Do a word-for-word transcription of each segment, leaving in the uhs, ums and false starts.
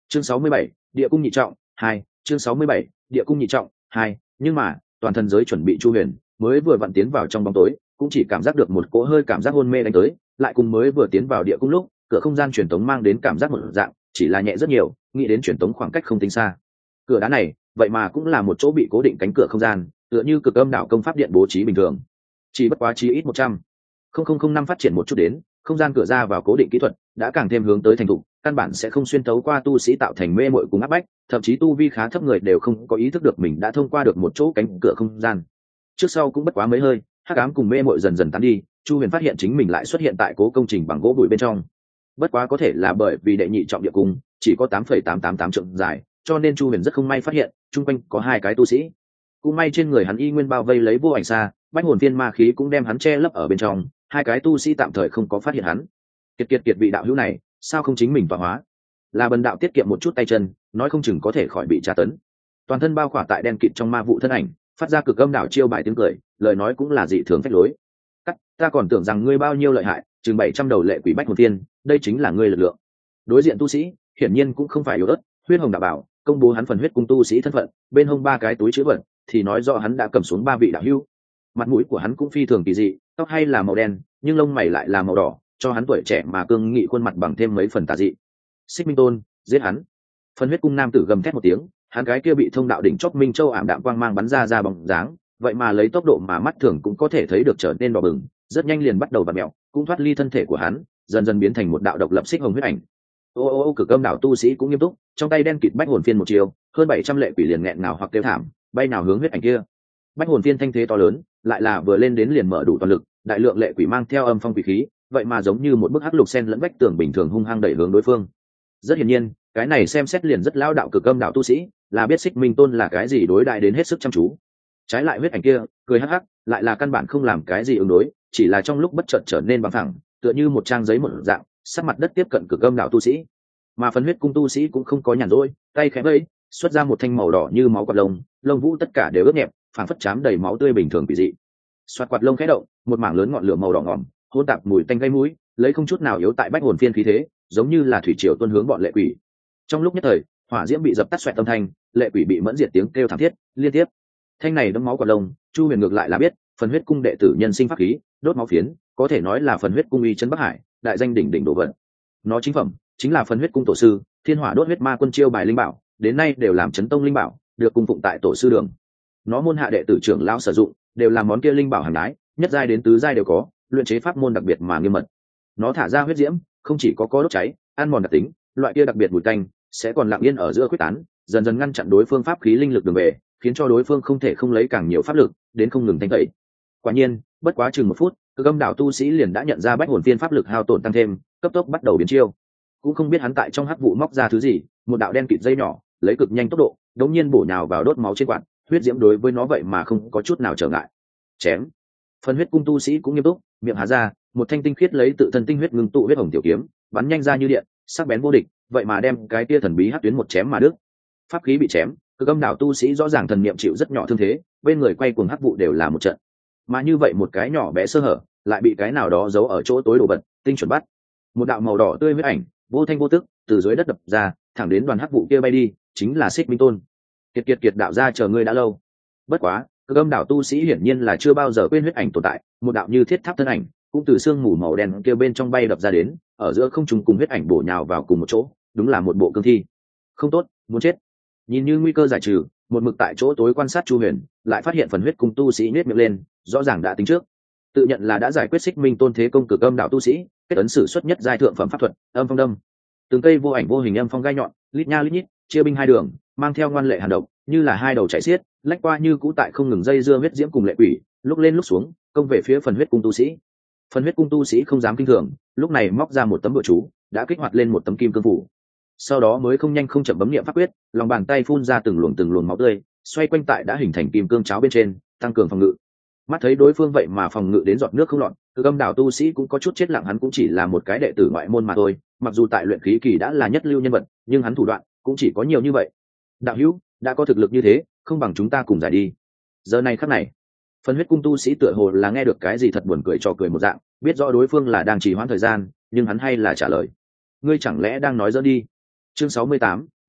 chương sáu mươi bảy, địa cung nhị trọng hai. Chương sáu mươi bảy, địa cung nhị trọng hai. Nhưng mà toàn thân giới chuẩn bị Chu Huyền mới vừa vặn tiến vào trong bóng tối, cũng chỉ cảm giác được một cỗ hơi cảm giác hôn mê đánh tới, lại cùng mới vừa tiến vào địa cung lúc cửa không gian truyền tống mang đến cảm giác một dạng, chỉ là nhẹ rất nhiều, nghĩ đến truyền tống khoảng cách không tính xa. Cửa đá này vậy mà cũng là một chỗ bị cố định cánh cửa không gian, tựa như cực âm đạo công pháp điện bố trí bình thường, chỉ bất quá chí ít một trăm linh năm phát triển một chút đến không gian cửa ra vào cố định kỹ thuật đã càng thêm hướng tới thành thục, căn bản sẽ không xuyên tấu qua tu sĩ tạo thành mê mội cùng áp bách, thậm chí tu vi khá thấp người đều không có ý thức được mình đã thông qua được một chỗ cánh cửa không gian. Trước sau cũng bất quá mấy hơi, hắc ám cùng mê mội dần dần tán đi, Chu Huyền phát hiện chính mình lại xuất hiện tại cố công trình bằng gỗ bụi bên trong. Bất quá có thể là bởi vì đệ nhị trọng địa cung chỉ có tám phẩy tám tám tám trượng dài, cho nên Chu Huyền rất không may phát hiện chung quanh có hai cái tu sĩ. Cũng may trên người hắn y nguyên bao vây lấy vô ảnh xa, bách hồn viên ma khí cũng đem hắn che lấp ở bên trong, hai cái tu sĩ tạm thời không có phát hiện hắn. Kiệt kiệt kiệt vị đạo hữu này sao không chính mình tọa hóa, là bần đạo tiết kiệm một chút tay chân, nói không chừng có thể khỏi bị tra tấn. Toàn thân bao khỏa tại đen kịt trong ma vụ thân ảnh phát ra cực âm đạo chiêu bài tiếng cười, lời nói cũng là dị thường phách lối. Cắt, ta còn tưởng rằng ngươi bao nhiêu lợi hại, chừng bảy trăm đầu lệ quỷ bách hồn tiên, đây chính là ngươi lực lượng. Đối diện tu sĩ hiển nhiên cũng không phải yếu ớt, huyết hồng đạo bảo công bố hắn phần huyết cung tu sĩ thân phận, bên hông ba cái túi chữ vật thì nói rõ hắn đã cầm xuống ba vị đạo hữu. Mặt mũi của hắn cũng phi thường kỳ dị, tóc hay là màu đen nhưng lông mày lại là màu đỏ, cho hắn tuổi trẻ mà cương nghị khuôn mặt bằng thêm mấy phần tà dị. Xích Minh Tôn, giết hắn! Phần huyết cung nam tử gầm thét một tiếng, hắn cái kia bị thông đạo đỉnh chóp minh châu ảm đạm quang mang bắn ra ra bóng dáng, vậy mà lấy tốc độ mà mắt thường cũng có thể thấy được trở nên đỏ bừng, rất nhanh liền bắt đầu vặn mèo, cũng thoát ly thân thể của hắn, dần dần biến thành một đạo độc lập xích hồng huyết ảnh. Ô ô ô, cực âm đạo tu sĩ cũng nghiêm túc, trong tay đen kịt bách hồn phiên một chiều, hơn bảy trăm lệ quỷ liền nghẹn ngào hoặc kêu thảm, bay nào hướng huyết ảnh kia. Bách hồn phiên thanh thế to lớn, lại là vừa lên đến liền mở đủ toàn lực, đại lượng lệ quỷ mang theo âm phong quỷ khí, vậy mà giống như một bức hắc lục sen lẫn vách tường bình thường hung hăng đẩy hướng đối phương. Rất hiển nhiên, cái này xem xét liền rất lão đạo cực âm đạo tu sĩ, là biết Xích Minh Tôn là cái gì đối đại đến hết sức chăm chú. Trái lại huyết ảnh kia, cười hắc hắc, lại là căn bản không làm cái gì ứng đối, chỉ là trong lúc bất chợt trở nên bằng thẳng, tựa như một trang giấy một dạng, sát mặt đất tiếp cận cực âm đạo tu sĩ. Mà phần huyết cung tu sĩ cũng không có nhàn rỗi, tay khẽ vẫy, xuất ra một thanh màu đỏ như máu quạt lông, lông vũ tất cả đều ướt nhẹp, phảng phất chám đầy máu tươi bình thường kỳ dị. Xoạt quạt lông khẽ động, một mảng lớn ngọn lửa màu đỏ ngòm, hỗn tạp mùi tanh gây mũi, lấy không chút nào yếu tại bách hồn phiên khí thế, giống như là thủy triều tuôn hướng bọn lệ quỷ. Trong lúc nhất thời, hỏa diễm bị dập tắt xoẹt âm thanh, lệ quỷ bị mẫn diệt tiếng kêu thảm thiết liên tiếp. Thanh này đấm máu quạt lông, Chu Huyền ngược lại là biết, phần huyết cung đệ tử nhân sinh pháp khí, đốt máu phiến, có thể nói là phần huyết cung uy chân Bắc Hải, đại danh đỉnh đỉnh đồ vật. Nó chính phẩm, chính là phần huyết cung tổ sư, Thiên Hỏa đốt huyết ma quân chiêu bài linh bảo, đến nay đều làm chấn tông linh bảo, được cung phụng tại tổ sư đường. Nó môn hạ đệ tử trưởng lão sử dụng, đều làm món kia linh bảo hàng đái, nhất giai đến tứ giai đều có, luyện chế pháp môn đặc biệt mà nghiêm mật. Nó thả ra huyết diễm, không chỉ có có đốt cháy, ăn mòn đặc tính, loại kia đặc biệt mùi tanh sẽ còn lặng yên ở giữa quyết tán, dần dần ngăn chặn đối phương pháp khí linh lực đường về, khiến cho đối phương không thể không lấy càng nhiều pháp lực đến không ngừng thanh tẩy. Quả nhiên, bất quá chừng một phút, cực âm đạo tu sĩ liền đã nhận ra bách hồn phiên pháp lực hao tổn tăng thêm, cấp tốc bắt đầu biến chiêu. Cũng không biết hắn tại trong hắc vụ móc ra thứ gì, một đạo đen kịt dây nhỏ, lấy cực nhanh tốc độ, đống nhiên bổ nhào vào đốt máu trên quạt, huyết diễm đối với nó vậy mà không có chút nào trở ngại. Chém. Phần huyết cung tu sĩ cũng nghiêm túc, miệng há ra, một thanh tinh khiết lấy tự thân tinh huyết ngưng tụ huyết hồng tiểu kiếm, bắn nhanh ra như điện, sắc bén vô địch, vậy mà đem cái tia thần bí hắc tuyến một chém mà đứt. Pháp khí bị chém, cực âm đạo tu sĩ rõ ràng thần niệm chịu rất nhỏ thương thế, bên người quay cuồng hắc vụ đều là một trận. Mà như vậy một cái nhỏ bé sơ hở, lại bị cái nào đó giấu ở chỗ tối đồ vật, tinh chuẩn bắt. Một đạo màu đỏ tươi huyết ảnh, vô thanh vô tức, từ dưới đất đập ra, thẳng đến đoàn hắc vụ kia bay đi, chính là Xích Minh Tôn. Kiệt kiệt kiệt đạo gia chờ ngươi đã lâu. Bất quá, cực âm đạo tu sĩ hiển nhiên là chưa bao giờ quên huyết ảnh tồn tại, một đạo như thiết tháp thân ảnh, cũng từ xương mù màu đen kia bên trong bay đập ra đến, ở giữa không trung cùng huyết ảnh bổ nhào vào cùng một chỗ, đúng là một bộ cương thi. Không tốt, muốn chết. Nhìn như nguy cơ giải trừ, một mực tại chỗ tối quan sát Chu Huyền, lại phát hiện phần huyết cung tu sĩ nhếch miệng lên, rõ ràng đã tính trước. Tự nhận là đã giải quyết Xích Minh Tôn thế công cực âm đạo tu sĩ, kết ấn sử xuất nhất giai thượng phẩm pháp thuật, âm phong đâm. Từng cây vô ảnh vô hình âm phong gai nhọn, lít nha lít nhít, chia binh hai đường, mang theo ngoan lệ hàn độc, như là hai đầu chạy xiết, lách qua như cũ tại không ngừng dây dưa huyết diễm cùng lệ quỷ, lúc lên lúc xuống, công về phía phần huyết cung tu sĩ. Phần huyết cung tu sĩ không dám kinh thường, lúc này móc ra một tấm bùa chú, đã kích hoạt lên một tấm kim cương phủ. Sau đó mới không nhanh không chậm bấm niệm pháp quyết, lòng bàn tay phun ra từng luồng từng luồng máu tươi, xoay quanh tại đã hình thành kim cương cháo bên trên, tăng cường phòng ngự. Mắt thấy đối phương vậy mà phòng ngự đến giọt nước không lọt, cực âm đạo tu sĩ cũng có chút chết lặng, hắn cũng chỉ là một cái đệ tử ngoại môn mà thôi, mặc dù tại luyện khí kỳ đã là nhất lưu nhân vật, nhưng hắn thủ đoạn cũng chỉ có nhiều như vậy. Đạo hữu, đã có thực lực như thế, không bằng chúng ta cùng giải đi. Giờ này khắc này, phần huyết cung tu sĩ tựa hồ là nghe được cái gì thật buồn cười trò cười một dạng, biết rõ đối phương là đang trì hoãn thời gian, nhưng hắn hay là trả lời. Ngươi chẳng lẽ đang nói dỡ đi? Chương sáu mươi tám,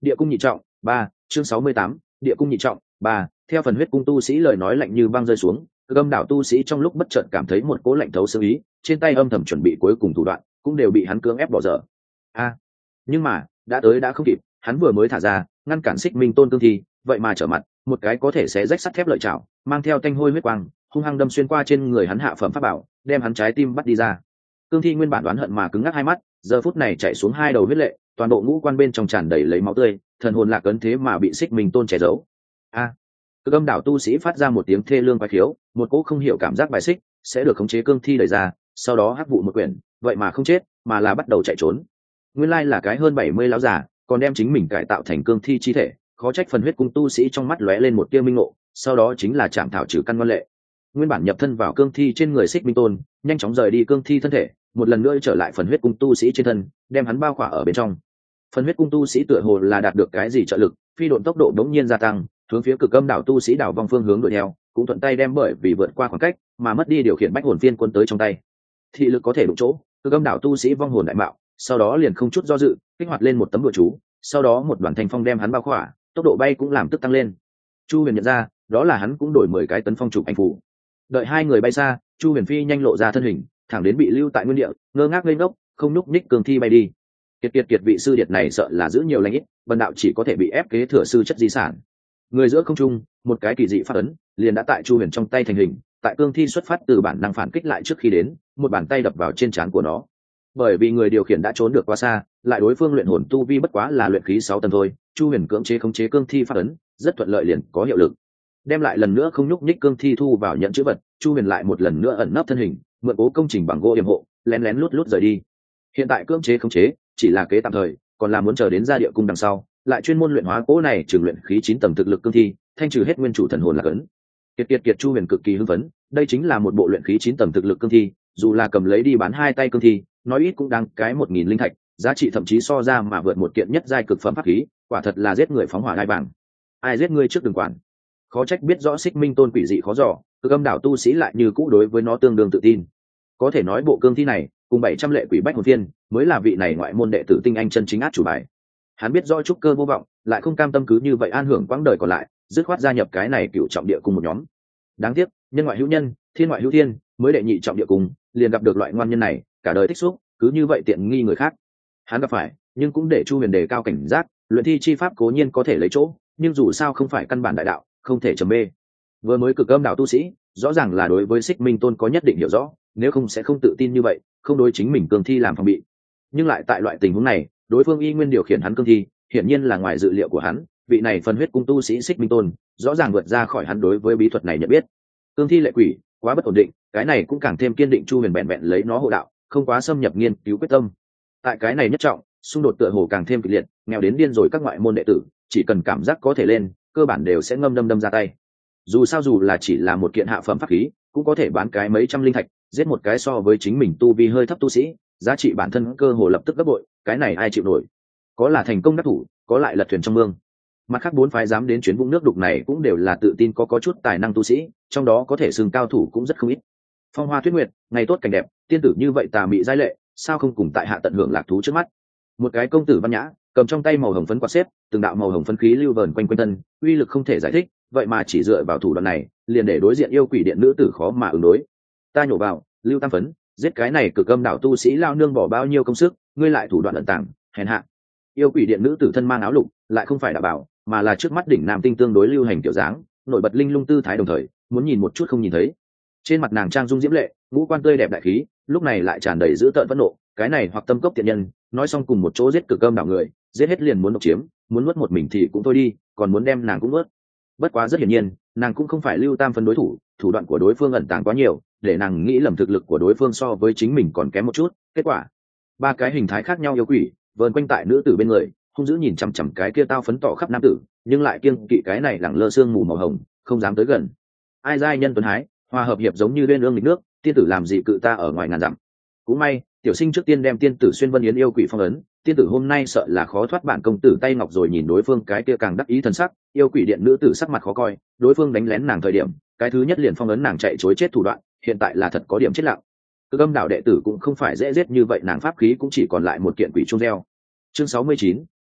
địa cung nhị trọng ba chương sáu mươi tám địa cung nhị trọng ba theo phần huyết cung tu sĩ lời nói lạnh như băng rơi xuống, Cực Âm đảo tu sĩ trong lúc bất chợt cảm thấy một cỗ lạnh thấu xương ý, trên tay âm thầm chuẩn bị cuối cùng thủ đoạn cũng đều bị hắn cưỡng ép bỏ dở. A, nhưng mà đã tới đã không kịp, hắn vừa mới thả ra ngăn cản Xích Minh Tôn cương thi, vậy mà trở mặt một cái có thể xé rách sắt thép lợi chảo, mang theo tanh hôi huyết quang hung hăng đâm xuyên qua trên người hắn hạ phẩm pháp bảo, đem hắn trái tim bắt đi ra. Cương thi nguyên bản đoán hận mà cứng ngắc hai mắt, giờ phút này chảy xuống hai đầu huyết lệ, toàn bộ ngũ quan bên trong tràn đầy lấy máu tươi, thần hồn lạc ấn thế mà bị Xích Minh Tôn che giấu. A, Cực Âm đảo tu sĩ phát ra một tiếng thê lương quái khiếu, một cỗ không hiểu cảm giác bài xích sẽ được khống chế cương thi đẩy ra, sau đó hắc vụ một quyển, vậy mà không chết mà là bắt đầu chạy trốn. Nguyên lai là cái hơn bảy mươi lão già, còn đem chính mình cải tạo thành cương thi chi thể, khó trách phần huyết cung tu sĩ trong mắt lóe lên một tia minh ngộ, sau đó chính là chạm thảo trừ căn ngoan lệ. Nguyên bản nhập thân vào cương thi trên người Xích Minh Tôn, nhanh chóng rời đi cương thi thân thể, một lần nữa trở lại phần huyết cung tu sĩ trên thân, đem hắn bao khỏa ở bên trong. Phần huyết cung tu sĩ tựa hồ là đạt được cái gì trợ lực, phi độn tốc độ đống nhiên gia tăng, hướng phía Cực Âm đảo tu sĩ đảo vong phương hướng đuổi theo, cũng thuận tay đem bởi vì vượt qua khoảng cách mà mất đi điều khiển bách hồn phiên quân tới trong tay. Thị lực có thể đụng chỗ, Cực Âm đảo tu sĩ vong hồn đại mạo, sau đó liền không chút do dự kích hoạt lên một tấm bùa chú, sau đó một đoàn thanh phong đem hắn bao khỏa, tốc độ bay cũng làm tức tăng lên. Chu Huyền nhận ra đó là hắn cũng đổi mười cái tấn phong trục anh phủ. Đợi hai người bay xa, Chu Huyền phi nhanh lộ ra thân hình, thẳng đến bị lưu tại nguyên địa, ngơ ngác lên ngốc, không nhúc nhích cường thi bay đi. Kiệt kiệt kiệt vị sư điệt này sợ là giữ nhiều lãnh ít, bần đạo chỉ có thể bị ép kế thừa sư chất di sản. Người giữa không trung, một cái kỳ dị phát ấn liền đã tại Chu Huyền trong tay thành hình, tại cương thi xuất phát từ bản năng phản kích lại trước khi đến, một bàn tay đập vào trên trán của nó. Bởi vì người điều khiển đã trốn được quá xa, lại đối phương luyện hồn tu vi bất quá là luyện khí sáu tầng thôi, Chu Huyền cưỡng chế khống chế cương thi phát ấn, rất thuận lợi liền có hiệu lực. Đem lại lần nữa không nhúc nhích cương thi thu vào nhận chữ vật, Chu Huyền lại một lần nữa ẩn nấp thân hình, mượn cố công trình bằng gỗ yểm hộ, lén lén lút lút rời đi. Hiện tại cưỡng chế khống chế chỉ là kế tạm thời, còn là muốn chờ đến ra địa cung đằng sau, lại chuyên môn luyện hóa cố này trường luyện khí chín tầng thực lực cương thi, thanh trừ hết nguyên chủ thần hồn là cấn. Kiệt kiệt kiệt Chu Huyền cực kỳ hưng phấn, đây chính là một bộ luyện khí chín tầng thực lực cương thi, dù là cầm lấy đi bán hai tay cương thi, nói ít cũng đáng cái một nghìn linh thạch, giá trị thậm chí so ra mà vượt một kiện nhất giai cực phẩm pháp khí, quả thật là giết người phóng hỏa gai bảng. Ai giết ngươi trước đừng quản. Khó trách biết rõ Xích Minh Tôn quỷ dị khó dò, Cực Âm đảo tu sĩ lại như cũ đối với nó tương đương tự tin. Có thể nói bộ cương thi này cùng bảy trăm lệ quỷ bách hồn phiên mới là vị này ngoại môn đệ tử tinh anh chân chính át chủ bài. Hắn biết rõ trúc cơ vô vọng, lại không cam tâm cứ như vậy an hưởng quãng đời còn lại, dứt khoát gia nhập cái này cựu trọng địa cùng một nhóm. Đáng tiếc, nhân ngoại hữu nhân, thiên ngoại hữu thiên, mới đệ nhị trọng địa cùng, liền gặp được loại ngoan nhân này, cả đời tích xúc, cứ như vậy tiện nghi người khác. Hắn gặp phải, nhưng cũng để Chu Huyền đề cao cảnh giác, luyện thi chi pháp cố nhiên có thể lấy chỗ, nhưng dù sao không phải căn bản đại đạo, không thể trầm mê. Vừa mới Cực Âm đảo tu sĩ, rõ ràng là đối với Xích Minh Tôn có nhất định hiểu rõ, nếu không sẽ không tự tin như vậy, không đối chính mình cương thi làm phòng bị. Nhưng lại tại loại tình huống này, đối phương y nguyên điều khiển hắn cương thi, hiển nhiên là ngoài dự liệu của hắn, vị này phần huyết cung tu sĩ Xích Minh Tôn, rõ ràng vượt ra khỏi hắn đối với bí thuật này nhận biết. Cương thi lệ quỷ, quá bất ổn định, cái này cũng càng thêm kiên định Chu Huyền bèn bèn lấy nó hộ đạo, không quá xâm nhập nghiên cứu quyết tâm. Tại cái này nhất trọng, xung đột tựa hồ càng thêm kịch liệt, nghèo đến điên rồi các ngoại môn đệ tử, chỉ cần cảm giác có thể lên, cơ bản đều sẽ ngâm đâm đâm ra tay. Dù sao dù là chỉ là một kiện hạ phẩm pháp khí, cũng có thể bán cái mấy trăm linh thạch, giết một cái so với chính mình tu vi hơi thấp tu sĩ, giá trị bản thân cơ hồ lập tức gấp bội, cái này ai chịu nổi. Có là thành công đắc thủ, có lại lật thuyền trong mương. Mặt khác bốn phái dám đến chuyến vũng nước đục này cũng đều là tự tin có có chút tài năng tu sĩ, trong đó có thể xưng cao thủ cũng rất không ít. Phong hoa tuyết nguyệt, ngày tốt cảnh đẹp, tiên tử như vậy tà mị giai lệ, sao không cùng tại hạ tận hưởng lạc thú trước mắt. Một cái công tử văn nhã, cầm trong tay màu hồng phấn quạt xếp, từng đạo màu hồng phấn khí lưu vờn quanh quanh thân, uy lực không thể giải thích, vậy mà chỉ dựa vào thủ đoạn này, liền để đối diện yêu quỷ điện nữ tử khó mà ứng đối. Ta nhổ vào, lưu tam phấn, giết cái này Cực Âm đảo tu sĩ lao nương bỏ bao nhiêu công sức, ngươi lại thủ đoạn ẩn tàng, hèn hạ. Yêu quỷ điện nữ tử thân mang áo lục, lại không phải đạo bảo, mà là trước mắt đỉnh nam tinh tương đối lưu hành kiểu dáng, nổi bật linh lung tư thái đồng thời, muốn nhìn một chút không nhìn thấy. Trên mặt nàng trang dung diễm lệ, ngũ quan tươi đẹp đại khí, lúc này lại tràn đầy dữ tợn phẫn nộ, cái này hoặc tâm cốc tiện nhân, nói xong cùng một chỗ giết Cực Âm đảo người, giết hết liền muốn độc chiếm, muốn nuốt một mình thì cũng thôi đi, còn muốn đem nàng cũng nuốt. Bất quá rất hiển nhiên, nàng cũng không phải lưu tam phân đối thủ, thủ đoạn của đối phương ẩn tàng quá nhiều, để nàng nghĩ lầm thực lực của đối phương so với chính mình còn kém một chút. Kết quả, ba cái hình thái khác nhau yêu quỷ vờn quanh tại nữ tử bên người, hung dữ nhìn chằm chằm cái kia tao phấn tỏ khắp nam tử, nhưng lại kiêng kỵ cái này lẳng lơ sương mù màu hồng, không dám tới gần. Ai giai nhân tuấn hái, hòa hợp hiệp giống như bên ương nghịch nước, tiên tử làm gì cự ta ở ngoài ngàn dặm. Cũng may, tiểu sinh trước tiên đem tiên tử xuyên vân yến yêu quỷ phong ấn, tiên tử hôm nay sợ là khó thoát bản công tử tay ngọc rồi. Nhìn đối phương cái kia càng đắc ý thần sắc, yêu quỷ điện nữ tử sắc mặt khó coi, đối phương đánh lén nàng thời điểm, cái thứ nhất liền phong ấn nàng chạy chối chết thủ đoạn, hiện tại là thật có điểm chết lặng. Cực Âm đảo đệ tử cũng không phải dễ giết như vậy, nàng pháp khí cũng chỉ còn lại một kiện quỷ chuông reo. Chương sáu mươi chín,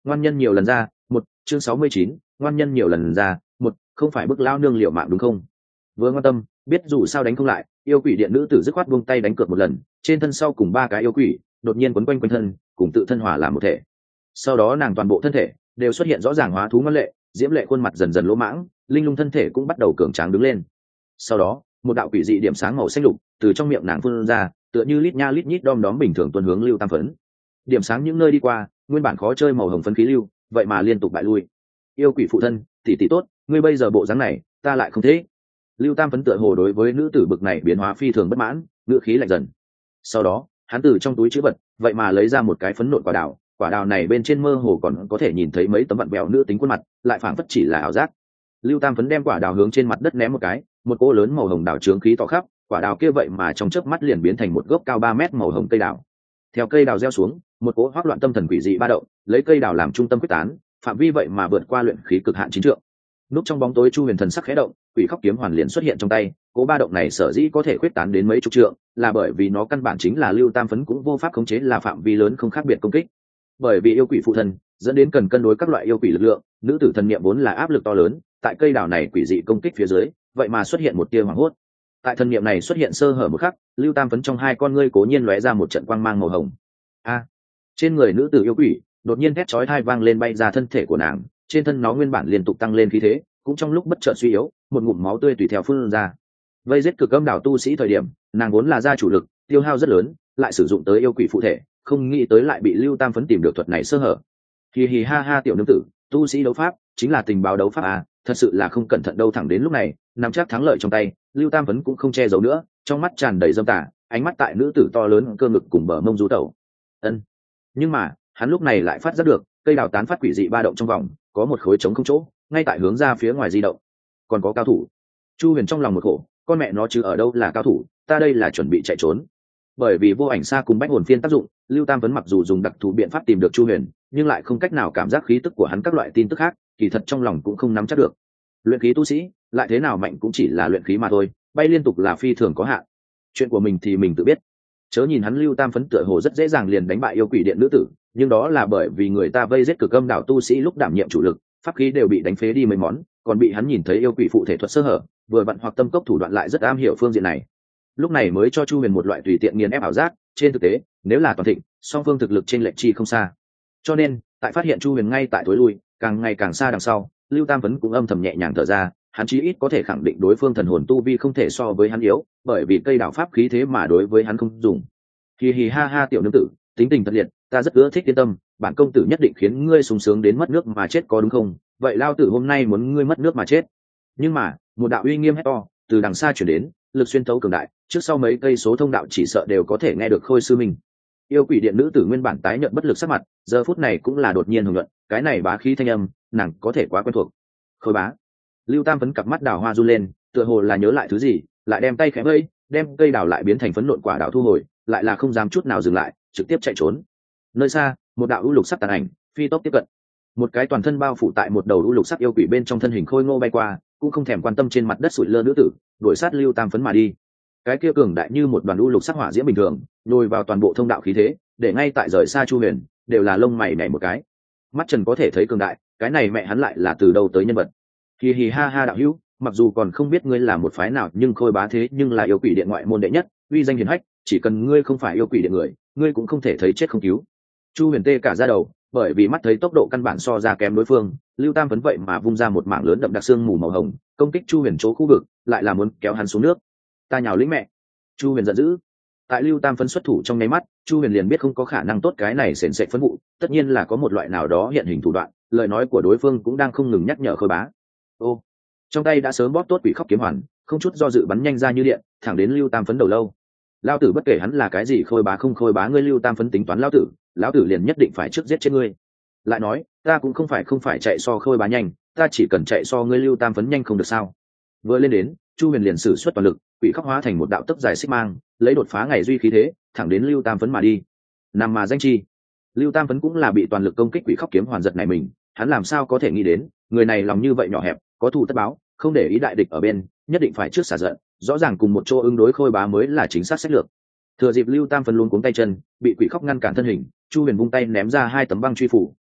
ngoan nhân nhiều lần ra một chương sáu mươi chín, ngoan nhân nhiều lần ra một không phải bức lao nương liệu mạng đúng không? Vừa ngoan tâm biết dù sao đánh không lại, yêu quỷ điện nữ tử dứt khoát buông tay đánh cược một lần, trên thân sau cùng ba cái yêu quỷ đột nhiên quấn quanh quanh thân, cùng tự thân hòa làm một thể. Sau đó nàng toàn bộ thân thể đều xuất hiện rõ ràng hóa thú ngân lệ, diễm lệ khuôn mặt dần dần lỗ mãng, linh lung thân thể cũng bắt đầu cường tráng đứng lên. Sau đó một đạo quỷ dị điểm sáng màu xanh lục từ trong miệng nàng phun ra, tựa như lít nha lít nhít đom đóm bình thường tuôn hướng Lưu Tam Phấn. Điểm sáng những nơi đi qua, nguyên bản khó chơi màu hồng phấn khí lưu vậy mà liên tục bại lui. Yêu quỷ phụ thân, tỷ tỷ tốt, ngươi bây giờ bộ dáng này ta lại không thế. Lưu Tam Phấn tựa hồ đối với nữ tử bực này biến hóa phi thường bất mãn, ngữ khí lạnh dần. Sau đó hắn từ trong túi chữ vật vậy mà lấy ra một cái phấn nộn quả đào, quả đào này bên trên mơ hồ còn có thể nhìn thấy mấy tấm vặn vẹo nữ tính khuôn mặt, lại phảng phất chỉ là ảo giác. Lưu Tam Phấn đem quả đào hướng trên mặt đất ném một cái, một cỗ lớn màu hồng đào trướng khí tỏ khắp, quả đào kia vậy mà trong chớp mắt liền biến thành một gốc cao ba mét màu hồng cây đào. Theo cây đào gieo xuống, một cỗ hoắc loạn tâm thần quỷ dị ba động, lấy cây đào làm trung tâm quyết tán, phạm vi vậy mà vượt qua luyện khí cực hạn chín trượng. Núp trong bóng tối Chu Huyền thần sắc khẽ động, quỷ khóc kiếm hoàn liền xuất hiện trong tay, cỗ ba động này sở dĩ có thể quyết tán đến mấy chục trượng, là bởi vì nó căn bản chính là Lưu Tam Phấn cũng vô pháp khống chế, là phạm vi lớn không khác biệt công kích. Bởi vì yêu quỷ phụ thân, dẫn đến cần cân đối các loại yêu quỷ lực lượng, nữ tử thần niệm vốn là áp lực to lớn, tại cây đào này quỷ dị công kích phía dưới, vậy mà xuất hiện một tia hoảng hốt. Tại thần niệm này xuất hiện sơ hở một khắc, Lưu Tam Phấn trong hai con ngươi cố nhiên lóe ra một trận quang mang màu hồng. A! Trên người nữ tử yêu quỷ đột nhiên thét chói tai vang lên, bay ra thân thể của nàng, trên thân nó nguyên bản liên tục tăng lên khí thế, cũng trong lúc bất chợt suy yếu, một ngụm máu tươi tùy theo phun ra. Vây giết cực âm đảo tu sĩ thời điểm, nàng vốn là gia chủ lực, tiêu hao rất lớn, lại sử dụng tới yêu quỷ phụ thể, không nghĩ tới lại bị Lưu Tam Phấn tìm được thuật này sơ hở. Hì hì ha ha, tiểu nương tử, tu sĩ đấu pháp chính là tình báo đấu pháp à, thật sự là không cẩn thận đâu. Thẳng đến lúc này, nắm chắc thắng lợi trong tay, Lưu Tam Phấn cũng không che giấu nữa, trong mắt tràn đầy dâm tà, ánh mắt tại nữ tử to lớn cơ ngực cùng bờ mông du tẩu. Ân. Nhưng mà hắn lúc này lại phát giác được cây đào tán phát quỷ dị ba động trong vòng, có một khối trống không chỗ, ngay tại hướng ra phía ngoài di động. Còn có cao thủ. Chu Huyền trong lòng một khổ, con mẹ nó chứ ở đâu là cao thủ, ta đây là chuẩn bị chạy trốn. Bởi vì vô ảnh xa cùng bách hồn phiên tác dụng, Lưu Tam Phấn mặc dù dùng đặc thù biện pháp tìm được Chu Huyền, nhưng lại không cách nào cảm giác khí tức của hắn các loại tin tức khác, kỳ thật trong lòng cũng không nắm chắc được. Luyện khí tu sĩ lại thế nào mạnh cũng chỉ là luyện khí mà thôi, bay liên tục là phi thường có hạn. Chuyện của mình thì mình tự biết. Chớ nhìn hắn Lưu Tam Phấn tựa hồ rất dễ dàng liền đánh bại yêu quỷ điện nữ tử, nhưng đó là bởi vì người ta vây giết cực âm đảo tu sĩ lúc đảm nhiệm chủ lực, pháp khí đều bị đánh phế đi mấy món, còn bị hắn nhìn thấy yêu quỷ phụ thể thuật sơ hở, vừa vặn hoặc tâm cốc thủ đoạn lại rất am hiểu phương diện này. Lúc này mới cho Chu Huyền một loại tùy tiện nghiền ép ảo giác, trên thực tế, nếu là toàn thịnh, song phương thực lực trên lệch chi không xa. Cho nên, tại phát hiện Chu Huyền ngay tại tối lui, càng ngày càng xa đằng sau, Lưu Tam Phấn cũng âm thầm nhẹ nhàng thở ra, hắn chí ít có thể khẳng định đối phương thần hồn tu vi không thể so với hắn yếu, bởi vì cây đạo pháp khí thế mà đối với hắn không dùng. Hì hì ha ha, tiểu nương tử, tính tình thật liệt, ta rất ưa thích, yên tâm, bản công tử nhất định khiến ngươi sung sướng đến mất nước mà chết, có đúng không? Vậy lao tử hôm nay muốn ngươi mất nước mà chết. Nhưng mà, một đạo uy nghiêm hét to từ đằng xa chuyển đến, lực xuyên thấu cường đại, trước sau mấy cây số thông đạo chỉ sợ đều có thể nghe được Khôi sư mình. Yêu quỷ điện nữ tử nguyên bản tái nhợt bất lực sắc mặt, giờ phút này cũng là đột nhiên hùng luận, cái này bá khí thanh âm, nàng có thể quá quen thuộc. Khôi bá. Lưu Tam Phấn cặp mắt đào hoa run lên, tựa hồ là nhớ lại thứ gì, lại đem tay khẽ vây, đem cây đào lại biến thành phấn nộn quả đào thu hồi, lại là không dám chút nào dừng lại, trực tiếp chạy trốn. Nơi xa, một đạo u lục sắc tàn ảnh phi tốc tiếp cận, một cái toàn thân bao phủ tại một đầu u lục sắc yêu quỷ bên trong thân hình khôi ngô bay qua, cũng không thèm quan tâm trên mặt đất sủi lơ nữ tử, đuổi sát Lưu Tam Phấn mà đi. Cái kia cường đại như một đoàn u lục sắc hỏa diễm bình thường, nhồi vào toàn bộ thông đạo khí thế, để ngay tại rời xa Chu Huyền đều là lông mày nhảy một cái. Mắt trần có thể thấy cường đại, cái này mẹ hắn lại là từ đâu tới nhân vật? Hì hì ha ha, đạo hữu, mặc dù còn không biết ngươi là một phái nào, nhưng Khôi bá thế nhưng là yêu quỷ điện ngoại môn đệ nhất, uy danh hiển hách, chỉ cần ngươi không phải yêu quỷ điện người, ngươi cũng không thể thấy chết không cứu. Chu Huyền tê cả da đầu, bởi vì mắt thấy tốc độ căn bản so ra kém đối phương, Lưu Tam Phấn vậy mà vung ra một mảng lớn đậm đặc xương mù màu hồng, công kích Chu Huyền chỗ khu vực, lại là muốn kéo hắn xuống nước. Ta nhào lĩnh mẹ! Chu Huyền giận dữ. Tại Lưu Tam Phấn xuất thủ trong nháy mắt, Chu Huyền liền biết không có khả năng tốt cái này sền sệt phấn vụ, tất nhiên là có một loại nào đó hiện hình thủ đoạn, lời nói của đối phương cũng đang không ngừng nhắc nhở Khôi bá. Ô, trong tay đã sớm bóp tốt quỷ khóc kiếm hoàn, không chút do dự bắn nhanh ra như điện, thẳng đến Lưu Tam Phấn đầu lâu. Lão tử bất kể hắn là cái gì Khôi bá không Khôi bá, ngươi Lưu Tam Phấn tính toán lão tử, lão tử liền nhất định phải trước giết chết ngươi. Lại nói, ta cũng không phải không phải chạy so Khôi bá nhanh, ta chỉ cần chạy so ngươi Lưu Tam Phấn nhanh không được sao? Vừa lên đến, Chu Huyền liền sử xuất toàn lực, quỷ khóc hóa thành một đạo tấc dài xích mang, lấy đột phá ngày duy khí thế, thẳng đến Lưu Tam Phấn mà đi. Nằm mà danh chi, Lưu Tam Phấn cũng là bị toàn lực công kích quỷ khóc kiếm hoàn giật này mình, hắn làm sao có thể nghĩ đến, người này lòng như vậy nhỏ hẹp, có thù tất báo, không để ý đại địch ở bên, nhất định phải trước xả giận, rõ ràng cùng một chỗ ứng đối Khôi bá mới là chính xác sách lược. Thừa dịp Lưu Tam Phấn luống cuống tay chân, bị quỷ khóc ngăn cản thân hình, Chu Huyền vung tay ném ra hai tấm băng truy phủ,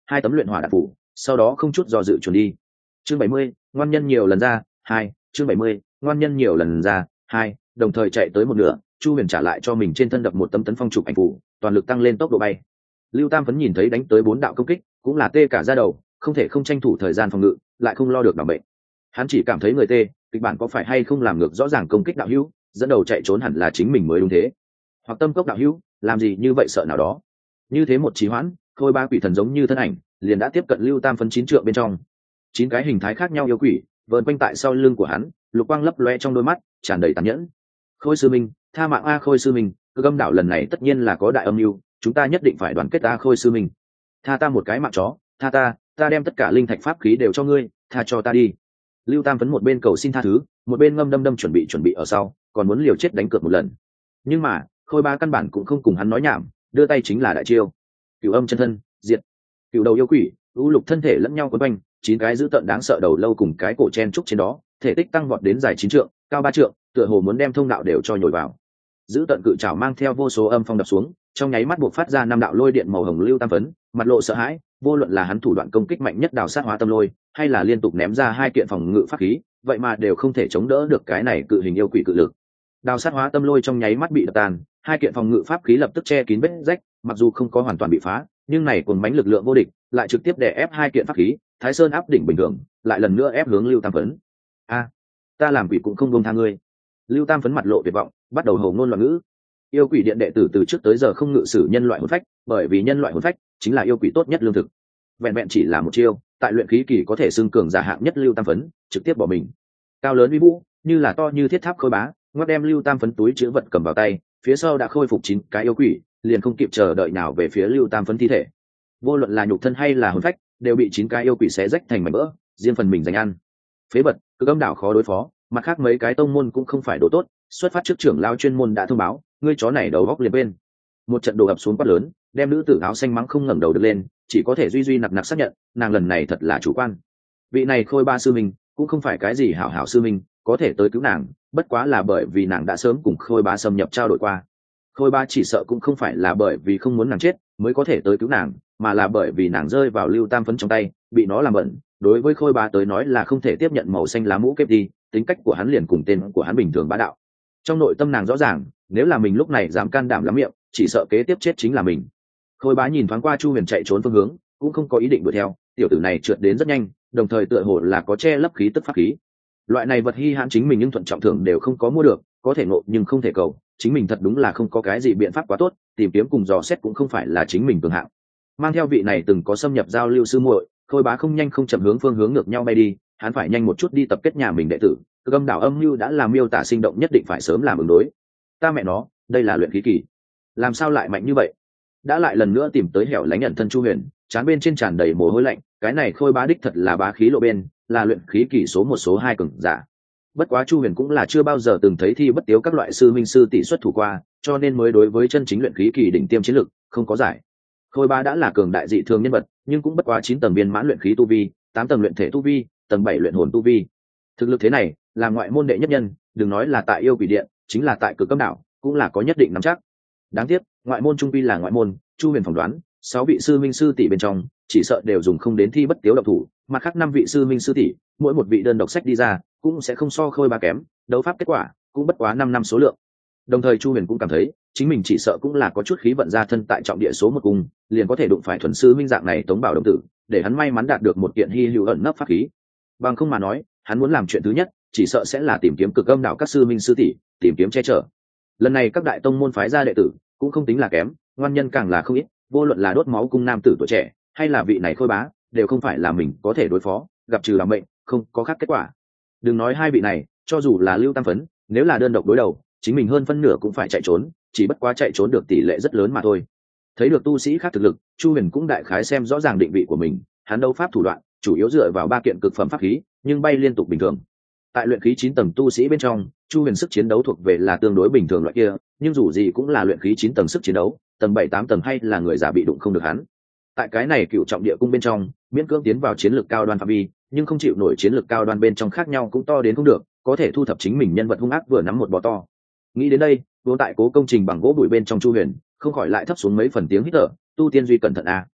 hai tấm luyện hỏa đạn phủ, sau đó không chút do dự chuẩn đi. Chương bảy mươi, ngoan nhân nhiều lần ra, hai, chương bảy mươi, ngoan nhân nhiều lần ra, hai, đồng thời chạy tới một nửa, Chu Huyền trả lại cho mình trên thân đập một tấm tấn phong chụp ảnh phủ, toàn lực tăng lên tốc độ bay. Lưu Tam Phấn nhìn thấy đánh tới bốn đạo công kích, cũng là tê cả da đầu, không thể không tranh thủ thời gian phòng ngự, lại không lo được bảo mệnh. Hắn chỉ cảm thấy người tê, kịch bản có phải hay không làm ngược rõ ràng công kích đạo hữu, dẫn đầu chạy trốn hẳn là chính mình mới đúng thế. Hoặc tâm cốc đạo hữu, làm gì như vậy sợ nào đó. Như thế một trì hoãn, Khôi Ba quỷ thần giống như thân ảnh, liền đã tiếp cận Lưu Tam Phấn chín trượng bên trong. Chín cái hình thái khác nhau yêu quỷ, vờn quanh tại sau lưng của hắn, lục quang lấp loe trong đôi mắt, tràn đầy tàn nhẫn. Khôi sư minh, tha mạng a Khôi sư minh, Cực Âm đảo lần này tất nhiên là có đại âm mưu, chúng ta nhất định phải đoàn kết a Khôi sư minh. Tha ta một cái mạng chó, tha ta, ta đem tất cả linh thạch pháp khí đều cho ngươi, tha cho ta đi. Lưu Tam Phấn một bên cầu xin tha thứ, một bên ngâm đâm đâm chuẩn bị chuẩn bị ở sau, còn muốn liều chết đánh cược một lần. Nhưng mà Khôi Ba căn bản cũng không cùng hắn nói nhảm, đưa tay chính là đại chiêu. Cửu âm chân thân, diệt. Cửu đầu yêu quỷ, u lục thân thể lẫn nhau quấn quanh, chín cái dữ tợn đáng sợ đầu lâu cùng cái cổ chen trúc trên đó, thể tích tăng vọt đến dài chín trượng, cao ba trượng, tựa hồ muốn đem thông đạo đều cho nhồi vào. Dữ tợn cự trảo mang theo vô số âm phong đập xuống, trong nháy mắt buộc phát ra năm đạo lôi điện màu hồng. Lưu Tam Phấn mặt lộ sợ hãi, vô luận là hắn thủ đoạn công kích mạnh nhất đào sát hóa tâm lôi, hay là liên tục ném ra hai kiện phòng ngự pháp khí, vậy mà đều không thể chống đỡ được cái này cự hình yêu quỷ cự lực. Đào sát hóa tâm lôi trong nháy mắt bị đập tan, hai kiện phòng ngự pháp khí lập tức che kín vết rách, mặc dù không có hoàn toàn bị phá, nhưng này cuồng mãnh lực lượng vô địch, lại trực tiếp đè ép hai kiện pháp khí, Thái Sơn áp đỉnh bình thường, lại lần nữa ép hướng Lưu Tam Phấn. A, ta làm quỷ cũng không buông tha ngươi. Lưu Tam Phấn mặt lộ tuyệt vọng, bắt đầu hồ ngôn loạn ngữ. Yêu quỷ điện đệ tử từ trước tới giờ không ngự sử nhân loại hồn phách, bởi vì nhân loại hồn phách chính là yêu quỷ tốt nhất lương thực. Vẹn vẹn chỉ là một chiêu, tại luyện khí kỳ có thể xưng cường giả hạng nhất Lưu Tam Phấn, trực tiếp bỏ mình. Cao lớn uy vũ, như là to như thiết tháp Khôi Bá, ngoắc đem Lưu Tam Phấn túi chứa vật cầm vào tay, phía sau đã khôi phục chín cái yêu quỷ, liền không kịp chờ đợi nào về phía Lưu Tam Phấn thi thể. Vô luận là nhục thân hay là hồn phách, đều bị chín cái yêu quỷ xé rách thành mảnh vỡ, riêng phần mình giành ăn. Phế vật, Cực Âm đảo khó đối phó, mặt khác mấy cái tông môn cũng không phải đồ tốt, xuất phát trước trưởng lao chuyên môn đã thông báo, ngươi chó này đầu góc liền bên. Một trận đồ ập xuống quát lớn, đem nữ tử áo xanh mắng không ngẩng đầu được lên, chỉ có thể duy duy nặc nặc xác nhận, nàng lần này thật là chủ quan. Vị này Khôi Ba sư minh cũng không phải cái gì hảo hảo sư minh, có thể tới cứu nàng, bất quá là bởi vì nàng đã sớm cùng Khôi Ba xâm nhập trao đổi qua. Khôi Ba chỉ sợ cũng không phải là bởi vì không muốn nàng chết mới có thể tới cứu nàng, mà là bởi vì nàng rơi vào Lưu Tam Phấn trong tay, bị nó làm bẩn. Đối với Khôi Ba tới nói là không thể tiếp nhận màu xanh lá mũ kép đi, tính cách của hắn liền cùng tên của hắn bình thường bá đạo. Trong nội tâm nàng rõ ràng, nếu là mình lúc này dám can đảm lắm miệng, chỉ sợ kế tiếp chết chính là mình. Khôi Bá nhìn thoáng qua Chu Huyền chạy trốn phương hướng, cũng không có ý định đuổi theo, tiểu tử này trượt đến rất nhanh, đồng thời tựa hồ là có che lấp khí tức pháp khí. Loại này vật hi hãn chính mình nhưng thuận trọng thưởng đều không có mua được, có thể ngộ nhưng không thể cầu, chính mình thật đúng là không có cái gì biện pháp quá tốt, tìm kiếm cùng dò xét cũng không phải là chính mình cường hạng. Mang theo vị này từng có xâm nhập giao lưu sư muội, Khôi Bá không nhanh không chậm hướng phương hướng ngược nhau bay đi, hắn phải nhanh một chút đi tập kết nhà mình đệ tử. Cực Âm đảo âm mưu đã làm miêu tả sinh động, nhất định phải sớm làm ứng đối. Ta mẹ nó, đây là luyện khí kỳ, làm sao lại mạnh như vậy? Đã lại lần nữa tìm tới hẻo lánh nhận thân Chu Huyền, trán bên trên tràn đầy mồ hôi lạnh, cái này Khôi Bá đích thật là bá khí lộ bên, là luyện khí kỳ số một số hai cường giả. Bất quá Chu Huyền cũng là chưa bao giờ từng thấy thi bất tiếu các loại sư minh sư tỷ xuất thủ qua, cho nên mới đối với chân chính luyện khí kỳ đỉnh tiêm chiến lực không có giải. Khôi Bá đã là cường đại dị thường nhân vật, nhưng cũng bất quá chín tầng viên mãn luyện khí tu vi, tám tầng luyện thể tu vi, tầng bảy luyện hồn tu vi. Thực lực thế này, là ngoại môn đệ nhất nhân, đừng nói là tại yêu quỷ điện, chính là tại Cực Âm đảo cũng là có nhất định nắm chắc. Đáng tiếc, ngoại môn trung vi là ngoại môn, Chu Huyền phỏng đoán, sáu vị sư minh sư tỷ bên trong, chỉ sợ đều dùng không đến thi bất tiếu độc thủ, mặt khác năm vị sư minh sư tỷ, mỗi một vị đơn độc sách đi ra, cũng sẽ không so Khôi Bá kém, đấu pháp kết quả cũng bất quá năm năm số lượng. Đồng thời Chu Huyền cũng cảm thấy, chính mình chỉ sợ cũng là có chút khí vận ra thân tại trọng địa số một cung, liền có thể đụng phải thuần sư minh dạng này Tống Bảo đồng tử, để hắn may mắn đạt được một kiện hi hữu ẩn nấp pháp khí. Bằng không mà nói, hắn muốn làm chuyện thứ nhất, chỉ sợ sẽ là tìm kiếm Cực Âm đảo các sư minh sư tỷ, tìm kiếm che chở. Lần này các đại tông môn phái ra đệ tử cũng không tính là kém, ngoan nhân càng là không ít, vô luận là đốt máu cung nam tử tuổi trẻ, hay là vị này Khôi Bá, đều không phải là mình có thể đối phó, gặp trừ làm mệnh, không có khác kết quả. Đừng nói hai vị này, cho dù là Lưu Tam Phấn, nếu là đơn độc đối đầu, chính mình hơn phân nửa cũng phải chạy trốn, chỉ bất quá chạy trốn được tỷ lệ rất lớn mà thôi. Thấy được tu sĩ khác thực lực, Chu Huyền cũng đại khái xem rõ ràng định vị của mình, hắn đấu pháp thủ đoạn chủ yếu dựa vào ba kiện cực phẩm pháp khí, nhưng bay liên tục bình thường. Tại luyện khí chín tầng tu sĩ bên trong, Chu Huyền sức chiến đấu thuộc về là tương đối bình thường loại kia, nhưng dù gì cũng là luyện khí chín tầng sức chiến đấu, tầng bảy tám tầng hay là người giả bị đụng không được hắn. Tại cái này cựu trọng địa cung bên trong, miễn cưỡng tiến vào chiến lược cao đoan phạm vi, nhưng không chịu nổi chiến lược cao đoan bên trong khác nhau cũng to đến không được, có thể thu thập chính mình nhân vật hung ác vừa nắm một bò to. Nghĩ đến đây, vô tại cố công trình bằng gỗ bụi bên trong Chu Huyền không khỏi lại thấp xuống mấy phần tiếng hít thở, tu tiên duy cẩn thận a.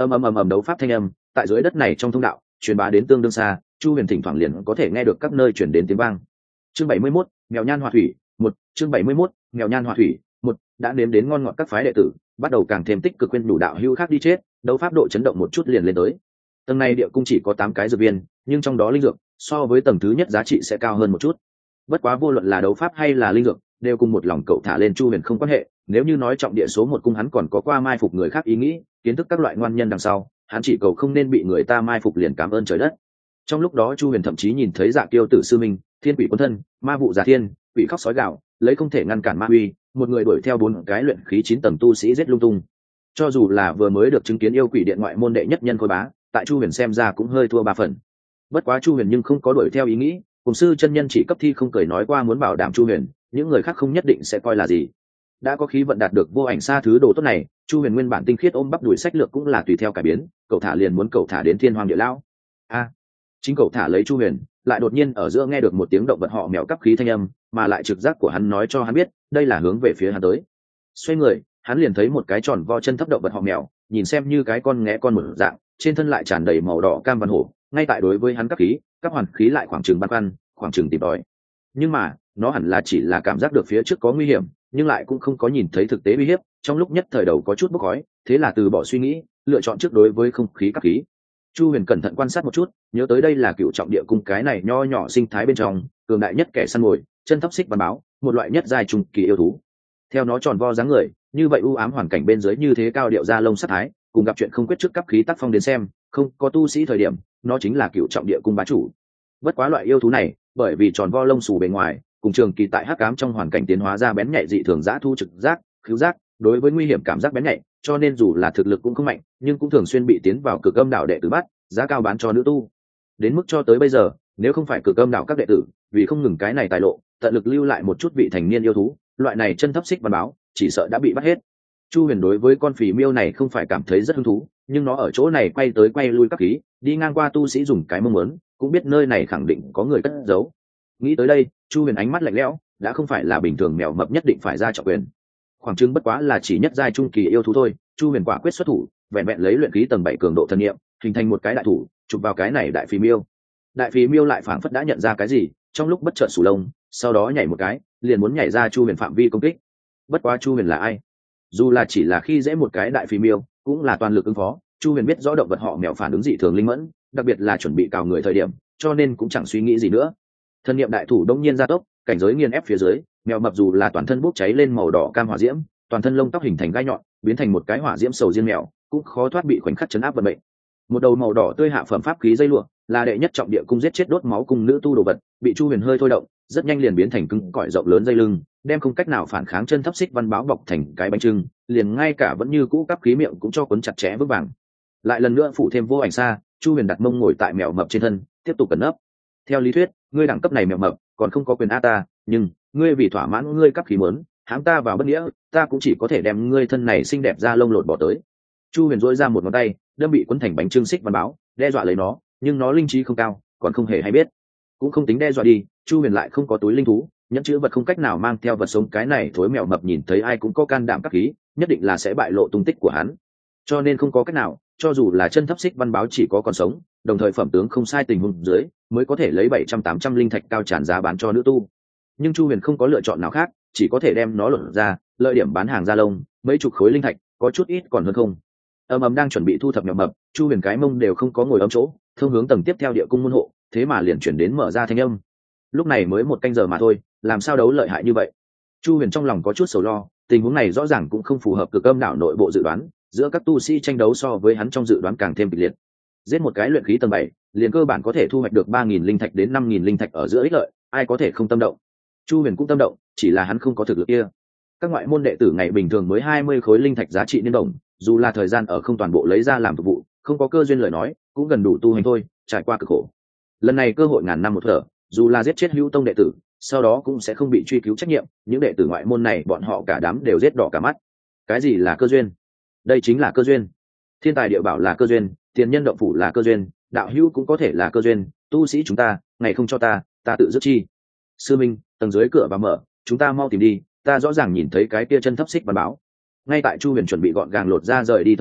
ầm ầm ầm ầm đấu pháp thanh âm tại dưới đất này trong thông đạo truyền bá đến tương đương xa, Chu Huyền thỉnh thoảng liền có thể nghe được các nơi truyền đến tiếng vang. Chương bảy mươi mốt, mèo nhan hỏa thủy, một, chương bảy mươi mốt, mèo nhan hỏa thủy, một, đã nếm đến ngon ngọt các phái đệ tử, bắt đầu càng thêm tích cực khuyên đủ đạo hữu khác đi chết, đấu pháp độ chấn động một chút liền lên tới. Tầng này địa cung chỉ có tám cái dược viên, nhưng trong đó linh dược so với tầng thứ nhất giá trị sẽ cao hơn một chút. Bất quá vô luận là đấu pháp hay là linh dược, đều cùng một lòng cậu thả lên Chu Huyền không quan hệ, nếu như nói trọng địa số một cung hắn còn có qua mai phục người khác ý nghĩ, kiến thức các loại ngoan nhân đằng sau, hắn chỉ cầu không nên bị người ta mai phục liền cảm ơn trời đất. Trong lúc đó Chu Huyền thậm chí nhìn thấy Dạ Kiêu Tử sư minh, Thiên Quỷ Quân Thân, Ma Vụ Giả Thiên, Quỷ Khóc Sói Gạo, lấy không thể ngăn cản ma uy, một người đuổi theo bốn cái luyện khí chín tầng tu sĩ giết lung tung. Cho dù là vừa mới được chứng kiến yêu quỷ điện ngoại môn đệ nhất nhân khôi bá, tại Chu Huyền xem ra cũng hơi thua ba phần. Bất quá Chu Huyền nhưng không có đuổi theo ý nghĩ, cùng sư chân nhân chỉ cấp thi không cười nói qua muốn bảo đảm Chu Huyền, những người khác không nhất định sẽ coi là gì. Đã có khí vận đạt được vô ảnh xa thứ đồ tốt này, Chu Huyền nguyên bản tinh khiết ôm bắp đuổi sách lược cũng là tùy theo cải biến, cậu thả liền muốn cậu thả đến Thiên Hoàng Địa Lão. A, chính cậu thả lấy Chu Huyền, lại đột nhiên ở giữa nghe được một tiếng động vật họ mèo cấp khí thanh âm, mà lại trực giác của hắn nói cho hắn biết, đây là hướng về phía hắn tới. Xoay người, hắn liền thấy một cái tròn vo chân thấp động vật họ mèo, nhìn xem như cái con nghé con một dạng, trên thân lại tràn đầy màu đỏ cam văn hổ, ngay tại đối với hắn cấp khí, các hoàn khí lại khoảng chừng băn khoăn, khoảng chừng tìm đòi. Nhưng mà, nó hẳn là chỉ là cảm giác được phía trước có nguy hiểm, nhưng lại cũng không có nhìn thấy thực tế uy hiếp, trong lúc nhất thời đầu có chút bốc khói, thế là từ bỏ suy nghĩ, lựa chọn trước đối với không khí cấp khí. Chu Huyền cẩn thận quan sát một chút, nhớ tới đây là cựu trọng địa cung cái này nho nhỏ sinh thái bên trong, cường đại nhất kẻ săn mồi, chân thấp xích văn báo, một loại nhất giai trùng kỳ yêu thú. Theo nó tròn vo dáng người, như vậy u ám hoàn cảnh bên dưới như thế cao điệu ra lông sắc thái, cùng gặp chuyện không quyết trước cấp khí tác phong đến xem, không có tu sĩ thời điểm, nó chính là cựu trọng địa cung bá chủ. Bất quá loại yêu thú này, bởi vì tròn vo lông xù bề ngoài, cùng trường kỳ tại hắc ám trong hoàn cảnh tiến hóa ra bén nhạy dị thường dã thu trực giác, khứu giác, đối với nguy hiểm cảm giác bén nhạy, cho nên dù là thực lực cũng không mạnh, nhưng cũng thường xuyên bị tiến vào cực âm đạo đệ tử bắt, giá cao bán cho nữ tu. Đến mức cho tới bây giờ, nếu không phải cực âm đạo các đệ tử, vì không ngừng cái này tài lộ, tận lực lưu lại một chút vị thành niên yêu thú, loại này chân thấp xích văn báo, chỉ sợ đã bị bắt hết. Chu Huyền đối với con phì miêu này không phải cảm thấy rất hứng thú, nhưng nó ở chỗ này quay tới quay lui các khí, đi ngang qua tu sĩ dùng cái mong muốn, cũng biết nơi này khẳng định có người cất giấu. Nghĩ tới đây, Chu Huyền ánh mắt lạnh lẽo, đã không phải là bình thường mèo mập nhất định phải ra trọng quyền. Khoảng chừng bất quá là chỉ nhất giai trung kỳ yêu thú thôi, Chu Huyền quả quyết xuất thủ, vẹn vẹn lấy luyện khí tầng bảy cường độ thần niệm, hình thành một cái đại thủ, chụp vào cái này đại phì miêu. Đại phì miêu lại phảng phất đã nhận ra cái gì, trong lúc bất chợt sủ lông, sau đó nhảy một cái, liền muốn nhảy ra Chu Huyền phạm vi công kích. Bất quá Chu Huyền là ai? Dù là chỉ là khi dễ một cái đại phì miêu, cũng là toàn lực ứng phó. Chu Huyền biết rõ động vật họ mèo phản ứng dị thường linh mẫn, đặc biệt là chuẩn bị cào người thời điểm, cho nên cũng chẳng suy nghĩ gì nữa. Thần niệm đại thủ đông nhiên ra tốc, cảnh giới nghiền ép phía dưới, mèo mập dù là toàn thân bốc cháy lên màu đỏ cam hỏa diễm, toàn thân lông tóc hình thành gai nhọn, biến thành một cái hỏa diễm sầu riêng mèo, cũng khó thoát bị khoảnh khắc chấn áp vận mệnh. Một đầu màu đỏ tươi hạ phẩm pháp khí dây lụa, là đệ nhất trọng địa cung giết chết đốt máu cùng nữ tu đồ vật, bị Chu Huyền hơi thôi động, rất nhanh liền biến thành cứng cỏi rộng lớn dây lưng, đem không cách nào phản kháng chân thấp xích văn báo bọc thành cái bánh trưng, liền ngay cả vẫn như cũ cắp khí miệng cũng cho cuốn chặt chẽ vững vàng. Lại lần nữa phụ thêm vô ảnh xa, Chu Huyền đặt mông ngồi tại mèo mập trên thân, tiếp tục cẩn nấp. Theo lý thuyết, ngươi đẳng cấp này mèo mập, còn không có quyền a ta, nhưng ngươi vì thỏa mãn ngươi cắp khí muốn, hãm ta vào bất nghĩa, ta cũng chỉ có thể đem ngươi thân này xinh đẹp ra lông lột bỏ tới. Chu Huyền duỗi ra một ngón tay, đâm bị cuốn thành bánh trưng xích văn báo, đe dọa lấy nó, nhưng nó linh trí không cao, còn không hề hay biết. Cũng không tính đe dọa đi, Chu Huyền lại không có túi linh thú, nhẫn chữ vật không cách nào mang theo vật sống, cái này thối mèo mập nhìn thấy ai cũng có can đảm cắp khí, nhất định là sẽ bại lộ tung tích của hắn. Cho nên không có cách nào, cho dù là chân thấp xích văn báo chỉ có còn sống, đồng thời phẩm tướng không sai tình huống dưới, mới có thể lấy bảy trăm tám trăm linh thạch cao tràn giá bán cho nữ tu. Nhưng Chu Huyền không có lựa chọn nào khác, chỉ có thể đem nó lột ra, lợi điểm bán hàng ra lông, mấy chục khối linh thạch, có chút ít còn hơn không. Ầm ầm đang chuẩn bị thu thập mèo mập, Chu Huyền cái mông đều không có ngồi ấm chỗ, thông hướng tầng tiếp theo địa cung môn hộ, thế mà liền chuyển đến mở ra thanh âm. Lúc này mới một canh giờ mà thôi, làm sao đấu lợi hại như vậy? Chu Huyền trong lòng có chút sầu lo, tình huống này rõ ràng cũng không phù hợp cực âm đảo nội bộ dự đoán, giữa các tu sĩ tranh đấu so với hắn trong dự đoán càng thêm kịch liệt. Giết một cái luyện khí tầng bảy, liền cơ bản có thể thu hoạch được ba nghìn linh thạch đến năm nghìn linh thạch ở giữa ích lợi, ai có thể không tâm động? Chu Huyền cũng tâm động, chỉ là hắn không có thực lực kia. Các ngoại môn đệ tử ngày bình thường mới hai mươi khối linh thạch giá trị niên đồng, dù là thời gian ở không toàn bộ lấy ra làm phục vụ, không có cơ duyên lời nói, cũng gần đủ tu hành thôi, trải qua cực khổ. Lần này cơ hội ngàn năm một thở, dù là giết chết hữu tông đệ tử, sau đó cũng sẽ không bị truy cứu trách nhiệm, những đệ tử ngoại môn này bọn họ cả đám đều giết đỏ cả mắt. Cái gì là cơ duyên? Đây chính là cơ duyên. Thiên tài địa bảo là cơ duyên, tiền nhân động phủ là cơ duyên, đạo hữu cũng có thể là cơ duyên, tu sĩ chúng ta, ngày không cho ta, ta tự dứt chi. Sư minh, tầng dưới cửa và mở, chúng ta mau tìm đi, ta rõ ràng nhìn thấy cái kia chân thấp xích văn báo. Ngay tại Chu Huyền chuẩn bị gọn gàng lột ra rời đi thời điểm,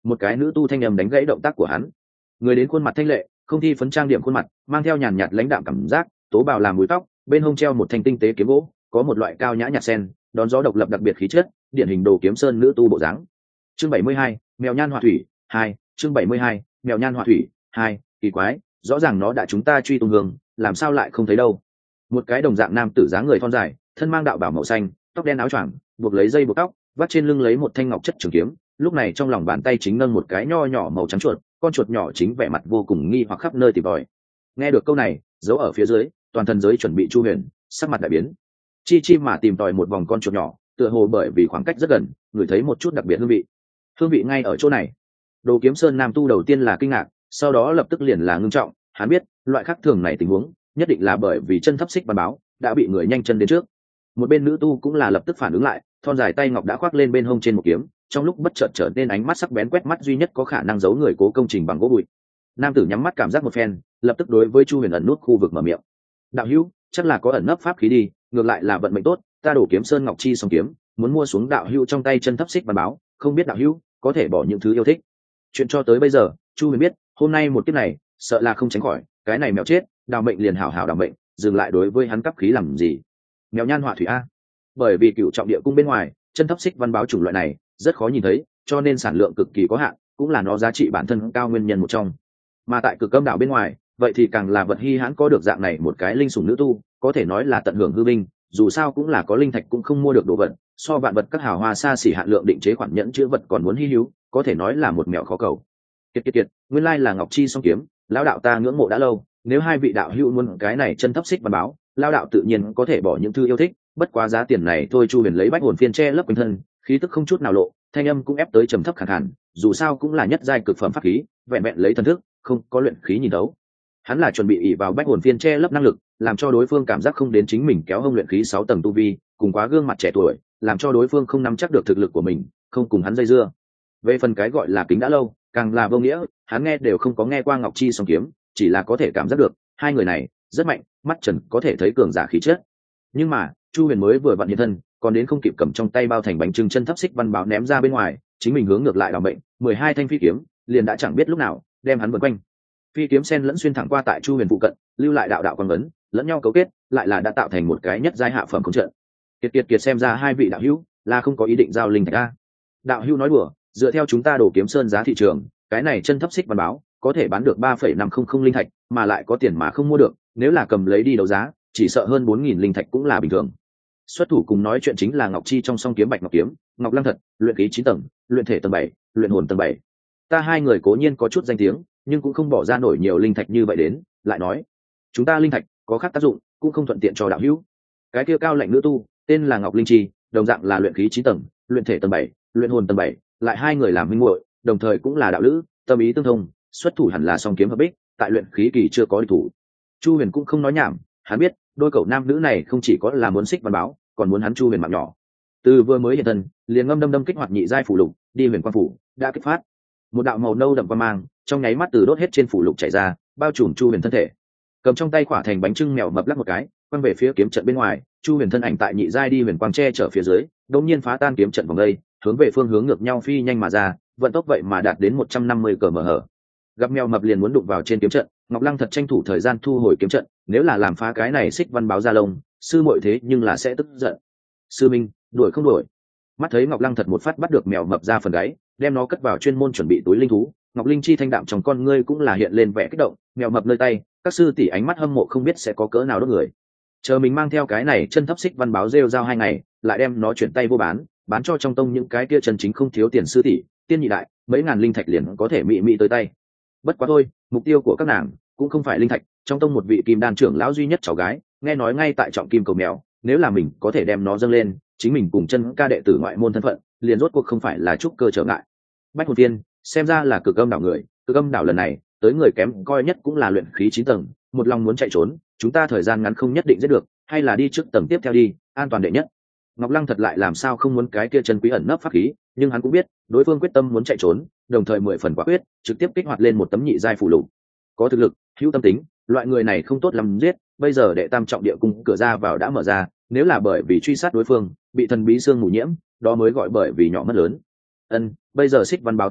một cái nữ tu thanh âm đánh gãy động tác của hắn. Người đến khuôn mặt thanh lệ, không thi phấn trang điểm khuôn mặt, mang theo nhàn nhạt lãnh đạm cảm giác, tố bào làm búi tóc, bên hông treo một thanh tinh tế kiếm gỗ, có một loại cao nhã nhạt sen, đón gió độc lập đặc biệt khí chất, điển hình đồ kiếm sơn nữ tu bộ dáng. Chương bảy mươi hai, mèo nhan họa thủy hai. Chương bảy mươi hai, mèo nhan họa thủy hai. Kỳ quái, rõ ràng nó đã chúng ta truy tung hương, làm sao lại không thấy đâu? Một cái đồng dạng nam tử dáng người thon dài, thân mang đạo bào màu xanh, tóc đen áo choàng, buộc lấy dây buộc tóc, vắt trên lưng lấy một thanh ngọc chất trường kiếm, lúc này trong lòng bàn tay chính nâng một cái nho nhỏ màu trắng chuột, con chuột nhỏ chính vẻ mặt vô cùng nghi hoặc khắp nơi tìm tòi. Nghe được câu này, giấu ở phía dưới, toàn thân giới chuẩn bị chu huyền, sắc mặt đại biến. Chi chi mà tìm tòi một vòng con chuột nhỏ, tựa hồ bởi vì khoảng cách rất gần, người thấy một chút đặc biệt hương vị. Hương vị ngay ở chỗ này. Đồ kiếm sơn nam tu đầu tiên là kinh ngạc, sau đó lập tức liền là ngưng trọng, hắn biết, loại khác thường này tình huống, nhất định là bởi vì chân thấp xích văn báo đã bị người nhanh chân đến trước. Một bên nữ tu cũng là lập tức phản ứng lại, thon dài tay ngọc đã khoác lên bên hông trên một kiếm, trong lúc bất chợt trở nên ánh mắt sắc bén quét mắt duy nhất có khả năng giấu người cố công trình bằng gỗ bụi. Nam tử nhắm mắt cảm giác một phen, lập tức đối với chu huyền ẩn nút khu vực mở miệng. Đạo hữu, chắc là có ẩn nấp pháp khí đi, ngược lại là vận mệnh tốt, ta đổ kiếm sơn ngọc chi song kiếm, muốn mua xuống đạo hữu trong tay chân thấp xích văn báo, không biết đạo hữu có thể bỏ những thứ yêu thích. Chuyện cho tới bây giờ, chu huyền biết, hôm nay một kiếp này, sợ là không tránh khỏi, cái này mèo chết, đào mệnh liền hảo hảo đào mệnh, dừng lại đối với hắn cấp khí làm gì? Mèo nhan họa thủy a. Bởi vì cựu trọng địa cung bên ngoài, chân thấp xích văn báo chủng loại này rất khó nhìn thấy, cho nên sản lượng cực kỳ có hạn, cũng là nó giá trị bản thân cao nguyên nhân một trong. Mà tại cực âm đảo bên ngoài, vậy thì càng là vật hi hãn có được dạng này một cái linh sủng nữ tu, có thể nói là tận hưởng hư vinh, dù sao cũng là có linh thạch cũng không mua được đồ vật, so vạn vật các hào hoa xa xỉ hạn lượng định chế khoản nhẫn chứa vật còn muốn hi hữu, có thể nói là một mèo khó cầu. Kiệt kiệt kiệt, nguyên lai là Ngọc Chi song kiếm, lão đạo ta ngưỡng mộ đã lâu, nếu hai vị đạo hữu muốn cái này chân thấp xích văn báo, lão đạo tự nhiên có thể bỏ những thứ yêu thích, bất quá giá tiền này thôi. Chu huyền lấy bách hồn phiên che lấp quanh thân, khí tức không chút nào lộ, thanh âm cũng ép tới trầm thấp khàn khàn, dù sao cũng là nhất giai cực phẩm pháp khí, vẹn vẹn lấy thần thức, không có luyện khí nhìn đấu. Hắn là chuẩn bị ỷ vào bách hồn phiên che lấp năng lực, làm cho đối phương cảm giác không đến chính mình kéo hông luyện khí sáu tầng tu vi, cùng quá gương mặt trẻ tuổi, làm cho đối phương không nắm chắc được thực lực của mình, không cùng hắn dây dưa. Về phần cái gọi là kính đã lâu, càng là vô nghĩa, hắn nghe đều không có nghe qua Ngọc Chi song kiếm, chỉ là có thể cảm giác được hai người này rất mạnh, mắt trần có thể thấy cường giả khí chất. Nhưng mà chu huyền mới vừa vặn hiện thân, còn đến không kịp cầm trong tay bao thành bánh trưng chân thấp xích văn báo ném ra bên ngoài, chính mình hướng ngược lại làm bệnh, mười hai thanh phi kiếm liền đã chẳng biết lúc nào đem hắn vần quanh. Phi kiếm sen lẫn xuyên thẳng qua tại chu huyền phụ cận, lưu lại đạo đạo quan vấn, lẫn nhau cấu kết, lại là đã tạo thành một cái nhất giai hạ phẩm công trận. Kiệt kiệt kiệt, xem ra hai vị đạo hữu là không có ý định giao linh thạch a. Đạo hữu nói đùa, dựa theo chúng ta đổ kiếm sơn giá thị trường, cái này chân thấp xích văn báo có thể bán được ba phẩy năm không không linh thạch, mà lại có tiền mà không mua được, nếu là cầm lấy đi đấu giá, chỉ sợ hơn bốn nghìn linh thạch cũng là bình thường. Xuất thủ cùng nói chuyện chính là Ngọc Chi trong song kiếm Bạch Ngọc kiếm, Ngọc Lăng thật, luyện khí chín tầng, luyện thể tầng bảy, luyện hồn tầng bảy. Ta hai người cố nhiên có chút danh tiếng, nhưng cũng không bỏ ra nổi nhiều linh thạch như vậy đến, lại nói, chúng ta linh thạch có khác tác dụng, cũng không thuận tiện cho đạo hữu. Cái kia cao lạnh nữ tu, tên là Ngọc Linh Chi, đồng dạng là luyện khí chín tầng, luyện thể tầng bảy, luyện hồn tầng bảy, lại hai người làm huynh muội, đồng thời cũng là đạo lữ, tâm ý tương thông, xuất thủ hẳn là song kiếm hợp bích, tại luyện khí kỳ chưa có địch thủ. Chu huyền cũng không nói nhảm, hắn biết đôi cậu nam nữ này không chỉ có là muốn xích văn báo, còn muốn hắn chu huyền mạng nhỏ. Từ vừa mới hiện thân, liền ngâm đâm đâm kích hoạt nhị giai phủ lục, đi huyền quang phủ đã kích phát một đạo màu nâu đậm qua mang, trong nháy mắt từ đốt hết trên phủ lục chảy ra, bao trùm chu huyền thân thể. Cầm trong tay khỏa thành bánh trưng mèo mập lắc một cái, quăng về phía kiếm trận bên ngoài. Chu huyền thân ảnh tại nhị giai đi huyền quang che chở phía dưới, đột nhiên phá tan kiếm trận vòng đây, hướng về phương hướng ngược nhau phi nhanh mà ra, vận tốc vậy mà đạt đến một trăm năm mươi cờ mờ hở. Gặp mèo mập liền muốn đụng vào trên kiếm trận, Ngọc Lăng thật tranh thủ thời gian thu hồi kiếm trận, nếu là làm phá cái này xích văn báo ra lông, sư muội thế nhưng là sẽ tức giận. Sư minh, đuổi không đuổi? Mắt thấy Ngọc Lăng thật một phát bắt được mèo mập ra phần gáy, đem nó cất vào chuyên môn chuẩn bị túi linh thú, Ngọc Linh Chi thanh đạm trong con ngươi cũng là hiện lên vẻ kích động, mèo mập nơi tay, các sư tỷ ánh mắt hâm mộ không biết sẽ có cỡ nào đốt người. Chờ mình mang theo cái này chân thấp xích văn báo rêu rao hai ngày, lại đem nó chuyển tay vô bán, bán cho trong tông những cái kia chân chính không thiếu tiền sư tỷ, tiên nhị đại, mấy ngàn linh thạch liền có thể mị mị tới tay. Bất quá thôi, mục tiêu của các nàng cũng không phải linh thạch, trong tông một vị kim đan trưởng lão duy nhất cháu gái, nghe nói ngay tại trọng kim cầu mèo, nếu là mình có thể đem nó dâng lên, chính mình cùng chân ca đệ tử ngoại môn thân phận, liền rốt cuộc không phải là trúc cơ trở ngại. Bách hồn tiên, xem ra là cực âm đảo người, cực âm đảo lần này tới người kém coi nhất cũng là luyện khí chín tầng, một lòng muốn chạy trốn, chúng ta thời gian ngắn không nhất định giết được, hay là đi trước tầng tiếp theo đi, an toàn đệ nhất. Ngọc Lăng thật lại làm sao không muốn cái kia chân quý ẩn nấp pháp khí, nhưng hắn cũng biết đối phương quyết tâm muốn chạy trốn, đồng thời mười phần quả quyết, trực tiếp kích hoạt lên một tấm nhị giai phù lục. Có thực lực, hữu tâm tính, loại người này không tốt lắm giết, bây giờ đệ tam trọng địa cung cửa ra vào đã mở ra, nếu là bởi vì truy sát đối phương bị thần bí xương mù nhiễm, đó mới gọi bởi vì nhỏ mất lớn. Ân, bây giờ xích văn báo tới tay,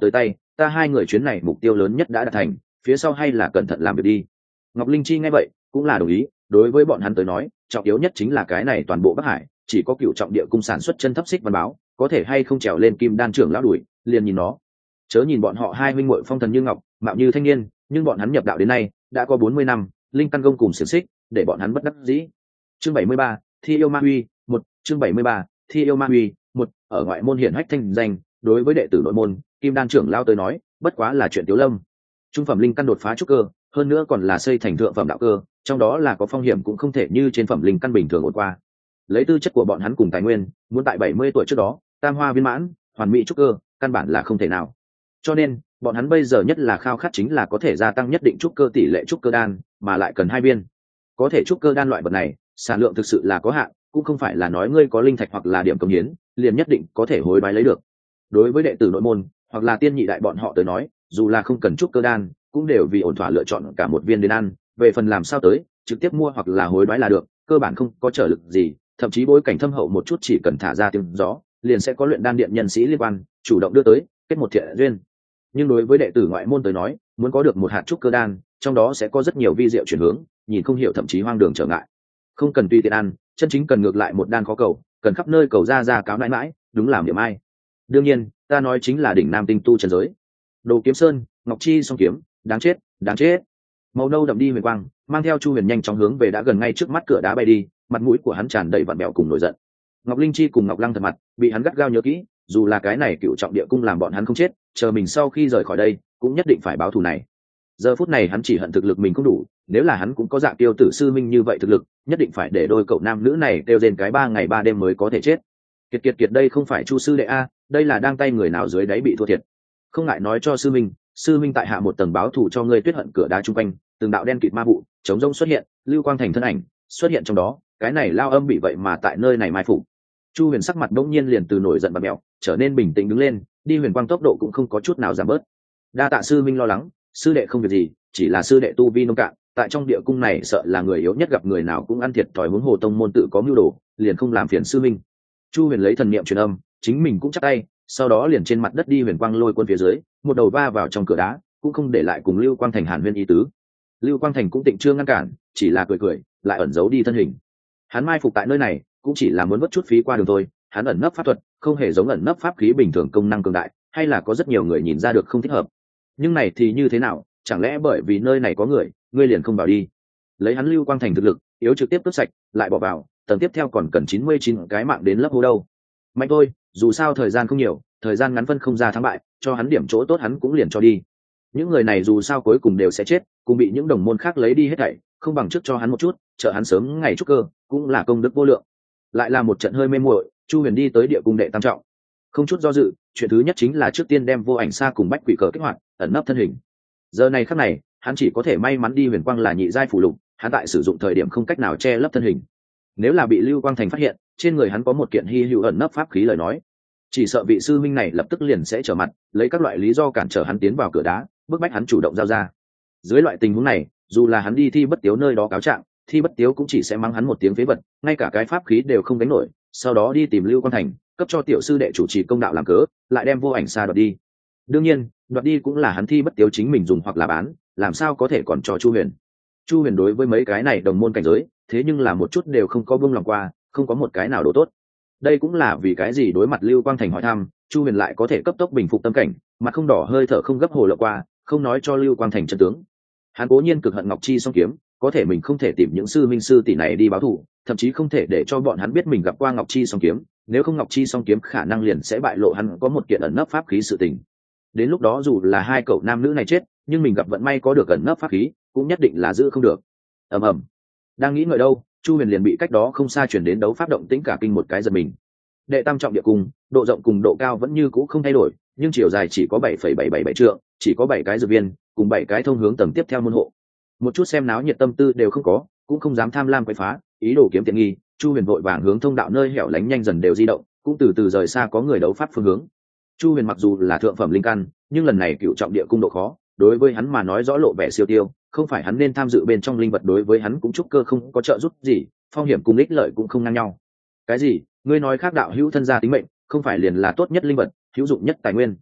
ta hai người chuyến này mục tiêu lớn nhất đã đạt thành, phía sau hay là cẩn thận làm việc đi. Ngọc Linh Chi nghe vậy cũng là đồng ý, đối với bọn hắn tới nói trọng yếu nhất chính là cái này toàn bộ Bắc Hải chỉ có cựu trọng địa cung sản xuất chân thấp xích văn báo có thể hay không trèo lên kim đan trưởng lão đuổi, liền nhìn nó. Chớ nhìn bọn họ hai huynh muội phong thần như ngọc, mạo như thanh niên, nhưng bọn hắn nhập đạo đến nay đã có bốn mươi năm, linh căn gông cùng xiển xích, để bọn hắn bất đắc dĩ. Chương bảy mươi ba, Thi yêu ma huy, một, chương bảy mươi ba, Thi yêu ma huy, một, ở ngoại môn hiển hách thanh danh, đối với đệ tử nội môn, kim đan trưởng lão tới nói, bất quá là chuyện tiểu lâm. Trung phẩm linh căn đột phá trúc cơ, hơn nữa còn là xây thành thượng phẩm đạo cơ, trong đó là có phong hiểm cũng không thể như trên phẩm linh căn bình thường ổn qua. Lấy tư chất của bọn hắn cùng tài nguyên, muốn tại bảy mươi tuổi trước đó, tam hoa viên mãn, hoàn mỹ trúc cơ, căn bản là không thể nào. Cho nên, bọn hắn bây giờ nhất là khao khát chính là có thể gia tăng nhất định trúc cơ tỷ lệ trúc cơ đan, mà lại cần hai viên. Có thể trúc cơ đan loại vật này, sản lượng thực sự là có hạn, cũng không phải là nói ngươi có linh thạch hoặc là điểm công hiến, liền nhất định có thể hối đoái lấy được. Đối với đệ tử nội môn, hoặc là tiên nhị đại bọn họ tới nói, dù là không cần trúc cơ đan, cũng đều vì ổn thỏa lựa chọn cả một viên đến ăn, về phần làm sao tới, trực tiếp mua hoặc là hối đoái là được, cơ bản không có trở lực gì, thậm chí bối cảnh thâm hậu một chút chỉ cần thả ra tiếng gió, liền sẽ có luyện đan điện nhân sĩ liên quan, chủ động đưa tới, kết một thiện duyên. Nhưng đối với đệ tử ngoại môn tới nói, muốn có được một hạt trúc cơ đan, trong đó sẽ có rất nhiều vi diệu chuyển hướng, nhìn không hiểu thậm chí hoang đường trở ngại. Không cần tùy tiện ăn, chân chính cần ngược lại một đan khó cầu, cần khắp nơi cầu ra ra cáo nãi mãi, đúng làm điểm ai. Đương nhiên, ta nói chính là đỉnh nam tinh tu trần giới. Đồ Kiếm Sơn, Ngọc Chi song kiếm, đáng chết, đáng chết. Màu nâu đậm đi huyền quang, mang theo Chu Huyền nhanh chóng hướng về đã gần ngay trước mắt cửa đá bay đi, mặt mũi của hắn tràn đầy vặn bẹo cùng nổi giận. Ngọc Linh Chi cùng Ngọc Lăng thật mặt, bị hắn gắt gao nhớ kỹ, dù là cái này cựu trọng địa cung làm bọn hắn không chết, chờ mình sau khi rời khỏi đây, cũng nhất định phải báo thù này. Giờ phút này hắn chỉ hận thực lực mình không đủ, nếu là hắn cũng có dạng tiêu tử sư minh như vậy thực lực, nhất định phải để đôi cậu nam nữ này kêu rên cái ba ngày ba đêm mới có thể chết. Kiệt kiệt kiệt đây không phải Chu sư đệ a, đây là đang tay người nào dưới đáy bị thua thiệt. Không ngại nói cho sư minh, sư minh tại hạ một tầng báo thù cho ngươi tuyết hận cửa đá trung quanh, từng đạo đen kịt ma vụ, chống rông xuất hiện, lưu quang thành thân ảnh xuất hiện trong đó, cái này lao âm bị vậy mà tại nơi này mai phục. Chu Huyền sắc mặt bỗng nhiên liền từ nổi giận bặm mèo trở nên bình tĩnh đứng lên, đi huyền quang tốc độ cũng không có chút nào giảm bớt. Đa tạ sư minh lo lắng, sư đệ không việc gì, chỉ là sư đệ tu vi nông cạn, tại trong địa cung này sợ là người yếu nhất gặp người nào cũng ăn thiệt thòi, huống hồ tông môn tự có mưu đồ, liền không làm phiền sư minh. Chu Huyền lấy thần niệm truyền âm, chính mình cũng chắc tay, sau đó liền trên mặt đất đi huyền quang lôi quân phía dưới, một đầu va vào trong cửa đá, cũng không để lại cùng Lưu Quang Thành hàn huyên ý tứ. Lưu Quang Thành cũng tịnh chưa ngăn cản, chỉ là cười cười, lại ẩn giấu đi thân hình. Hắn mai phục tại nơi này, cũng chỉ là muốn mất chút phí qua đường thôi. Hắn ẩn nấp pháp thuật, không hề giống ẩn nấp pháp khí bình thường công năng cường đại, hay là có rất nhiều người nhìn ra được không thích hợp. Nhưng này thì như thế nào? Chẳng lẽ bởi vì nơi này có người, ngươi liền không vào đi? Lấy hắn Lưu Quang Thành thực lực, yếu trực tiếp cướp sạch, lại bỏ vào, tầng tiếp theo còn cần chín mươi chín cái mạng đến lấp hố đâu. Mạnh thôi, dù sao thời gian không nhiều, thời gian ngắn phân không ra thắng bại, cho hắn điểm chỗ tốt hắn cũng liền cho đi. Những người này dù sao cuối cùng đều sẽ chết, cùng bị những đồng môn khác lấy đi hết thảy, không bằng trước cho hắn một chút, trợ hắn sớm ngày trúc cơ, cũng là công đức vô lượng. Lại là một trận hơi mê muội, Chu Huyền đi tới địa cung đệ tam trọng, không chút do dự, chuyện thứ nhất chính là trước tiên đem vô ảnh xa cùng bách quỷ cờ kích hoạt, ẩn nấp thân hình. Giờ này khắc này, hắn chỉ có thể may mắn đi huyền quang là nhị giai phù lục, hắn tại sử dụng thời điểm không cách nào che lấp thân hình. Nếu là bị Lưu Quang Thành phát hiện, trên người hắn có một kiện hi hữu ẩn nấp pháp khí lời nói, chỉ sợ vị sư minh này lập tức liền sẽ trở mặt, lấy các loại lý do cản trở hắn tiến vào cửa đá, bức bách hắn chủ động giao ra. Dưới loại tình huống này, dù là hắn đi Thi Bất Tiếu nơi đó cáo trạng, Thi Bất Tiếu cũng chỉ sẽ mắng hắn một tiếng phế vật, ngay cả cái pháp khí đều không đánh nổi, sau đó đi tìm Lưu Quang Thành, cấp cho tiểu sư đệ chủ trì công đạo làm cớ, lại đem vô ảnh xa đoạt đi. Đương nhiên, đoạt đi cũng là hắn Thi Bất Tiếu chính mình dùng hoặc là bán, làm sao có thể còn cho Chu Huyền. Chu Huyền đối với mấy cái này đồng môn cảnh giới, thế nhưng là một chút đều không có buông lòng qua, không có một cái nào đồ tốt. Đây cũng là vì cái gì đối mặt Lưu Quang Thành hỏi thăm, Chu Huyền lại có thể cấp tốc bình phục tâm cảnh, mặt không đỏ hơi thở không gấp hồ lộ qua, không nói cho Lưu Quang Thành chân tướng. Hắn cố nhiên cực hận Ngọc Chi song kiếm, có thể mình không thể tìm những sư minh sư tỷ này đi báo thù, thậm chí không thể để cho bọn hắn biết mình gặp qua Ngọc Chi song kiếm, nếu không Ngọc Chi song kiếm khả năng liền sẽ bại lộ hắn có một kiện ẩn nấp pháp khí sự tình. Đến lúc đó dù là hai cậu nam nữ này chết, nhưng mình gặp vận may có được ẩn nấp pháp khí, cũng nhất định là giữ không được. Ầm ầm. Đang nghĩ ngợi đâu, Chu Huyền liền bị cách đó không xa chuyển đến đấu pháp động tĩnh cả kinh một cái giật mình. Đệ tam trọng địa cung, độ rộng cùng độ cao vẫn như cũ không thay đổi, nhưng chiều dài chỉ có bảy phẩy bảy bảy bảy trượng, chỉ có bảy cái dược viên, cùng bảy cái thông hướng tầng tiếp theo môn hộ. Một chút xem náo nhiệt tâm tư đều không có, cũng không dám tham lam quấy phá, ý đồ kiếm tiện nghi, Chu Huyền vội vàng hướng thông đạo nơi hẻo lánh nhanh dần đều di động, cũng từ từ rời xa có người đấu pháp phương hướng. Chu Huyền mặc dù là thượng phẩm linh căn, nhưng lần này cựu trọng địa cung độ khó, đối với hắn mà nói rõ lộ vẻ siêu tiêu, không phải hắn nên tham dự bên trong linh vật, đối với hắn cũng trúc cơ không có trợ giúp gì, phong hiểm cùng ích lợi cũng không ngang nhau. Cái gì? Ngươi nói khác đạo hữu thân gia tính mệnh, không phải liền là tốt nhất linh vật, hữu dụng nhất tài nguyên?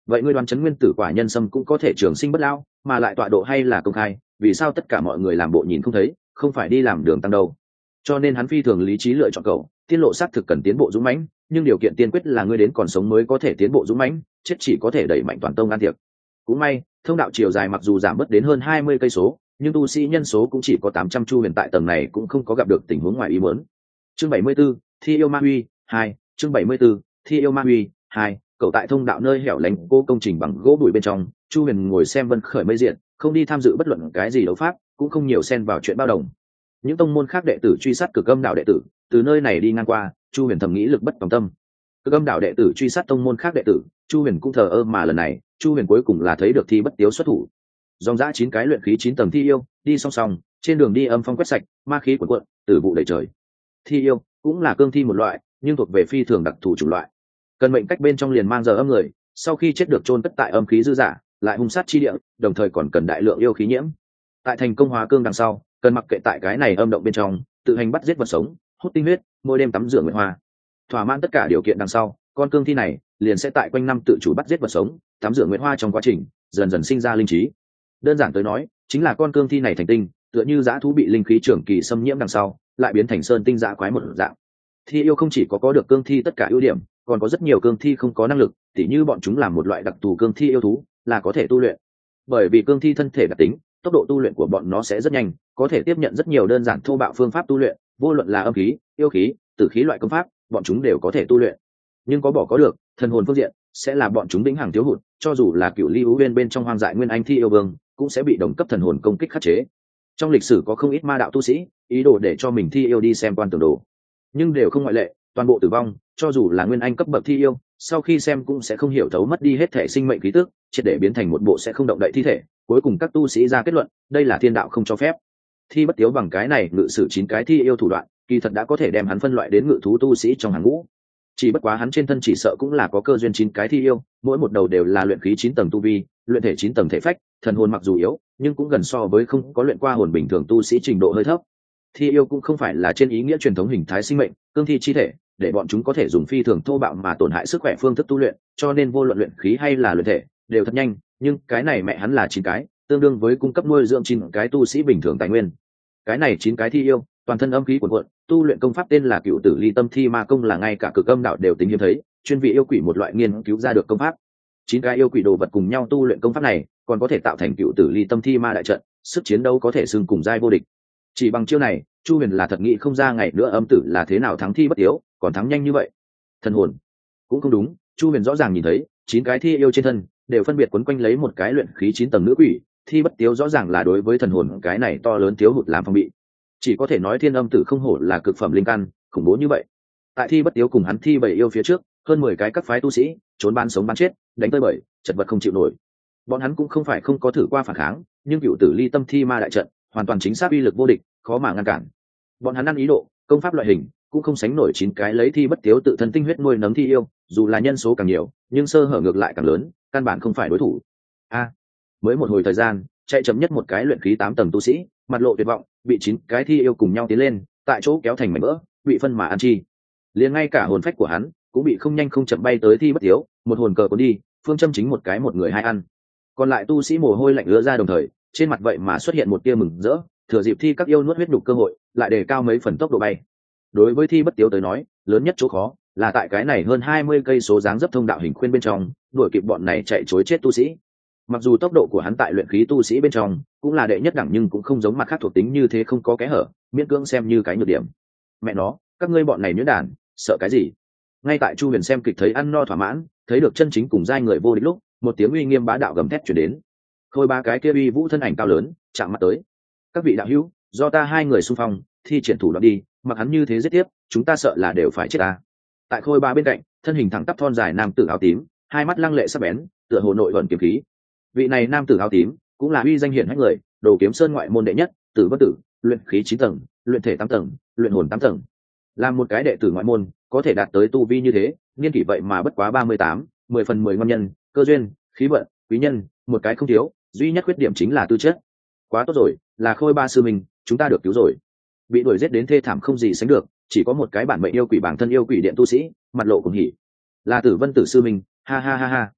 vậy ngươi đoán chấn nguyên tử quả nhân sâm cũng có thể trường sinh bất lão, mà lại tọa độ hay là công khai, vì sao tất cả mọi người làm bộ nhìn không thấy, không phải đi làm đường tăng đâu? Cho nên hắn phi thường lý trí lựa chọn cậu, tiên lộ xác thực cần tiến bộ dũng mãnh, nhưng điều kiện tiên quyết là ngươi đến còn sống mới có thể tiến bộ dũng mãnh, chết chỉ có thể đẩy mạnh toàn tông an tiệc. Cũng may, thông đạo chiều dài mặc dù giảm bớt đến hơn hai mươi cây số, nhưng tu sĩ nhân số cũng chỉ có tám trăm chu huyền, tại tầng này cũng không có gặp được tình huống ngoài ý muốn. Chương bảy mươi 74, Thi yêu ma huy hai, chương bảy mươi 74, Thi yêu ma huy hai, cậu tại thông đạo nơi hẻo lánh cô công trình bằng gỗ bụi bên trong, chu huyền ngồi xem vân khởi mây diện, không đi tham dự bất luận cái gì đấu pháp, cũng không nhiều xen vào chuyện bao đồng. Những tông môn khác đệ tử truy sát cực âm đạo đệ tử, từ nơi này đi ngang qua, chu huyền thầm nghĩ lực bất tòng tâm. Cực âm đạo đệ tử truy sát tông môn khác đệ tử, chu huyền cũng thờ ơ, mà lần này chu huyền cuối cùng là thấy được Thi bất tiếu xuất thủ. Dòng dã chín cái luyện khí chín tầng thi yêu đi song song, trên đường đi âm phong quét sạch, ma khí cuồn cuộn, tử vụ đầy trời. Thi yêu cũng là cương thi một loại, nhưng thuộc về phi thường đặc thù chủng loại, cần mệnh cách bên trong liền mang giờ âm người, sau khi chết được chôn cất tại âm khí dư dả, lại hung sát chi địa, đồng thời còn cần đại lượng yêu khí nhiễm. Tại thành công hóa cương đằng sau, cần mặc kệ tại cái này âm động bên trong, tự hành bắt giết vật sống, hút tinh huyết, mỗi đêm tắm rửa nguyệt hoa. Thỏa mãn tất cả điều kiện đằng sau, con cương thi này liền sẽ tại quanh năm tự chủ bắt giết vật sống, tắm rửa nguyệt hoa, trong quá trình dần dần sinh ra linh trí. Đơn giản tới nói, chính là con cương thi này thành tinh, tựa như dã thú bị linh khí trưởng kỳ xâm nhiễm đằng sau, lại biến thành sơn tinh dã quái một dạng. Thi yêu không chỉ có có được cương thi tất cả ưu điểm, còn có rất nhiều cương thi không có năng lực, tỉ như bọn chúng làm một loại đặc thù cương thi yêu thú, là có thể tu luyện. Bởi vì cương thi thân thể đặc tính, tốc độ tu luyện của bọn nó sẽ rất nhanh, có thể tiếp nhận rất nhiều đơn giản thô bạo phương pháp tu luyện, vô luận là âm khí, yêu khí, tử khí loại công pháp, bọn chúng đều có thể tu luyện. Nhưng có bỏ có được, thần hồn phương diện sẽ là bọn chúng vĩnh hằng thiếu hụt, cho dù là cựu ly hữu bên bên trong hoang dại nguyên anh thi yêu vương, cũng sẽ bị đồng cấp thần hồn công kích khắc chế. Trong lịch sử có không ít ma đạo tu sĩ ý đồ để cho mình thi yêu đi xem quan tưởng đồ, nhưng đều không ngoại lệ, toàn bộ tử vong. Cho dù là nguyên anh cấp bậc thi yêu, sau khi xem cũng sẽ không hiểu thấu, mất đi hết thể sinh mệnh khí tức, triệt để biến thành một bộ sẽ không động đậy thi thể. Cuối cùng các tu sĩ ra kết luận, đây là thiên đạo không cho phép. Thi bất tiếu bằng cái này ngự sử chín cái thi yêu thủ đoạn, kỳ thật đã có thể đem hắn phân loại đến ngự thú tu sĩ trong hàng ngũ. Chỉ bất quá hắn trên thân chỉ sợ cũng là có cơ duyên chín cái thi yêu, mỗi một đầu đều là luyện khí chín tầng tu vi, luyện thể chín tầng thể phách, thần hồn mặc dù yếu, nhưng cũng gần so với không có luyện qua hồn bình thường tu sĩ trình độ hơi thấp. Thi yêu cũng không phải là trên ý nghĩa truyền thống hình thái sinh mệnh, cương thi chi thể, để bọn chúng có thể dùng phi thường thô bạo mà tổn hại sức khỏe phương thức tu luyện, cho nên vô luận luyện khí hay là luyện thể đều thật nhanh. Nhưng cái này mẹ hắn là chín cái, tương đương với cung cấp nuôi dưỡng chín cái tu sĩ bình thường tài nguyên. Cái này chín cái thi yêu, toàn thân âm khí cuồn cuộn, tu luyện công pháp tên là Cựu Tử Ly Tâm Thi Ma Công, là ngay cả cực âm đạo đều tính hiếm thấy, chuyên vị yêu quỷ một loại nghiên cứu ra được công pháp. Chín cái yêu quỷ đồ vật cùng nhau tu luyện công pháp này, còn có thể tạo thành Cựu Tử Ly Tâm Thi Ma đại trận, sức chiến đấu có thể xưng cùng giai vô địch. Chỉ bằng chiêu này, chu huyền là thật nghĩ không ra ngày nữa âm tử là thế nào thắng Thi bất tiếu, còn thắng nhanh như vậy. Thần hồn cũng không đúng, chu huyền rõ ràng nhìn thấy chín cái thi yêu trên thân đều phân biệt quấn quanh lấy một cái luyện khí chín tầng nữ quỷ. Thi bất tiếu rõ ràng là đối với thần hồn cái này to lớn thiếu hụt làm phòng bị. Chỉ có thể nói thiên âm tử không hổ là cực phẩm linh căn, khủng bố như vậy. Tại Thi bất tiếu cùng hắn thi bảy yêu phía trước, hơn mười cái các phái tu sĩ trốn bán sống bán chết, đánh tơi bời, chật vật không chịu nổi. Bọn hắn cũng không phải không có thử qua phản kháng, nhưng Cựu Tử Ly Tâm Thi Ma đại trận hoàn toàn chính xác uy lực vô địch, khó mà ngăn cản. Bọn hắn ăn ý độ, công pháp loại hình cũng không sánh nổi chín cái lấy Thi bất tiếu tự thân tinh huyết nuôi nấng thi yêu, dù là nhân số càng nhiều, nhưng sơ hở ngược lại càng lớn, căn bản không phải đối thủ. A, mới một hồi thời gian, chạy chậm nhất một cái luyện khí tám tầng tu sĩ, mặt lộ tuyệt vọng, bị chín cái thi yêu cùng nhau tiến lên, tại chỗ kéo thành mảnh vỡ, bị phân mà ăn chi. Liền ngay cả hồn phách của hắn cũng bị không nhanh không chậm bay tới Thi bất tiếu, một hồn cờ cuốn đi, phương châm chính một cái một người hai ăn. Còn lại tu sĩ mồ hôi lạnh ứa ra, đồng thời trên mặt vậy mà xuất hiện một tia mừng rỡ, thừa dịp Thi các yêu nuốt huyết đục cơ hội, lại đề cao mấy phần tốc độ bay. Đối với Thi bất tiếu tới nói, lớn nhất chỗ khó là tại cái này hơn hai mươi cây số dáng dấp thông đạo hình khuyên bên trong, đuổi kịp bọn này chạy chối chết tu sĩ. Mặc dù tốc độ của hắn tại luyện khí tu sĩ bên trong cũng là đệ nhất đẳng, nhưng cũng không giống mặt khác thuộc tính như thế không có kẽ hở, miễn cưỡng xem như cái nhược điểm. Mẹ nó, các ngươi bọn này nhuyễn đản, sợ cái gì? Ngay tại chu huyền xem kịch thấy ăn no thỏa mãn, thấy được chân chính cùng giai người vô địch lúc, một tiếng uy nghiêm bá đạo gầm thét truyền đến. Khôi ba cái kia uy vũ thân ảnh cao lớn chạm mặt tới. Các vị đạo hữu, do ta hai người xung phong, thi triển thủ đoạn đi, mặc hắn như thế giết tiếp, chúng ta sợ là đều phải chết ta. Tại khôi ba bên cạnh, thân hình thẳng tắp thon dài nam tử áo tím, hai mắt lăng lệ sắc bén, tựa hồ nội vận kiếm khí. Vị này nam tử áo tím cũng là uy danh hiển hách người, Đồ Kiếm Sơn ngoại môn đệ nhất, Tử Bất Tử, luyện khí chín tầng, luyện thể tám tầng, luyện hồn tám tầng. Làm một cái đệ tử ngoại môn, có thể đạt tới tu vi như thế, niên kỷ vậy mà bất quá ba mươi tám, mười phần mười ngon nhân, cơ duyên, khí vận, quý nhân, một cái không thiếu, duy nhất khuyết điểm chính là tư chất. Quá tốt rồi, là Khôi ba sư mình, chúng ta được cứu rồi. Bị đuổi giết đến thê thảm không gì sánh được, chỉ có một cái bản mệnh yêu quỷ bản thân yêu quỷ điện tu sĩ, mặt lộ cùng hỉ. Là Tử Vân Tử sư mình, ha ha ha ha.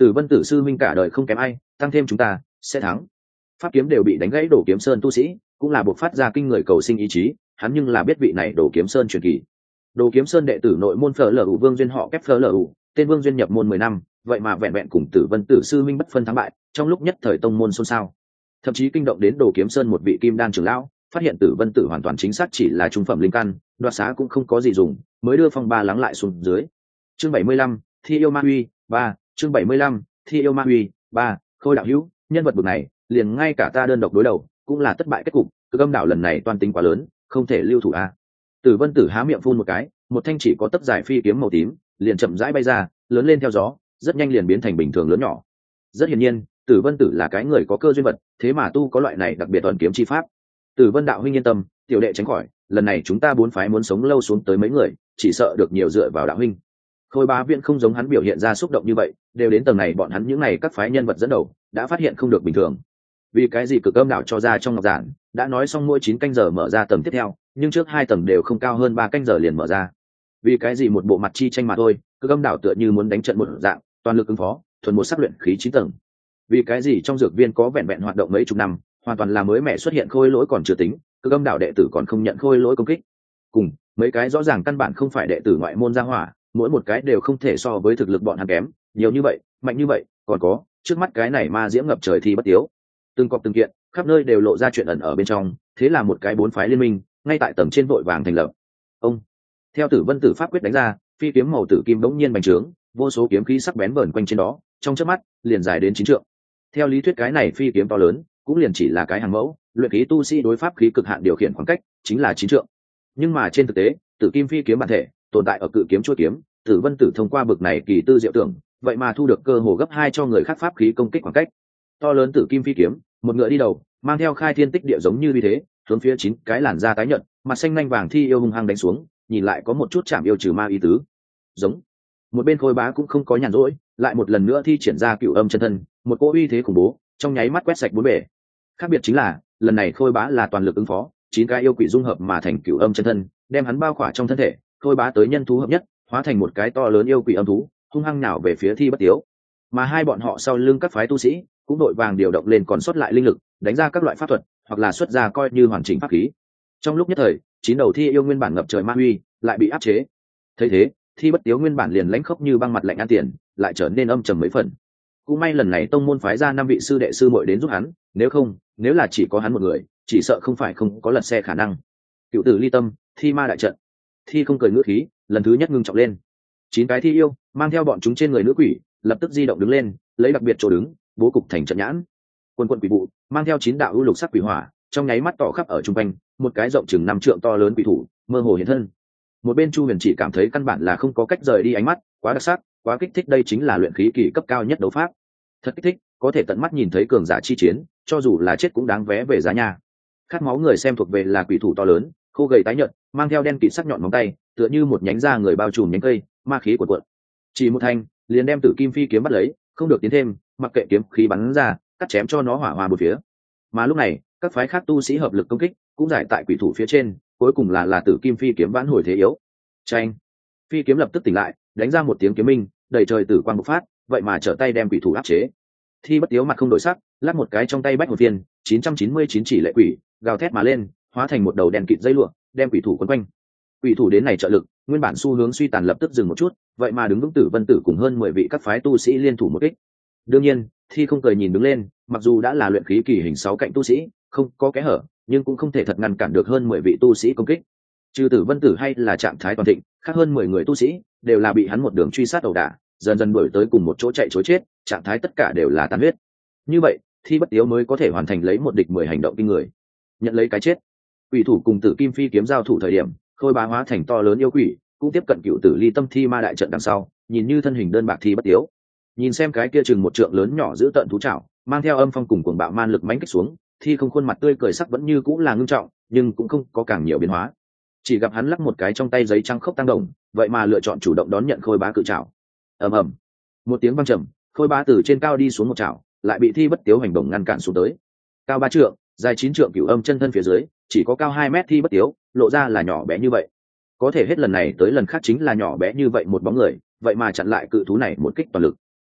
Tử Vân Tử sư minh cả đời không kém ai, tăng thêm chúng ta sẽ thắng. Pháp kiếm đều bị đánh gãy Đồ Kiếm Sơn tu sĩ, cũng là buộc phát ra kinh người cầu sinh ý chí, hắn nhưng là biết vị này Đồ Kiếm Sơn truyền kỳ. Đồ Kiếm Sơn đệ tử nội môn Phở Lở Vũ Vương duyên họ Kép Phở Lở Vũ, tên Vương duyên nhập môn mười năm, vậy mà vẹn vẹn cùng Tử Vân Tử sư minh bất phân thắng bại, trong lúc nhất thời tông môn xôn xao. Thậm chí kinh động đến Đồ Kiếm Sơn một vị kim đan trưởng lão, phát hiện Tử Vân Tử hoàn toàn chính xác chỉ là trung phẩm linh căn, đoạt xá cũng không có gì dùng, mới đưa phong ba lắng lại xuống dưới. Chương bảy mươi lăm, Thi yêu ma huy, ba, chương bảy mươi lăm, Thi yêu ma huy, ba, Khôi đạo hữu, nhân vật bậc này, liền ngay cả ta đơn độc đối đầu, cũng là thất bại kết cục, Cực Âm đảo lần này toan tính quá lớn, không thể lưu thủ a. Tử Vân Tử há miệng phun một cái, một thanh chỉ có tấc dài phi kiếm màu tím, liền chậm rãi bay ra, lớn lên theo gió, rất nhanh liền biến thành bình thường lớn nhỏ. Rất hiển nhiên, Tử Vân Tử là cái người có cơ duyên vật, thế mà tu có loại này đặc biệt toàn kiếm chi pháp. Tử Vân đạo huynh yên tâm, tiểu đệ tránh khỏi, lần này chúng ta bốn phái muốn sống lâu xuống tới mấy người, chỉ sợ được nhiều dựa vào đạo huynh. Khôi Bá Viễn không giống hắn biểu hiện ra xúc động như vậy, đều đến tầng này bọn hắn những này các phái nhân vật dẫn đầu, đã phát hiện không được bình thường. Vì cái gì Cực Âm đảo cho ra trong ngọc giản, đã nói xong mỗi chín canh giờ mở ra tầng tiếp theo, nhưng trước hai tầng đều không cao hơn ba canh giờ liền mở ra. Vì cái gì một bộ mặt chi tranh mà thôi, Cực Âm đảo tựa như muốn đánh trận một dạng, toàn lực ứng phó, thuần một sắc luyện khí chín tầng. Vì cái gì trong dược viên có vẹn vẹn hoạt động mấy chục năm, hoàn toàn là mới mẻ xuất hiện khôi lỗi còn chưa tính, Cực Âm đảo đệ tử còn không nhận khôi lỗi công kích. Cùng mấy cái rõ ràng căn bản không phải đệ tử ngoại môn gia hỏa, mỗi một cái đều không thể so với thực lực bọn hắn kém, nhiều như vậy, mạnh như vậy, còn có, trước mắt cái này ma diễm ngập trời thì bất tiếu. Từng cọp từng kiện, khắp nơi đều lộ ra chuyện ẩn ở bên trong, thế là một cái bốn phái liên minh, ngay tại tầng trên vội vàng thành lập. Ông, theo Tử Vân Tử pháp quyết đánh ra, phi kiếm màu tử kim bỗng nhiên bành trướng, vô số kiếm khí sắc bén vờn quanh trên đó, trong chớp mắt, liền dài đến chín trượng. Theo lý thuyết cái này phi kiếm to lớn, cũng liền chỉ là cái hàng mẫu, luyện khí tu sĩ đối pháp khí cực hạn điều khiển khoảng cách, chính là chín trượng. Nhưng mà trên thực tế, tử kim phi kiếm bản thể tồn tại ở cự kiếm chuôi kiếm, Tử Vân Tử thông qua bực này kỳ tư diệu tưởng, vậy mà thu được cơ hồ gấp hai cho người khác pháp khí công kích khoảng cách. To lớn tử kim phi kiếm, một ngựa đi đầu, mang theo khai thiên tích địa giống như như thế, hướng phía chín cái làn da tái nhợt, mặt xanh nhanh vàng thi yêu hung hăng đánh xuống, nhìn lại có một chút chạm yêu trừ ma ý tứ. Giống. Một bên Khôi Bá cũng không có nhàn rỗi, lại một lần nữa thi triển ra Cửu Âm chân thân, một cỗ uy thế khủng bố, trong nháy mắt quét sạch bốn bề. Khác biệt chính là, lần này Khôi Bá là toàn lực ứng phó, chín cái yêu quỷ dung hợp mà thành Cửu Âm chân thân, đem hắn bao khỏa trong thân thể, Khôi Bá tới nhân thú hợp nhất, hóa thành một cái to lớn yêu quỷ âm thú, hung hăng nào về phía Thi Bất Tiếu. Mà hai bọn họ sau lưng các phái tu sĩ, cũng đội vàng điều động lên còn sót lại linh lực, đánh ra các loại pháp thuật, hoặc là xuất ra coi như hoàn chỉnh pháp khí. Trong lúc nhất thời, chín đầu thi yêu nguyên bản ngập trời ma uy, lại bị áp chế. Thấy thế, Thi Bất Tiếu nguyên bản liền lãnh khốc như băng mặt lạnh ăn tiền, lại trở nên âm trầm mấy phần. Cũng may lần này tông môn phái ra năm vị sư đệ sư muội đến giúp hắn, nếu không, nếu là chỉ có hắn một người, chỉ sợ không phải không có lật xe khả năng. Cựu tử ly tâm, Thi ma đại trận. Thi không cười ngữ khí, lần thứ nhất ngưng trọng lên. Chín cái thi yêu mang theo bọn chúng trên người nữ quỷ, lập tức di động đứng lên, lấy đặc biệt chỗ đứng, bố cục thành trận nhãn. Quân quân quỷ vụ mang theo chín đạo ưu lục sắc quỷ hỏa, trong nháy mắt tỏ khắp ở trung quanh, một cái rộng chừng năm trượng to lớn quỷ thủ, mơ hồ hiện thân. Một bên Chu Huyền chỉ cảm thấy căn bản là không có cách rời đi ánh mắt, quá đặc sắc, quá kích thích, đây chính là luyện khí kỳ cấp cao nhất đấu pháp. Thật kích thích, có thể tận mắt nhìn thấy cường giả chi chiến, cho dù là chết cũng đáng vé về giá nhà. Khát máu người xem thuộc về là quỷ thủ to lớn, khô gầy tái nhợt, mang theo đen kịt sắc nhọn móng tay, tựa như một nhánh da người bao trùm nhánh cây, ma khí cuộn cuộn. Chỉ một thanh, liền đem Tử Kim phi kiếm bắt lấy, không được tiến thêm, mặc kệ kiếm khí bắn ra, cắt chém cho nó hỏa hoa một phía. Mà lúc này, các phái khác tu sĩ hợp lực công kích, cũng giải tại quỷ thủ phía trên, cuối cùng là là Tử Kim phi kiếm vãn hồi thế yếu. Chanh, phi kiếm lập tức tỉnh lại, đánh ra một tiếng kiếm minh, đầy trời tử quang bộc phát, vậy mà trở tay đem quỷ thủ áp chế. Thi Bất Tiếu mặt không đổi sắc, lắc một cái trong tay bách hồn phiên, chín trăm chín mươi chín chỉ lệ quỷ, gào thét mà lên, hóa thành một đầu đèn kịt dây lụa, đem quỷ thủ quấn quanh. Quỷ thủ đến này trợ lực, nguyên bản xu hướng suy tàn lập tức dừng một chút, vậy mà đứng vững Tử Vân Tử cùng hơn mười vị các phái tu sĩ liên thủ một kích. Đương nhiên, Thi không cười nhìn đứng lên, mặc dù đã là luyện khí kỳ hình sáu cạnh tu sĩ, không có kẽ hở, nhưng cũng không thể thật ngăn cản được hơn mười vị tu sĩ công kích. Trừ Tử Vân Tử hay là trạng thái toàn thịnh, khác hơn mười người tu sĩ đều là bị hắn một đường truy sát ẩu đả, dần dần đuổi tới cùng một chỗ chạy trối chết, trạng thái tất cả đều là tàn huyết. Như vậy, Thi Bất Tiếu mới có thể hoàn thành lấy một địch mười hành động kinh người, nhận lấy cái chết. Quỷ thủ cùng Tử Kim phi kiếm giao thủ thời điểm, Khôi Bá hóa thành to lớn yêu quỷ, cũng tiếp cận Cựu Tử Ly tâm Thi ma đại trận đằng sau, nhìn như thân hình đơn bạc Thi Bất Tiếu. Nhìn xem cái kia chừng một trượng lớn nhỏ giữ tận thú trảo, mang theo âm phong cùng cuồng bạo man lực mãnh kích xuống, Thi không khuôn mặt tươi cười sắc vẫn như cũng là ngưng trọng, nhưng cũng không có càng nhiều biến hóa. Chỉ gặp hắn lắc một cái trong tay giấy trắng khốc tăng đồng, vậy mà lựa chọn chủ động đón nhận Khôi Bá cự trảo. Ầm ầm, một tiếng vang trầm, Khôi Bá từ trên cao đi xuống một trảo, lại bị Thi Bất Tiếu hành động ngăn cản xuống tới. Cao ba trượng, dài chín trượng Cửu Âm chân thân phía dưới, chỉ có cao hai mét Thi Bất Tiếu, lộ ra là nhỏ bé như vậy. Có thể hết lần này tới lần khác chính là nhỏ bé như vậy một bóng người, vậy mà chặn lại cự thú này một kích toàn lực.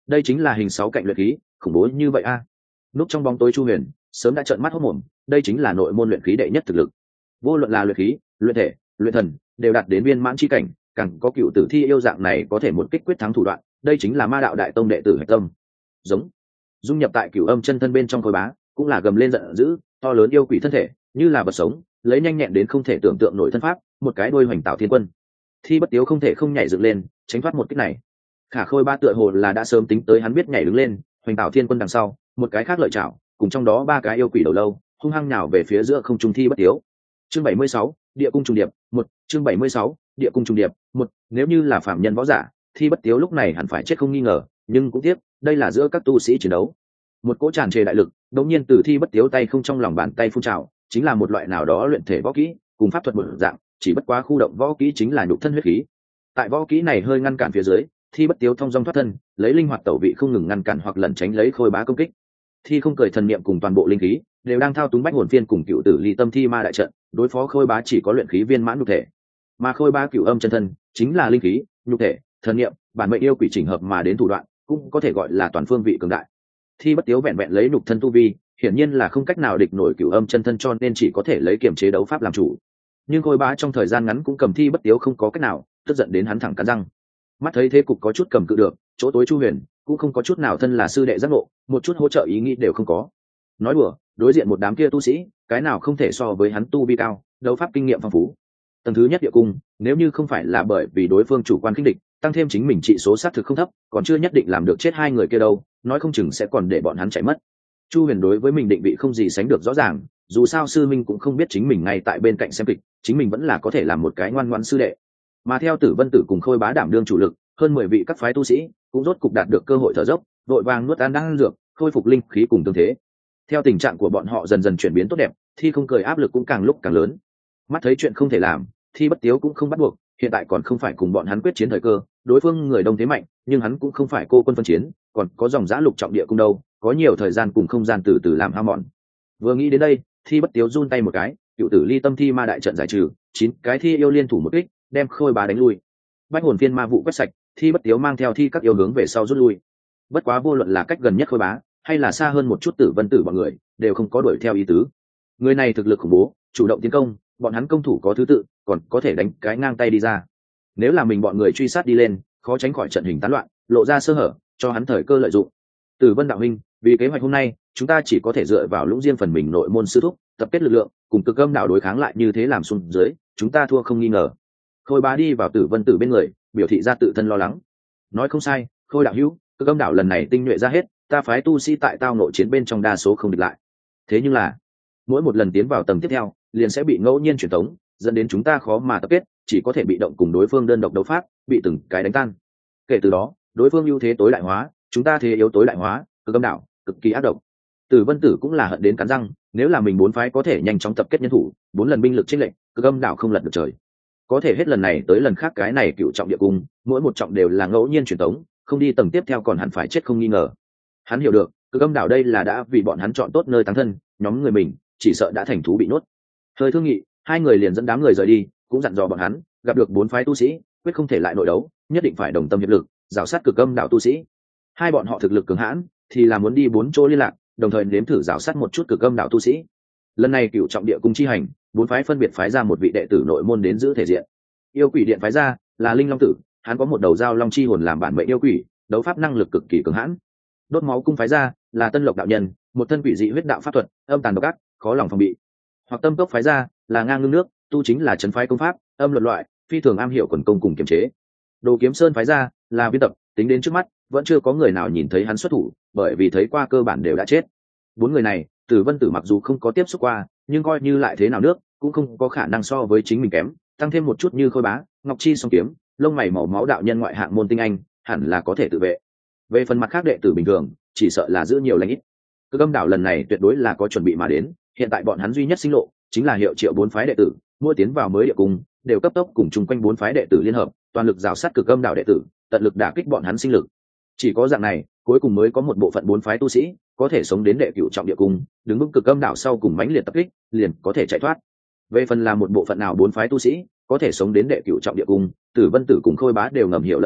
đây chính là hình sáu cạnh luyện khí khủng bố như vậy a à. Núp trong bóng tối Chu Huyền sớm đã trợn mắt hốt mồm, đây chính là nội môn luyện khí đệ nhất thực lực, vô luận là luyện khí, luyện thể, luyện thần đều đạt đến viên mãn chi cảnh, càng có cựu tử thi yêu dạng này có thể một kích quyết thắng thủ đoạn, đây chính là ma đạo đại tông đệ tử hạch tâm. Giống dung nhập tại cửu âm chân thân bên trong khối bá cũng là gầm lên giận dữ, to lớn yêu quỷ thân thể như là vật sống, lấy nhanh nhẹn đến không thể tưởng tượng nổi thân pháp, một cái đuôi hoành tạo thiên quân. Thi Bất Tiếu không thể không nhảy dựng lên tránh thoát một kích này. Khả Khôi Ba tựa hồ là đã sớm tính tới hắn biết nhảy đứng lên, hoành tạo thiên quân đằng sau một cái khác lợi chảo cùng trong đó ba cái yêu quỷ đầu lâu hung hăng nhào về phía giữa không trung Thi Bất Tiếu. Chương bảy mươi sáu, địa cung trùng điệp một. Chương bảy mươi sáu, địa cung trùng điệp một. Nếu như là phạm nhân võ giả, Thi Bất Tiếu lúc này hẳn phải chết không nghi ngờ, nhưng cũng tiếc đây là giữa các tu sĩ chiến đấu. Một cỗ tràn trề đại lực đột nhiên từ Thi Bất Tiếu tay không trong lòng bàn tay phun trào, chính là một loại nào đó luyện thể võ kỹ cùng pháp thuật một dạng, chỉ bất quá khu động võ kỹ chính là nhục thân huyết khí. Tại võ kỹ này hơi ngăn cản phía dưới, Thi Bất Tiếu thông dong thoát thân, lấy linh hoạt tẩu vị không ngừng ngăn cản hoặc lẩn tránh lấy Khôi Bá công kích. Thi không cười thần niệm cùng toàn bộ linh khí đều đang thao túng bách hồn phiên cùng cựu tử ly tâm thi ma đại trận, đối phó Khôi Bá chỉ có luyện khí viên mãn nhục thể, mà Khôi Bá cựu âm chân thân chính là linh khí, nhục thể, thần niệm, bản mệnh yêu quỷ chỉnh hợp mà đến thủ đoạn, cũng có thể gọi là toàn phương vị cường đại. Thi Bất Tiếu vẹn vẹn lấy nhục thân tu vi, hiển nhiên là không cách nào địch nổi cửu âm chân thân, cho nên chỉ có thể lấy kiềm chế đấu pháp làm chủ. Nhưng Khôi Bá trong thời gian ngắn cũng cầm Thi Bất Tiếu không có cách nào, tức giận đến hắn thẳng cắn răng. Mắt thấy thế cục có chút cầm cự được, chỗ tối Chu Huyền cũng không có chút nào thân là sư đệ giác ngộ, một chút hỗ trợ ý nghĩ đều không có. Nói đùa, đối diện một đám kia tu sĩ, cái nào không thể so với hắn tu vi cao, đấu pháp kinh nghiệm phong phú. Tầng thứ nhất địa cung, nếu như không phải là bởi vì đối phương chủ quan khinh địch, tăng thêm chính mình trị số sát thực không thấp, còn chưa nhất định làm được chết hai người kia đâu, nói không chừng sẽ còn để bọn hắn chạy mất. Chu Huyền đối với mình định vị không gì sánh được rõ ràng, dù sao sư minh cũng không biết chính mình ngay tại bên cạnh xem kịch, chính mình vẫn là có thể làm một cái ngoan ngoãn sư đệ. Mà theo Tử Vân Tử cùng Khôi Bá đảm đương chủ lực, hơn mười vị các phái tu sĩ cũng rốt cục đạt được cơ hội thở dốc, vội vàng nuốt ăn đan dược, khôi phục linh khí cùng tương thế. Theo tình trạng của bọn họ dần dần chuyển biến tốt đẹp, Thi không cười áp lực cũng càng lúc càng lớn. Mắt thấy chuyện không thể làm, Thi Bất Tiếu cũng không bắt buộc, hiện tại còn không phải cùng bọn hắn quyết chiến thời cơ, đối phương người đông thế mạnh, nhưng hắn cũng không phải cô quân phân chiến, còn có dòng giã lục trọng địa cung đâu, có nhiều thời gian cùng không gian từ từ làm hao mòn. Vừa nghĩ đến đây, Thi Bất Tiếu run tay một cái, cựu tử ly tâm thi ma đại trận giải trừ, chín cái thi yêu liên thủ một kích, đem Khôi Bá đánh lui. Bách hồn phiên ma vụ quét sạch, Thi Bất Tiếu mang theo thi các yêu hướng về sau rút lui. Bất quá vô luận là cách gần nhất Khôi Bá, hay là xa hơn một chút Tử Vân Tử bọn người, đều không có đuổi theo ý tứ. Người này thực lực khủng bố, chủ động tiến công, bọn hắn công thủ có thứ tự, còn có thể đánh cái ngang tay đi ra. Nếu là mình bọn người truy sát đi lên, khó tránh khỏi trận hình tán loạn, lộ ra sơ hở, cho hắn thời cơ lợi dụng. Tử Vân đạo huynh, vì kế hoạch hôm nay, chúng ta chỉ có thể dựa vào lũng riêng phần mình nội môn sư thúc, tập kết lực lượng, cùng Cực Âm đạo đối kháng lại, như thế làm xuống dưới, chúng ta thua không nghi ngờ. Khôi Bá đi vào Tử Vân Tử bên người, biểu thị ra tự thân lo lắng. Nói không sai, Khôi đạo hữu, Cực Âm đạo lần này tinh nhuệ ra hết, ta phái tu sĩ tại tao nội chiến bên trong đa số không địch lại. Thế nhưng là, mỗi một lần tiến vào tầng tiếp theo, liền sẽ bị ngẫu nhiên truyền tống, dẫn đến chúng ta khó mà tập kết, chỉ có thể bị động cùng đối phương đơn độc đấu pháp, bị từng cái đánh tan. Kể từ đó, đối phương ưu thế tối đại hóa, chúng ta thế yếu tối đại hóa, Cực Âm đạo cực kỳ ác độc. Tử Vân Tử cũng là hận đến cắn răng, nếu là mình bốn phái có thể nhanh chóng tập kết nhân thủ, bốn lần binh lực chênh lệch, Cực Âm đạo không lật được trời. Có thể hết lần này tới lần khác cái này cựu trọng địa cung, mỗi một trọng đều là ngẫu nhiên truyền tống, không đi tầng tiếp theo còn hẳn phải chết không nghi ngờ. Hắn hiểu được, Cực Âm đạo đây là đã vì bọn hắn chọn tốt nơi táng thân, nhóm người mình chỉ sợ đã thành thú bị nuốt. Hơi thương nghị, hai người liền dẫn đám người rời đi, cũng dặn dò bọn hắn, gặp được bốn phái tu sĩ, quyết không thể lại nội đấu, nhất định phải đồng tâm hiệp lực, rào sát Cực Âm đạo tu sĩ. Hai bọn họ thực lực cường hãn, thì là muốn đi bốn chỗ liên lạc, đồng thời nếm thử rào sát một chút Cực Âm đạo tu sĩ. Lần này cựu trọng địa cung chi hành, bốn phái phân biệt phái ra một vị đệ tử nội môn đến giữ thể diện. Yêu quỷ điện phái ra là Linh Long Tử, hắn có một đầu dao long chi hồn làm bản mệnh yêu quỷ, đấu pháp năng lực cực kỳ cường hãn. Đốt máu cung phái ra là Tân Lộc đạo nhân, một thân quỷ dị huyết đạo pháp thuật, âm tàn độc ác, khó lòng phòng bị. Hoặc Tâm Cốc phái ra là Ngang Ngưng Nước, tu chính là trấn phái công pháp, âm luật loại, phi thường am hiểu quần công cùng kiềm chế. Đồ Kiếm Sơn phái ra là Viên Tập, tính đến trước mắt vẫn chưa có người nào nhìn thấy hắn xuất thủ, bởi vì thấy qua cơ bản đều đã chết. Bốn người này, Tử Vân Tử mặc dù không có tiếp xúc qua, nhưng coi như lại thế nào nước, cũng không có khả năng so với chính mình kém, tăng thêm một chút như Khôi Bá, Ngọc Chi song kiếm, lông mày màu máu đạo nhân ngoại hạng môn tinh anh, hẳn là có thể tự vệ. Về phần mặt khác đệ tử bình thường, chỉ sợ là giữ nhiều lãnh ít. Cực Âm đạo lần này tuyệt đối là có chuẩn bị mà đến, hiện tại bọn hắn duy nhất sinh lộ chính là hiệu triệu bốn phái đệ tử, mỗi tiến vào mới địa cung, đều cấp tốc cùng chung quanh bốn phái đệ tử liên hợp, toàn lực rào sát Cực Âm đạo đệ tử, tận lực đả kích bọn hắn sinh lực. Chỉ có dạng này, cuối cùng mới có một bộ phận bốn phái tu sĩ có thể sống đến đệ cửu trọng địa cung, đứng vững Cực Âm đạo sau cùng mãnh liệt tập kích, liền có thể chạy thoát. Về phần là một bộ phận nào bốn phái tu sĩ có thể sống đến đệ cửu trọng địa cung, Tử Vân Tử cùng Khôi Bá đều ngầm hiểu lẫn nhau,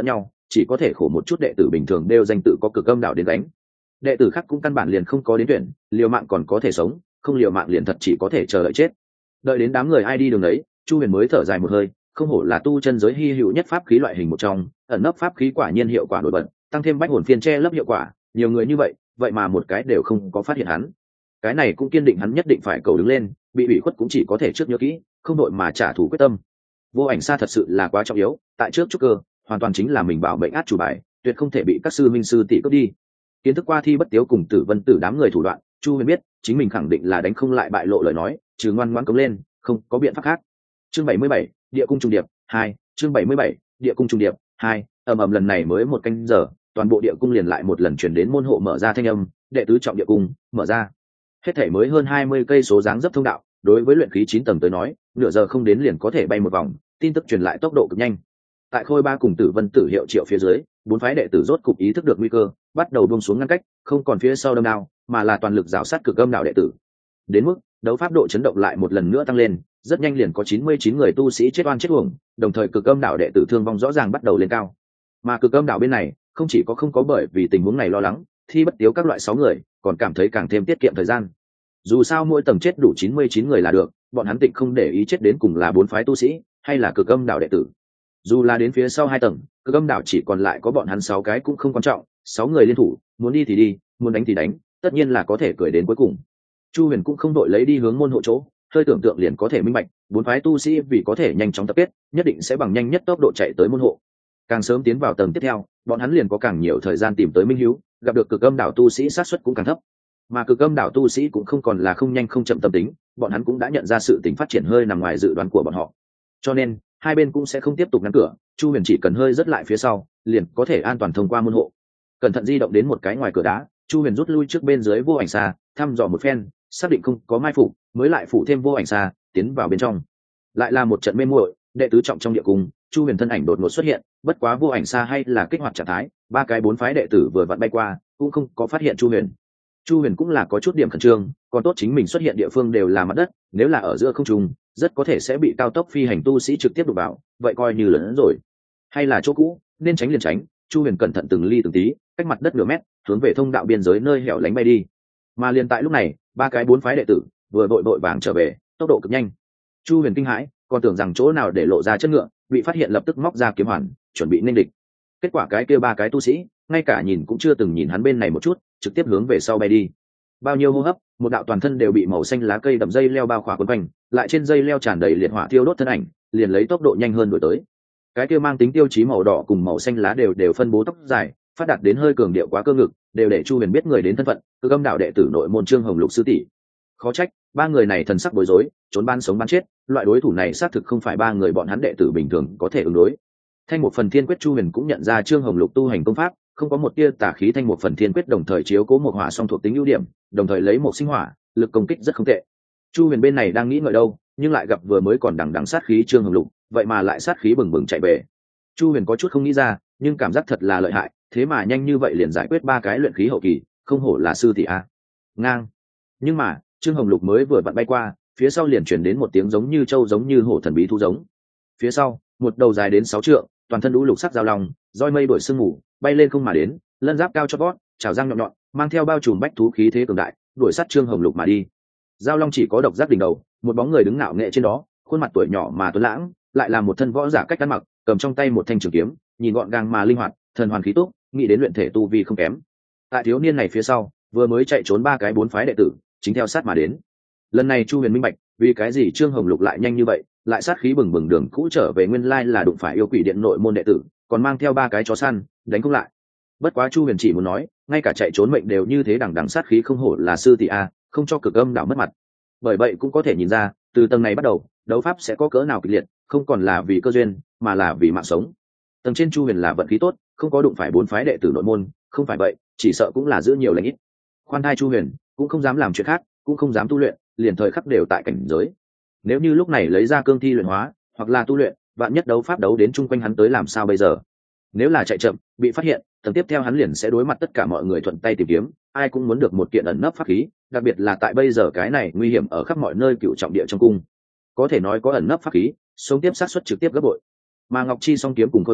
chỉ có thể khổ một chút đệ tử bình thường đều danh tự có cực âm đạo đến đánh. Đệ tử khác cũng căn bản liền không có đến tuyển, liều mạng còn có thể sống, không liều mạng liền thật chỉ có thể chờ đợi chết. Đợi đến đám người ai đi đường đấy, Chu Huyền mới thở dài một hơi, không hổ là tu chân giới hi hữu nhất pháp khí loại hình một trong, ẩn nấp pháp khí quả nhiên hiệu quả nổi bật, tăng thêm bách hồn phiên che lấp hiệu quả, nhiều người như vậy, vậy mà một cái đều không có phát hiện hắn. Cái này cũng kiên định hắn nhất định phải cầu đứng lên, bị ủy khuất cũng chỉ có thể trước nhớ kỹ, không đội mà trả thù quyết tâm. Vô Ảnh Sa thật sự là quá trọng yếu, tại trước trúc cơ, hoàn toàn chính là mình bảo mệnh át chủ bài, tuyệt không thể bị các sư minh sư tỷ cướp đi. Kiến thức qua Thi Bất Tiếu cùng Tử Vân Tử đám người thủ đoạn, Chu Huyền biết, chính mình khẳng định là đánh không lại bại lộ lời nói, trừ ngoan ngoãn cống lên, không có biện pháp khác. Chương bảy mươi bảy, Địa cung trùng điệp hai, chương bảy mươi bảy, Địa cung trùng điệp hai, ầm ầm lần này mới một canh giờ, toàn bộ địa cung liền lại một lần chuyển đến môn hộ mở ra thanh âm, đệ tứ trọng địa cung, mở ra. Hết thể mới hơn hai mươi cây số dáng dấp thông đạo, đối với luyện khí chín tầng tới nói, nửa giờ không đến liền có thể bay một vòng, tin tức truyền lại tốc độ cực nhanh. Tại Khôi Ba cùng Tử Vân Tử hiệu triệu phía dưới, bốn phái đệ tử rốt cục ý thức được nguy cơ, bắt đầu buông xuống ngăn cách, không còn phía sau đâm đao, mà là toàn lực rào sát cực âm đạo đệ tử. Đến mức đấu pháp độ chấn động lại một lần nữa tăng lên, rất nhanh liền có chín mươi chín người tu sĩ chết oan chết uổng, đồng thời cực âm đạo đệ tử thương vong rõ ràng bắt đầu lên cao. Mà cực âm đạo bên này, không chỉ có không có bởi vì tình huống này lo lắng, Thi Bất Tiếu các loại sáu người, còn cảm thấy càng thêm tiết kiệm thời gian. Dù sao mỗi tầng chết đủ chín mươi chín người là được, bọn hắn tịnh không để ý chết đến cùng là bốn phái tu sĩ, hay là cực âm đạo đệ tử. Dù là đến phía sau hai tầng, cực âm đạo chỉ còn lại có bọn hắn sáu cái cũng không quan trọng, sáu người liên thủ, muốn đi thì đi, muốn đánh thì đánh, tất nhiên là có thể cười đến cuối cùng. Chu Huyền cũng không đội lấy đi hướng môn hộ chỗ, hơi tưởng tượng liền có thể minh bạch, bốn phái tu sĩ vì có thể nhanh chóng tập kết, nhất định sẽ bằng nhanh nhất tốc độ chạy tới môn hộ. Càng sớm tiến vào tầng tiếp theo, bọn hắn liền có càng nhiều thời gian tìm tới minh hiếu, gặp được cực âm đạo tu sĩ sát suất cũng càng thấp. Mà cực âm đạo tu sĩ cũng không còn là không nhanh không chậm tâm tính, bọn hắn cũng đã nhận ra sự tình phát triển hơi nằm ngoài dự đoán của bọn họ. Cho nên, hai bên cũng sẽ không tiếp tục ngăn cửa, Chu Huyền chỉ cần hơi rất lại phía sau, liền có thể an toàn thông qua môn hộ. Cẩn thận di động đến một cái ngoài cửa đá, Chu Huyền rút lui trước bên dưới Vô Ảnh Sa, thăm dò một phen, xác định không có mai phục, mới lại phủ thêm Vô Ảnh Sa, tiến vào bên trong. Lại là một trận mê muội, đệ tứ trọng trong địa cung, Chu Huyền thân ảnh đột ngột xuất hiện, bất quá Vô Ảnh Sa hay là kích hoạt trạng thái, ba cái bốn phái đệ tử vừa vặn bay qua, cũng không có phát hiện Chu Huyền. Chu Huyền cũng là có chút điểm khẩn trương, còn tốt chính mình xuất hiện địa phương đều là mặt đất, nếu là ở giữa không trung, rất có thể sẽ bị cao tốc phi hành tu sĩ trực tiếp đụng vào, vậy coi như lớn rồi. Hay là chỗ cũ, nên tránh liền tránh, Chu Huyền cẩn thận từng ly từng tí, cách mặt đất nửa mét, hướng về thông đạo biên giới nơi hẻo lánh bay đi. Mà liền tại lúc này, ba cái bốn phái đệ tử vừa vội vội vàng trở về, tốc độ cực nhanh. Chu Huyền kinh hãi, còn tưởng rằng chỗ nào để lộ ra chất ngựa, bị phát hiện lập tức móc ra kiếm hoàn, chuẩn bị nên địch. Kết quả cái kia ba cái tu sĩ, ngay cả nhìn cũng chưa từng nhìn hắn bên này một chút, trực tiếp hướng về sau bay đi. Bao nhiêu hô hấp, một đạo toàn thân đều bị màu xanh lá cây đậm dây leo bao khỏa quấn quanh, lại trên dây leo tràn đầy liệt hỏa thiêu đốt thân ảnh, liền lấy tốc độ nhanh hơn đuổi tới. Cái kia mang tính tiêu chí màu đỏ cùng màu xanh lá đều đều phân bố tóc dài, phát đạt đến hơi cường điệu quá cơ ngực, đều để Chu Huyền biết người đến thân phận, Cực Âm đạo đệ tử nội môn Trương Hồng Lục sư tỷ. Khó trách, ba người này thần sắc bối rối, trốn ban sống ban chết, loại đối thủ này xác thực không phải ba người bọn hắn đệ tử bình thường có thể ứng đối. Thanh một phần thiên quyết, Chu Huyền cũng nhận ra Trương Hồng Lục tu hành công pháp, không có một tia tà khí. Thanh một phần thiên quyết đồng thời chiếu cố một hỏa song thuộc tính ưu điểm, đồng thời lấy một sinh hỏa, lực công kích rất không tệ. Chu Huyền bên này đang nghĩ ngợi đâu, nhưng lại gặp vừa mới còn đằng đằng sát khí Trương Hồng Lục, vậy mà lại sát khí bừng bừng chạy về. Chu Huyền có chút không nghĩ ra, nhưng cảm giác thật là lợi hại, thế mà nhanh như vậy liền giải quyết ba cái luyện khí hậu kỳ, không hổ là sư tỷ a. Ngang. Nhưng mà, Trương Hồng Lục mới vừa vặn bay qua, phía sau liền truyền đến một tiếng giống như trâu giống như hổ thần bí thu giống. Phía sau, một đầu dài đến sáu trượng, toàn thân đũ lục sắc giao long, roi mây đổi sương mù, bay lên không mà đến, lân giáp cao chót vót, chảo răng nhọn nhọn, mang theo bao trùm bách thú khí thế cường đại, đuổi sát Trương Hồng Lục mà đi. Giao long chỉ có độc giác đỉnh đầu, một bóng người đứng ngạo nghệ trên đó, khuôn mặt tuổi nhỏ mà tuấn lãng, lại là một thân võ giả cách ăn mặc, cầm trong tay một thanh trường kiếm, nhìn gọn gàng mà linh hoạt, thần hoàn khí túc, nghĩ đến luyện thể tu vi không kém. Tại thiếu niên này phía sau, vừa mới chạy trốn ba cái bốn phái đệ tử, chính theo sát mà đến. Lần này Chu Huyền minh bạch, vì cái gì Trương Hồng Lục lại nhanh như vậy, lại sát khí bừng bừng đường cũ trở về nguyên lai là đụng phải yêu quỷ điện nội môn đệ tử, còn mang theo ba cái chó săn, đánh không lại. Bất quá Chu Huyền chỉ muốn nói, ngay cả chạy trốn mệnh đều như thế đằng đằng sát khí, không hổ là sư tỷ a, không cho Cực Âm đạo mất mặt. Bởi vậy cũng có thể nhìn ra, từ tầng này bắt đầu, đấu pháp sẽ có cỡ nào kịch liệt, không còn là vì cơ duyên, mà là vì mạng sống. Tầng trên Chu Huyền là vận khí tốt, không có đụng phải bốn phái đệ tử nội môn, không phải vậy, chỉ sợ cũng là giữ nhiều lành ít. Khoan thai Chu Huyền, cũng không dám làm chuyện khác, cũng không dám tu luyện, liền thời khắc đều tại cảnh giới. Nếu như lúc này lấy ra cương thi luyện hóa, hoặc là tu luyện, vạn nhất đấu pháp đấu đến chung quanh hắn tới làm sao bây giờ? Nếu là chạy chậm, bị phát hiện, tầng tiếp theo hắn liền sẽ đối mặt tất cả mọi người thuận tay tìm kiếm, ai cũng muốn được một kiện ẩn nấp pháp khí, đặc biệt là tại bây giờ cái này nguy hiểm ở khắp mọi nơi cựu trọng địa trong cung. Có thể nói có ẩn nấp pháp khí, sống tiếp sát suất trực tiếp gấp bội. Mà Ngọc Chi song kiếm cùng Khôi Bá,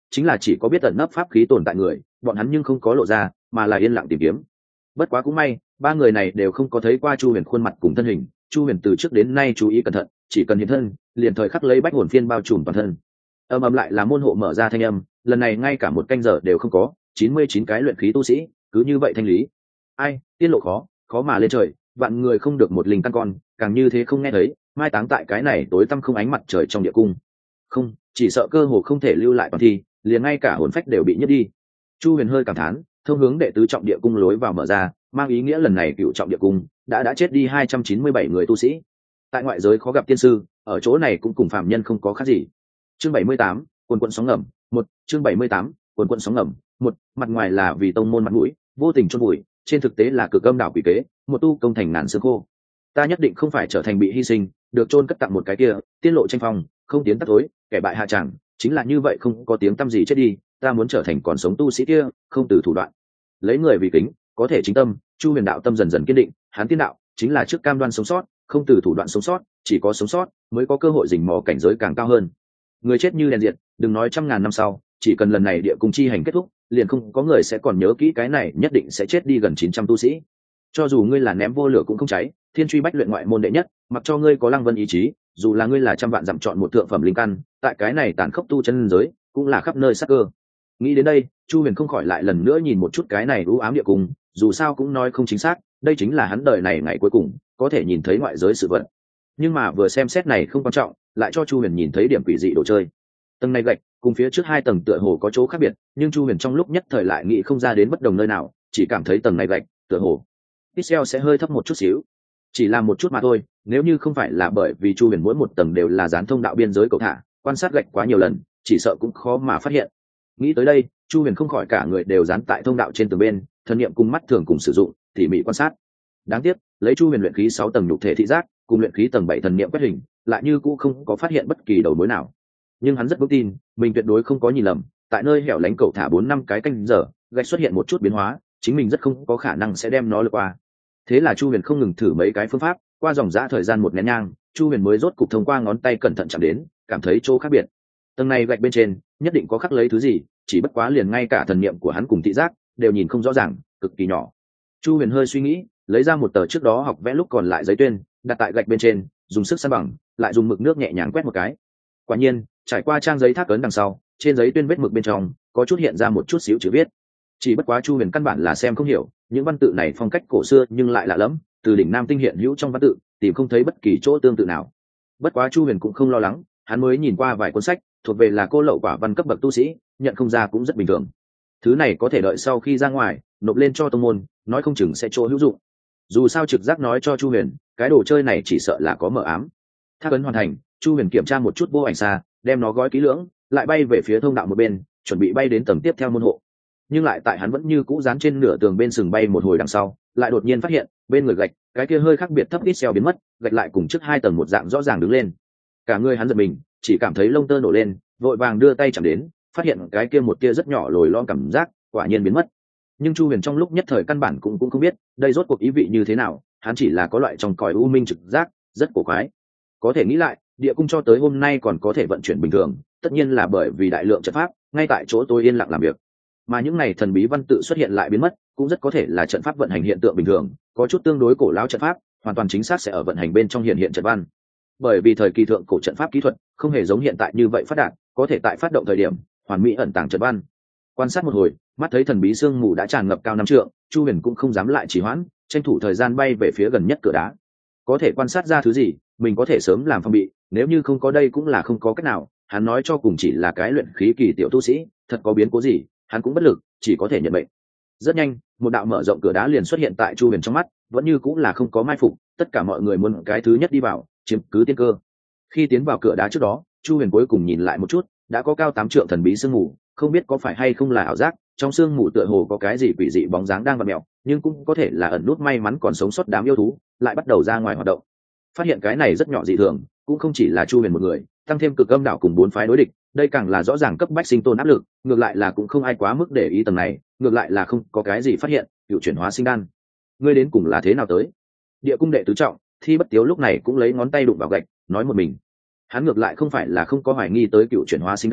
chính là chỉ có biết ẩn nấp pháp khí tồn tại người, bọn hắn nhưng không có lộ ra, mà là yên lặng tìm kiếm. Bất quá cũng may, ba người này đều không có thấy qua Chu Huyền khuôn mặt cùng thân hình. Chu Huyền từ trước đến nay chú ý cẩn thận, chỉ cần hiện thân, liền thời khắc lấy bách hồn phiên bao trùm toàn thân. Âm ầm lại là môn hộ mở ra thanh âm, lần này ngay cả một canh giờ đều không có, chín mươi chín cái luyện khí tu sĩ, cứ như vậy thanh lý. Ai, tiên lộ khó, khó mà lên trời, vạn người không được một linh căn con, càng như thế không nghe thấy, mai táng tại cái này tối tăm không ánh mặt trời trong địa cung. Không, chỉ sợ cơ hồ không thể lưu lại toàn thi, liền ngay cả hồn phách đều bị nhét đi. Chu Huyền hơi cảm thán, thông hướng đệ tứ trọng địa cung lối vào mở ra, mang ý nghĩa lần này cựu trọng địa cung đã đã chết đi hai trăm chín mươi bảy người tu sĩ. Tại ngoại giới khó gặp tiên sư, ở chỗ này cũng cùng phàm nhân không có khác gì. Chương bảy mươi tám, quần quần sóng ngầm, một, chương bảy mươi tám, quần quần sóng ngầm, một, mặt ngoài là vì tông môn mặt mũi, vô tình chôn vùi, trên thực tế là cực âm đảo quỷ kế, một tu công thành ngàn xương khô. Ta nhất định không phải trở thành bị hy sinh, được chôn cất tặng một cái kia, tiên lộ tranh phong, không tiến tắt tối, kẻ bại hạ tràng, chính là như vậy không có tiếng tăm gì chết đi, ta muốn trở thành còn sống tu sĩ kia, không từ thủ đoạn. Lấy người vì kính, có thể chính tâm, Chu Huyền đạo tâm dần dần kiên định, hắn tiên đạo chính là trước cam đoan sống sót, không từ thủ đoạn sống sót, chỉ có sống sót mới có cơ hội rình mò cảnh giới càng cao hơn. Người chết như đèn diệt, đừng nói trăm ngàn năm sau, chỉ cần lần này địa cung chi hành kết thúc, liền không có người sẽ còn nhớ kỹ cái này, nhất định sẽ chết đi gần chín trăm tu sĩ. Cho dù ngươi là ném vô lửa cũng không cháy, thiên truy bách luyện ngoại môn đệ nhất, mặc cho ngươi có lăng vân ý chí, dù là ngươi là trăm vạn dặm chọn một thượng phẩm linh căn, tại cái này tàn khốc tu chân giới, cũng là khắp nơi sát cơ. Nghĩ đến đây, Chu Huyền không khỏi lại lần nữa nhìn một chút cái này u ám địa cung, dù sao cũng nói không chính xác, đây chính là hắn đời này ngày cuối cùng có thể nhìn thấy ngoại giới sự vật. Nhưng mà vừa xem xét này không quan trọng, lại cho Chu Huyền nhìn thấy điểm quỷ dị đồ chơi. Tầng này gạch cùng phía trước hai tầng tựa hồ có chỗ khác biệt, nhưng Chu Huyền trong lúc nhất thời lại nghĩ không ra đến bất đồng nơi nào, chỉ cảm thấy tầng này gạch tựa hồ pixel sẽ hơi thấp một chút xíu, chỉ là một chút mà thôi. Nếu như không phải là bởi vì Chu Huyền mỗi một tầng đều là dán thông đạo biên giới cầu thả, quan sát gạch quá nhiều lần, chỉ sợ cũng khó mà phát hiện. Nghĩ tới đây, Chu Huyền không khỏi cả người đều dán tại thông đạo trên tường bên, thần niệm cùng mắt thường cùng sử dụng, tỉ mỉ quan sát. Đáng tiếc, lấy Chu Huyền luyện khí sáu tầng nhục thể thị giác, cùng luyện khí tầng bảy thần niệm quét hình, lại như cũ không có phát hiện bất kỳ đầu mối nào. Nhưng hắn rất vững tin, mình tuyệt đối không có nhìn lầm, tại nơi hẻo lánh cầu thả bốn năm cái canh giờ, gạch xuất hiện một chút biến hóa, chính mình rất không có khả năng sẽ đem nó lướt qua. Thế là Chu Huyền không ngừng thử mấy cái phương pháp, qua dòng dã thời gian một nén nhang, Chu Huyền mới rốt cục thông qua ngón tay cẩn thận chạm đến, cảm thấy chỗ khác biệt. Tầng này gạch bên trên, nhất định có khắc lấy thứ gì, chỉ bất quá liền ngay cả thần niệm của hắn cùng thị giác đều nhìn không rõ ràng, cực kỳ nhỏ. Chu Huyền hơi suy nghĩ, lấy ra một tờ trước đó học vẽ lúc còn lại giấy tuyên, đặt tại gạch bên trên, dùng sức san bằng, lại dùng mực nước nhẹ nhàng quét một cái. Quả nhiên, trải qua trang giấy thác ấn đằng sau, trên giấy tuyên vết mực bên trong có chút hiện ra một chút xíu chữ viết. Chỉ bất quá Chu Huyền căn bản là xem không hiểu, những văn tự này phong cách cổ xưa nhưng lại lạ lẫm, từ đỉnh Nam tinh hiện hữu trong văn tự, tìm không thấy bất kỳ chỗ tương tự nào. Bất quá Chu Huyền cũng không lo lắng, hắn mới nhìn qua vài cuốn sách, thuộc về là cô lậu quả văn cấp bậc tu sĩ, nhận không ra cũng rất bình thường. Thứ này có thể đợi sau khi ra ngoài, nộp lên cho tông môn, nói không chừng sẽ chỗ hữu dụng. Dù sao trực giác nói cho Chu Huyền, cái đồ chơi này chỉ sợ là có mờ ám. Thác ấn hoàn thành, Chu Huyền kiểm tra một chút vô ảnh xa, đem nó gói kỹ lưỡng, lại bay về phía thông đạo một bên, chuẩn bị bay đến tầng tiếp theo môn hộ. Nhưng lại tại hắn vẫn như cũ dán trên nửa tường bên sừng bay một hồi đằng sau, lại đột nhiên phát hiện, bên người gạch, cái kia hơi khác biệt thấp ít xeo biến mất, gạch lại cùng trước hai tầng một dạng rõ ràng đứng lên. Cả người hắn giật mình, chỉ cảm thấy lông tơ nổ lên, vội vàng đưa tay chạm đến, phát hiện cái kia một kia rất nhỏ lồi lõm cảm giác, quả nhiên biến mất. Nhưng Chu Huyền trong lúc nhất thời căn bản cũng cũng không biết, đây rốt cuộc ý vị như thế nào, hắn chỉ là có loại trong còi u minh trực giác, rất cổ quái. Có thể nghĩ lại, địa cung cho tới hôm nay còn có thể vận chuyển bình thường, tất nhiên là bởi vì đại lượng trận pháp, ngay tại chỗ tôi yên lặng làm việc. Mà những này thần bí văn tự xuất hiện lại biến mất, cũng rất có thể là trận pháp vận hành hiện tượng bình thường, có chút tương đối cổ lão trận pháp, hoàn toàn chính xác sẽ ở vận hành bên trong hiện hiện trận văn. Bởi vì thời kỳ thượng cổ trận pháp kỹ thuật không hề giống hiện tại như vậy phát đạt, có thể tại phát động thời điểm hoàn mỹ ẩn tàng trận văn. Quan sát một hồi, mắt thấy thần bí sương mù đã tràn ngập cao năm trượng, Chu Huyền cũng không dám lại trì hoãn, tranh thủ thời gian bay về phía gần nhất cửa đá. Có thể quan sát ra thứ gì, mình có thể sớm làm phòng bị, nếu như không có đây cũng là không có cách nào. Hắn nói cho cùng chỉ là cái luyện khí kỳ tiểu tu sĩ, thật có biến cố gì, hắn cũng bất lực, chỉ có thể nhận mệnh. Rất nhanh, một đạo mở rộng cửa đá liền xuất hiện tại Chu Huyền trong mắt, vẫn như cũng là không có mai phục, tất cả mọi người muốn cái thứ nhất đi vào, chiếm cứ tiên cơ. Khi tiến vào cửa đá trước đó, Chu Huyền cuối cùng nhìn lại một chút, đã có cao tám trượng thần bí sương mù, không biết có phải hay không là ảo giác, trong sương mù tựa hồ có cái gì quỷ dị bóng dáng đang vặn mèo, nhưng cũng có thể là ẩn nút may mắn còn sống sót đám yêu thú, lại bắt đầu ra ngoài hoạt động. Phát hiện cái này rất nhỏ dị thường, cũng không chỉ là Chu Huyền một người, tăng thêm cực âm đảo cùng bốn phái đối địch, đây càng là rõ ràng cấp bách sinh tồn áp lực, ngược lại là cũng không ai quá mức để ý tầng này, ngược lại là không có cái gì phát hiện, cựu chuyển hóa sinh đan. Ngươi đến cùng là thế nào tới? Địa cung đệ tứ trọng, Thi Bất Tiếu lúc này cũng lấy ngón tay đụng vào gạch, nói một mình. Hắn ngược lại không phải là không có hoài nghi tới cựu chuyển hóa sinh đan,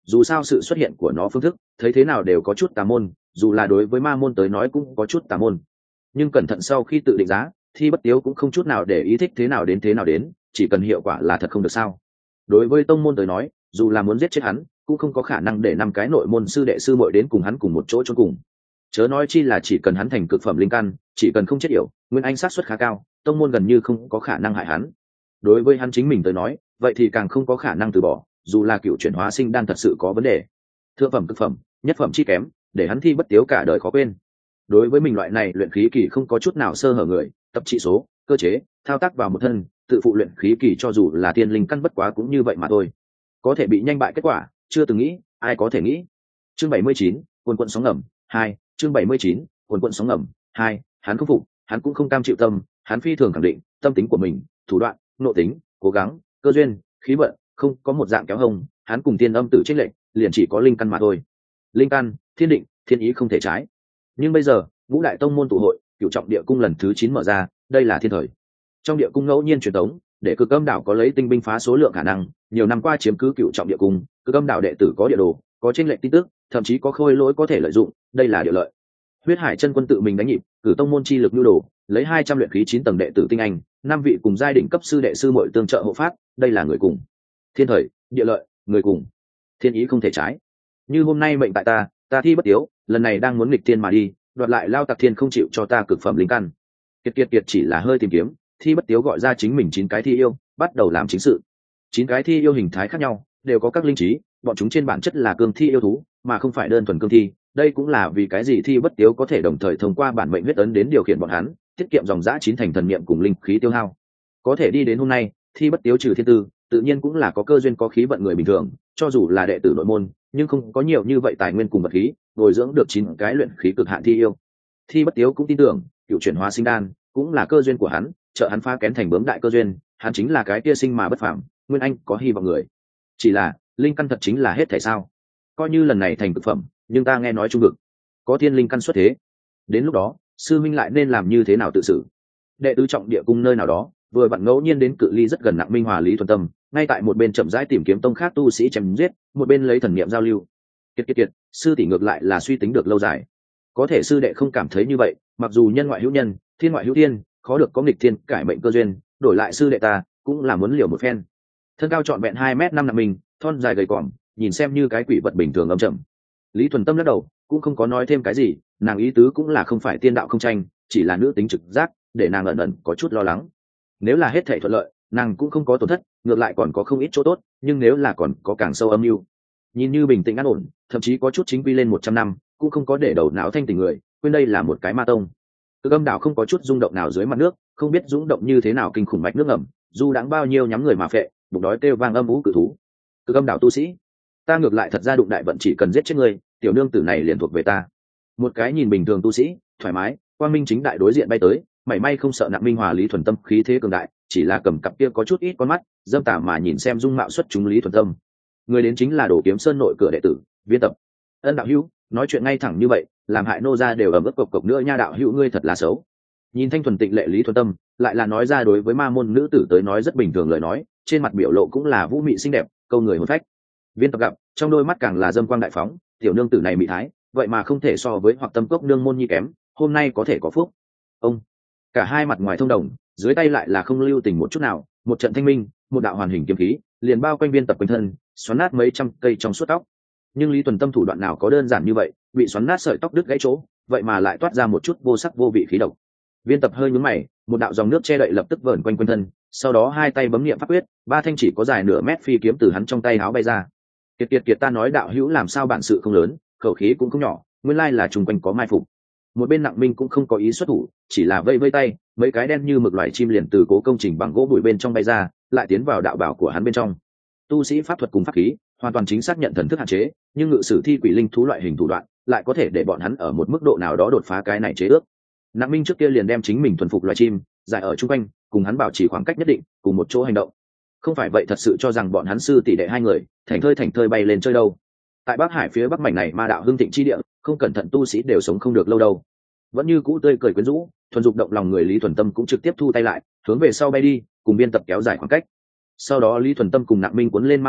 dù sao sự xuất hiện của nó phương thức thấy thế nào đều có chút tà môn, dù là đối với ma môn tới nói cũng có chút tà môn. Nhưng cẩn thận sau khi tự định giá, Thi Bất Tiếu cũng không chút nào để ý thích thế nào đến thế nào đến, chỉ cần hiệu quả là thật không được sao. Đối với tông môn tới nói, dù là muốn giết chết hắn cũng không có khả năng để năm cái nội môn sư đệ sư muội đến cùng hắn cùng một chỗ chôn cùng. Chớ nói chi là chỉ cần hắn thành cực phẩm linh căn, chỉ cần không chết yểu, nguyên anh xác suất khá cao, tông môn gần như không có khả năng hại hắn. Đối với hắn chính mình tới nói, vậy thì càng không có khả năng từ bỏ, dù là cựu chuyển hóa sinh đan thật sự có vấn đề, thượng phẩm cực phẩm nhất phẩm chi kém, để hắn Thi Bất Tiếu cả đời khó quên. Đối với mình loại này luyện khí kỳ không có chút nào sơ hở người, tập trị số, cơ chế, thao tác vào một thân, tự phụ luyện khí kỳ cho dù là tiên linh căn bất quá cũng như vậy mà thôi. Có thể bị nhanh bại kết quả, chưa từng nghĩ, ai có thể nghĩ. Chương bảy mươi chín, quần quận sóng ngầm hai, chương bảy mươi chín, quần quận sóng ngầm hai, hắn không phục, hắn cũng không cam chịu tâm, hắn phi thường khẳng định, tâm tính của mình, thủ đoạn, nội tính, cố gắng, cơ duyên, khí vận, không có một dạng kéo hông, hắn cùng tiên âm tử chênh lệnh, liền chỉ có linh căn mà thôi. Linh căn, thiên định, thiên ý không thể trái. Nhưng bây giờ, ngũ đại tông môn tụ hội, cửu trọng địa cung lần thứ chín mở ra, đây là thiên thời. Trong địa cung ngẫu nhiên truyền tống, để Cực Âm đảo có lấy tinh binh phá số lượng khả năng, nhiều năm qua chiếm cứ cửu trọng địa cung, Cực Âm đảo đệ tử có địa đồ, có chênh lệnh tin tức, thậm chí có khôi lỗi có thể lợi dụng, đây là địa lợi. Huyết Hải chân quân tự mình đánh nhịp, cử tông môn chi lực nhu đồ, lấy hai trăm luyện khí chín tầng đệ tử tinh anh, năm vị cùng giai đỉnh cấp sư đệ sư muội tương trợ hộ pháp, đây là người cùng. Thiên thời, địa lợi, người cùng. Thiên ý không thể trái. Như hôm nay mệnh tại ta, ta Thi Bất Tiếu, lần này đang muốn nghịch thiên mà đi, đoạt lại Lao Tặc Thiên không chịu cho ta cực phẩm linh căn. Kiệt kiệt kiệt chỉ là hơi tìm kiếm, Thi Bất Tiếu gọi ra chính mình chín cái thi yêu, bắt đầu làm chính sự. Chín cái thi yêu hình thái khác nhau, đều có các linh trí, bọn chúng trên bản chất là cương thi yêu thú, mà không phải đơn thuần cương thi. Đây cũng là vì cái gì Thi Bất Tiếu có thể đồng thời thông qua bản mệnh huyết ấn đến điều khiển bọn hắn, tiết kiệm dòng dã chín thành thần niệm cùng linh khí tiêu hao. Có thể đi đến hôm nay, Thi Bất Tiếu trừ thiên tư, tự nhiên cũng là có cơ duyên có khí vận người bình thường, cho dù là đệ tử nội môn, nhưng không có nhiều như vậy tài nguyên cùng vật khí, bồi dưỡng được chín cái luyện khí cực hạn thi yêu. Thi Bất Tiếu cũng tin tưởng, cựu chuyển hóa sinh đan cũng là cơ duyên của hắn, trợ hắn phá kén thành bướm đại cơ duyên, hắn chính là cái kia sinh mà bất phàm, nguyên anh có hy vọng người. Chỉ là, linh căn thật chính là hết thảy sao? Coi như lần này thành cực phẩm, nhưng ta nghe nói trung vực có thiên linh căn xuất thế. Đến lúc đó, sư minh lại nên làm như thế nào tự xử? Đệ tứ trọng địa cung nơi nào đó, vừa vặn ngẫu nhiên đến cự ly rất gần Nặng Minh Hòa Lý Thuần Tâm, ngay tại một bên chậm rãi tìm kiếm tông khác tu sĩ chém giết, một bên lấy thần niệm giao lưu. Kiệt kiệt kiệt, sư tỷ ngược lại là suy tính được lâu dài. Có thể sư đệ không cảm thấy như vậy, mặc dù nhân ngoại hữu nhân, thiên ngoại hữu thiên, khó được có nghịch thiên cải mệnh cơ duyên, đổi lại sư đệ ta cũng là muốn liều một phen. Thân cao trọn vẹn hai mét năm Nặng Minh, thon dài gầy còm, nhìn xem như cái quỷ vật bình thường âm trầm. Lý Thuần Tâm lắc đầu, cũng không có nói thêm cái gì, nàng ý tứ cũng là không phải tiên đạo không tranh, chỉ là nữ tính trực giác, để nàng ẩn ẩn có chút lo lắng. Nếu là hết thảy thuận lợi, nàng cũng không có tổn thất, ngược lại còn có không ít chỗ tốt, nhưng nếu là còn có càng sâu âm mưu, nhìn như bình tĩnh an ổn, thậm chí có chút chính quy lên một trăm năm, cũng không có để đầu não thanh tỉnh người, quên đây là một cái ma tông. Cực Âm đảo không có chút rung động nào dưới mặt nước, không biết rung động như thế nào kinh khủng mạch nước ngầm, dù đáng bao nhiêu nhắm người mà phệ, bụng đói kêu vang âm ú cự thú. Cực Âm đảo tu sĩ, ta ngược lại thật ra đụng đại vận chỉ cần giết chết ngươi, tiểu nương tử này liền thuộc về ta. Một cái nhìn bình thường tu sĩ, thoải mái, quang minh chính đại đối diện bay tới, mảy may không sợ Nặng Minh Hòa Lý Thuần Tâm khí thế cường đại, chỉ là cầm cặp kia có chút ít con mắt, dâm tà mà nhìn xem dung mạo xuất chúng Lý Thuần Tâm. Người đến chính là Đồ Kiếm Sơn nội cửa đệ tử, Viên Tập. Ân đạo hữu, nói chuyện ngay thẳng như vậy, làm hại nô gia đều ầm ức cộc cộc nữa nha, đạo hữu ngươi thật là xấu. Nhìn thanh thuần tịnh lệ Lý Thuần Tâm, lại là nói ra đối với ma môn nữ tử tới nói rất bình thường lời nói, trên mặt biểu lộ cũng là vũ mị xinh đẹp, câu người hồn phách. Viên Tập gặp, trong đôi mắt càng là dâm quang đại phóng, tiểu nương tử này mỹ thái, vậy mà không thể so với Hoặc Tâm Cốc nương môn nhi kém, hôm nay có thể có phúc. Ông cả hai mặt ngoài thông đồng, dưới tay lại là không lưu tình một chút nào, một trận thanh minh, một đạo hoàn hình kiếm khí liền bao quanh Viên Tập quanh thân, xoắn nát mấy trăm cây trong suốt tóc. Nhưng Lý Tuần Tâm thủ đoạn nào có đơn giản như vậy, bị xoắn nát sợi tóc đứt gãy chỗ, vậy mà lại toát ra một chút vô sắc vô vị khí độc. Viên Tập hơi nhướng mày, một đạo dòng nước che đậy lập tức vờn quanh quanh thân, sau đó hai tay bấm niệm pháp quyết, ba thanh chỉ có dài nửa mét phi kiếm từ hắn trong tay áo bay ra. Kiệt kiệt kiệt, ta nói đạo hữu làm sao bản sự không lớn, khẩu khí cũng không nhỏ, nguyên lai là trùng quanh có mai phục. Một bên Nặng Minh cũng không có ý xuất thủ, chỉ là vây vây tay, mấy cái đen như mực loài chim liền từ cố công trình bằng gỗ bụi bên trong bay ra, lại tiến vào đạo bảo của hắn bên trong. Tu sĩ pháp thuật cùng pháp khí hoàn toàn chính xác nhận thần thức hạn chế, nhưng ngự sử thi quỷ linh thú loại hình thủ đoạn lại có thể để bọn hắn ở một mức độ nào đó đột phá cái này chế ước. Nặng Minh trước kia liền đem chính mình thuần phục loài chim giải ở chung quanh, cùng hắn bảo trì khoảng cách nhất định, cùng một chỗ hành động. Không phải vậy thật sự cho rằng bọn hắn sư tỷ đệ hai người thành thơi thành thơi bay lên chơi đâu. Tại Bắc Hải phía bắc mảnh này ma đạo hưng thịnh chi địa, không cẩn thận tu sĩ đều sống không được lâu đâu. Vẫn như cũ tươi cười quyến rũ, thuần dục động lòng người Lý Thuần Tâm cũng trực tiếp thu tay lại, hướng về sau bay đi, cùng Viên Tập kéo dài khoảng cách. Sau đó Lý Thuần Tâm cùng Nặng Minh cuốn lên ma vụ,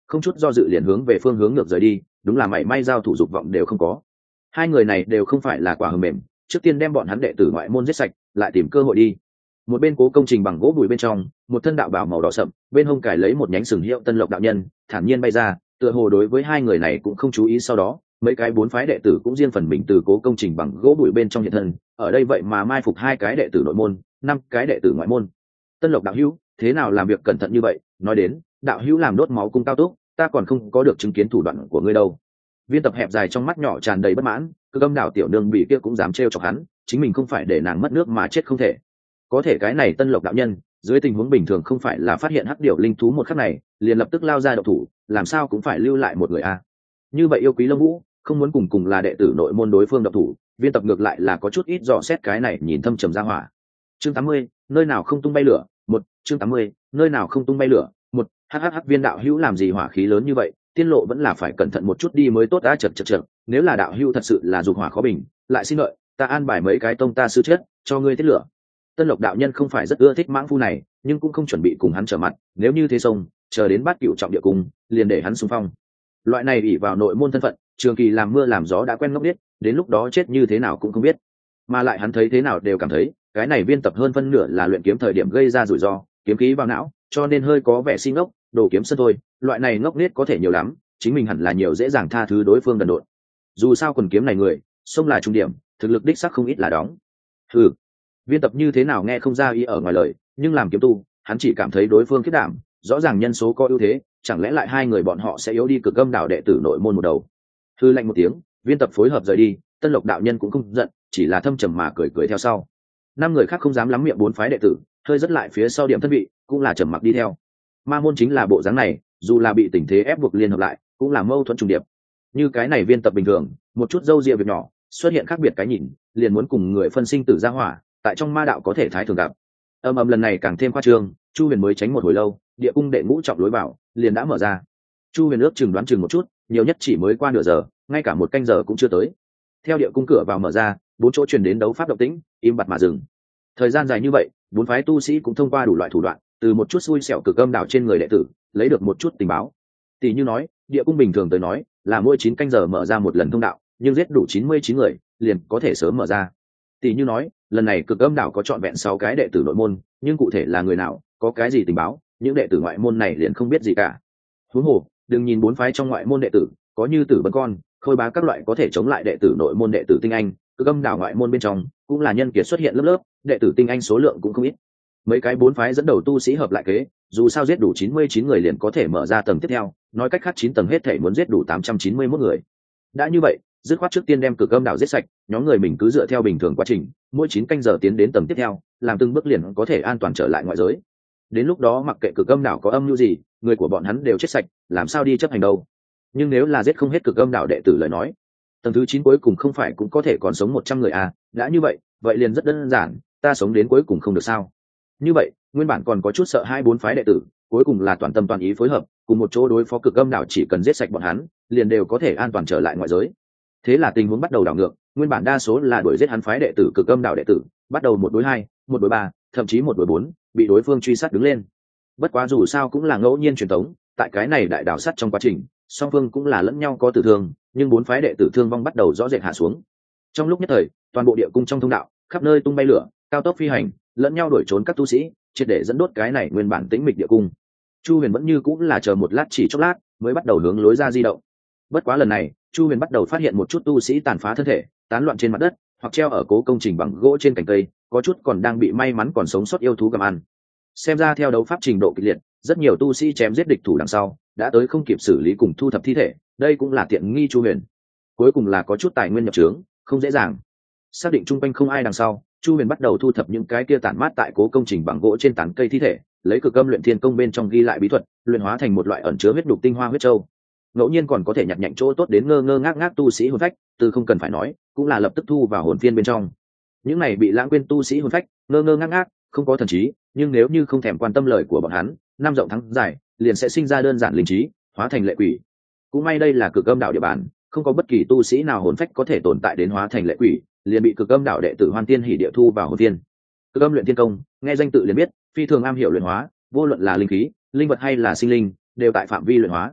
không chút do dự liền hướng về phương hướng ngược rời đi, đúng là mảy may giao thủ dục vọng đều không có. Hai người này đều không phải là quả hờ mềm, trước tiên đem bọn hắn đệ tử ngoại môn giết sạch, lại tìm cơ hội đi. Một bên cố công trình bằng gỗ bùi bên trong, một thân đạo bào màu đỏ sậm, bên hông cài lấy một nhánh sừng hiệu Tân Lộc đạo nhân, thản nhiên bay ra, tựa hồ đối với hai người này cũng không chú ý. Sau đó, mấy cái bốn phái đệ tử cũng riêng phần mình từ cố công trình bằng gỗ bùi bên trong hiện thân, ở đây vậy mà mai phục hai cái đệ tử nội môn, năm cái đệ tử ngoại môn. Tân Lộc đạo hữu, thế nào làm việc cẩn thận như vậy? Nói đến, đạo hữu làm đốt máu cung cao túc, ta còn không có được chứng kiến thủ đoạn của ngươi đâu. Viên Tập hẹp dài trong mắt nhỏ tràn đầy bất mãn, Cực Âm đảo tiểu nương bị kia cũng dám trêu chọc hắn, chính mình không phải để nàng mất nước mà chết không thể. Có thể cái này Tân Lộc đạo nhân, dưới tình huống bình thường không phải là phát hiện hắc điểu linh thú một khắc này, liền lập tức lao ra độc thủ, làm sao cũng phải lưu lại một người a. Như vậy yêu quý Lông Vũ, không muốn cùng cùng là đệ tử nội môn đối phương độc thủ, Viên Tập ngược lại là có chút ít dò xét cái này nhìn thâm trầm ra hỏa. Chương tám mươi, nơi nào không tung bay lửa, một, chương tám mươi, nơi nào không tung bay lửa, một, hhh Viên đạo hữu làm gì hỏa khí lớn như vậy, tiên lộ vẫn là phải cẩn thận một chút đi mới tốt đã. Chật chật chật, nếu là đạo hữu thật sự là dục hỏa khó bình, lại xin lợi, ta an bài mấy cái tông ta sư chết, cho ngươi tiết lửa. Tân Lộc đạo nhân không phải rất ưa thích mãng phu này, nhưng cũng không chuẩn bị cùng hắn trở mặt, nếu như thế xong, chờ đến bát cửu trọng địa cung, liền để hắn xung phong. Loại này ỷ vào nội môn thân phận, trường kỳ làm mưa làm gió đã quen ngốc biết, đến lúc đó chết như thế nào cũng không biết. Mà lại hắn thấy thế nào đều cảm thấy, cái này Viên Tập hơn phân nửa là luyện kiếm thời điểm gây ra rủi ro, kiếm khí vào não, cho nên hơi có vẻ si ngốc, đồ kiếm sân thôi, loại này ngốc nghếch có thể nhiều lắm, chính mình hẳn là nhiều dễ dàng tha thứ đối phương đần độn. Dù sao quần kiếm này người, xông là trung điểm, thực lực đích sắc không ít là đóng. Ừ, Viên Tập như thế nào nghe không ra ý ở ngoài lời, nhưng làm kiếm tu, hắn chỉ cảm thấy đối phương khiết đảm, rõ ràng nhân số có ưu thế, chẳng lẽ lại hai người bọn họ sẽ yếu đi Cực Âm đảo đệ tử nội môn một đầu. Hư lạnh một tiếng, Viên Tập phối hợp rời đi, Tân Lộc đạo nhân cũng không giận, chỉ là thâm trầm mà cười cười theo sau. Năm người khác không dám lắm miệng bốn phái đệ tử, hơi rất lại phía sau điểm thân vị, cũng là trầm mặc đi theo. Ma môn chính là bộ dáng này, dù là bị tình thế ép buộc liên hợp lại, cũng là mâu thuẫn trùng điệp. Như cái này Viên Tập bình thường, một chút dâu ria việc nhỏ, xuất hiện khác biệt cái nhìn, liền muốn cùng người phân sinh tử ra hỏa, tại trong ma đạo có thể thái thường gặp. Âm ầm lần này càng thêm khoa trương, Chu Huyền mới tránh một hồi lâu, địa cung đệ ngũ trọng lối vào liền đã mở ra. Chu Huyền ước chừng đoán chừng một chút, nhiều nhất chỉ mới qua nửa giờ, ngay cả một canh giờ cũng chưa tới. Theo địa cung cửa vào mở ra, bốn chỗ truyền đến đấu pháp động tĩnh, im bặt mà dừng. Thời gian dài như vậy, bốn phái tu sĩ cũng thông qua đủ loại thủ đoạn, từ một chút xui xẻo Cực Âm đảo trên người đệ tử, lấy được một chút tình báo. Tỷ như nói, địa cung bình thường tới nói, là mỗi chín canh giờ mở ra một lần thông đạo, nhưng giết đủ chín mươi chín người, liền có thể sớm mở ra. Tỷ như nói, lần này Cực Âm đảo có trọn vẹn sáu cái đệ tử nội môn, nhưng cụ thể là người nào, có cái gì tình báo, những đệ tử ngoại môn này liền không biết gì cả. Huống hồ, đừng nhìn bốn phái trong ngoại môn đệ tử, có như Tử Bân Con, Khôi Bá các loại có thể chống lại đệ tử nội môn đệ tử tinh anh, Cực Âm đảo ngoại môn bên trong cũng là nhân kiệt xuất hiện lớp lớp, đệ tử tinh anh số lượng cũng không ít. Mấy cái bốn phái dẫn đầu tu sĩ hợp lại kế, dù sao giết đủ chín mươi chín người liền có thể mở ra tầng tiếp theo, nói cách khác chín tầng hết thể muốn giết đủ tám trăm chín mươi mốt người. Đã như vậy, dứt khoát trước tiên đem Cực Âm đảo giết sạch, nhóm người mình cứ dựa theo bình thường quá trình, mỗi chín canh giờ tiến đến tầng tiếp theo, làm từng bước liền có thể an toàn trở lại ngoại giới. Đến lúc đó mặc kệ Cực Âm đảo có âm mưu gì, người của bọn hắn đều chết sạch, làm sao đi chấp hành đâu. Nhưng nếu là giết không hết Cực Âm đảo đệ tử lời nói, tầng thứ chín cuối cùng không phải cũng có thể còn sống một trăm người à? Đã như vậy, vậy liền rất đơn giản, ta sống đến cuối cùng không được sao? Như vậy, nguyên bản còn có chút sợ hai bốn phái đệ tử, cuối cùng là toàn tâm toàn ý phối hợp, cùng một chỗ đối phó Cực Âm đảo, chỉ cần giết sạch bọn hắn, liền đều có thể an toàn trở lại ngoại giới. Thế là tình huống bắt đầu đảo ngược, nguyên bản đa số là đuổi giết hắn phái đệ tử Cực Âm đảo đệ tử, bắt đầu một đối hai, một đối ba, thậm chí một đối bốn, bị đối phương truy sát đứng lên. Bất quá dù sao cũng là ngẫu nhiên truyền thống, tại cái này đại đảo sát trong quá trình, song phương cũng là lẫn nhau có tử thương, nhưng bốn phái đệ tử thương vong bắt đầu rõ rệt hạ xuống. Trong lúc nhất thời, toàn bộ địa cung trong thông đạo, khắp nơi tung bay lửa, cao tốc phi hành, lẫn nhau đuổi trốn các tu sĩ, triệt để dẫn đốt cái này nguyên bản tĩnh mịch địa cung. Chu Huyền vẫn như cũng là chờ một lát chỉ chốc lát, mới bắt đầu hướng lối ra di động. Bất quá lần này, Chu Huyền bắt đầu phát hiện một chút tu sĩ tàn phá thân thể, tán loạn trên mặt đất, hoặc treo ở cố công trình bằng gỗ trên cành cây, có chút còn đang bị may mắn còn sống sót yêu thú gặm ăn. Xem ra theo đấu pháp trình độ kịch liệt, rất nhiều tu sĩ chém giết địch thủ đằng sau, đã tới không kịp xử lý cùng thu thập thi thể, đây cũng là tiện nghi Chu Huyền. Cuối cùng là có chút tài nguyên nhập trướng, không dễ dàng. Xác định trung quanh không ai đằng sau, Chu Huyền bắt đầu thu thập những cái kia tản mát tại cố công trình bằng gỗ trên tán cây thi thể, lấy Cực Âm luyện thiên công bên trong ghi lại bí thuật, luyện hóa thành một loại ẩn chứa huyết đục tinh hoa huyết châu. Ngẫu nhiên còn có thể nhặt nhạnh chỗ tốt đến ngơ ngơ ngác ngác tu sĩ hồn phách, từ không cần phải nói, cũng là lập tức thu vào hồn phiên bên trong. Những này bị lãng quên tu sĩ hồn phách, ngơ ngơ ngác ngác, không có thần trí, nhưng nếu như không thèm quan tâm lời của bọn hắn, năm rộng thắng dài, liền sẽ sinh ra đơn giản linh trí, hóa thành lệ quỷ. Cũng may đây là Cực Âm đạo địa bàn, không có bất kỳ tu sĩ nào hồn phách có thể tồn tại đến hóa thành lệ quỷ, liền bị Cực Âm đạo đệ tử Hoan Tiên Hỉ địa thu vào hồn phiên. Cực Âm luyện thiên công, nghe danh tự liền biết, phi thường am hiểu luyện hóa, vô luận là linh khí, linh vật hay là sinh linh, đều tại phạm vi luyện hóa.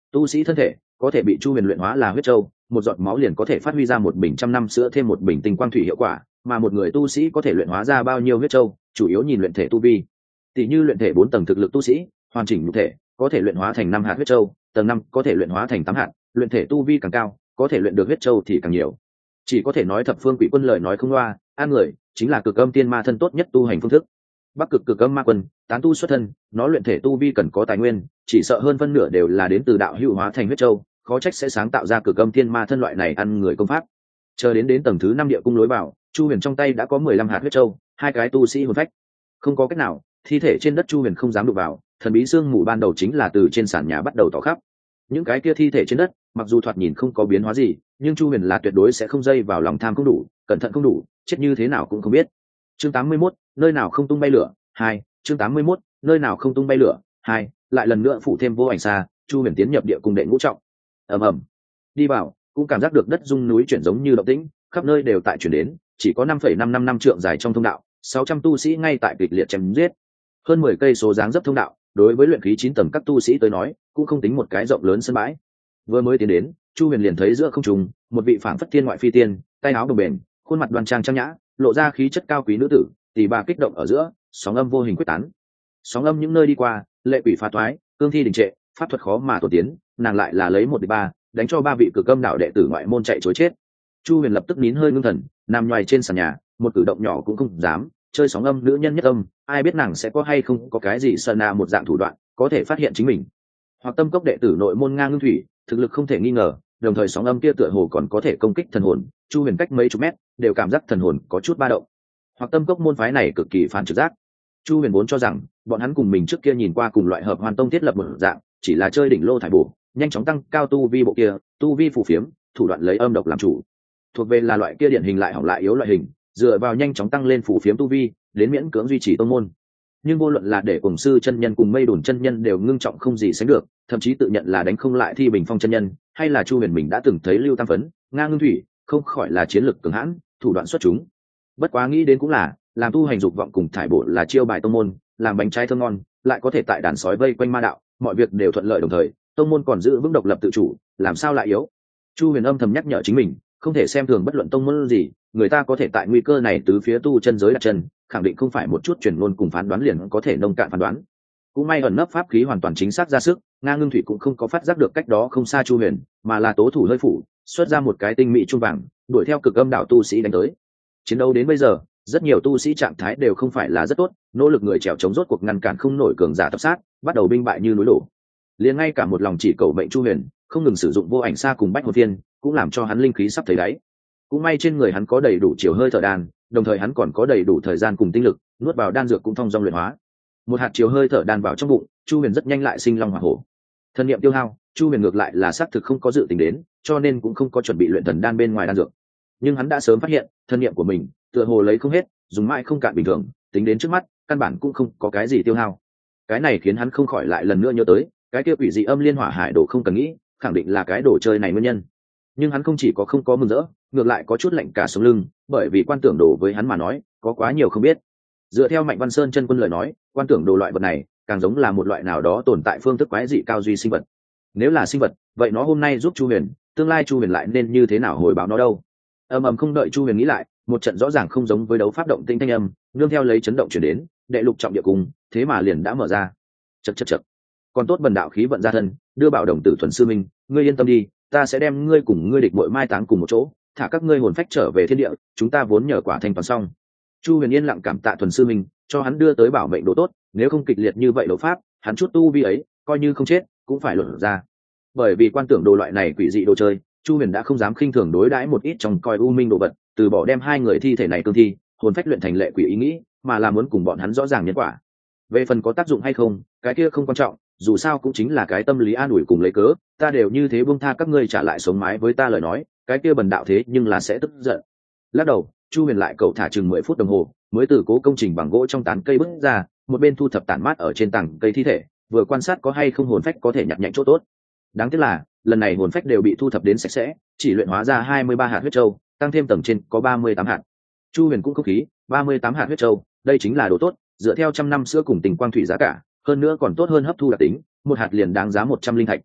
tu sĩ thân thể có thể bị chu huyền luyện hóa là huyết châu, một giọt máu liền có thể phát huy ra một bình trăm năm sữa thêm một bình tinh quang thủy hiệu quả, mà một người tu sĩ có thể luyện hóa ra bao nhiêu huyết châu chủ yếu nhìn luyện thể tu vi. Tỷ như luyện thể bốn tầng thực lực tu sĩ hoàn chỉnh nhục thể có thể luyện hóa thành năm hạt huyết châu, tầng năm có thể luyện hóa thành tám hạt, luyện thể tu vi càng cao có thể luyện được huyết châu thì càng nhiều. Chỉ có thể nói thập phương quỷ quân lời nói không loa, an người chính là cực âm tiên ma thân tốt nhất tu hành phương thức. Bắc cực cực âm ma quân tán tu xuất thân, nó luyện thể tu vi cần có tài nguyên chỉ sợ hơn phân nửa đều là đến từ đạo hữu hóa thành huyết châu, khó trách sẽ sáng tạo ra cực âm tiên ma thân loại này ăn người công pháp. Chờ đến đến tầng thứ năm địa cung lối vào, chu huyền trong tay đã có mười lăm hạt huyết châu, hai cái tu sĩ hồn phách. Không có cách nào, thi thể trên đất chu huyền không dám đụng vào, thần bí xương mù ban đầu chính là từ trên sàn nhà bắt đầu tỏ khắp. Những cái kia thi thể trên đất mặc dù thoạt nhìn không có biến hóa gì, nhưng chu huyền là tuyệt đối sẽ không dây vào lòng tham không đủ, cẩn thận không đủ, chết như thế nào cũng không biết. Chương tám mươi mốt, nơi nào không tung bay lửa hai. Chương tám mươi mốt, nơi nào không tung bay lửa hai. Lại lần nữa phụ thêm vô ảnh xa, chu huyền tiến nhập địa cung đệ ngũ trọng. Ầm ầm, đi vào cũng cảm giác được đất rung núi chuyển giống như động tĩnh, khắp nơi đều tại chuyển đến, chỉ có năm phẩy năm năm năm trượng dài trong thông đạo, sáu trăm tu sĩ ngay tại kịch liệt chém giết. Hơn mười cây số dáng dấp thông đạo, đối với luyện khí chín tầng các tu sĩ tới nói, cũng không tính một cái rộng lớn sân bãi. Vừa mới tiến đến, chu huyền liền thấy giữa không trung một vị phảng phất thiên ngoại phi tiên, tay áo đồng bền, khuôn mặt đoan trang trang nhã, lộ ra khí chất cao quý nữ tử, tỷ bà kích động ở giữa, sóng âm vô hình quyết tán. Sóng âm những nơi đi qua, lệ quỷ phá toái, cương thi đình trệ, pháp thuật khó mà tổ tiến, nàng lại là lấy một địch ba, đánh cho ba vị cực âm đạo đệ tử ngoại môn chạy trối chết. Chu huyền lập tức nín hơi ngưng thần, nằm nhoài trên sàn nhà, một cử động nhỏ cũng không dám, chơi sóng âm nữ nhân nhất âm, ai biết nàng sẽ có hay không có cái gì sơn na một dạng thủ đoạn có thể phát hiện chính mình. Hoặc tâm cốc đệ tử nội môn ngang ngưng thủy, thực lực không thể nghi ngờ, đồng thời sóng âm kia tựa hồ còn có thể công kích thần hồn, chu huyền cách mấy chục mét đều cảm giác thần hồn có chút ba động. Hoặc tâm cốc môn phái này cực kỳ phản trực giác, chu huyền vốn cho rằng bọn hắn cùng mình trước kia nhìn qua cùng loại hợp hoàn tông thiết lập một dạng, chỉ là chơi đỉnh lô thải bổ, nhanh chóng tăng cao tu vi bộ kia, tu vi phù phiếm, thủ đoạn lấy âm độc làm chủ, thuộc về là loại kia điển hình lại hỏng lại yếu loại hình, dựa vào nhanh chóng tăng lên phù phiếm tu vi đến miễn cưỡng duy trì tông môn. Nhưng vô luận là để cùng sư chân nhân cùng mây đồn chân nhân đều ngưng trọng không gì sánh được, thậm chí tự nhận là đánh không lại Thi Bình Phong chân nhân, hay là chu huyền mình đã từng thấy Lưu Tam Phấn, Nga Ngưng Thủy, không khỏi là chiến lực cường hãn, thủ đoạn xuất chúng. Bất quá nghĩ đến cũng là, làm tu hành dục vọng cùng thải bộ là chiêu bài tông môn, làm bánh trái thơm ngon, lại có thể tại đàn sói vây quanh ma đạo, mọi việc đều thuận lợi đồng thời, tông môn còn giữ vững độc lập tự chủ, làm sao lại yếu. Chu huyền âm thầm nhắc nhở chính mình, không thể xem thường bất luận tông môn gì, người ta có thể tại nguy cơ này tứ phía tu chân giới đặt chân, khẳng định không phải một chút truyền ngôn cùng phán đoán liền có thể nông cạn phán đoán. Cũng may ẩn nấp pháp khí hoàn toàn chính xác ra sức, Nga Ngưng Thủy cũng không có phát giác được cách đó không xa chu huyền, mà là tố thủ hơi phủ, xuất ra một cái tinh mỹ trung vàng, đuổi theo cực âm đạo tu sĩ đánh tới. Chiến đấu đến bây giờ, rất nhiều tu sĩ trạng thái đều không phải là rất tốt, nỗ lực người trèo chống rốt cuộc ngăn cản không nổi cường giả tập sát, bắt đầu binh bại như núi đổ. Liền ngay cả một lòng chỉ cầu mệnh chu huyền, không ngừng sử dụng vô ảnh xa cùng bách hồn thiên, cũng làm cho hắn linh khí sắp thấy đáy. Cũng may trên người hắn có đầy đủ chiều hơi thở đan, đồng thời hắn còn có đầy đủ thời gian cùng tinh lực, nuốt vào đan dược cũng thông dong luyện hóa. Một hạt chiều hơi thở đan vào trong bụng, chu huyền rất nhanh lại sinh long hỏa hổ. Thần niệm tiêu hao, chu huyền ngược lại là xác thực không có dự tính đến, cho nên cũng không có chuẩn bị luyện thần đan bên ngoài đan dược. Nhưng hắn đã sớm phát hiện, thần niệm của mình tựa hồ lấy không hết, dùng mãi không cạn bình thường, tính đến trước mắt, căn bản cũng không có cái gì tiêu hao. Cái này khiến hắn không khỏi lại lần nữa nhớ tới, cái kia quỷ dị âm liên hỏa hải đồ không cần nghĩ, khẳng định là cái đồ chơi này nguyên nhân. Nhưng hắn không chỉ có không có mừng rỡ, ngược lại có chút lạnh cả sống lưng, bởi vì quan tưởng đồ với hắn mà nói có quá nhiều không biết. Dựa theo Mạnh Văn Sơn chân quân lời nói, quan tưởng đồ loại vật này càng giống là một loại nào đó tồn tại phương thức quái dị cao duy sinh vật. Nếu là sinh vật, vậy nó hôm nay giúp chu huyền, tương lai chu huyền lại nên như thế nào hồi báo nó đâu? Ầm ầm, không đợi chu huyền nghĩ lại, một trận rõ ràng không giống với đấu pháp động tinh thanh âm nương theo lấy chấn động chuyển đến, đệ lục trọng địa cung thế mà liền đã mở ra. Chậc chậc chậc, còn tốt bần đạo khí vận ra thân, đưa bảo đồng tử thuần sư minh, ngươi yên tâm đi, ta sẽ đem ngươi cùng ngươi địch muội mai táng cùng một chỗ, thả các ngươi hồn phách trở về thiên địa, chúng ta vốn nhờ quả thanh toàn xong. Chu huyền yên lặng cảm tạ thuần sư minh, cho hắn đưa tới bảo mệnh đồ tốt, nếu không kịch liệt như vậy đấu pháp, hắn chút tu vi ấy coi như không chết cũng phải luận ra. Bởi vì quan tưởng đồ loại này quỷ dị đồ chơi, chu huyền đã không dám khinh thường đối đãi một ít trong coi u minh đồ vật, từ bỏ đem hai người thi thể này cương thi hồn phách luyện thành lệ quỷ ý nghĩ, mà là muốn cùng bọn hắn rõ ràng nhân quả. Về phần có tác dụng hay không, cái kia không quan trọng, dù sao cũng chính là cái tâm lý an ủi cùng lấy cớ, ta đều như thế buông tha các ngươi trả lại sống mái với ta lời nói, cái kia bần đạo thế nhưng là sẽ tức giận. Lắc đầu, chu huyền lại cậu thả chừng mười phút đồng hồ mới từ cố công trình bằng gỗ trong tán cây bước ra, một bên thu thập tản mát ở trên tảng cây thi thể, vừa quan sát có hay không hồn phách có thể nhặt nhạnh chỗ tốt. Đáng tiếc là lần này hồn phách đều bị thu thập đến sạch sẽ, chỉ luyện hóa ra hai mươi ba hạt huyết châu, tăng thêm tầng trên có ba mươi tám hạt. Chu huyền cũng không khí, ba mươi tám hạt huyết châu, đây chính là đồ tốt, dựa theo trăm năm sữa cùng tình quang thủy giá cả, hơn nữa còn tốt hơn hấp thu đặc tính, một hạt liền đáng giá một trăm linh thạch.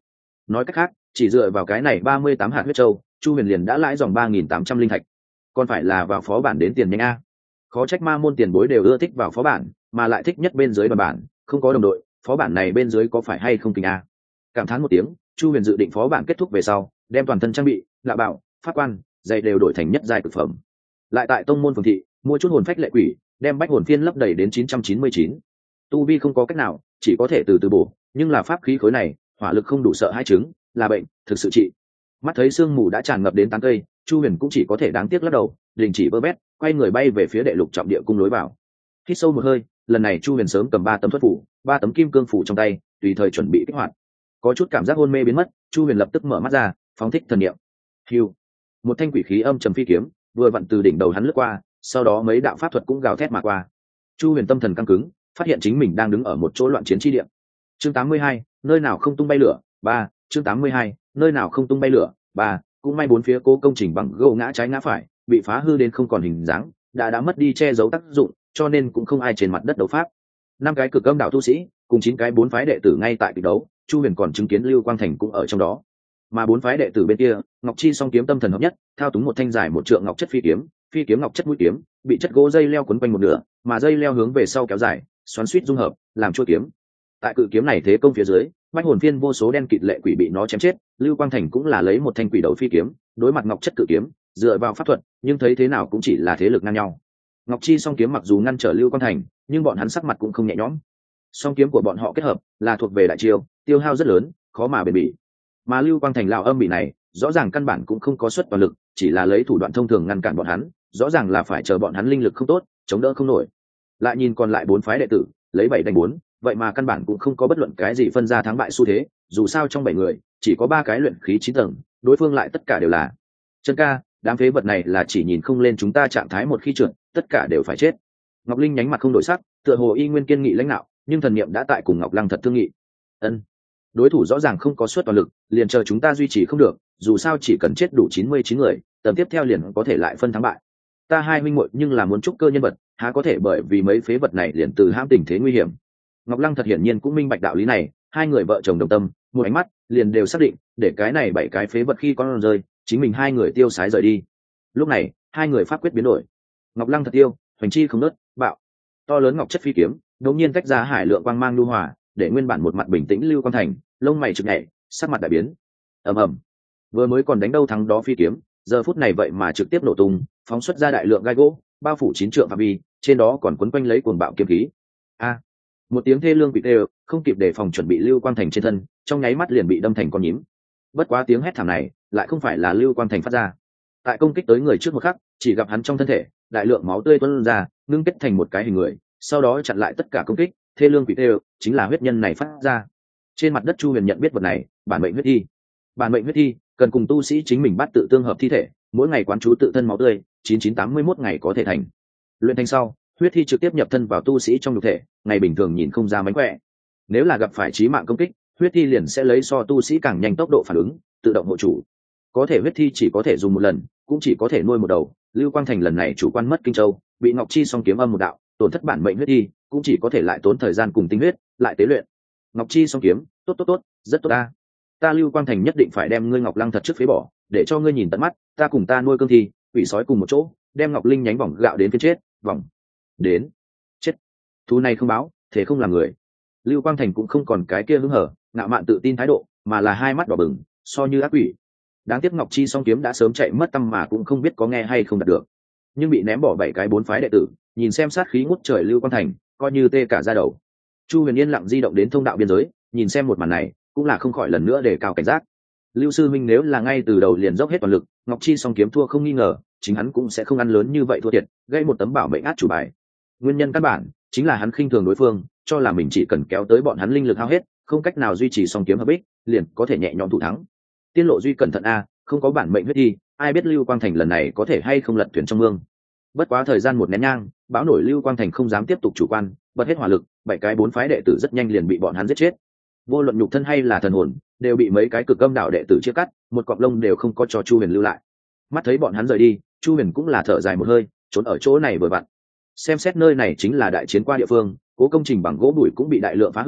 nói cách khác chỉ dựa vào cái này ba mươi tám hạt huyết châu, chu huyền liền đã lãi dòng ba nghìn tám trăm linh thạch, còn phải là vào phó bản đến tiền nhanh a. Khó trách ma môn tiền bối đều ưa thích vào phó bản, mà lại thích nhất bên dưới đoàn bản, không có đồng đội phó bản này bên dưới có phải hay không kinh a. Cảm thán một tiếng, chu huyền dự định phó bản kết thúc về sau đem toàn thân trang bị lạ bảo pháp quan giày đều đổi thành nhất giai cực phẩm, lại tại tông môn phường thị mua chút hồn phách lệ quỷ, đem bách hồn phiên lấp đầy đến chín trăm chín mươi chín. Tu vi không có cách nào, chỉ có thể từ từ bổ, nhưng là pháp khí khối này hỏa lực không đủ sợ hai chứng, là bệnh thực sự trị. Mắt thấy sương mù đã tràn ngập đến tán cây, chu huyền cũng chỉ có thể đáng tiếc lắc đầu, đình chỉ vơ vét, quay người bay về phía đệ lục trọng địa cung lối vào. Hít sâu một hơi, lần này chu huyền sớm cầm ba tấm thuật phủ, ba tấm kim cương phủ trong tay, tùy thời chuẩn bị kích hoạt. Có chút cảm giác hôn mê biến mất, chu huyền lập tức mở mắt ra, phóng thích thần niệm. Hưu, một thanh quỷ khí âm trầm phi kiếm vừa vặn từ đỉnh đầu hắn lướt qua, sau đó mấy đạo pháp thuật cũng gào thét mà qua. Chu huyền tâm thần căng cứng, phát hiện chính mình đang đứng ở một chỗ loạn chiến chi địa. Chương tám mươi hai, nơi nào không tung bay lửa, ba. Chương tám mươi hai, nơi nào không tung bay lửa, ba. Cũng may bốn phía cố công trình bằng gỗ ngã trái ngã phải, bị phá hư đến không còn hình dáng, đã đã mất đi che giấu tác dụng, cho nên cũng không ai trên mặt đất đấu pháp. Năm cái cực âm đạo tu sĩ cùng chín cái bốn phái đệ tử ngay tại kịch đấu, chu huyền còn chứng kiến Lưu Quang Thành cũng ở trong đó. Mà bốn phái đệ tử bên kia, Ngọc Chi song kiếm tâm thần hợp nhất, thao túng một thanh dài một trượng ngọc chất phi kiếm, phi kiếm ngọc chất mũi kiếm bị chất gỗ dây leo quấn quanh một nửa, mà dây leo hướng về sau kéo dài, xoắn xuýt dung hợp, làm chuôi kiếm. Tại cự kiếm này thế công phía dưới, bách hồn phiên vô số đen kịt lệ quỷ bị nó chém chết. Lưu Quang Thành cũng là lấy một thanh quỷ đầu phi kiếm, đối mặt ngọc chất cự kiếm, dựa vào pháp thuật, nhưng thấy thế nào cũng chỉ là thế lực ngang nhau. Ngọc Chi song kiếm mặc dù ngăn trở Lưu Quang Thành, nhưng bọn hắn sắc mặt cũng không nhẹ nhõm. Song kiếm của bọn họ kết hợp, là thuộc về đại chiêu, tiêu hao rất lớn, khó mà bền bỉ. Mà Lưu Quang Thành lão âm bị này, rõ ràng căn bản cũng không có xuất toàn lực, chỉ là lấy thủ đoạn thông thường ngăn cản bọn hắn, rõ ràng là phải chờ bọn hắn linh lực không tốt, chống đỡ không nổi. Lại nhìn còn lại bốn phái đệ tử, lấy bảy đánh bốn, vậy mà căn bản cũng không có bất luận cái gì phân ra thắng bại xu thế, dù sao trong bảy người chỉ có ba cái luyện khí chín tầng, đối phương lại tất cả đều là chân ca. Đám phế vật này là chỉ nhìn không lên chúng ta trạng thái, một khi trượt tất cả đều phải chết. Ngọc Linh nhánh mặt không đổi sắc, tựa hồ y nguyên kiên nghị lãnh đạo, nhưng thần niệm đã tại cùng Ngọc Lăng thật thương nghị. Ân, đối thủ rõ ràng không có suất toàn lực, liền chờ chúng ta duy trì không được, dù sao chỉ cần chết đủ chín mươi chín người, tầm tiếp theo liền có thể lại phân thắng bại. Ta hai minh muội nhưng là muốn trúc cơ nhân vật, há có thể bởi vì mấy phế vật này liền từ hãm tình thế nguy hiểm. Ngọc Lăng thật hiển nhiên cũng minh bạch đạo lý này, hai người vợ chồng đồng tâm, một ánh mắt liền đều xác định, để cái này bảy cái phế vật khi con rơi, chính mình hai người tiêu sái rời đi. Lúc này, hai người pháp quyết biến đổi. Ngọc Lăng thật tiêu, hoành chi không nứt, bạo. To lớn ngọc chất phi kiếm, đột nhiên tách ra hải lượng quang mang lưu hòa, để nguyên bản một mặt bình tĩnh Lưu Quang Thành, lông mày chực nhảy, sắc mặt đại biến. Ầm ầm. Vừa mới còn đánh đâu thắng đó phi kiếm, giờ phút này vậy mà trực tiếp nổ tung, phóng xuất ra đại lượng gai gỗ, bao phủ chín trượng phạm vi, trên đó còn quấn quanh lấy cuồng bạo kiếm khí. A! Một tiếng thê lương bị đều, không kịp để phòng chuẩn bị Lưu Quang Thành trên thân, trong nháy mắt liền bị đâm thành con nhím. Bất quá tiếng hét thảm này, lại không phải là Lưu Quang Thành phát ra. Tại công kích tới người trước một khắc, chỉ gặp hắn trong thân thể, đại lượng máu tươi tuôn ra, ngưng kết thành một cái hình người, sau đó chặn lại tất cả công kích. Thê lương quỷ đều, chính là huyết nhân này phát ra. Trên mặt đất chu huyền nhận biết vật này, bản mệnh huyết thi. Bản mệnh huyết thi cần cùng tu sĩ chính mình bắt tự tương hợp thi thể, mỗi ngày quán chú tự thân máu tươi, chín chín tám mươi mốt ngày có thể thành. Luyện thành sau, huyết thi trực tiếp nhập thân vào tu sĩ trong nhục thể, ngày bình thường nhìn không ra mánh khỏe. Nếu là gặp phải chí mạng công kích, huyết thi liền sẽ lấy so tu sĩ càng nhanh tốc độ phản ứng, tự động hộ chủ. Có thể huyết thi chỉ có thể dùng một lần, cũng chỉ có thể nuôi một đầu. Lưu Quang Thành lần này chủ quan mất kinh châu, bị Ngọc Chi song kiếm âm một đạo, tổn thất bản mệnh huyết thi, cũng chỉ có thể lại tốn thời gian cùng tinh huyết, lại tế luyện. Ngọc Chi song kiếm, tốt tốt tốt, rất tốt ta. Ta Lưu Quang Thành nhất định phải đem ngươi Ngọc Lăng thật trước phế bỏ, để cho ngươi nhìn tận mắt, ta cùng ta nuôi cương thi, quỷ sói cùng một chỗ, đem Ngọc Linh nhánh vòng gạo đến phía chết, vòng đến chết. Thú này không báo, thế không làm người. Lưu Quang Thành cũng không còn cái kia hứng hở, ngạo mạn tự tin thái độ, mà là hai mắt đỏ bừng, so như ác quỷ. Đáng tiếc Ngọc Chi song kiếm đã sớm chạy mất tâm mà cũng không biết có nghe hay không đạt được. Nhưng bị ném bỏ bảy cái bốn phái đệ tử, nhìn xem sát khí ngút trời Lưu Quang Thành, coi như tê cả da đầu. Chu Huyền yên lặng di động đến thông đạo biên giới, nhìn xem một màn này, cũng là không khỏi lần nữa đề cao cảnh giác. Lưu sư minh nếu là ngay từ đầu liền dốc hết toàn lực, Ngọc Chi song kiếm thua không nghi ngờ, chính hắn cũng sẽ không ăn lớn như vậy thua thiệt, gây một tấm bảo mệnh át chủ bài. Nguyên nhân căn bản chính là hắn khinh thường đối phương, cho là mình chỉ cần kéo tới bọn hắn linh lực hao hết, không cách nào duy trì song kiếm hợp bích, liền có thể nhẹ nhõm thủ thắng. Tiên lộ duy cẩn thận a, không có bản mệnh huyết thi, ai biết Lưu Quang Thành lần này có thể hay không lật thuyền trong mương. Bất quá thời gian một nén nhang, bão nổi Lưu Quang Thành không dám tiếp tục chủ quan, bật hết hỏa lực, bảy cái bốn phái đệ tử rất nhanh liền bị bọn hắn giết chết. Vô luận nhục thân hay là thần hồn, đều bị mấy cái cực âm đạo đệ tử chia cắt, một cọng lông đều không có cho Chu Huyền lưu lại. Mắt thấy bọn hắn rời đi, Chu Huyền cũng là thở dài một hơi, trốn ở chỗ này vừa vặn. Xem xét nơi này chính là đại chiến qua địa phương, cố công trình bằng gỗ bụi cũng bị đại lượng phá hư,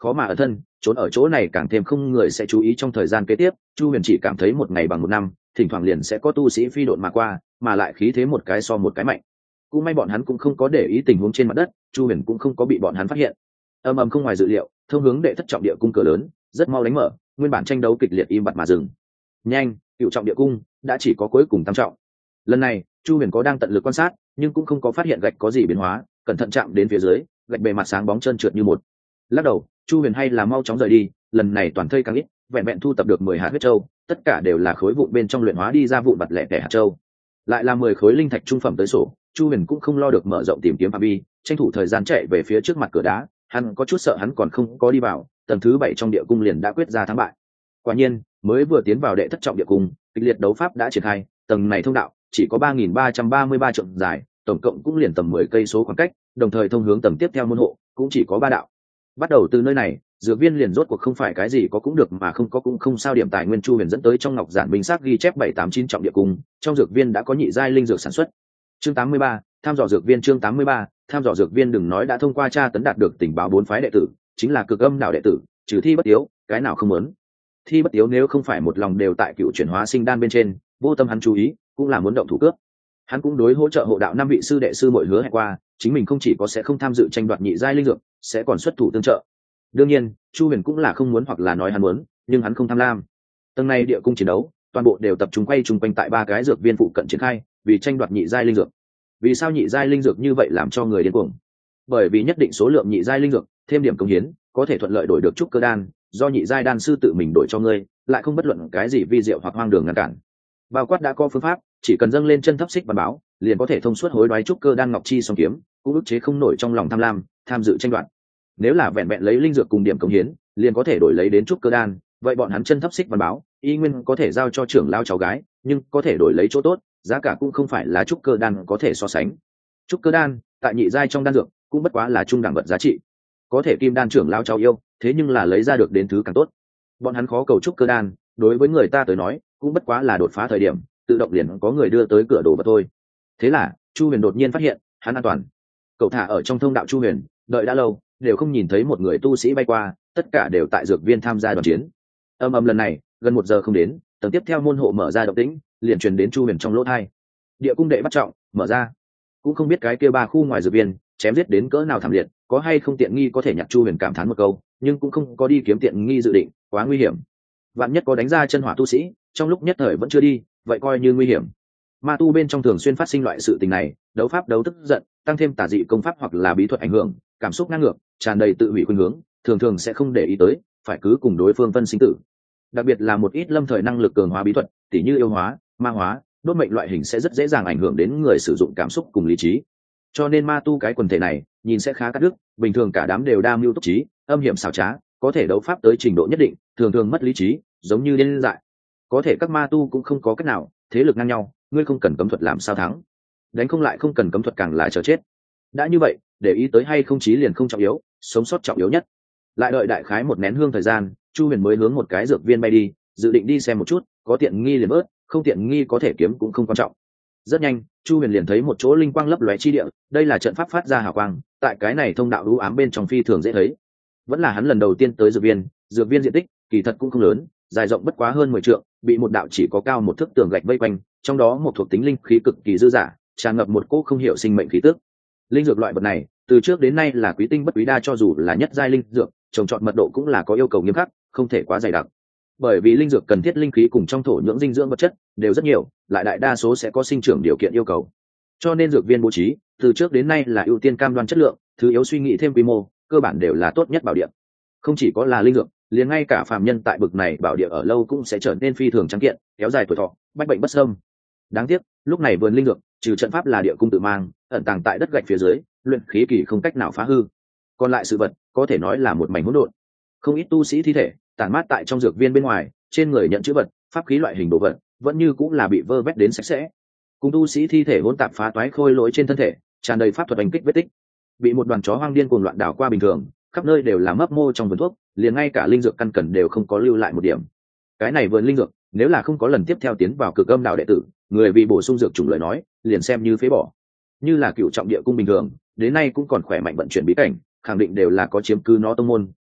khó mà ở thân, trốn ở chỗ này càng thêm không người sẽ chú ý. Trong thời gian kế tiếp, Chu Huyền chỉ cảm thấy một ngày bằng một năm, thỉnh thoảng liền sẽ có tu sĩ phi độn mà qua, mà lại khí thế một cái so một cái mạnh. Cũng may bọn hắn cũng không có để ý tình huống trên mặt đất, Chu Huyền cũng không có bị bọn hắn phát hiện. Âm ầm không ngoài dự liệu, thông hướng đệ thất trọng địa cung cửa lớn rất mau đánh mở, nguyên bản tranh đấu kịch liệt im bặt mà dừng. Nhanh, cựu trọng địa cung đã chỉ có cuối cùng tam trọng. Lần này Chu Huyền có đang tận lực quan sát, nhưng cũng không có phát hiện gạch có gì biến hóa, cẩn thận chạm đến phía dưới, gạch bề mặt sáng bóng trơn trượt như một. Lắc đầu, Chu Huyền hay là mau chóng rời đi, lần này toàn thây càng ít, vẹn vẹn thu tập được mười hạt huyết châu, tất cả đều là khối vụn bên trong luyện hóa đi ra vụn bặt lẻ tẻ hạt châu. Lại là mười khối linh thạch trung phẩm tới sổ, Chu Huyền cũng không lo được mở rộng tìm kiếm phạm vi, tranh thủ thời gian chạy về phía trước mặt cửa đá. Hắn có chút sợ hắn còn không có đi vào, tầng thứ bảy trong địa cung liền đã quyết ra thắng bại. Quả nhiên, mới vừa tiến vào đệ thất trọng địa cung, kịch liệt đấu pháp đã triển khai, tầng này thông đạo chỉ có ba nghìn ba trăm ba mươi ba trượng dài, tổng cộng cũng liền tầm mười cây số khoảng cách, đồng thời thông hướng tầng tiếp theo môn hộ cũng chỉ có ba đạo. Bắt đầu từ nơi này, dược viên liền rốt cuộc không phải cái gì có cũng được mà không có cũng không sao. Điểm tài nguyên Chu Huyền dẫn tới trong ngọc giản minh xác ghi chép bảy tám chín trọng địa cung, trong dược viên đã có nhị giai linh dược sản xuất. Chương tám mươi ba, tham dò dược viên. Chương tám mươi ba, tham dò dược viên. Đừng nói đã thông qua tra tấn đạt được tình báo bốn phái đệ tử, chính là Cực Âm đạo đệ tử, trừ Thi Bất Tiếu, cái nào không muốn. Thi Bất Tiếu nếu không phải một lòng đều tại cựu chuyển hóa sinh đan bên trên, vô tâm hắn chú ý, cũng là muốn động thủ cướp. Hắn cũng đối hỗ trợ hộ đạo năm vị sư đệ sư muội hứa hẹn qua, chính mình không chỉ có sẽ không tham dự tranh đoạt nhị giai linh dược, sẽ còn xuất thủ tương trợ. Đương nhiên, Chu Huyền cũng là không muốn, hoặc là nói hắn muốn, nhưng hắn không tham lam. Tầng này địa cung chiến đấu, toàn bộ đều tập trung quay chung quanh tại ba cái dược viên phụ cận triển khai, vì tranh đoạt nhị giai linh dược. Vì sao nhị giai linh dược như vậy làm cho người điên cuồng? Bởi vì nhất định số lượng nhị giai linh dược, thêm điểm công hiến, có thể thuận lợi đổi được trúc cơ đan, do nhị giai đan sư tự mình đổi cho ngươi, lại không bất luận cái gì vi diệu hoặc hoang đường ngăn cản. Bao quát đã có phương pháp, chỉ cần dâng lên chân thấp xích văn báo, liền có thể thông suốt hối đoái trúc cơ đan ngọc chi song kiếm, cũng ức chế không nổi trong lòng tham lam, tham dự tranh đoạt. Nếu là vẹn vẹn lấy linh dược cùng điểm công hiến, liền có thể đổi lấy đến trúc cơ đan, vậy bọn hắn chân thấp xích văn báo, y nguyên có thể giao cho trưởng lao cháu gái, nhưng có thể đổi lấy chỗ tốt, giá cả cũng không phải là trúc cơ đan có thể so sánh. Trúc cơ đan, tại nhị giai trong đan dược, cũng bất quá là trung đẳng vật giá trị. Có thể kim đan trưởng lao cháu yêu, thế nhưng là lấy ra được đến thứ càng tốt. Bọn hắn khó cầu trúc cơ đan, đối với người ta tới nói, cũng bất quá là đột phá thời điểm, tự động liền có người đưa tới cửa đồ vật thôi. Thế là Chu Huyền đột nhiên phát hiện hắn an toàn. Cậu thả ở trong thông đạo Chu Huyền đợi đã lâu, đều không nhìn thấy một người tu sĩ bay qua, tất cả đều tại dược viên tham gia đoàn chiến. Âm ầm lần này gần một giờ không đến, tầng tiếp theo môn hộ mở ra động tĩnh liền truyền đến Chu Huyền trong lỗ tai. Địa cung đệ bắt trọng mở ra, cũng không biết cái kia ba khu ngoài dược viên chém giết đến cỡ nào thảm liệt, có hay không tiện nghi có thể nhặt. Chu Huyền cảm thán một câu, nhưng cũng không có đi kiếm tiện nghi dự định, quá nguy hiểm. Vạn nhất có đánh ra chân hỏa tu sĩ, trong lúc nhất thời vẫn chưa đi, vậy coi như nguy hiểm. Ma tu bên trong thường xuyên phát sinh loại sự tình này, đấu pháp đấu tức giận, tăng thêm tà dị công pháp hoặc là bí thuật ảnh hưởng, cảm xúc ngang ngược, tràn đầy tự hủy khuynh hướng, thường thường sẽ không để ý tới, phải cứ cùng đối phương phân sinh tử. Đặc biệt là một ít lâm thời năng lực cường hóa bí thuật, tỉ như yêu hóa, ma hóa, đốt mệnh loại hình sẽ rất dễ dàng ảnh hưởng đến người sử dụng cảm xúc cùng lý trí. Cho nên ma tu cái quần thể này, nhìn sẽ khá cắt đứt, bình thường cả đám đều đa mưu túc trí, âm hiểm xảo trá, có thể đấu pháp tới trình độ nhất định, thường thường mất lý trí, giống như điên dại. Có thể các ma tu cũng không có cách nào, thế lực ngang nhau, ngươi không cần cấm thuật làm sao thắng, đánh không lại không cần cấm thuật càng là chờ chết. Đã như vậy, để ý tới hay không chí liền không trọng yếu, sống sót trọng yếu nhất. Lại đợi đại khái một nén hương thời gian, Chu Huyền mới hướng một cái dược viên bay đi, dự định đi xem một chút, có tiện nghi liền bớt, không tiện nghi có thể kiếm cũng không quan trọng. Rất nhanh, Chu Huyền liền thấy một chỗ linh quang lấp lóe chi địa, đây là trận pháp phát ra hào quang, tại cái này thông đạo u ám bên trong phi thường dễ thấy. Vẫn là hắn lần đầu tiên tới dược viên, dược viên diện tích kỳ thật cũng không lớn, dài rộng bất quá hơn mười trượng, bị một đạo chỉ có cao một thước tường gạch vây quanh, trong đó một thuộc tính linh khí cực kỳ dư dả, tràn ngập một cỗ không hiểu sinh mệnh khí tức. Linh dược loại vật này, từ trước đến nay là quý tinh bất quý đa, cho dù là nhất giai linh dược, trồng trọt mật độ cũng là có yêu cầu nghiêm khắc, không thể quá dày đặc. Bởi vì linh dược cần thiết linh khí cùng trong thổ nhưỡng dinh dưỡng vật chất đều rất nhiều, lại đại đa số sẽ có sinh trưởng điều kiện yêu cầu. Cho nên dược viên bố trí từ trước đến nay là ưu tiên cam đoan chất lượng, thứ yếu suy nghĩ thêm quy mô, cơ bản đều là tốt nhất bảo địa. Không chỉ có là linh dược, liền ngay cả phàm nhân tại bực này bảo địa ở lâu cũng sẽ trở nên phi thường trắng kiện, kéo dài tuổi thọ, bách bệnh bất xâm. Đáng tiếc, lúc này vườn linh dược, trừ trận pháp là địa cung tự mang, ẩn tàng tại đất gạch phía dưới, luyện khí kỳ không cách nào phá hư. Còn lại sự vật, có thể nói là một mảnh hỗn độn. Không ít tu sĩ thi thể tản mát tại trong dược viên bên ngoài, trên người nhận chữ vật, pháp khí loại hình đồ vật, vẫn như cũng là bị vơ vét đến sạch sẽ. Cùng tu sĩ thi thể hỗn tạp phá toái khôi lỗi trên thân thể, tràn đầy pháp thuật đánh kích vết tích. Bị một đoàn chó hoang điên cuồng loạn đảo qua bình thường, khắp nơi đều là mấp mô trong vườn thuốc, liền ngay cả linh dược căn cần đều không có lưu lại một điểm. Cái này vườn linh dược, nếu là không có lần tiếp theo tiến vào Cực Âm đạo đệ tử, người vì bổ sung dược chủng lời nói, liền xem như phế bỏ. Như là cựu trọng địa cung bình thường, đến nay cũng còn khỏe mạnh vận chuyển bí cảnh, khẳng định đều là có chiếm cứ nó tông môn,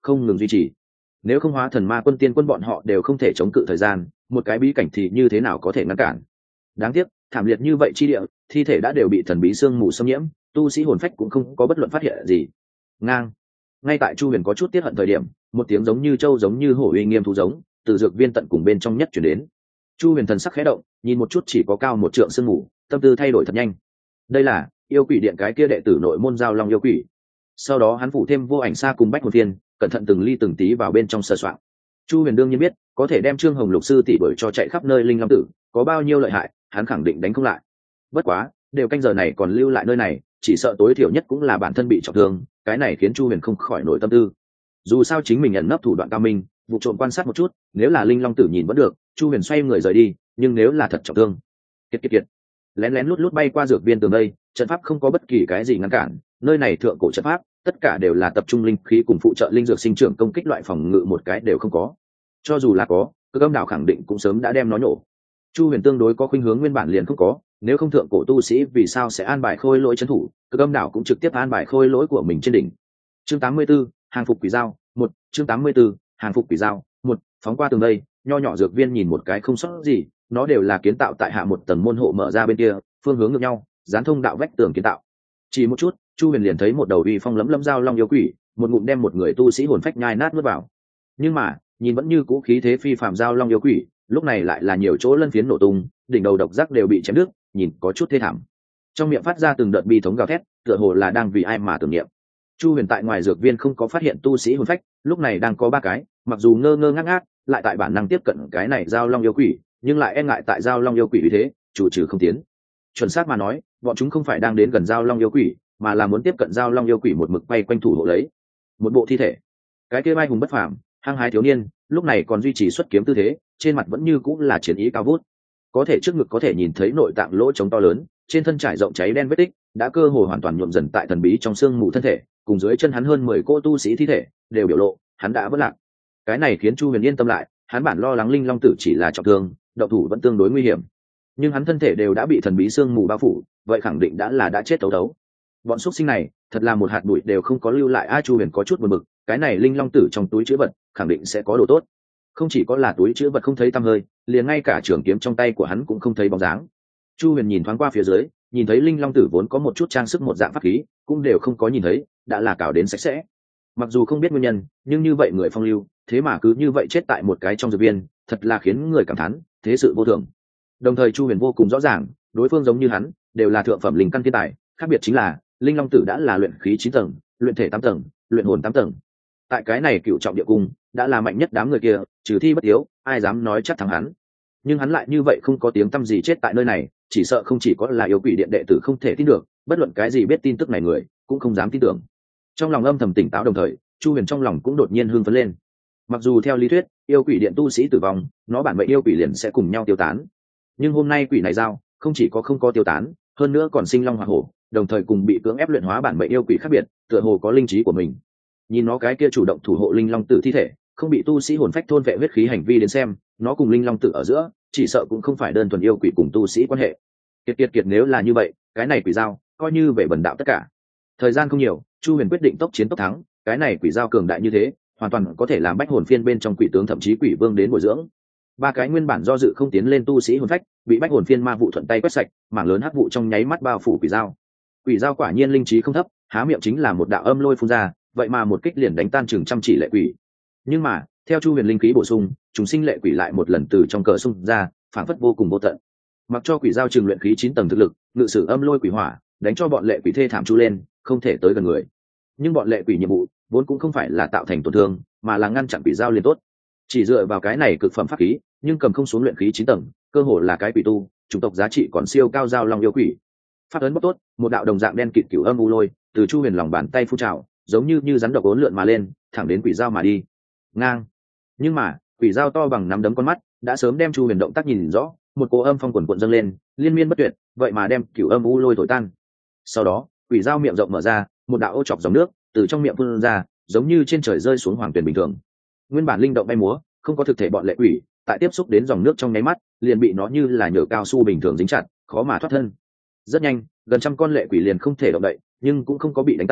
không ngừng duy trì. Nếu không hóa thần ma quân tiên quân bọn họ đều không thể chống cự thời gian, một cái bí cảnh thì như thế nào có thể ngăn cản. Đáng tiếc thảm liệt như vậy chi địa, thi thể đã đều bị thần bí sương mù xâm nhiễm, tu sĩ hồn phách cũng không có bất luận phát hiện gì. Ngang. Ngay tại Chu Huyền có chút tiết hận thời điểm, một tiếng giống như trâu giống như hổ uy nghiêm thú giống từ dược viên tận cùng bên trong nhất chuyển đến. Chu Huyền thần sắc khẽ động, nhìn một chút chỉ có cao một trượng sương mù, tâm tư thay đổi thật nhanh. Đây là yêu quỷ điện cái kia đệ tử nội môn giao long yêu quỷ. Sau đó hắn phủ thêm vô ảnh xa cùng bách hồn phiên, cẩn thận từng ly từng tí vào bên trong sờ soạn. Chu Huyền đương nhiên biết, có thể đem Trương Hồng Lục sư tỷ đuổi cho chạy khắp nơi linh long tử, có bao nhiêu lợi hại, hắn khẳng định đánh không lại. Bất quá, đều canh giờ này còn lưu lại nơi này, chỉ sợ tối thiểu nhất cũng là bản thân bị trọng thương, cái này khiến Chu Huyền không khỏi nổi tâm tư. Dù sao chính mình nhận nấp thủ đoạn cao minh, vụ trộm quan sát một chút, nếu là linh long tử nhìn vẫn được, Chu Huyền xoay người rời đi, nhưng nếu là thật trọng thương, kiệt kiệt kiệt, lén lén lút lút bay qua dược viên tường đây, trận pháp không có bất kỳ cái gì ngăn cản, nơi này thượng cổ trận pháp, tất cả đều là tập trung linh khí cùng phụ trợ linh dược sinh trưởng công kích loại phòng ngự một cái đều không có. Cho dù là có, Cực Âm Đảo khẳng định cũng sớm đã đem nó nhổ. Chu Huyền tương đối có khuynh hướng nguyên bản liền không có, nếu không thượng cổ tu sĩ vì sao sẽ an bài khôi lỗi trấn thủ, Cực Âm Đảo cũng trực tiếp an bài khôi lỗi của mình trên đỉnh. Chương tám mươi 84, hàng phục quỷ dao, một, chương tám mươi 84, hàng phục quỷ dao, một, phóng qua tường đây, nho nhỏ dược viên nhìn một cái không sót gì, nó đều là kiến tạo tại hạ một tầng môn hộ mở ra bên kia, phương hướng ngược nhau, dán thông đạo vách tường kiến tạo. Chỉ một chút, Chu Huyền liền thấy một đầu uy phong lấm lấm dao long yêu quỷ, một ngụm đem một người tu sĩ hồn phách nhai nát nuốt vào. Nhưng mà, nhìn vẫn như cũ khí thế phi phàm dao long yêu quỷ, lúc này lại là nhiều chỗ lân phiến nổ tung, đỉnh đầu độc giác đều bị chém đứt, nhìn có chút thê thảm. Trong miệng phát ra từng đợt bi thống gào thét, tựa hồ là đang vì ai mà tưởng niệm. Chu Huyền tại ngoài dược viên không có phát hiện tu sĩ hồn phách, lúc này đang có ba cái, mặc dù ngơ ngơ ngác ngác, lại tại bản năng tiếp cận cái này dao long yêu quỷ, nhưng lại e ngại tại dao long yêu quỷ vì thế, chủ trừ không tiến. Chuẩn xác mà nói, bọn chúng không phải đang đến gần dao long yêu quỷ, mà là muốn tiếp cận dao long yêu quỷ một mực quay quanh thủ hộ lấy một bộ thi thể. Cái kia vai hùng bất phàm, hăng hái thiếu niên, lúc này còn duy trì xuất kiếm tư thế, trên mặt vẫn như cũng là chiến ý cao vút. Có thể trước ngực có thể nhìn thấy nội tạng lỗ trống to lớn, trên thân trải rộng cháy đen vết tích, đã cơ hồ hoàn toàn nhuộm dần tại thần bí trong xương mù thân thể, cùng dưới chân hắn hơn mười cô tu sĩ thi thể đều biểu lộ hắn đã vất lạc. Cái này khiến Chu Huyền yên tâm lại, hắn bản lo lắng linh long tử chỉ là trọng thương, động thủ vẫn tương đối nguy hiểm, nhưng hắn thân thể đều đã bị thần bí xương mù bao phủ, vậy khẳng định đã là đã chết tấu tấu. Bọn xuất sinh này thật là một hạt bụi đều không có lưu lại. A Chu Huyền có chút buồn bực, cái này linh long tử trong túi chữ vật khẳng định sẽ có đồ tốt, không chỉ có là túi chữ vật không thấy tăm hơi, liền ngay cả trường kiếm trong tay của hắn cũng không thấy bóng dáng. Chu Huyền nhìn thoáng qua phía dưới, nhìn thấy linh long tử vốn có một chút trang sức một dạng pháp khí cũng đều không có nhìn thấy, đã là cào đến sạch sẽ. Mặc dù không biết nguyên nhân, nhưng như vậy người phong lưu thế mà cứ như vậy chết tại một cái trong dược viên, thật là khiến người cảm thán thế sự vô thường. Đồng thời Chu Huyền vô cùng rõ ràng, đối phương giống như hắn đều là thượng phẩm linh căn thiên tài, khác biệt chính là linh long tử đã là luyện khí chín tầng, luyện thể tám tầng, luyện hồn tám tầng. Tại cái này cựu trọng địa cung đã là mạnh nhất đám người kia, trừ thi bất yếu, ai dám nói chắc thắng hắn. Nhưng hắn lại như vậy không có tiếng tăm gì chết tại nơi này, chỉ sợ không chỉ có là yêu quỷ điện đệ tử không thể tin được, bất luận cái gì biết tin tức này người cũng không dám tin tưởng. Trong lòng âm thầm tỉnh táo, đồng thời Chu Huyền trong lòng cũng đột nhiên hưng phấn lên. Mặc dù theo lý thuyết yêu quỷ điện tu sĩ tử vong, nó bản mệnh yêu quỷ liền sẽ cùng nhau tiêu tán, nhưng hôm nay quỷ này giao không chỉ có không có tiêu tán, hơn nữa còn sinh long hỏa hổ, đồng thời cùng bị cưỡng ép luyện hóa bản mệnh yêu quỷ khác biệt, tựa hồ có linh trí của mình. Nhìn nó cái kia chủ động thủ hộ linh long tử thi thể, không bị tu sĩ hồn phách thôn vệ huyết khí hành vi đến xem, nó cùng linh long tử ở giữa chỉ sợ cũng không phải đơn thuần yêu quỷ cùng tu sĩ quan hệ. Kiệt kiệt kiệt, nếu là như vậy, cái này quỷ giao coi như về bần đạo tất cả. Thời gian không nhiều, Chu Huyền quyết định tốc chiến tốc thắng, cái này quỷ giao cường đại như thế, hoàn toàn có thể làm bách hồn phiên bên trong quỷ tướng thậm chí quỷ vương đến bồi dưỡng. Ba cái nguyên bản do dự không tiến lên tu sĩ hồn phách bị bách hồn phiên ma vụ thuận tay quét sạch, mảng lớn hắc vụ trong nháy mắt bao phủ quỷ giao. Quỷ giao quả nhiên linh trí không thấp, há miệng chính là một đạo âm lôi phun ra, vậy mà một kích liền đánh tan chừng trăm chỉ lệ quỷ. Nhưng mà theo Chu Huyền linh khí bổ sung, chúng sinh lệ quỷ lại một lần từ trong cờ xung ra, phảng phất vô cùng vô tận. Mặc cho quỷ giao trường luyện khí chín tầng thực lực, ngự sử âm lôi quỷ hỏa, đánh cho bọn lệ quỷ thê thảm chu lên, không thể tới gần người. Nhưng bọn lệ quỷ nhiệm vụ vốn cũng không phải là tạo thành tổn thương, mà là ngăn chặn quỷ giao liền tốt. Chỉ dựa vào cái này cực phẩm pháp khí, nhưng cầm không xuống luyện khí chín tầng, cơ hồ là cái quỷ tu, chủng tộc giá trị còn siêu cao giao long yêu quỷ. Pháp ấn bóc tốt, một đạo đồng dạng đen kịt cửu âm u lôi từ Chu Huyền lòng bàn tay phun trào, giống như như rắn độc uốn lượn mà lên, thẳng đến quỷ giao mà đi. Ngang. Nhưng mà quỷ giao to bằng nắm đấm con mắt đã sớm đem Chu Huyền động tác nhìn rõ, một cỗ âm phong quần quận dâng lên, liên miên bất tuyệt, vậy mà đem cửu âm u lôi thổi tan. Sau đó quỷ giao miệng rộng mở ra, một đạo ô chọc dòng nước từ trong miệng phun ra, giống như trên trời rơi xuống hoàng tuyền bình thường. Nguyên bản linh động bay múa không có thực thể bọn lệ quỷ, tại tiếp xúc đến dòng nước trong nháy mắt liền bị nó như là nhựa cao su bình thường dính chặt, khó mà thoát thân. Rất nhanh, gần trăm con lệ quỷ liền không thể động đậy, nhưng cũng không có bị đánh tan,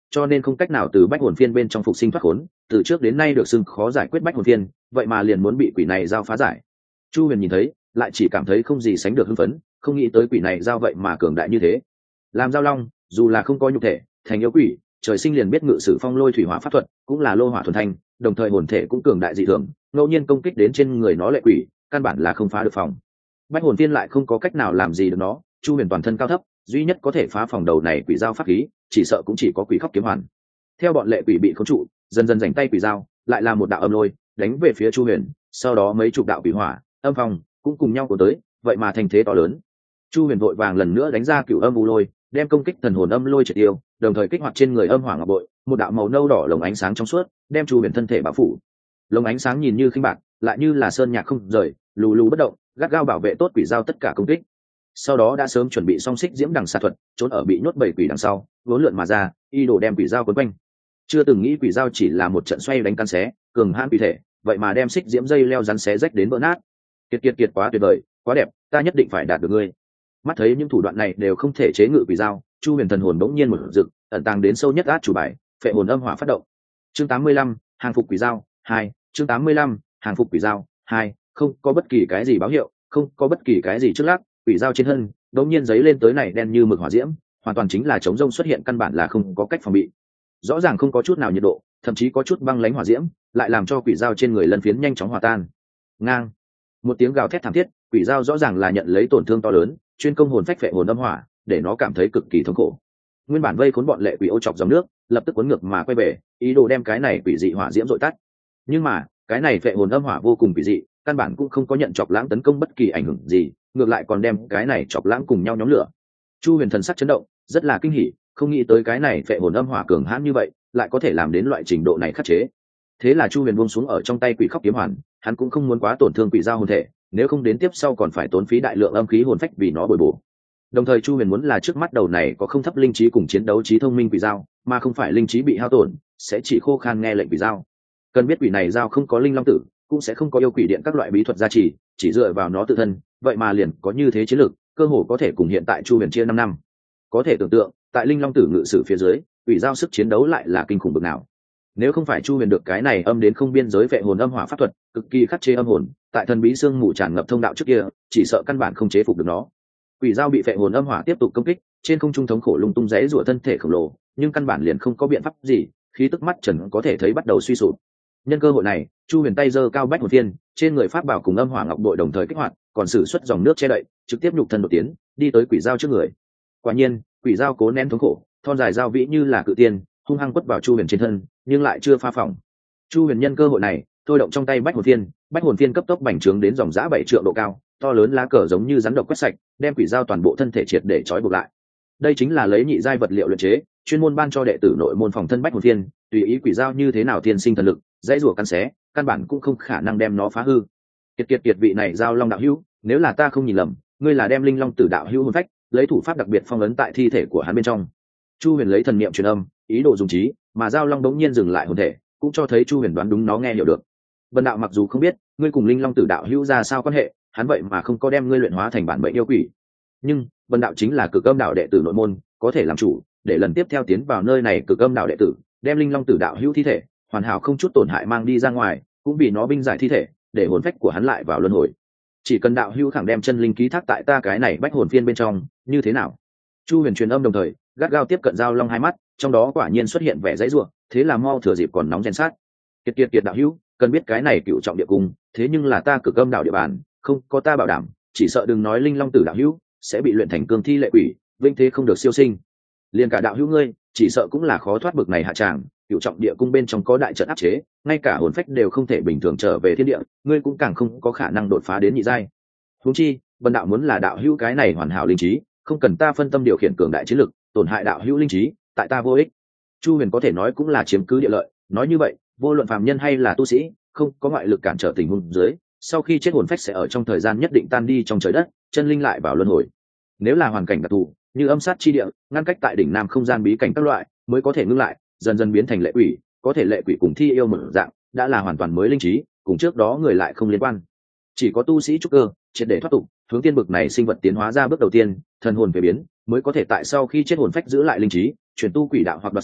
cho nên không cách nào từ bách hồn phiên bên trong phục sinh thoát khốn, từ trước đến nay được xưng khó giải quyết bách hồn phiên, vậy mà liền muốn bị quỷ này giao phá giải. Chu Huyền nhìn thấy, lại chỉ cảm thấy không gì sánh được hưng phấn, không nghĩ tới quỷ này giao vậy mà cường đại như thế. Làm giao long, dù là không có nhục thể, thành yêu quỷ, trời sinh liền biết ngự sử phong lôi thủy hỏa pháp thuật, cũng là lô hỏa thuần thanh, đồng thời hồn thể cũng cường đại dị thường, ngẫu nhiên công kích đến trên người nó lệ quỷ, căn bản là không phá được phòng. Bách hồn phiên lại không có cách nào làm gì được nó, Chu Huyền toàn thân cao thấp, duy nhất có thể phá phòng đầu này quỷ giao pháp khí, chỉ sợ cũng chỉ có quỷ khóc kiếm hoàn. Theo bọn lệ quỷ bị khống trụ, dần dần rảnh tay quỷ giao, lại là một đạo âm lôi đánh về phía Chu Huyền, sau đó mấy chục đạo quỷ hỏa, âm phong cũng cùng nhau của tới, vậy mà thành thế to lớn. Chu Huyền vội vàng lần nữa đánh ra cửu âm u lôi, đem công kích thần hồn âm lôi triệt tiêu, đồng thời kích hoạt trên người âm hỏa ngọc bội, một đạo màu nâu đỏ lồng ánh sáng trong suốt, đem Chu Huyền thân thể bao phủ. Lồng ánh sáng nhìn như khinh bạc, lại như là sơn nhạc không rời, lù lù bất động, gắt gao bảo vệ tốt quỷ giao tất cả công kích. Sau đó đã sớm chuẩn bị xong xích diễm đằng xà thuật, trốn ở bị nhốt bảy quỷ đằng sau, vốn lượn mà ra, y đổ đem quỷ giao quấn quanh. Chưa từng nghĩ quỷ giao chỉ là một trận xoay đánh căn xé, cường hãn quỷ thể, vậy mà đem xích diễm dây leo rắn xé rách đến vỡ nát. Kiệt kiệt kiệt quá tuyệt vời, quá đẹp, ta nhất định phải đạt được ngươi. Mắt thấy những thủ đoạn này đều không thể chế ngự quỷ giao, Chu Huyền thần hồn bỗng nhiên một rực, ẩn tàng đến sâu nhất át chủ bài, phệ hồn âm hỏa phát động. Chương tám mươi lăm, hàng phục quỷ giao hai. Chương tám mươi lăm, hàng phục quỷ giao hai. Không có bất kỳ cái gì báo hiệu, không có bất kỳ cái gì trước lắc, quỷ giao trên thân bỗng nhiên giấy lên tới này đen như mực hỏa diễm, hoàn toàn chính là chống rông xuất hiện, căn bản là không có cách phòng bị. Rõ ràng không có chút nào nhiệt độ, thậm chí có chút băng lãnh hỏa diễm, lại làm cho quỷ giao trên người lân phiến nhanh chóng hòa tan. Ngang, một tiếng gào thét thảm thiết, quỷ giao rõ ràng là nhận lấy tổn thương to lớn, chuyên công hồn phách phệ hồn âm hỏa, để nó cảm thấy cực kỳ thống khổ. Nguyên bản vây khốn bọn lệ quỷ ô chọc dòng nước, lập tức cuốn ngược mà quay về, ý đồ đem cái này quỷ dị hỏa diễm dội tắt. Nhưng mà cái này phệ hồn âm hỏa vô cùng quỷ dị, căn bản cũng không có nhận chọc lãng tấn công bất kỳ ảnh hưởng gì, ngược lại còn đem cái này chọc lãng cùng nhau nhóm lửa. Chu Huyền thần sắc chấn động, rất là kinh hỉ, không nghĩ tới cái này phệ hồn âm hỏa cường hãn như vậy, lại có thể làm đến loại trình độ này khắc chế. Thế là Chu Huyền buông xuống ở trong tay quỷ khóc kiếm hoàn, hắn cũng không muốn quá tổn thương quỷ giao hồn thể, nếu không đến tiếp sau còn phải tốn phí đại lượng âm khí hồn phách vì nó bồi bổ. Đồng thời Chu Huyền muốn là trước mắt đầu này có không thấp linh trí cùng chiến đấu trí thông minh quỷ giao, mà không phải linh trí bị hao tổn, sẽ chỉ khô khan nghe lệnh quỷ giao. Cần biết quỷ này giao không có linh long tử, cũng sẽ không có yêu quỷ điện các loại bí thuật gia trì, chỉ dựa vào nó tự thân, vậy mà liền có như thế chiến lược, cơ hồ có thể cùng hiện tại Chu Huyền chia năm năm. Có thể tưởng tượng, tại linh long tử ngự sử phía dưới, quỷ giao sức chiến đấu lại là kinh khủng bậc nào. Nếu không phải Chu Huyền được cái này âm đến không biên giới vệ hồn âm hỏa pháp thuật, cực kỳ khắc chế âm hồn, tại thần bí xương mù tràn ngập thông đạo trước kia, chỉ sợ căn bản không chế phục được nó. Quỷ giao bị vệ hồn âm hỏa tiếp tục công kích, trên không trung thống khổ lung tung rẽ rủa thân thể khổng lồ, nhưng căn bản liền không có biện pháp gì, khí tức mắt trần có thể thấy bắt đầu suy sụp. Nhân cơ hội này, Chu Huyền tay giơ cao bách hồn phiên, trên người pháp bảo cùng âm hỏa ngọc bội đồng thời kích hoạt, còn sử xuất dòng nước che đậy, trực tiếp nhục thân đột tiến, đi tới quỷ giao trước người. Quả nhiên, quỷ giao cố nén thống khổ, thon dài dao vĩ như là cự tiên, hung hăng quất vào Chu Huyền trên thân, nhưng lại chưa phá phỏng. Chu Huyền nhân cơ hội này, thôi động trong tay bách hồn phiên, bách hồn phiên cấp tốc bành trướng đến dòng giã bảy trượng độ cao, to lớn lá cờ giống như rắn độc quét sạch, đem quỷ giao toàn bộ thân thể triệt để trói buộc lại. Đây chính là lấy nhị giai vật liệu luyện chế, chuyên môn ban cho đệ tử nội môn phòng thân bách hồn phiên, tùy ý quỷ giao như thế nào thiên sinh thần lực, dãy rủa căn xé, căn bản cũng không khả năng đem nó phá hư. Kiệt kiệt kiệt vị này giao long đạo hữu, nếu là ta không nhìn lầm, ngươi là đem linh long tử đạo hữu hồn phách, lấy thủ pháp đặc biệt phong ấn tại thi thể của hắn bên trong. Chu Huyền lấy thần niệm truyền âm, ý đồ dùng trí, mà giao long đống nhiên dừng lại hồn thể, cũng cho thấy Chu Huyền đoán đúng, nó nghe hiểu được. Vân đạo mặc dù không biết ngươi cùng linh long tử đạo hữu ra sao quan hệ, hắn vậy mà không có đem ngươi luyện hóa thành bản mệnh yêu quỷ, nhưng Vân đạo chính là cực âm đạo đệ tử nội môn, có thể làm chủ, để lần tiếp theo tiến vào nơi này cực âm đạo đệ tử, đem linh long tử đạo hữu thi thể hoàn hảo không chút tổn hại mang đi ra ngoài, cũng vì nó binh giải thi thể, để hồn phách của hắn lại vào luân hồi. Chỉ cần đạo hữu khẳng đem chân linh ký thác tại ta cái này bách hồn phiên bên trong, như thế nào? Chu Huyền truyền âm đồng thời gắt gao tiếp cận giao long hai mắt, trong đó quả nhiên xuất hiện vẻ dãy rủa, thế là mau thừa dịp còn nóng rèn sát. Kiệt kiệt kiệt đạo hữu, cần biết cái này cựu trọng địa cung, thế nhưng là ta cực âm đạo địa bàn, không có ta bảo đảm, chỉ sợ đừng nói linh long tử đạo hữu sẽ bị luyện thành cương thi lệ quỷ, vinh thế không được siêu sinh. Liền cả đạo hữu ngươi, chỉ sợ cũng là khó thoát bực này hạ tràng, cựu trọng địa cung bên trong có đại trận áp chế, ngay cả hồn phách đều không thể bình thường trở về thiên địa, ngươi cũng càng không có khả năng đột phá đến nhị giai. Huống chi, Vân đạo muốn là đạo hữu cái này hoàn hảo linh trí, không cần ta phân tâm điều khiển cường đại chiến lực, tổn hại đạo hữu linh trí, tại ta vô ích. Chu Huyền có thể nói cũng là chiếm cứ địa lợi, nói như vậy, vô luận phàm nhân hay là tu sĩ, không có ngoại lực cản trở tình huống dưới, sau khi chết hồn phách sẽ ở trong thời gian nhất định tan đi trong trời đất, chân linh lại vào luân hồi. Nếu là hoàn cảnh đặc thù, như âm sát chi địa, ngăn cách tại đỉnh nam không gian bí cảnh các loại, mới có thể ngưng lại, dần dần biến thành lệ quỷ, có thể lệ quỷ cùng thi yêu một dạng, đã là hoàn toàn mới linh trí, cùng trước đó người lại không liên quan. Chỉ có tu sĩ trúc cơ, triệt để thoát tục, hướng tiên bực này sinh vật tiến hóa ra bước đầu tiên, thần hồn về biến, mới có thể tại sau khi chết hồn phách giữ lại linh trí, chuyển tu quỷ đạo hoặc đoạt xá,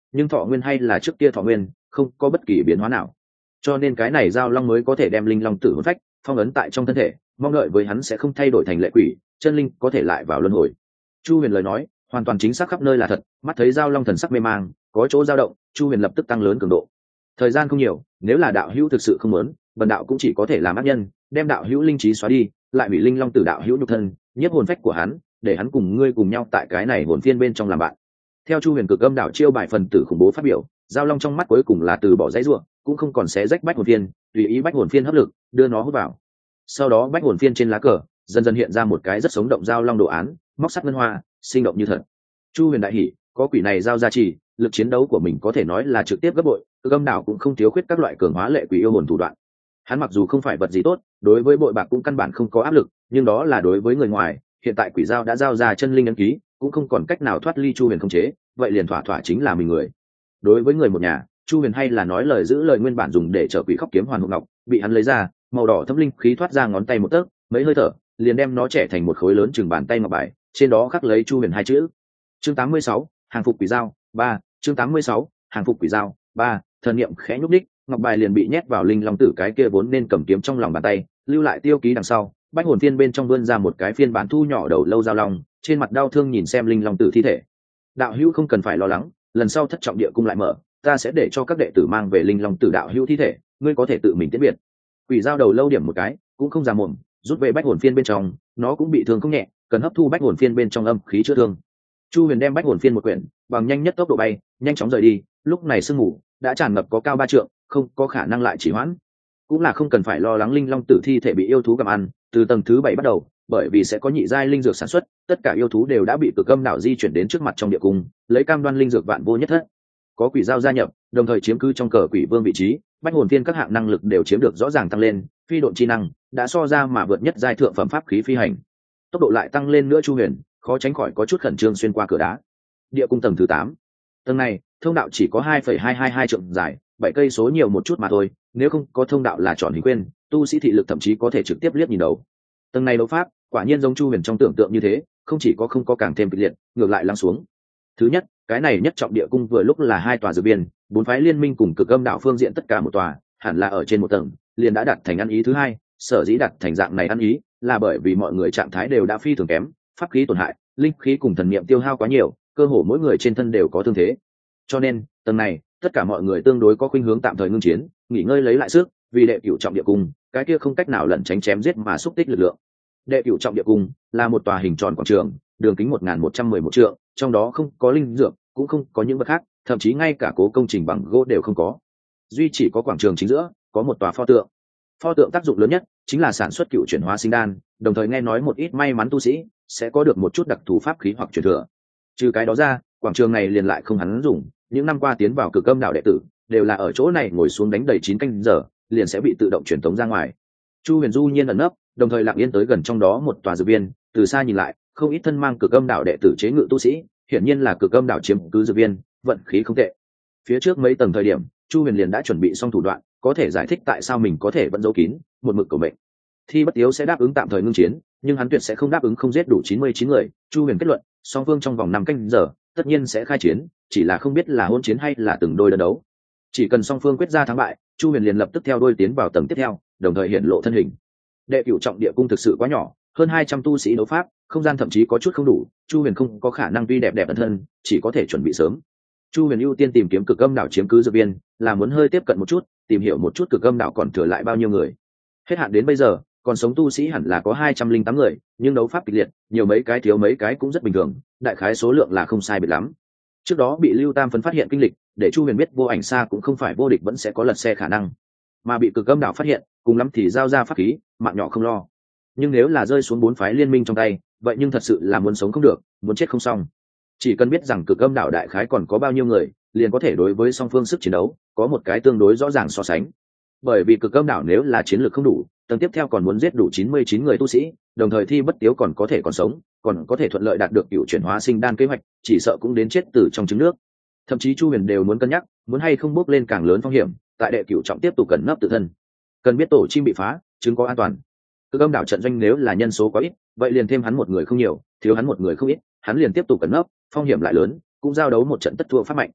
nhưng thọ nguyên hay là trước kia thọ nguyên, không có bất kỳ biến hóa nào. Cho nên cái này giao long mới có thể đem linh long tử hồn phách phong ấn tại trong thân thể, mong đợi với hắn sẽ không thay đổi thành lệ quỷ, chân linh có thể lại vào luân hồi. Chu Huyền lời nói hoàn toàn chính xác, khắp nơi là thật. Mắt thấy giao long thần sắc mê mang, có chỗ dao động, Chu Huyền lập tức tăng lớn cường độ. Thời gian không nhiều, nếu là đạo hữu thực sự không muốn, bần đạo cũng chỉ có thể làm ác nhân, đem đạo hữu linh trí xóa đi, lại hủy linh long tử đạo hữu nhục thân, nhiếp hồn phách của hắn, để hắn cùng ngươi cùng nhau tại cái này hồn phiên bên trong làm bạn. Theo Chu Huyền cực âm đạo chiêu bài phần tử khủng bố phát biểu, giao long trong mắt cuối cùng là từ bỏ dãy rủa, cũng không còn xé rách bách hồn phiên, tùy ý bách hồn phiên hấp lực đưa nó hút vào. Sau đó bách hồn phiên trên lá cờ dần dần hiện ra một cái rất sống động giao long đồ án, móc sắt ngân hoa, sinh động như thật. Chu Huyền đại hỉ, có quỷ này giao gia trì, lực chiến đấu của mình có thể nói là trực tiếp gấp bội. Cực âm đạo cũng không thiếu khuyết các loại cường hóa lệ quỷ yêu hồn thủ đoạn. Hắn mặc dù không phải vật gì tốt, đối với bội bạc cũng căn bản không có áp lực, nhưng đó là đối với người ngoài. Hiện tại quỷ giao đã giao ra chân linh ấn ký, cũng không còn cách nào thoát ly Chu Huyền khống chế, vậy liền thỏa thỏa chính là mình người. Đối với người một nhà, Chu Huyền hay là nói lời giữ lời nguyên bản dùng để chở quỷ khóc kiếm hoàn hồn ngọc, bị hắn lấy ra, màu đỏ thâm linh khí thoát ra ngón tay một tấc, mấy hơi thở, liền đem nó trẻ thành một khối lớn chừng bàn tay ngọc bài, trên đó khắc lấy Chu Huyền hai chữ. Chương tám mươi sáu, hàng phục quỷ giao ba. Chương tám mươi sáu, hàng phục quỷ giao ba. Thần niệm khẽ nhúc đích, ngọc bài liền bị nhét vào linh long tử cái kia vốn nên cầm kiếm trong lòng bàn tay, lưu lại tiêu ký đằng sau. Bách hồn phiên bên trong vươn ra một cái phiên bản thu nhỏ đầu lâu giao long, trên mặt đau thương nhìn xem linh long tử thi thể. Đạo hữu không cần phải lo lắng, lần sau thất trọng địa cung lại mở, ta sẽ để cho các đệ tử mang về linh long tử đạo hữu thi thể, ngươi có thể tự mình tiễn biệt. Quỷ giao đầu lâu điểm một cái, cũng không già mồm, rút về bách hồn phiên bên trong, nó cũng bị thương không nhẹ, cần hấp thu bách hồn phiên bên trong âm khí chữa thương. Chu Huyền đem bách hồn phiên một quyển, bằng nhanh nhất tốc độ bay, nhanh chóng rời đi. Lúc này sương mù đã tràn ngập có cao ba trượng, không có khả năng lại chỉ hoãn. Cũng là không cần phải lo lắng linh long tử thi thể bị yêu thú gặm ăn, từ tầng thứ bảy bắt đầu, bởi vì sẽ có nhị giai linh dược sản xuất, tất cả yêu thú đều đã bị cực âm đạo di chuyển đến trước mặt trong địa cung, lấy cam đoan linh dược vạn vô nhất thất. Có quỷ giao gia nhập, đồng thời chiếm cứ trong cờ quỷ vương vị trí, bách hồn phiên các hạng năng lực đều chiếm được rõ ràng tăng lên, phi độn chi năng đã so ra mà vượt nhất giai thượng phẩm pháp khí phi hành, tốc độ lại tăng lên nữa. Chu Huyền khó tránh khỏi có chút khẩn trương xuyên qua cửa đá. Địa cung tầng thứ tám, tầng này thông đạo chỉ có hai phẩy hai hai hai trượng dài, bảy cây số nhiều một chút mà thôi, nếu không có thông đạo là tròn hình quyên, tu sĩ thị lực thậm chí có thể trực tiếp liếc nhìn đầu. Tầng này đấu pháp quả nhiên giống Chu Huyền trong tưởng tượng như thế, không chỉ có không có càng thêm kịch liệt, ngược lại lắng xuống. Thứ nhất, cái này nhất trọng địa cung vừa lúc là hai tòa dược biên, bốn phái liên minh cùng cực âm đạo phương diện tất cả một tòa, hẳn là ở trên một tầng, liền đã đạt thành ăn ý. Thứ hai, sở dĩ đạt thành dạng này ăn ý, là bởi vì mọi người trạng thái đều đã phi thường kém, pháp khí tổn hại, linh khí cùng thần niệm tiêu hao quá nhiều, cơ hồ mỗi người trên thân đều có thương thế. Cho nên, tầng này, tất cả mọi người tương đối có khuynh hướng tạm thời ngưng chiến, nghỉ ngơi lấy lại sức, vì đệ cửu trọng địa cung, cái kia không cách nào lẩn tránh chém giết mà xúc tích lực lượng. Đệ cửu trọng địa cung là một tòa hình tròn quảng trường, đường kính một nghìn một trăm mười một trượng, trong đó không có linh dược, cũng không có những vật khác, thậm chí ngay cả cố công trình bằng gỗ đều không có. Duy chỉ có quảng trường chính giữa, có một tòa pho tượng. Pho tượng tác dụng lớn nhất chính là sản xuất cựu chuyển hóa sinh đan, đồng thời nghe nói một ít may mắn tu sĩ sẽ có được một chút đặc thù pháp khí hoặc truyền thừa. Trừ cái đó ra, quảng trường này liền lại không hắn dùng, những năm qua tiến vào cực âm đạo đệ tử đều là ở chỗ này ngồi xuống đánh đầy chín canh giờ, liền sẽ bị tự động truyền tống ra ngoài. Chu Huyền du nhiên ẩn nấp, đồng thời lặng yên tới gần trong đó một tòa dược viên, từ xa nhìn lại, không ít thân mang cực âm đạo đệ tử chế ngự tu sĩ, hiển nhiên là cực âm đạo chiếm cứ dược viên, vận khí không tệ. Phía trước mấy tầng thời điểm, Chu Huyền liền đã chuẩn bị xong thủ đoạn, có thể giải thích tại sao mình có thể vẫn giấu kín, một mực cầu mệnh. Thi Bất Tiếu sẽ đáp ứng tạm thời ngưng chiến, nhưng hắn tuyệt sẽ không đáp ứng không giết đủ chín mươi chín người. Chu Huyền kết luận, song phương trong vòng năm canh giờ tất nhiên sẽ khai chiến, chỉ là không biết là hôn chiến hay là từng đôi đơn đấu. Chỉ cần song phương quyết ra thắng bại, Chu Huyền liền lập tức theo đôi tiến vào tầng tiếp theo, đồng thời hiện lộ thân hình. Đệ cửu trọng địa cung thực sự quá nhỏ, hơn hai trăm tu sĩ đấu pháp, không gian thậm chí có chút không đủ, Chu Huyền không có khả năng tuy đẹp đẹp ẩn thân, chỉ có thể chuẩn bị sớm. Chu Huyền ưu tiên tìm kiếm cực âm đảo chiếm cứ dược viên, là muốn hơi tiếp cận một chút, tìm hiểu một chút cực âm đảo còn thừa lại bao nhiêu người. Hết hạn đến bây giờ, còn sống tu sĩ hẳn là có hai trăm linh tám người, nhưng đấu pháp kịch liệt, nhiều mấy cái thiếu mấy cái cũng rất bình thường, đại khái số lượng là không sai biệt lắm. Trước đó bị Lưu Tam Phấn phát hiện kinh lịch, để Chu Huyền biết vô ảnh xa cũng không phải vô địch, vẫn sẽ có lật xe khả năng. Mà bị cực âm đảo phát hiện, cùng lắm thì giao ra pháp khí, mạng nhỏ không lo. Nhưng nếu là rơi xuống bốn phái liên minh trong tay, vậy nhưng thật sự là muốn sống không được, muốn chết không xong. Chỉ cần biết rằng cực âm đảo đại khái còn có bao nhiêu người, liền có thể đối với song phương sức chiến đấu có một cái tương đối rõ ràng so sánh. Bởi vì cực âm đảo nếu là chiến lược không đủ, tầng tiếp theo còn muốn giết đủ chín mươi chín người tu sĩ, đồng thời Thi Bất Tiếu còn có thể còn sống, còn có thể thuận lợi đạt được cựu chuyển hóa sinh đan kế hoạch, chỉ sợ cũng đến chết từ trong trứng nước. Thậm chí Chu Huyền đều muốn cân nhắc, muốn hay không bước lên càng lớn phong hiểm, tại đệ cửu trọng tiếp tục cẩn nấp tự thân. Cần biết tổ chim bị phá, trứng có an toàn. Cực âm đảo trận doanh nếu là nhân số quá ít, vậy liền thêm hắn một người không nhiều, thiếu hắn một người không ít, hắn liền tiếp tục cẩn nấp, phong hiểm lại lớn, cũng giao đấu một trận tất thua phát mạnh.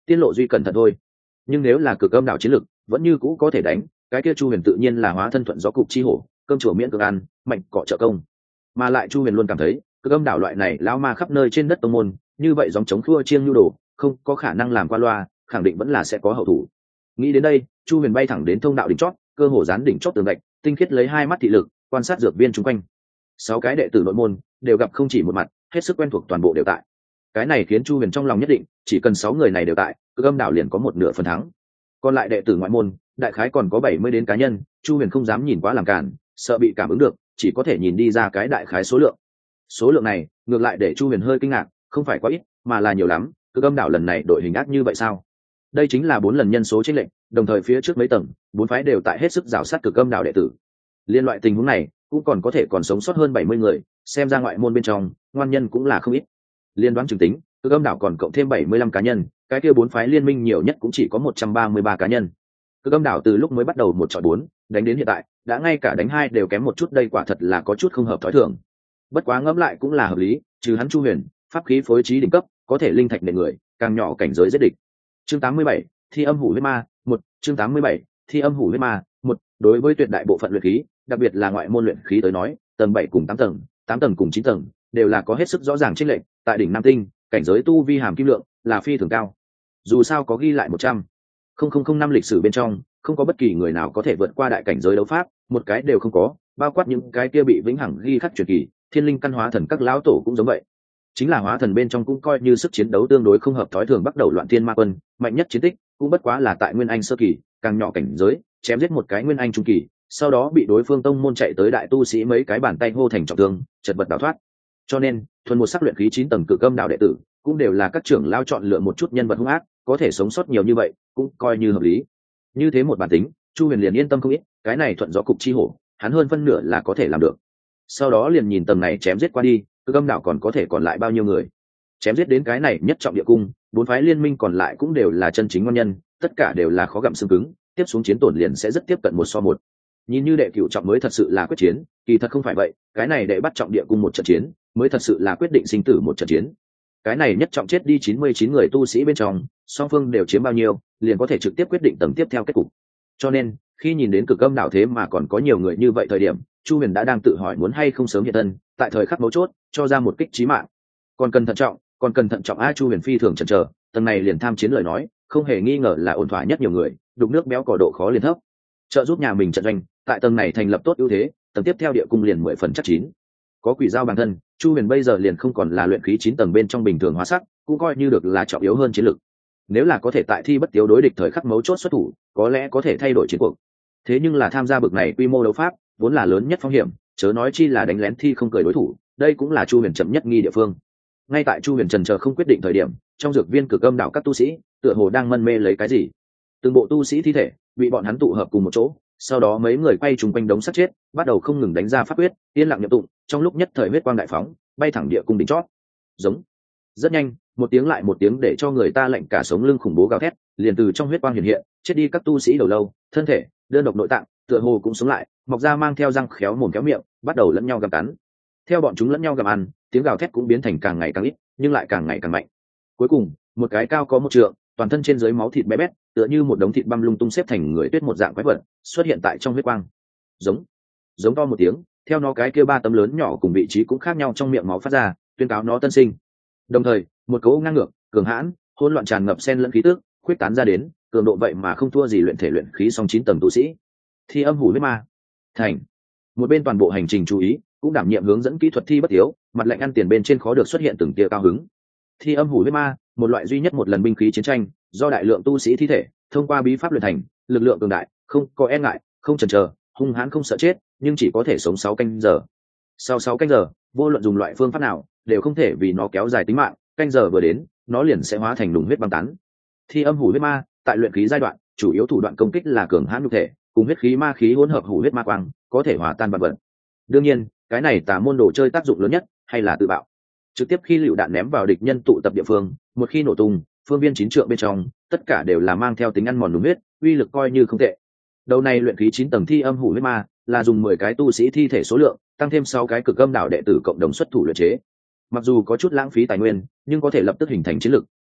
tiên lộ duy cẩn thận thôi. Nhưng nếu là cực âm đảo chiến lực vẫn như cũ có thể đánh, cái kia Chu Huyền tự nhiên là hóa thân thuận gió cục chi hổ, cơm chùa miễn cực ăn, mạnh cọ trợ công. Mà lại Chu Huyền luôn cảm thấy cực âm đảo loại này lão ma khắp nơi trên đất tông môn, như vậy dòng chống khua chiêng nhu đồ, không có khả năng làm qua loa, khẳng định vẫn là sẽ có hậu thủ. Nghĩ đến đây, Chu Huyền bay thẳng đến thông đạo đỉnh chót, cơ hồ dán đỉnh chót tường gạch, tinh khiết lấy hai mắt thị lực quan sát dược viên chung quanh. Sáu cái đệ tử nội môn đều gặp không chỉ một mặt, hết sức quen thuộc toàn bộ đều tại. Cái này khiến Chu Huyền trong lòng nhất định, chỉ cần sáu người này đều tại, cực âm đảo liền có một nửa phần thắng. Còn lại đệ tử ngoại môn, đại khái còn có bảy mươi đến cá nhân, Chu Huyền không dám nhìn quá làm cản, sợ bị cảm ứng được, chỉ có thể nhìn đi ra cái đại khái số lượng. Số lượng này, ngược lại để Chu Huyền hơi kinh ngạc, không phải quá ít, mà là nhiều lắm, cực âm đảo lần này đội hình ác như vậy sao? Đây chính là bốn lần nhân số chênh lệch, đồng thời phía trước mấy tầng, bốn phái đều tại hết sức rào sát cực âm đảo đệ tử. Liên loại tình huống này, cũng còn có thể còn sống sót hơn bảy mươi người, xem ra ngoại môn bên trong, ngoan nhân cũng là không ít. Liên đoán chừng tính, cực âm đảo còn cộng thêm bảy mươi lăm cá nhân, cái kia bốn phái liên minh nhiều nhất cũng chỉ có một trăm ba mươi ba cá nhân. Cực âm đảo từ lúc mới bắt đầu một chọi bốn, đánh đến hiện tại, đã ngay cả đánh hai đều kém một chút, đây quả thật là có chút không hợp thói thường. Bất quá ngẫm lại cũng là hợp lý, trừ hắn Chu Huyền, pháp khí phối trí đỉnh cấp, có thể linh thạch nện người, càng nhỏ cảnh giới giết địch. Chương tám mươi bảy, Thi âm hủ huyết ma, một, chương tám mươi bảy, Thi âm hủ huyết ma, một, đối với tuyệt đại bộ phận luyện khí, đặc biệt là ngoại môn luyện khí tới nói, tầng bảy cùng tám tầng, tám tầng cùng chín tầng, đều là có hết sức rõ ràng chênh lệch, tại đỉnh Nam Tinh, cảnh giới tu vi hàm kim lượng là phi thường cao. Dù sao có ghi lại một trăm linh năm lịch sử bên trong, không có bất kỳ người nào có thể vượt qua đại cảnh giới đấu pháp, một cái đều không có, bao quát những cái kia bị vĩnh hằng ghi khắc truyền kỳ, thiên linh căn hóa thần các lão tổ cũng giống vậy. Chính là hóa thần bên trong cũng coi như sức chiến đấu tương đối không hợp thói thường, bắt đầu loạn thiên ma quân, mạnh nhất chiến tích cũng bất quá là tại nguyên anh sơ kỳ, càng nhỏ cảnh giới, chém giết một cái nguyên anh trung kỳ, sau đó bị đối phương tông môn chạy tới đại tu sĩ mấy cái bàn tay hô thành trọng thương, chật vật đào thoát. Cho nên, thuần một sắc luyện khí chín tầng cực âm đạo đệ tử, cũng đều là các trưởng lao chọn lựa một chút nhân vật hung ác, có thể sống sót nhiều như vậy, cũng coi như hợp lý. Như thế một bản tính, Chu Huyền liền yên tâm không ít, cái này thuận gió cục chi hổ, hắn hơn phân nửa là có thể làm được. Sau đó liền nhìn tầng này chém giết qua đi, cực âm đạo còn có thể còn lại bao nhiêu người. Chém giết đến cái này nhất trọng địa cung, bốn phái liên minh còn lại cũng đều là chân chính ngon nhân, tất cả đều là khó gặm xương cứng, tiếp xuống chiến tổn liền sẽ rất tiếp cận một so một. Nhìn như đệ cửu trọng mới thật sự là quyết chiến, kỳ thật không phải vậy, cái này đệ bắt trọng địa cung một trận chiến, mới thật sự là quyết định sinh tử một trận chiến. Cái này nhất trọng chết đi chín mươi chín người tu sĩ bên trong, song phương đều chiếm bao nhiêu, liền có thể trực tiếp quyết định tầng tiếp theo kết cục. Cho nên, khi nhìn đến cực âm đảo thế mà còn có nhiều người như vậy thời điểm, Chu Huyền đã đang tự hỏi muốn hay không sớm hiện thân, tại thời khắc mấu chốt, cho ra một kích chí mạng. Còn cần thận trọng, còn cần thận trọng a. Chu Huyền phi thường chần chờ, tầng này liền tham chiến lời nói, không hề nghi ngờ là ổn thỏa nhất nhiều người, đục nước béo cỏ độ khó liền thấp. Trợ giúp nhà mình trận doanh, tại tầng này thành lập tốt ưu thế, tầng tiếp theo địa cung liền mười phần chắc chín. Có quỷ giao bản thân, Chu Huyền bây giờ liền không còn là luyện khí chín tầng bên trong bình thường hóa sắc, cũng coi như được là trọng yếu hơn chiến lực. Nếu là có thể tại thi bất tiếu đối địch thời khắc mấu chốt xuất thủ, có lẽ có thể thay đổi chiến cuộc. Thế nhưng là tham gia bực này quy mô đấu pháp, vốn là lớn nhất phong hiểm, chớ nói chi là đánh lén thi không cười đối thủ, đây cũng là Chu Huyền chậm nhất nghi địa phương. Ngay tại Chu Huyền chần chờ không quyết định thời điểm, trong dược viên cực âm đảo các tu sĩ, tựa hồ đang mân mê lấy cái gì. Từng bộ tu sĩ thi thể bị bọn hắn tụ hợp cùng một chỗ, sau đó mấy người quay trùng quanh đống xác chết, bắt đầu không ngừng đánh ra pháp quyết, yên lặng nhập tụng, trong lúc nhất thời huyết quang đại phóng, bay thẳng địa cung đỉnh chót. Giống. Rất nhanh, một tiếng lại một tiếng để cho người ta lạnh cả sống lưng khủng bố gào thét, liền từ trong huyết quang hiện hiện, chết đi các tu sĩ đầu lâu, thân thể, đơn độc nội tạng, tựa hồ cũng sống lại, mọc ra mang theo răng khéo mồm khéo miệng, bắt đầu lẫn nhau gặm cắn. Theo bọn chúng lẫn nhau gặm ăn, tiếng gào thét cũng biến thành càng ngày càng ít, nhưng lại càng ngày càng mạnh. Cuối cùng, một cái cao có một trượng, toàn thân trên dưới máu thịt bé bét, tựa như một đống thịt băm lung tung xếp thành người tuyết một dạng quái vật, xuất hiện tại trong huyết quang. Giống, giống to một tiếng, theo nó cái kia ba tấm lớn nhỏ cùng vị trí cũng khác nhau trong miệng máu phát ra, tuyên cáo nó tân sinh. Đồng thời, một cấu ngang ngược, cường hãn, hỗn loạn tràn ngập xen lẫn khí tức, khuyết tán ra đến, cường độ vậy mà không thua gì luyện thể luyện khí song chín tầng tu sĩ. Thi âm hủ huyết ma. Thành. Một bên toàn bộ hành trình chú ý, cũng đảm nhiệm hướng dẫn kỹ thuật thi bất thiếu, mặt lạnh ăn tiền bên trên khó được xuất hiện từng tia cao hứng. Thi âm hủ huyết ma, một loại duy nhất một lần binh khí chiến tranh, do đại lượng tu sĩ thi thể thông qua bí pháp luyện thành, lực lượng cường đại, không có e ngại, không chần chờ, hung hãn không sợ chết, nhưng chỉ có thể sống sáu canh giờ. Sau sáu canh giờ, vô luận dùng loại phương pháp nào, đều không thể vì nó kéo dài tính mạng, canh giờ vừa đến, nó liền sẽ hóa thành nùng huyết băng tán. Thi âm hủ huyết ma, tại luyện khí giai đoạn, chủ yếu thủ đoạn công kích là cường hãn nhục thể, cùng huyết khí ma khí hỗn hợp hủ huyết ma quang, có thể hòa tan vật vật. Đương nhiên, cái này tà môn đồ chơi tác dụng lớn nhất hay là tự bạo. Trực tiếp khi lựu đạn ném vào địch nhân tụ tập địa phương, một khi nổ tung, phương viên chín trượng bên trong, tất cả đều là mang theo tính ăn mòn nùng huyết, uy lực coi như không tệ. Đầu này luyện khí chín tầng thi âm hủ huyết ma, là dùng mười cái tu sĩ thi thể số lượng, tăng thêm sáu cái cực âm đạo đệ tử cộng đồng xuất thủ luyện chế. Mặc dù có chút lãng phí tài nguyên, nhưng có thể lập tức hình thành chiến lực,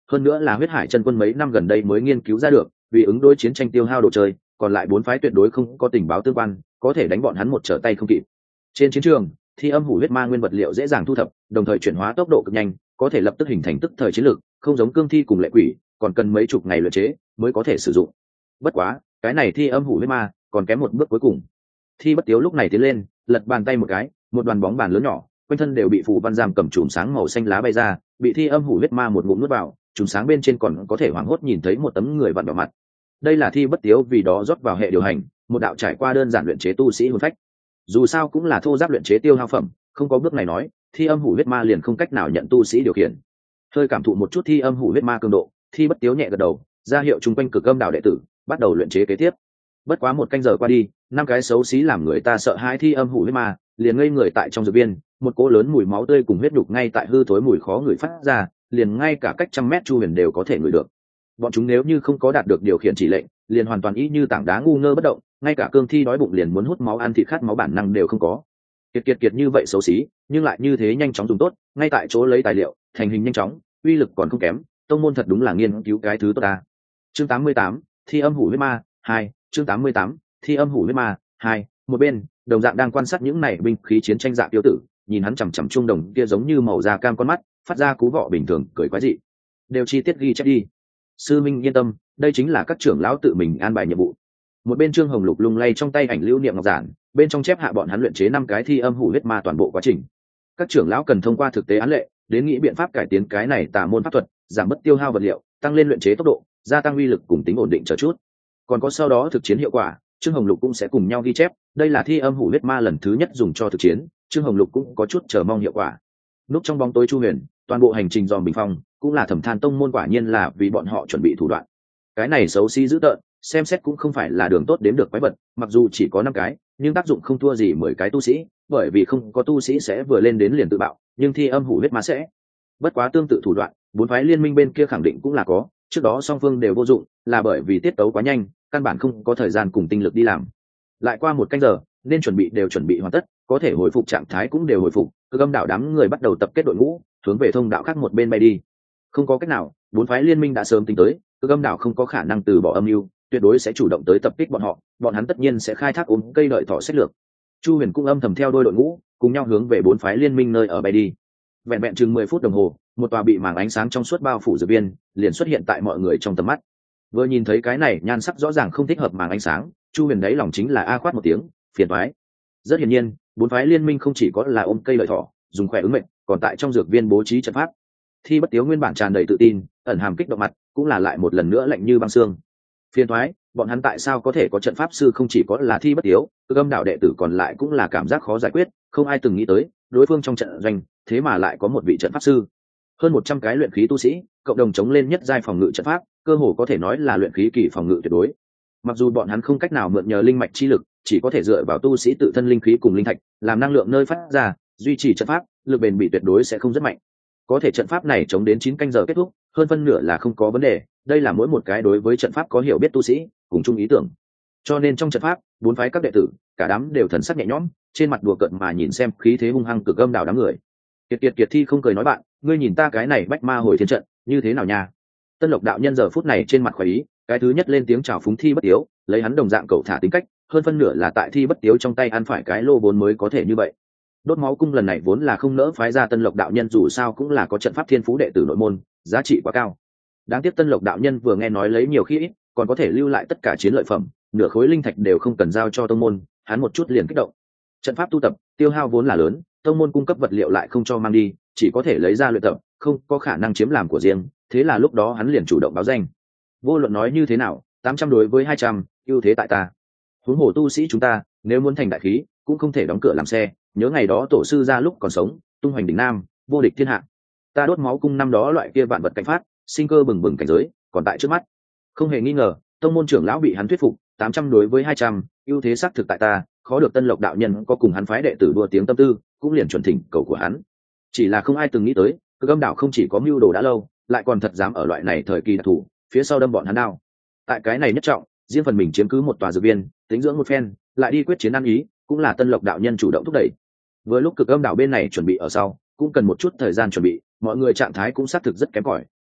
hơn nữa là huyết hải chân quân mấy năm gần đây mới nghiên cứu ra được, vì ứng đối chiến tranh tiêu hao đồ chơi, còn lại bốn phái tuyệt đối không có tình báo tương quan, có thể đánh bọn hắn một trở tay không kịp. Trên chiến trường, thi âm hủ huyết ma nguyên vật liệu dễ dàng thu thập, đồng thời chuyển hóa tốc độ cực nhanh, có thể lập tức hình thành tức thời chiến lược, không giống cương thi cùng lệ quỷ, còn cần mấy chục ngày luyện chế mới có thể sử dụng. Bất quá, cái này thi âm hủ huyết ma còn kém một bước cuối cùng. Thi Bất Tiếu lúc này tiến lên, lật bàn tay một cái, một đoàn bóng bàn lớn nhỏ, quanh thân đều bị phủ văn giam cầm chùm sáng màu xanh lá bay ra, bị thi âm hủ huyết ma một ngụm nuốt vào, chùm sáng bên trên còn có thể hoảng hốt nhìn thấy một tấm người vặn vào mặt. Đây là Thi Bất Tiếu vì đó rót vào hệ điều hành, một đạo trải qua đơn giản luyện chế tu sĩ hồn phách. Dù sao cũng là thô giáp luyện chế tiêu hao phẩm, không có bước này nói, thi âm hủ huyết ma liền không cách nào nhận tu sĩ điều khiển. Hơi cảm thụ một chút thi âm hủ huyết ma cường độ, Thi Bất Tiếu nhẹ gật đầu, ra hiệu chung quanh Cực Âm Đạo đệ tử bắt đầu luyện chế kế tiếp. Bất quá một canh giờ qua đi, năm cái xấu xí làm người ta sợ hãi thi âm hủ huyết ma liền ngây người tại trong dược viên, một cỗ lớn mùi máu tươi cùng huyết đục ngay tại hư thối mùi khó người phát ra, liền ngay cả cách trăm mét chu huyền đều có thể ngửi được. Bọn chúng nếu như không có đạt được điều khiển chỉ lệnh, liền hoàn toàn ý như tảng đá ngu ngơ bất động, ngay cả cương thi đói bụng liền muốn hút máu ăn thịt khát máu bản năng đều không có. Kiệt kiệt kiệt như vậy xấu xí, nhưng lại như thế nhanh chóng dùng tốt, ngay tại chỗ lấy tài liệu, thành hình nhanh chóng, uy lực còn không kém, tông môn thật đúng là nghiên cứu cái thứ tốt ta. Chương tám mươi tám, thi âm hủ huyết ma hai, chương tám mươi tám, thi âm hủ huyết ma hai. Một bên, đồng dạng đang quan sát những này binh khí chiến tranh dạ tiêu tử, nhìn hắn chằm chằm trung đồng kia giống như màu da cam con mắt, phát ra cú vọ bình thường, cười quái dị. Đều chi tiết ghi chép đi. Sư minh yên tâm, đây chính là các trưởng lão tự mình an bài nhiệm vụ. Một bên Trương Hồng Lục lung lay trong tay ảnh lưu niệm ngọc giản, bên trong chép hạ bọn hắn luyện chế năm cái thi âm hủ huyết ma toàn bộ quá trình. Các trưởng lão cần thông qua thực tế án lệ, đến nghĩ biện pháp cải tiến cái này tà môn pháp thuật, giảm bớt tiêu hao vật liệu, tăng lên luyện chế tốc độ, gia tăng uy lực cùng tính ổn định chờ chút. Còn có sau đó thực chiến hiệu quả, Trương Hồng Lục cũng sẽ cùng nhau ghi chép, đây là thi âm hủ huyết ma lần thứ nhất dùng cho thực chiến, Trương Hồng Lục cũng có chút chờ mong hiệu quả. Núp trong bóng tối Chu Huyền, toàn bộ hành trình dòm bình phong, cũng là thẩm than tông môn quả nhiên là vì bọn họ chuẩn bị thủ đoạn. Cái này xấu xí dữ tợn, xem xét cũng không phải là đường tốt đếm được quái vật, mặc dù chỉ có năm cái, nhưng tác dụng không thua gì mười cái tu sĩ, bởi vì không có tu sĩ sẽ vừa lên đến liền tự bạo, nhưng thi âm hủ huyết ma sẽ. Bất quá tương tự thủ đoạn, bốn phái liên minh bên kia khẳng định cũng là có, trước đó song phương đều vô dụng, là bởi vì tiết tấu quá nhanh, căn bản không có thời gian cùng tinh lực đi làm. Lại qua một canh giờ, nên chuẩn bị đều chuẩn bị hoàn tất, có thể hồi phục trạng thái cũng đều hồi phục, Cực Âm đạo đám người bắt đầu tập kết đội ngũ, hướng về thông đạo khác một bên bay đi. Không có cách nào, bốn phái liên minh đã sớm tính tới, Cực Âm đạo không có khả năng từ bỏ âm mưu, tuyệt đối sẽ chủ động tới tập kích bọn họ, bọn hắn tất nhiên sẽ khai thác ốm cây đợi thỏ sách lược. Chu Huyền cũng âm thầm theo đôi đội ngũ, cùng nhau hướng về bốn phái liên minh nơi ở bay đi. Vẹn vẹn chừng mười phút đồng hồ, một tòa bị màng ánh sáng trong suốt bao phủ dược viên liền xuất hiện tại mọi người trong tầm mắt. Vừa nhìn thấy cái này nhan sắc rõ ràng không thích hợp màng ánh sáng, Chu Huyền đáy lòng chính là a khoát một tiếng, phiền toái. Rất hiển nhiên, bốn phái liên minh không chỉ có là ôm cây lợi thỏ, dùng khỏe ứng mệnh, còn tại trong dược viên bố trí trận pháp. Thi Bất Tiếu nguyên bản tràn đầy tự tin, ẩn hàm kích động mặt, cũng là lại một lần nữa lạnh như băng xương. Phiền toái, bọn hắn tại sao có thể có trận pháp sư không chỉ có là Thi Bất Tiếu, Cực Âm đạo đệ tử còn lại cũng là cảm giác khó giải quyết, không ai từng nghĩ tới, đối phương trong trận doanh, thế mà lại có một vị trận pháp sư. Hơn một trăm cái luyện khí tu sĩ, cộng đồng chống lên nhất giai phòng ngự trận pháp, cơ hồ có thể nói là luyện khí kỳ phòng ngự tuyệt đối. Mặc dù bọn hắn không cách nào mượn nhờ linh mạch chi lực, chỉ có thể dựa vào tu sĩ tự thân linh khí cùng linh thạch, làm năng lượng nơi phát ra, duy trì trận pháp, lực bền bỉ tuyệt đối sẽ không rất mạnh. Có thể trận pháp này chống đến chín canh giờ kết thúc, hơn phân nửa là không có vấn đề, đây là mỗi một cái đối với trận pháp có hiểu biết tu sĩ, cùng chung ý tưởng. Cho nên trong trận pháp, bốn phái các đệ tử, cả đám đều thần sắc nhẹ nhõm, trên mặt đùa cợt mà nhìn xem khí thế hung hăng Cực Âm đạo đám người. Kiệt kiệt kiệt Thi không cười nói bạn, ngươi nhìn ta cái này bách ma hồi thiên trận, như thế nào nha? Tân Lộc đạo nhân giờ phút này trên mặt khoái ý, cái thứ nhất lên tiếng chào phúng Thi Bất Tiếu, lấy hắn đồng dạng cậu thả tính cách, hơn phân nửa là tại Thi Bất Tiếu trong tay ăn phải cái lô vốn mới có thể như vậy. Đốt máu cung lần này vốn là không nỡ phái ra Tân Lộc đạo nhân, dù sao cũng là có trận pháp thiên phú đệ tử nội môn, giá trị quá cao. Đáng tiếc Tân Lộc đạo nhân vừa nghe nói lấy nhiều khi ít, còn có thể lưu lại tất cả chiến lợi phẩm, nửa khối linh thạch đều không cần giao cho tông môn, hắn một chút liền kích động. Trận pháp tu tập, tiêu hao vốn là lớn, tông môn cung cấp vật liệu lại không cho mang đi, chỉ có thể lấy ra luyện tập, không có khả năng chiếm làm của riêng, thế là lúc đó hắn liền chủ động báo danh. Vô luận nói như thế nào, tám trăm đối với hai trăm, ưu thế tại ta. Huống hồ tu sĩ chúng ta, nếu muốn thành đại khí, cũng không thể đóng cửa làm xe, nhớ ngày đó tổ sư ra lúc còn sống, tung hoành đỉnh nam, vô địch thiên hạ. Ta đốt máu cung năm đó loại kia vạn vật cảnh phát, sinh cơ bừng bừng cảnh giới, còn tại trước mắt. Không hề nghi ngờ, tông môn trưởng lão bị hắn thuyết phục, tám trăm đối với hai trăm, ưu thế xác thực tại ta, khó được Tân Lộc đạo nhân có cùng hắn phái đệ tử đua tiếng tâm tư, cũng liền chuẩn thỉnh cầu của hắn. Chỉ là không ai từng nghĩ tới, Cực Âm đạo không chỉ có mưu đồ đã lâu, lại còn thật dám ở loại này thời kỳ đặc thù, phía sau đâm bọn hắn đao. Tại cái này nhất trọng, riêng phần mình chiếm cứ một tòa dược viên, tính dưỡng một phen, lại đi quyết chiến ăn ý, cũng là Tân Lộc đạo nhân chủ động thúc đẩy. Vừa lúc Cực Âm đạo bên này chuẩn bị ở sau, cũng cần một chút thời gian chuẩn bị, mọi người trạng thái cũng xác thực rất kém cỏi,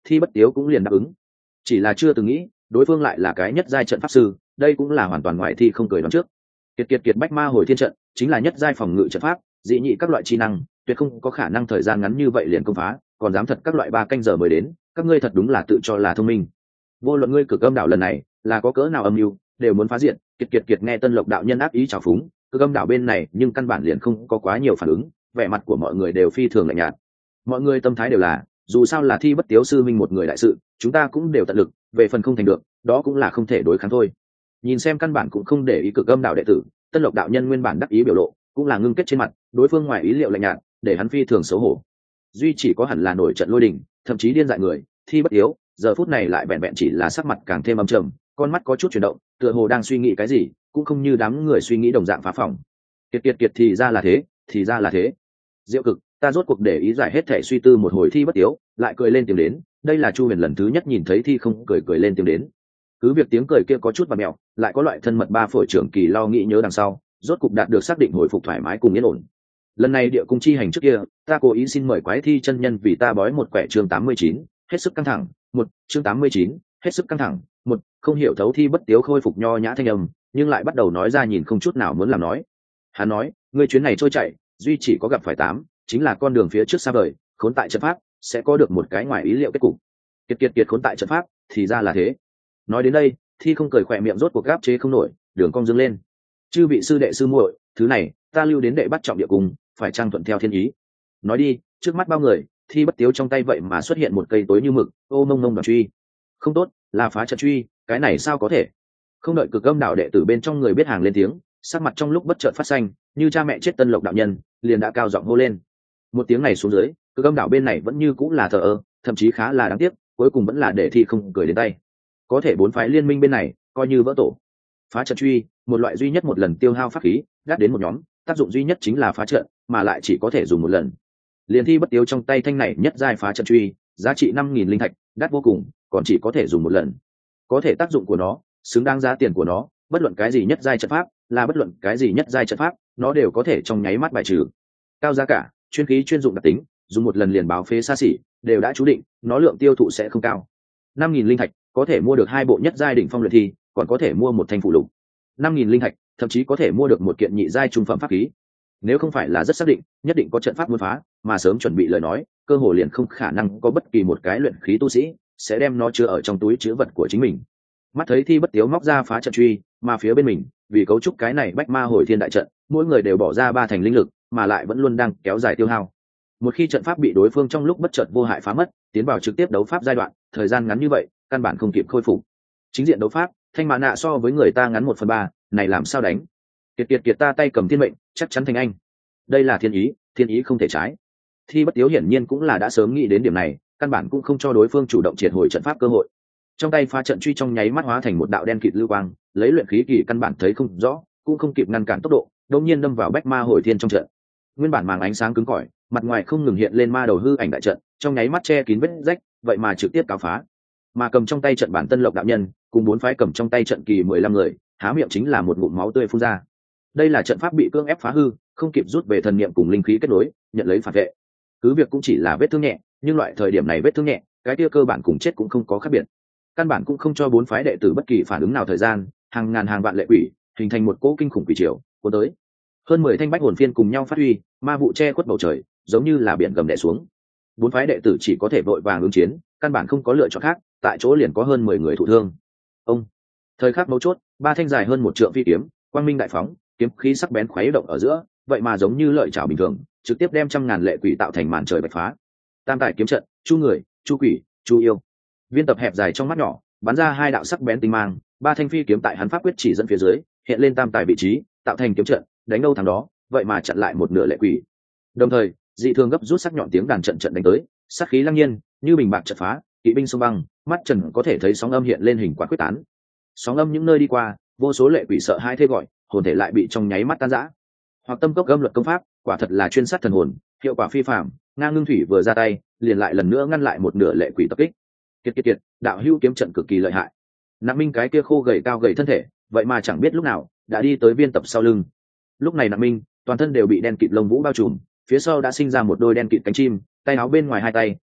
Thi Bất Tiếu cũng liền đáp ứng. Chỉ là chưa từng nghĩ đối phương lại là cái nhất giai trận pháp sư, đây cũng là hoàn toàn ngoại thi không cười đoán trước. Kiệt kiệt kiệt bách ma hồi thiên trận chính là nhất giai phòng ngự trận pháp, dị nhị các loại chi năng tuyệt không có khả năng thời gian ngắn như vậy liền công phá, còn dám thật các loại ba canh giờ mới đến, các ngươi thật đúng là tự cho là thông minh. Vô luận ngươi Cực Âm đảo lần này là có cỡ nào âm mưu, đều muốn phá diện. Kiệt kiệt kiệt nghe Tân Lộc đạo nhân ác ý trào phúng, Cực Âm đảo bên này nhưng căn bản liền không có quá nhiều phản ứng, vẻ mặt của mọi người đều phi thường lạnh nhạt. Mọi người tâm thái đều là, dù sao là Thi Bất Tiếu sư minh một người đại sự, chúng ta cũng đều tận lực, về phần không thành được, đó cũng là không thể đối kháng thôi. Nhìn xem căn bản cũng không để ý Cực Âm đảo đệ tử, Tân Lộc đạo nhân nguyên bản đắc ý biểu lộ, cũng là ngưng kết trên mặt, đối phương ngoài ý liệu lạnh nhạt, để hắn phi thường xấu hổ. Duy chỉ có hẳn là nổi trận lôi đình, thậm chí điên dại người, Thi Bất Tiếu, giờ phút này lại vẹn vẹn chỉ là sắc mặt càng thêm âm trầm, con mắt có chút chuyển động, tựa hồ đang suy nghĩ cái gì, cũng không như đám người suy nghĩ đồng dạng phá phòng. Kiệt kiệt kiệt thì ra là thế, thì ra là thế. Diệu Cực, ta rốt cuộc để ý giải hết thể suy tư một hồi. Thi Bất Tiếu lại cười lên tiếng đến, đây là Chu Huyền lần thứ nhất nhìn thấy Thi không cười cười lên tiếng đến. Cứ việc tiếng cười kia có chút bạt mẹo, lại có loại thân mật ba phổi trưởng kỳ lo nghĩ nhớ đằng sau, rốt cục đạt được xác định hồi phục thoải mái cùng yên ổn. Lần này địa cung chi hành trước kia, ta cố ý xin mời Quái Thi chân nhân vì ta bói một quẻ chương tám mươi chín, hết sức căng thẳng, một chương tám mươi chín, hết sức căng thẳng, một không hiểu thấu Thi Bất Tiếu khôi phục nho nhã thanh âm, nhưng lại bắt đầu nói ra nhìn không chút nào muốn làm nói. Hắn nói, ngươi chuyến này trôi chạy, duy chỉ có gặp phải tám, chính là con đường phía trước xa vời, khốn tại trận pháp, sẽ có được một cái ngoài ý liệu kết cục. Kiệt kiệt kiệt khốn tại trận pháp, thì ra là thế. Nói đến đây, Thi không cười khỏe miệng rốt cuộc gáp chế không nổi, đường cong dương lên. Chư vị sư đệ sư muội, thứ này, ta lưu đến đệ bắt trọng địa cung, phải trang thuận theo thiên ý. Nói đi, trước mắt bao người, Thi Bất Tiếu trong tay vậy mà xuất hiện một cây tối như mực, ô mông mông đoàn truy. Không tốt, là phá trận truy, cái này sao có thể? Không đợi Cực Âm đảo đệ tử bên trong người biết hàng lên tiếng, sắc mặt trong lúc bất chợt phát xanh, như cha mẹ chết Tân Lộc đạo nhân, liền đã cao giọng hô lên. Một tiếng này xuống dưới, Cực Âm đảo bên này vẫn như cũng là thờ ơ, thậm chí khá là đáng tiếc, cuối cùng vẫn là để Thi không cười đến tay. Có thể bốn phái liên minh bên này coi như vỡ tổ. Phá trận truy, một loại duy nhất một lần tiêu hao pháp khí, gác đến một nhóm, tác dụng duy nhất chính là phá trận, mà lại chỉ có thể dùng một lần. Liên Thi Bất Tiếu trong tay thanh này nhất giai phá trận truy, giá trị năm nghìn linh thạch, đắt vô cùng, còn chỉ có thể dùng một lần. Có thể tác dụng của nó, xứng đáng giá tiền của nó, bất luận cái gì nhất giai trận pháp, là bất luận cái gì nhất giai trận pháp, nó đều có thể trong nháy mắt bài trừ. Cao giá cả, chuyên khí chuyên dụng đặc tính, dùng một lần liền báo phế xa xỉ, đều đã chú định, nó lượng tiêu thụ sẽ không cao. năm nghìn linh thạch, có thể mua được hai bộ nhất giai đỉnh phong luyện thi, còn có thể mua một thanh phụ lục. năm nghìn linh thạch, thậm chí có thể mua được một kiện nhị giai trung phẩm pháp khí. Nếu không phải là rất xác định, nhất định có trận pháp muốn phá, mà sớm chuẩn bị lời nói, cơ hội liền không khả năng có bất kỳ một cái luyện khí tu sĩ sẽ đem nó chứa ở trong túi chứa vật của chính mình. Mắt thấy Thi Bất Tiếu móc ra phá trận truy, mà phía bên mình, vì cấu trúc cái này bách ma hồi thiên đại trận, mỗi người đều bỏ ra ba thành linh lực, mà lại vẫn luôn đang kéo dài tiêu hao. Một khi trận pháp bị đối phương trong lúc bất chợt vô hại phá mất, tiến vào trực tiếp đấu pháp giai đoạn, thời gian ngắn như vậy, căn bản không kịp khôi phục. Chính diện đấu pháp, thanh mã nạ so với người ta ngắn một phần ba, này làm sao đánh? Kiệt kiệt kiệt ta tay cầm thiên mệnh, chắc chắn thành anh. Đây là thiên ý, thiên ý không thể trái. Thi Bất Tiếu hiển nhiên cũng là đã sớm nghĩ đến điểm này, căn bản cũng không cho đối phương chủ động triệt hồi trận pháp cơ hội. Trong tay phá trận truy trong nháy mắt hóa thành một đạo đen kịt lưu quang, lấy luyện khí kỳ căn bản thấy không rõ, cũng không kịp ngăn cản tốc độ, đột nhiên đâm vào bách ma hồi thiên trong trận. Nguyên bản màng ánh sáng cứng cỏi, mặt ngoài không ngừng hiện lên ma đầu hư ảnh đại trận, trong nháy mắt che kín vết rách, vậy mà trực tiếp cáo phá. Mà cầm trong tay trận bản Tân Lộc đạo nhân, cùng bốn phái cầm trong tay trận kỳ mười lăm người, há miệng chính là một ngụm máu tươi phun ra. Đây là trận pháp bị cưỡng ép phá hư, không kịp rút về thần niệm cùng linh khí kết nối, nhận lấy phản vệ. Cứ việc cũng chỉ là vết thương nhẹ, nhưng loại thời điểm này vết thương nhẹ, cái kia cơ bản cùng chết cũng không có khác biệt. Căn bản cũng không cho bốn phái đệ tử bất kỳ phản ứng nào thời gian, hàng ngàn hàng vạn lệ quỷ hình thành một cỗ kinh khủng quỷ triều, cuốn tới. Hơn mười thanh bách hồn phiên cùng nhau phát huy, ma vụ che khuất bầu trời, giống như là biển gầm đè xuống. Bốn phái đệ tử chỉ có thể vội vàng ứng chiến, căn bản không có lựa chọn khác, tại chỗ liền có hơn mười người thụ thương. Ông, thời khắc mấu chốt, ba thanh dài hơn một trượng phi kiếm, quang minh đại phóng, kiếm khí sắc bén khuấy động ở giữa, vậy mà giống như lợi chảo bình thường, trực tiếp đem trăm ngàn lệ quỷ tạo thành màn trời bạch phá. Tam đại kiếm trận, chu người, chu quỷ, chu yêu. Viên tập hẹp dài trong mắt nhỏ, bắn ra hai đạo sắc bén tinh mang, ba thanh phi kiếm tại hắn pháp quyết chỉ dẫn phía dưới, hiện lên tam tài vị trí, tạo thành kiếm trận, đánh đâu thằng đó, vậy mà chặn lại một nửa lệ quỷ. Đồng thời, dị thường gấp rút sắc nhọn tiếng đàn trận trận đánh tới, sát khí lăng nhiên, như bình bạc chợt phá, kỵ binh xông băng, mắt trần có thể thấy sóng âm hiện lên hình quạt quyết tán. Sóng âm những nơi đi qua, vô số lệ quỷ sợ hai thê gọi, hồn thể lại bị trong nháy mắt tan rã. Hoặc tâm cốc gâm luật công pháp, quả thật là chuyên sát thần hồn, hiệu quả phi phàm, ngang ngưng thủy vừa ra tay, liền lại lần nữa ngăn lại một nửa lệ quỷ tập kích. Kiệt kiệt kiệt, đạo hữu kiếm trận cực kỳ lợi hại. Nạp Minh cái kia khô gầy cao gầy thân thể, vậy mà chẳng biết lúc nào đã đi tới viên tập sau lưng. Lúc này Nạp Minh, toàn thân đều bị đen kịt lông vũ bao trùm, phía sau đã sinh ra một đôi đen kịt cánh chim, tay áo bên ngoài hai tay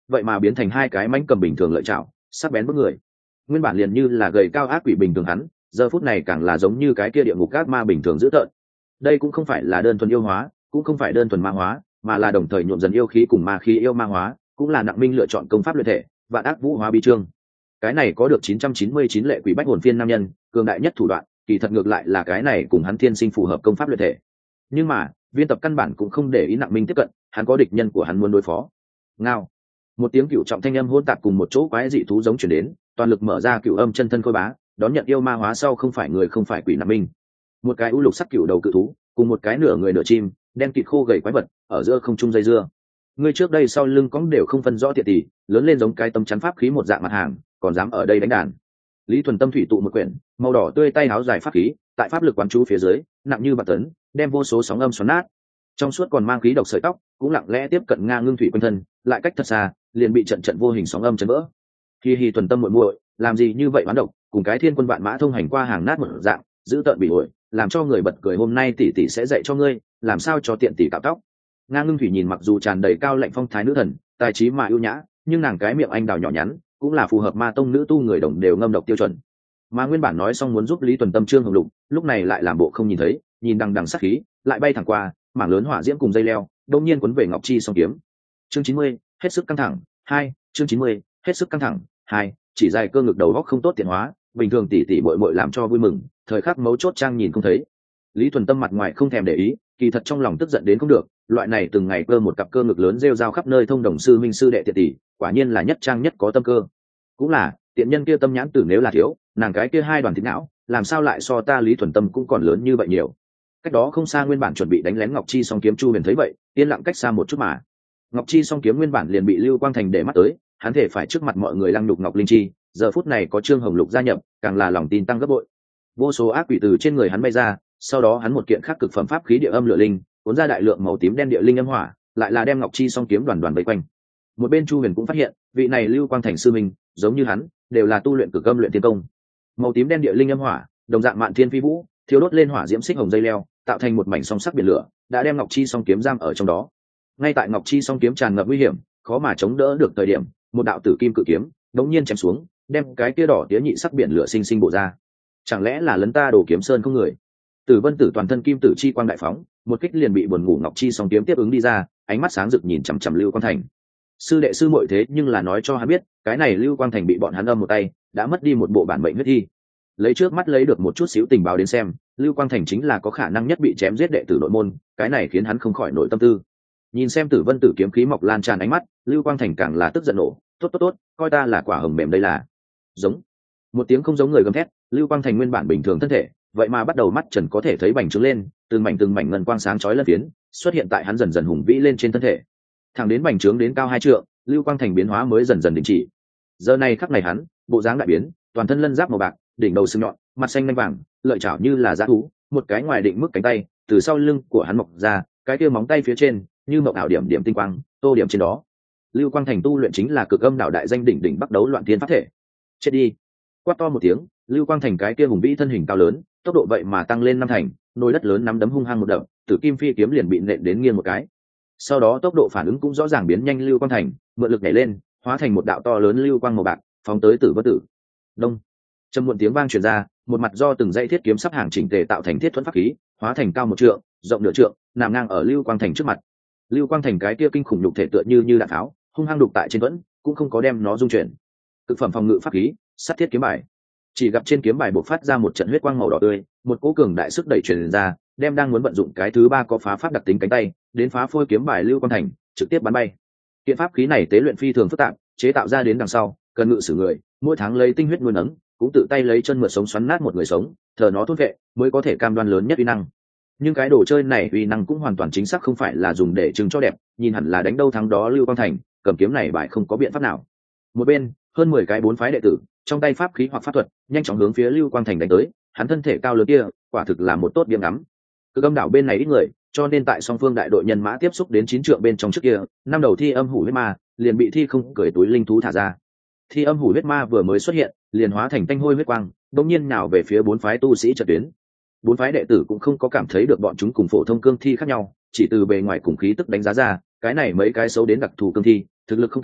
vậy mà biến thành hai cái mánh cầm bình thường lợi chảo sắc bén bước người. Nguyên bản liền như là gầy cao ác quỷ bình thường hắn, giờ phút này càng là giống như cái kia địa ngục ác ma bình thường dữ tợn. Đây cũng không phải là đơn thuần yêu hóa, cũng không phải đơn thuần ma hóa, mà là đồng thời nhuộm dần yêu khí cùng ma khí yêu ma hóa, cũng là Nặng Minh lựa chọn công pháp luyện thể, vạn ác vũ hóa bi trương. Cái này có được chín trăm chín mươi chín lệ quỷ bách hồn phiên nam nhân, cường đại nhất thủ đoạn, kỳ thật ngược lại là cái này cùng hắn thiên sinh phù hợp công pháp luyện thể. Nhưng mà, viên tập căn bản cũng không để ý Nặng Minh tiếp cận, hắn có địch nhân của hắn muốn đối phó. Ngao. Một tiếng cựu trọng thanh âm hỗn tạp cùng một chỗ quái dị thú giống truyền đến, toàn lực mở ra cựu âm chân thân khôi bá, đón nhận yêu ma hóa sau không phải người không phải quỷ Nặng Minh. Một cái u lục sắc cựu đầu cự thú, cùng một cái nửa người nửa chim, đen kịt khô gầy quái vật, ở giữa không trung dây dưa. Người trước đây sau lưng cóng đều không phân rõ thiệt tỷ, lớn lên giống cái tấm chắn pháp khí một dạng mặt hàng, còn dám ở đây đánh đàn. Lý Thuần Tâm thủy tụ một quyển, màu đỏ tươi tay áo dài pháp khí, tại pháp lực quán chú phía dưới, nặng như bạc tấn, đem vô số sóng âm xoắn nát. Trong suốt còn mang khí độc sợi tóc, cũng lặng lẽ tiếp cận ngang ngưng thủy quanh thân, lại cách thật xa, liền bị trận trận vô hình sóng âm chấn vỡ. Hi hi Thuần Tâm muội muội, làm gì như vậy oán độc, cùng cái thiên quân vạn mã thông hành qua hàng nát một dạng, giữ tợn bị ổi, làm cho người bật cười. Hôm nay tỷ tỷ sẽ dạy cho ngươi, làm sao cho tiện tỷ cạo tóc. Ngang ngưng thủy nhìn mặc dù tràn đầy cao lạnh phong thái nữ thần, tài trí mà ưu nhã, nhưng nàng cái miệng anh đào nhỏ nhắn, cũng là phù hợp ma tông nữ tu người đồng đều ngâm độc tiêu chuẩn. Mà nguyên bản nói xong muốn giúp Lý Tuần Tâm trương hồng lục, lúc này lại làm bộ không nhìn thấy, nhìn đằng đằng sát khí, lại bay thẳng qua, mảng lớn hỏa diễm cùng dây leo, đột nhiên quấn về Ngọc Chi song kiếm. Chương chín mươi, hết sức căng thẳng, hai, chương chín mươi, hết sức căng thẳng, hai, chỉ dài cơ ngực đầu góc không tốt tiện hóa, bình thường tỷ tỷ muội muội làm cho vui mừng, thời khắc mấu chốt trang nhìn không thấy. Lý Tuần Tâm mặt ngoài không thèm để ý, kỳ thật trong lòng tức giận đến không được, loại này từng ngày cơ một cặp cơ ngực lớn rêu rao khắp nơi thông đồng sư minh sư đệ tiện tỷ, quả nhiên là nhất trang nhất có tâm cơ. Cũng là, tiện nhân kia tâm nhãn tử nếu là thiếu, nàng cái kia hai đoàn thịt não, làm sao lại so ta Lý Thuần Tâm cũng còn lớn như vậy nhiều. Cách đó không xa nguyên bản chuẩn bị đánh lén Ngọc Chi song kiếm Chu Huyền thấy vậy, yên lặng cách xa một chút mà. Ngọc Chi song kiếm nguyên bản liền bị Lưu Quang Thành để mắt tới, hắn thể phải trước mặt mọi người lăng đục Ngọc Linh Chi, giờ phút này có Trương Hồng Lục gia nhập, càng là lòng tin tăng gấp bội. Vô số ác quỷ từ trên người hắn bay ra, sau đó hắn một kiện khác cực phẩm pháp khí địa âm lửa linh, cuốn ra đại lượng màu tím đen địa linh âm hỏa, lại là đem Ngọc Chi song kiếm đoàn đoàn vây quanh. Một bên Chu Huyền cũng phát hiện, vị này Lưu Quang Thành sư minh, giống như hắn, đều là tu luyện cực âm luyện thiên công. Màu tím đen địa linh âm hỏa, đồng dạng mạn thiên phi vũ, thiếu đốt lên hỏa diễm xích hồng dây leo, tạo thành một mảnh song sắc biển lửa, đã đem Ngọc Chi song kiếm giam ở trong đó. Ngay tại Ngọc Chi song kiếm tràn ngập nguy hiểm, khó mà chống đỡ được thời điểm, một đạo tử kim cự kiếm đống nhiên chém xuống, đem cái kia đỏ tía nhị sắc biển lửa sinh sinh bổ ra. Chẳng lẽ là lấn ta Đồ Kiếm Sơn không người? Tử Vân Tử toàn thân kim tử chi quang đại phóng, một kích liền bị buồn ngủ Ngọc Chi song kiếm tiếp ứng đi ra, ánh mắt sáng rực nhìn chằm chằm Lưu Quang Thành. Sư đệ sư muội thế nhưng là nói cho hắn biết, cái này Lưu Quang Thành bị bọn hắn âm một tay, đã mất đi một bộ bản mệnh huyết thi. Lấy trước mắt lấy được một chút xíu tình báo đến xem, Lưu Quang Thành chính là có khả năng nhất bị chém giết đệ tử nội môn, cái này khiến hắn không khỏi nổi tâm tư. Nhìn xem Tử Vân Tử kiếm khí mọc lan tràn ánh mắt, Lưu Quang Thành càng là tức giận nổ, tốt tốt tốt, coi ta là quả hồng mềm đây là. Giống. Một tiếng không giống người gầm thét, Lưu Quang Thành nguyên bản bình thường thân thể, vậy mà bắt đầu mắt trần có thể thấy bành trướng lên, từng mảnh từng mảnh ngân quang sáng chói lân phiến xuất hiện tại hắn dần dần hùng vĩ lên trên thân thể. Thẳng đến bành trướng đến cao hai trượng, Lưu Quang Thành biến hóa mới dần dần đình chỉ. Giờ này khắc này hắn, bộ dáng đại biến, toàn thân lân giáp màu bạc, đỉnh đầu sừng nhọn, mặt xanh lanh vàng, lợi chảo như là dã thú, một cái ngoài định mức cánh tay từ sau lưng của hắn mọc ra, cái kia móng tay phía trên như mộng ảo điểm điểm tinh quang, tô điểm trên đó. Lưu Quang Thành tu luyện chính là cực âm đạo đại danh đỉnh đỉnh bắt đấu loạn thiên pháp thể. Chết đi! Quát to một tiếng, Lưu Quang Thành cái kia hùng vĩ thân hình cao lớn, tốc độ vậy mà tăng lên năm thành, nồi đất lớn nắm đấm hung hăng một đập, Tử Kim Phi kiếm liền bị nện đến nghiêng một cái. Sau đó tốc độ phản ứng cũng rõ ràng biến nhanh, Lưu Quang Thành mượn lực nhảy lên, hóa thành một đạo to lớn lưu quang màu bạc, phóng tới Tử Vân Tử. Đông. Trầm muộn tiếng vang truyền ra, một mặt do từng dãy thiết kiếm sắp hàng chỉnh tề tạo thành thiết thuẫn pháp khí, hóa thành cao một trượng, rộng nửa trượng, nằm ngang ở Lưu Quang Thành trước mặt. Lưu Quang Thành cái kia kinh khủng nhục thể tựa như như đạn tháo, hung hăng đục tại trên thuẫn, cũng không có đem nó dung chuyển. Cực phẩm phòng ngự pháp khí, sắt thiết kiếm bài. Chỉ gặp trên kiếm bài bộc phát ra một trận huyết quang màu đỏ tươi, một cỗ cường đại sức đẩy truyền ra, đem đang muốn vận dụng cái thứ ba có phá pháp đặc tính cánh tay, đến phá phôi kiếm bài Lưu Quang Thành, trực tiếp bắn bay. Kiện pháp khí này tế luyện phi thường phức tạp, chế tạo ra đến đằng sau, cần ngự sử người, mỗi tháng lấy tinh huyết nuôi nấng, cũng tự tay lấy chân mượt sống xoắn nát một người sống, thờ nó thôn vệ, mới có thể cam đoan lớn nhất uy năng. Nhưng cái đồ chơi này uy năng cũng hoàn toàn chính xác không phải là dùng để trưng cho đẹp, nhìn hẳn là đánh đâu thắng đó Lưu Quang Thành, cầm kiếm này bài không có biện pháp nào. Một bên, hơn mười cái bốn phái đệ tử, trong tay pháp khí hoặc pháp thuật, nhanh chóng hướng phía Lưu Quang Thành đánh tới, hắn thân thể cao lớn kia, quả thực là một tốt điểm ngắm. Cực âm đảo bên này ít người, cho nên tại song phương đại đội nhân mã tiếp xúc đến chín trượng bên trong trước kia, năm đầu thi âm hủ huyết ma liền bị thi không cười túi linh thú thả ra. Thi âm hủ huyết ma vừa mới xuất hiện, liền hóa thành tanh hôi huyết quang, đột nhiên nào về phía bốn phái tu sĩ trận tuyến. Bốn phái đệ tử cũng không có cảm thấy được bọn chúng cùng phổ thông cương thi khác nhau, chỉ từ bề ngoài cùng khí tức đánh giá ra, cái này mấy cái xấu đến đặc thù cương thi, thực lực không kém,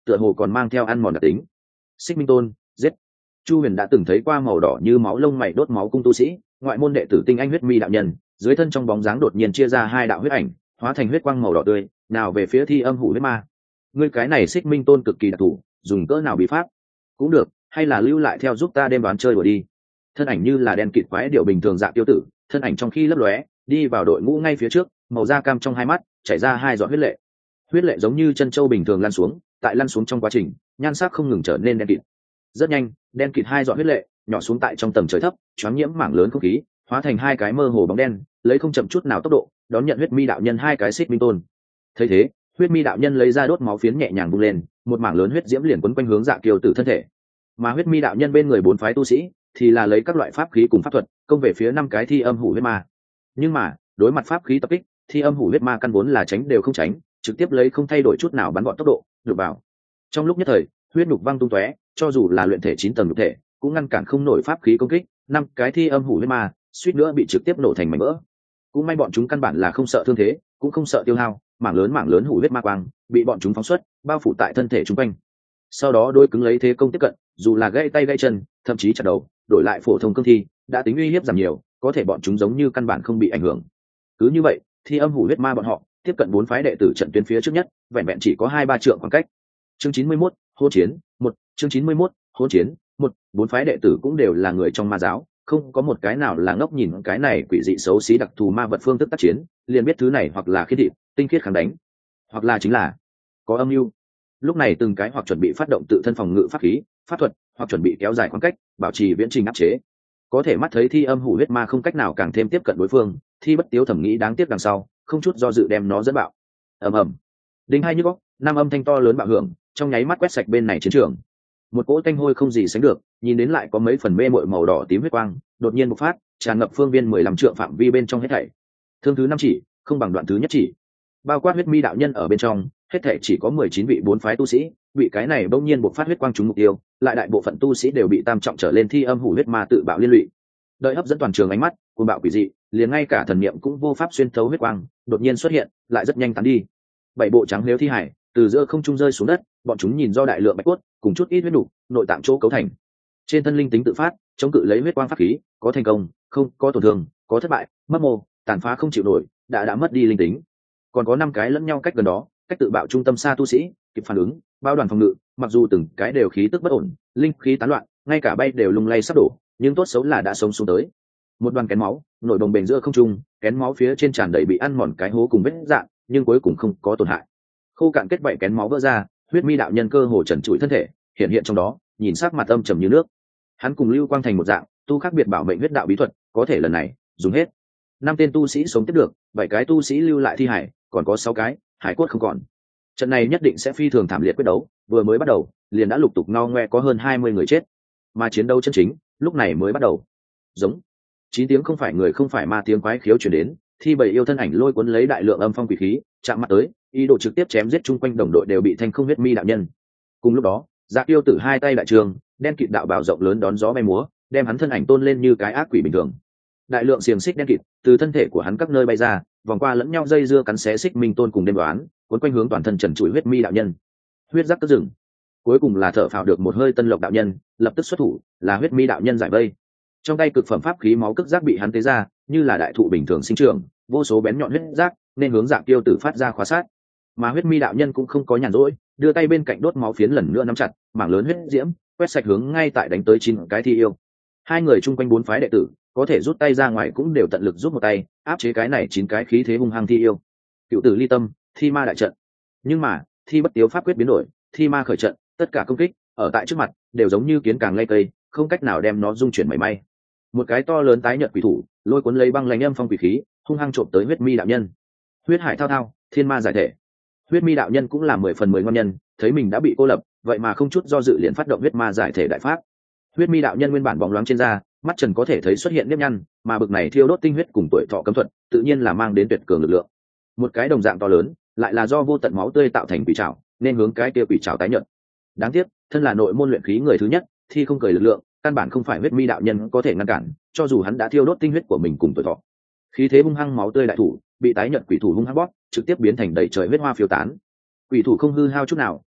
tựa hồ còn mang theo ăn mòn đặc tính. Xích Minh Tôn, giết. Chu Huyền đã từng thấy qua màu đỏ như máu lông mày đốt máu cung tu sĩ, ngoại môn đệ tử tinh anh huyết mi đạo nhân, dưới thân trong bóng dáng đột nhiên chia ra hai đạo huyết ảnh, hóa thành huyết quang màu đỏ tươi, nào về phía Thi Âm Hủ huyết ma. Ngươi cái này Xích Minh Tôn cực kỳ đặc thù, dùng cỡ nào bí pháp cũng được, hay là lưu lại theo giúp ta đêm đoán chơi đùa đi. Thân ảnh như là đen kịt quái điệu bình thường dạng tiêu tử, thân ảnh trong khi lấp lóe, đi vào đội ngũ ngay phía trước, màu da cam trong hai mắt chảy ra hai giọt huyết lệ. Huyết lệ giống như chân châu bình thường lăn xuống, tại lăn xuống trong quá trình, nhan sắc không ngừng trở nên đen kịt. Rất nhanh, đen kịt hai giọt huyết lệ nhỏ xuống tại trong tầng trời thấp, choáng nhiễm mảng lớn không khí, hóa thành hai cái mơ hồ bóng đen, lấy không chậm chút nào tốc độ, đón nhận huyết mi đạo nhân hai cái Xích Minh Tôn. Thấy thế, huyết mi đạo nhân lấy ra đốt máu phiến nhẹ nhàng vung lên, một mảng lớn huyết diễm liền quấn quanh hướng Dạ Kiêu Tử thân thể. Mà huyết mi đạo nhân bên người bốn phái tu sĩ thì là lấy các loại pháp khí cùng pháp thuật công về phía năm cái Thi Âm Hủ huyết ma. Nhưng mà đối mặt pháp khí tập kích, Thi Âm Hủ huyết ma căn vốn là tránh đều không tránh, trực tiếp lấy không thay đổi chút nào bắn gọn tốc độ đục vào. Trong lúc nhất thời, huyết nhục văng tung tóe, cho dù là luyện thể chín tầng nhục thể cũng ngăn cản không nổi pháp khí công kích, năm cái Thi Âm Hủ huyết ma suýt nữa bị trực tiếp nổ thành mảnh vỡ. Cũng may bọn chúng căn bản là không sợ thương thế, cũng không sợ tiêu hao, mảng lớn mảng lớn hủ huyết ma quang bị bọn chúng phóng xuất, bao phủ tại thân thể chúng quanh. Sau đó đôi cứng lấy thế công tiếp cận, dù là gãy tay gãy chân, thậm chí chặt đầu, đổi lại phổ thông cương thi, đã tính uy hiếp giảm nhiều, có thể bọn chúng giống như căn bản không bị ảnh hưởng. Cứ như vậy, Thi Âm Hủ huyết ma bọn họ tiếp cận bốn phái đệ tử trận tuyến phía trước nhất, vẹn vẹn chỉ có hai ba trượng khoảng cách. Chương chín mươi mốt, hỗn chiến, một, chương chín mươi mốt, hỗn chiến, một, bốn phái đệ tử cũng đều là người trong ma giáo, không có một cái nào là ngốc nhìn cái này quỷ dị xấu xí đặc thù ma vật phương thức tác chiến, liền biết thứ này hoặc là khiết thịt, tinh khiết kháng đánh, hoặc là chính là có âm mưu. Lúc này từng cái hoặc chuẩn bị phát động tự thân phòng ngự pháp khí, pháp thuật, hoặc chuẩn bị kéo dài khoảng cách, bảo trì viễn trình áp chế. Có thể mắt thấy Thi Âm Hủ huyết ma không cách nào càng thêm tiếp cận đối phương, Thi Bất Tiếu thẩm nghĩ đáng tiếc đằng sau, không chút do dự đem nó dẫn bạo. Ầm ầm. Đinh hai như góc, năm âm thanh to lớn bạo hưởng, trong nháy mắt quét sạch bên này chiến trường. Một cỗ tanh hôi không gì sánh được, nhìn đến lại có mấy phần mê muội màu đỏ tím huyết quang, đột nhiên bộc phát, tràn ngập phương viên mười lăm trượng phạm vi bên trong hết thảy. Thương thứ năm chỉ, không bằng đoạn thứ nhất chỉ. Bao quát huyết mi đạo nhân ở bên trong, hết thảy chỉ có mười chín vị bốn phái tu sĩ, bị cái này bỗng nhiên bộc phát huyết quang trúng mục tiêu, lại đại bộ phận tu sĩ đều bị tam trọng trở lên Thi Âm Hủ huyết ma tự bạo liên lụy. Đợi hấp dẫn toàn trường ánh mắt, cuồng bạo quỷ dị, liền ngay cả thần niệm cũng vô pháp xuyên thấu huyết quang, đột nhiên xuất hiện, lại rất nhanh tán đi. Bảy bộ trắng liếu thi hải từ giữa không trung rơi xuống đất, bọn chúng nhìn do đại lượng bạch cốt cùng chút ít huyết đủ, nội tạng chỗ cấu thành. Trên thân linh tính tự phát, chống cự lấy huyết quang pháp khí, có thành công, không có tổn thương, có thất bại, mất mô, tàn phá không chịu nổi, đã đã mất đi linh tính. Còn có năm cái lẫn nhau cách gần đó, cách tự bạo trung tâm xa tu sĩ, kịp phản ứng, bao đoàn phòng ngự, mặc dù từng cái đều khí tức bất ổn, linh khí tán loạn, ngay cả bay đều lung lay sắp đổ, nhưng tốt xấu là đã sống xuống tới. Một đoàn kén máu nổi đồng bền giữa không trung, kén máu phía trên tràn đầy bị ăn mòn cái hố cùng vết dạn, nhưng cuối cùng không có tổn hại. Khô cạn kết bảy kén máu vỡ ra, huyết mi đạo nhân cơ hồ trần trụi thân thể hiện hiện trong đó, nhìn sắc mặt âm trầm như nước. Hắn cùng Lưu Quang thành một dạng, tu khác biệt bảo mệnh huyết đạo bí thuật, có thể lần này dùng hết. Năm tên tu sĩ sống tiếp được, bảy cái tu sĩ lưu lại thi hải, còn có sáu cái hải cốt không còn. Trận này nhất định sẽ phi thường thảm liệt quyết đấu, vừa mới bắt đầu liền đã lục tục ngao ngoe có hơn hai mươi người chết, mà chiến đấu chân chính lúc này mới bắt đầu. Giống chín tiếng không phải người không phải ma tiếng quái khiếu truyền đến, thi bầy yêu thân ảnh lôi cuốn lấy đại lượng âm phong quỷ khí chạm mặt tới, ý đồ trực tiếp chém giết chung quanh đồng đội đều bị thanh không huyết mi đạo nhân. Cùng lúc đó, Dạ Kiêu Tử hai tay đại trường, đen kịt đạo bào rộng lớn đón gió bay múa, đem hắn thân ảnh tôn lên như cái ác quỷ bình thường. Đại lượng xiềng xích đen kịt từ thân thể của hắn các nơi bay ra, vòng qua lẫn nhau dây dưa cắn xé Xích Minh Tôn cùng đêm đoán, cuốn quanh hướng toàn thân trần trụi huyết mi đạo nhân. Huyết giác cất rừng, cuối cùng là thở phào được một hơi tân lộc đạo nhân, lập tức xuất thủ, là huyết mi đạo nhân giải vây. Trong tay cực phẩm pháp khí máu cức giác bị hắn tế ra, như là đại thụ bình thường sinh trưởng, vô số bén nhọn huyết giác nên hướng Dạ Kiêu Tử phát ra khóa sát. Mà huyết mi đạo nhân cũng không có nhàn rỗi, đưa tay bên cạnh đốt máu phiến lần nữa nắm chặt, mảng lớn huyết diễm quét sạch hướng ngay tại đánh tới chín cái thi yêu. Hai người chung quanh bốn phái đệ tử có thể rút tay ra ngoài cũng đều tận lực rút một tay, áp chế cái này chín cái khí thế hung hăng thi yêu. Cựu tử ly tâm, thi ma đại trận. Nhưng mà thi bất tiếu pháp quyết biến đổi, thi ma khởi trận, tất cả công kích ở tại trước mặt đều giống như kiến càng lay cây, không cách nào đem nó dung chuyển mảy may. Một cái to lớn tái nhợt quỷ thủ lôi cuốn lấy băng lãnh âm phong quỷ khí, hung hăng trộm tới huyết mi đạo nhân. Huyết hải thao thao, thiên ma giải thể. Huyết mi đạo nhân cũng là mười phần mười ngon nhân, thấy mình đã bị cô lập, vậy mà không chút do dự liền phát động huyết ma giải thể đại pháp. Huyết mi đạo nhân nguyên bản bóng loáng trên da, mắt trần có thể thấy xuất hiện nếp nhăn, mà bực này thiêu đốt tinh huyết cùng tuổi thọ cấm thuật, tự nhiên là mang đến tuyệt cường lực lượng. Một cái đồng dạng to lớn, lại là do vô tận máu tươi tạo thành quỷ trảo, nên hướng cái kia quỷ trảo tái nhợt. Đáng tiếc, thân là nội môn luyện khí người thứ nhất, thì không cười lực lượng, căn bản không phải huyết mi đạo nhân có thể ngăn cản, cho dù hắn đã thiêu đốt tinh huyết của mình cùng tuổi thọ. Khí thế hung hăng máu tươi đại thủ, bị tái nhợt quỷ thủ hung hăng bóp, trực tiếp biến thành đầy trời huyết hoa phiêu tán. Quỷ thủ không hư hao chút nào,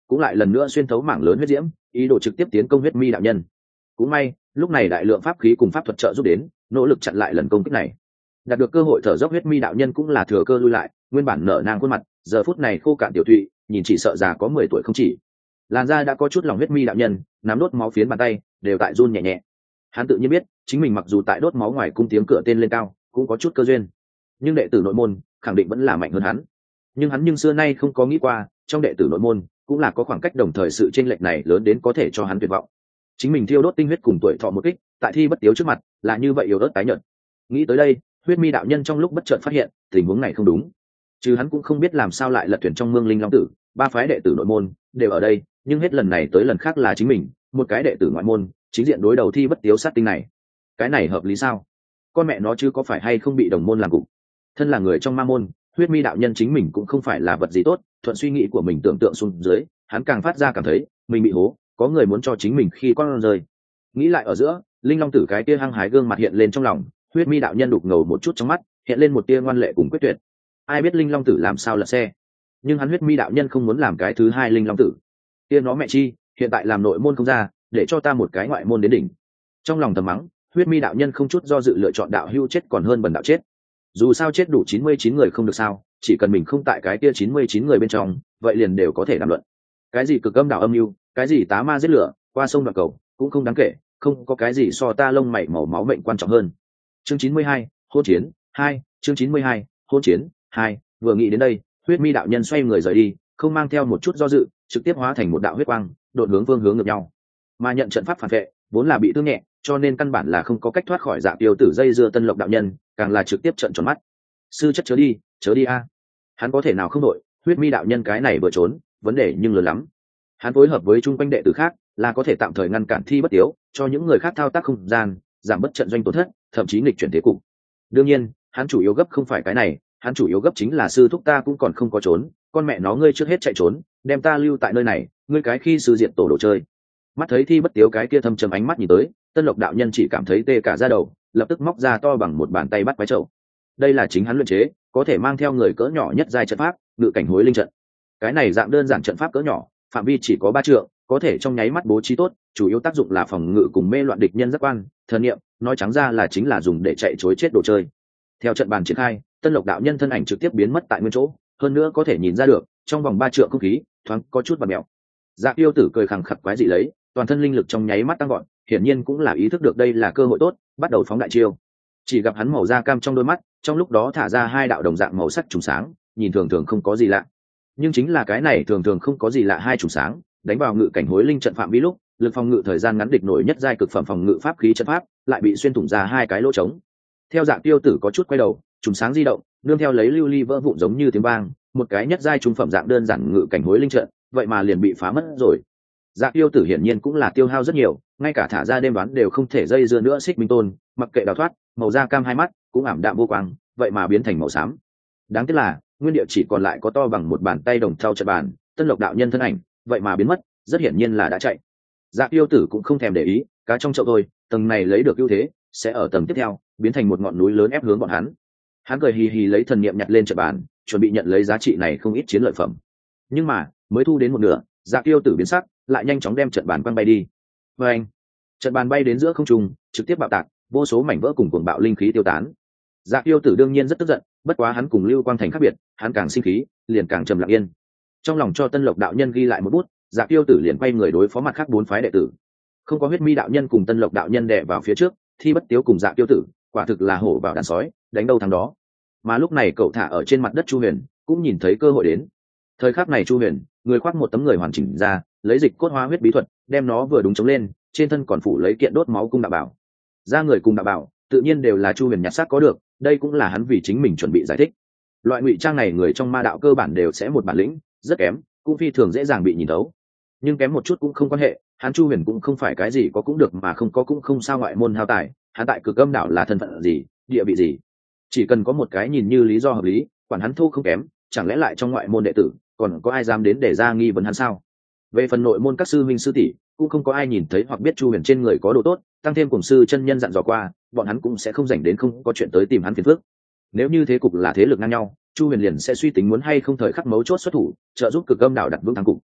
cũng lại lần nữa xuyên thấu mảng lớn huyết diễm, ý đồ trực tiếp tiến công huyết mi đạo nhân. Cũng may lúc này đại lượng pháp khí cùng pháp thuật trợ giúp đến, nỗ lực chặn lại lần công kích này. Đạt được cơ hội thở dốc huyết mi đạo nhân cũng là thừa cơ lui lại, nguyên bản nở nang khuôn mặt giờ phút này khô cạn tiểu thụy, nhìn chỉ sợ già có mười tuổi không chỉ. Làn da đã có chút lòng huyết mi đạo nhân, nắm đốt máu phiến bàn tay đều tại run nhẹ nhẹ. Hắn tự nhiên biết chính mình mặc dù tại đốt máu ngoài cung tiếng cửa tên lên cao cũng có chút cơ duyên, nhưng đệ tử nội môn khẳng định vẫn là mạnh hơn hắn. Nhưng hắn nhưng xưa nay không có nghĩ qua trong đệ tử nội môn cũng là có khoảng cách, đồng thời sự chênh lệch này lớn đến có thể cho hắn tuyệt vọng. Chính mình thiêu đốt tinh huyết cùng tuổi thọ một kích, tại Thi Bất Tiếu trước mặt là như vậy yếu ớt tái nhợt. Nghĩ tới đây, huyết mi đạo nhân trong lúc bất chợt phát hiện tình huống này không đúng. Chứ hắn cũng không biết làm sao lại lật thuyền trong mương linh long tử, ba phái đệ tử nội môn đều ở đây, nhưng hết lần này tới lần khác là chính mình một cái đệ tử ngoại môn chính diện đối đầu Thi Bất Tiếu sát tinh này. Cái này hợp lý sao? Con mẹ nó chứ có phải hay không bị đồng môn làm cục. Thân là người trong ma môn, huyết mi đạo nhân chính mình cũng không phải là vật gì tốt, thuận suy nghĩ của mình tưởng tượng xuống dưới, hắn càng phát ra cảm thấy mình bị hố, có người muốn cho chính mình khi con rơi. Nghĩ lại ở giữa, linh long tử cái kia hăng hái gương mặt hiện lên trong lòng, huyết mi đạo nhân đục ngầu một chút trong mắt, hiện lên một tia ngoan lệ cùng quyết tuyệt. Ai biết linh long tử làm sao lật xe, nhưng hắn huyết mi đạo nhân không muốn làm cái thứ hai linh long tử. Tiên nó mẹ chi, hiện tại làm nội môn không ra, để cho ta một cái ngoại môn đến đỉnh. Trong lòng thầm mắng, huyết mi đạo nhân không chút do dự lựa chọn đạo hưu chết còn hơn bần đạo chết. Dù sao chết đủ chín mươi chín người không được sao, chỉ cần mình không tại cái kia chín mươi chín người bên trong, vậy liền đều có thể đàm luận. Cái gì cực âm đạo âm mưu, cái gì tá ma giết lửa, qua sông đoạn cầu, cũng không đáng kể, không có cái gì so ta lông mày màu máu mệnh quan trọng hơn. Chương chín mươi hai, hôn chiến hai, chương chín mươi hai, hôn chiến hai. Vừa nghĩ đến đây, huyết mi đạo nhân xoay người rời đi, không mang theo một chút do dự, trực tiếp hóa thành một đạo huyết quang, đột hướng phương hướng ngược nhau. Mà nhận trận pháp phản vệ, vốn là bị thương nhẹ, cho nên căn bản là không có cách thoát khỏi Dạ Tiêu Tử dây dưa Tân Lộc đạo nhân, càng là trực tiếp trợn tròn mắt. Sư chất chớ đi, chớ đi a. Hắn có thể nào không đội, huyết mi đạo nhân cái này vừa trốn, vấn đề nhưng lớn lắm. Hắn phối hợp với trung quanh đệ tử khác, là có thể tạm thời ngăn cản Thi Bất Tiếu, cho những người khác thao tác không gian, giảm bất trận doanh tổn thất, thậm chí nghịch chuyển thế cục. Đương nhiên, hắn chủ yếu gấp không phải cái này, hắn chủ yếu gấp chính là sư thúc ta cũng còn không có trốn, con mẹ nó ngươi trước hết chạy trốn, đem ta lưu tại nơi này, ngươi cái khi sư diện tổ đồ chơi. Mắt thấy Thi Bất Tiếu cái kia thâm trầm ánh mắt nhìn tới, Tân Lộc đạo nhân chỉ cảm thấy tê cả da đầu, lập tức móc ra to bằng một bàn tay bắt quái trậu. Đây là chính hắn luyện chế, có thể mang theo người cỡ nhỏ nhất giai trận pháp, ngự cảnh hối linh trận. Cái này dạng đơn giản trận pháp cỡ nhỏ, phạm vi chỉ có ba trượng, có thể trong nháy mắt bố trí tốt, chủ yếu tác dụng là phòng ngự cùng mê loạn địch nhân giác quan, thần niệm, nói trắng ra là chính là dùng để chạy trối chết đồ chơi. Theo trận bàn triển khai, Tân Lộc đạo nhân thân ảnh trực tiếp biến mất tại nguyên chỗ, hơn nữa có thể nhìn ra được, trong vòng ba trượng không khí, thoáng có chút vặn mèo. Dạ Tiêu Tử cười khẳng khặc quái dị lấy, toàn thân linh lực trong nháy mắt tăng gọn, hiển nhiên cũng là ý thức được đây là cơ hội tốt, bắt đầu phóng đại chiêu. Chỉ gặp hắn màu da cam trong đôi mắt, trong lúc đó thả ra hai đạo đồng dạng màu sắc trùng sáng, nhìn thường thường không có gì lạ. Nhưng chính là cái này thường thường không có gì lạ hai trùng sáng, đánh vào ngự cảnh hối linh trận phạm vi lúc, lực phòng ngự thời gian ngắn địch nổi nhất giai cực phẩm phòng ngự pháp khí trận pháp, lại bị xuyên thủng ra hai cái lỗ trống. Theo Dạ Tiêu Tử có chút quay đầu, trùng sáng di động, nương theo lấy lưu ly vỡ vụn giống như tiếng vang, một cái nhất giai trung phẩm dạng đơn giản ngự cảnh hối linh trận, vậy mà liền bị phá mất rồi. Dạ Tiêu Tử hiển nhiên cũng là tiêu hao rất nhiều, ngay cả thả ra đêm đoán đều không thể dây dưa nữa Xích Minh Tôn, mặc kệ đào thoát, màu da cam hai mắt cũng ảm đạm vô quang, vậy mà biến thành màu xám. Đáng tiếc là, nguyên địa chỉ còn lại có to bằng một bàn tay đồng thau trận bàn, Tân Lộc đạo nhân thân ảnh, vậy mà biến mất, rất hiển nhiên là đã chạy. Dạ Tiêu Tử cũng không thèm để ý, cá trong chậu thôi, tầng này lấy được ưu thế, sẽ ở tầng tiếp theo biến thành một ngọn núi lớn ép hướng bọn hắn. Hắn cười hì hì lấy thần niệm nhặt lên trận bàn, chuẩn bị nhận lấy giá trị này không ít chiến lợi phẩm. Nhưng mà, mới thu đến một nửa, Dạ Tiêu Tử biến sắc, lại nhanh chóng đem trận bàn quăng bay đi. Và anh, trận bàn bay đến giữa không trung, trực tiếp bạo tạc, vô số mảnh vỡ cùng cuồng bạo linh khí tiêu tán. Dạ Tiêu Tử đương nhiên rất tức giận, bất quá hắn cùng Lưu Quang Thành khác biệt, hắn càng sinh khí, liền càng trầm lặng yên. Trong lòng cho Tân Lộc đạo nhân ghi lại một bút, Dạ Tiêu Tử liền quay người đối phó mặt khác bốn phái đệ tử. Không có huyết mi đạo nhân cùng Tân Lộc đạo nhân đè vào phía trước, Thi Bất Tiếu cùng Dạ Tiêu Tử, quả thực là hổ vào đàn sói, đánh đâu thắng đó. Mà lúc này cậu thả ở trên mặt đất Chu Huyền, cũng nhìn thấy cơ hội đến. Thời khắc này Chu Huyền, người khoác một tấm người hoàn chỉnh ra, lấy dịch cốt hóa huyết bí thuật, đem nó vừa đúng chống lên, trên thân còn phủ lấy kiện đốt máu cung đạo bảo. Ra người cùng đạo bảo, tự nhiên đều là Chu Huyền nhặt xác có được, đây cũng là hắn vì chính mình chuẩn bị giải thích. Loại ngụy trang này người trong ma đạo cơ bản đều sẽ một bản lĩnh, rất kém, cũng phi thường dễ dàng bị nhìn thấu. Nhưng kém một chút cũng không quan hệ, hắn Chu Huyền cũng không phải cái gì có cũng được mà không có cũng không sao ngoại môn hao tài, hắn tại Cực Âm đảo là thân phận gì, địa vị gì, chỉ cần có một cái nhìn như lý do hợp lý, quản hắn thu không kém, chẳng lẽ lại trong ngoại môn đệ tử còn có ai dám đến để ra nghi vấn hắn sao? Về phần nội môn các sư huynh sư tỷ, cũng không có ai nhìn thấy hoặc biết Chu Huyền trên người có đồ tốt, tăng thêm cùng sư chân nhân dặn dò qua, bọn hắn cũng sẽ không rảnh đến không có chuyện tới tìm hắn phiền phức. Nếu như thế cục là thế lực ngang nhau, Chu Huyền liền sẽ suy tính muốn hay không thời khắc mấu chốt xuất thủ, trợ giúp Cực Âm đảo đặt vững thắng cục.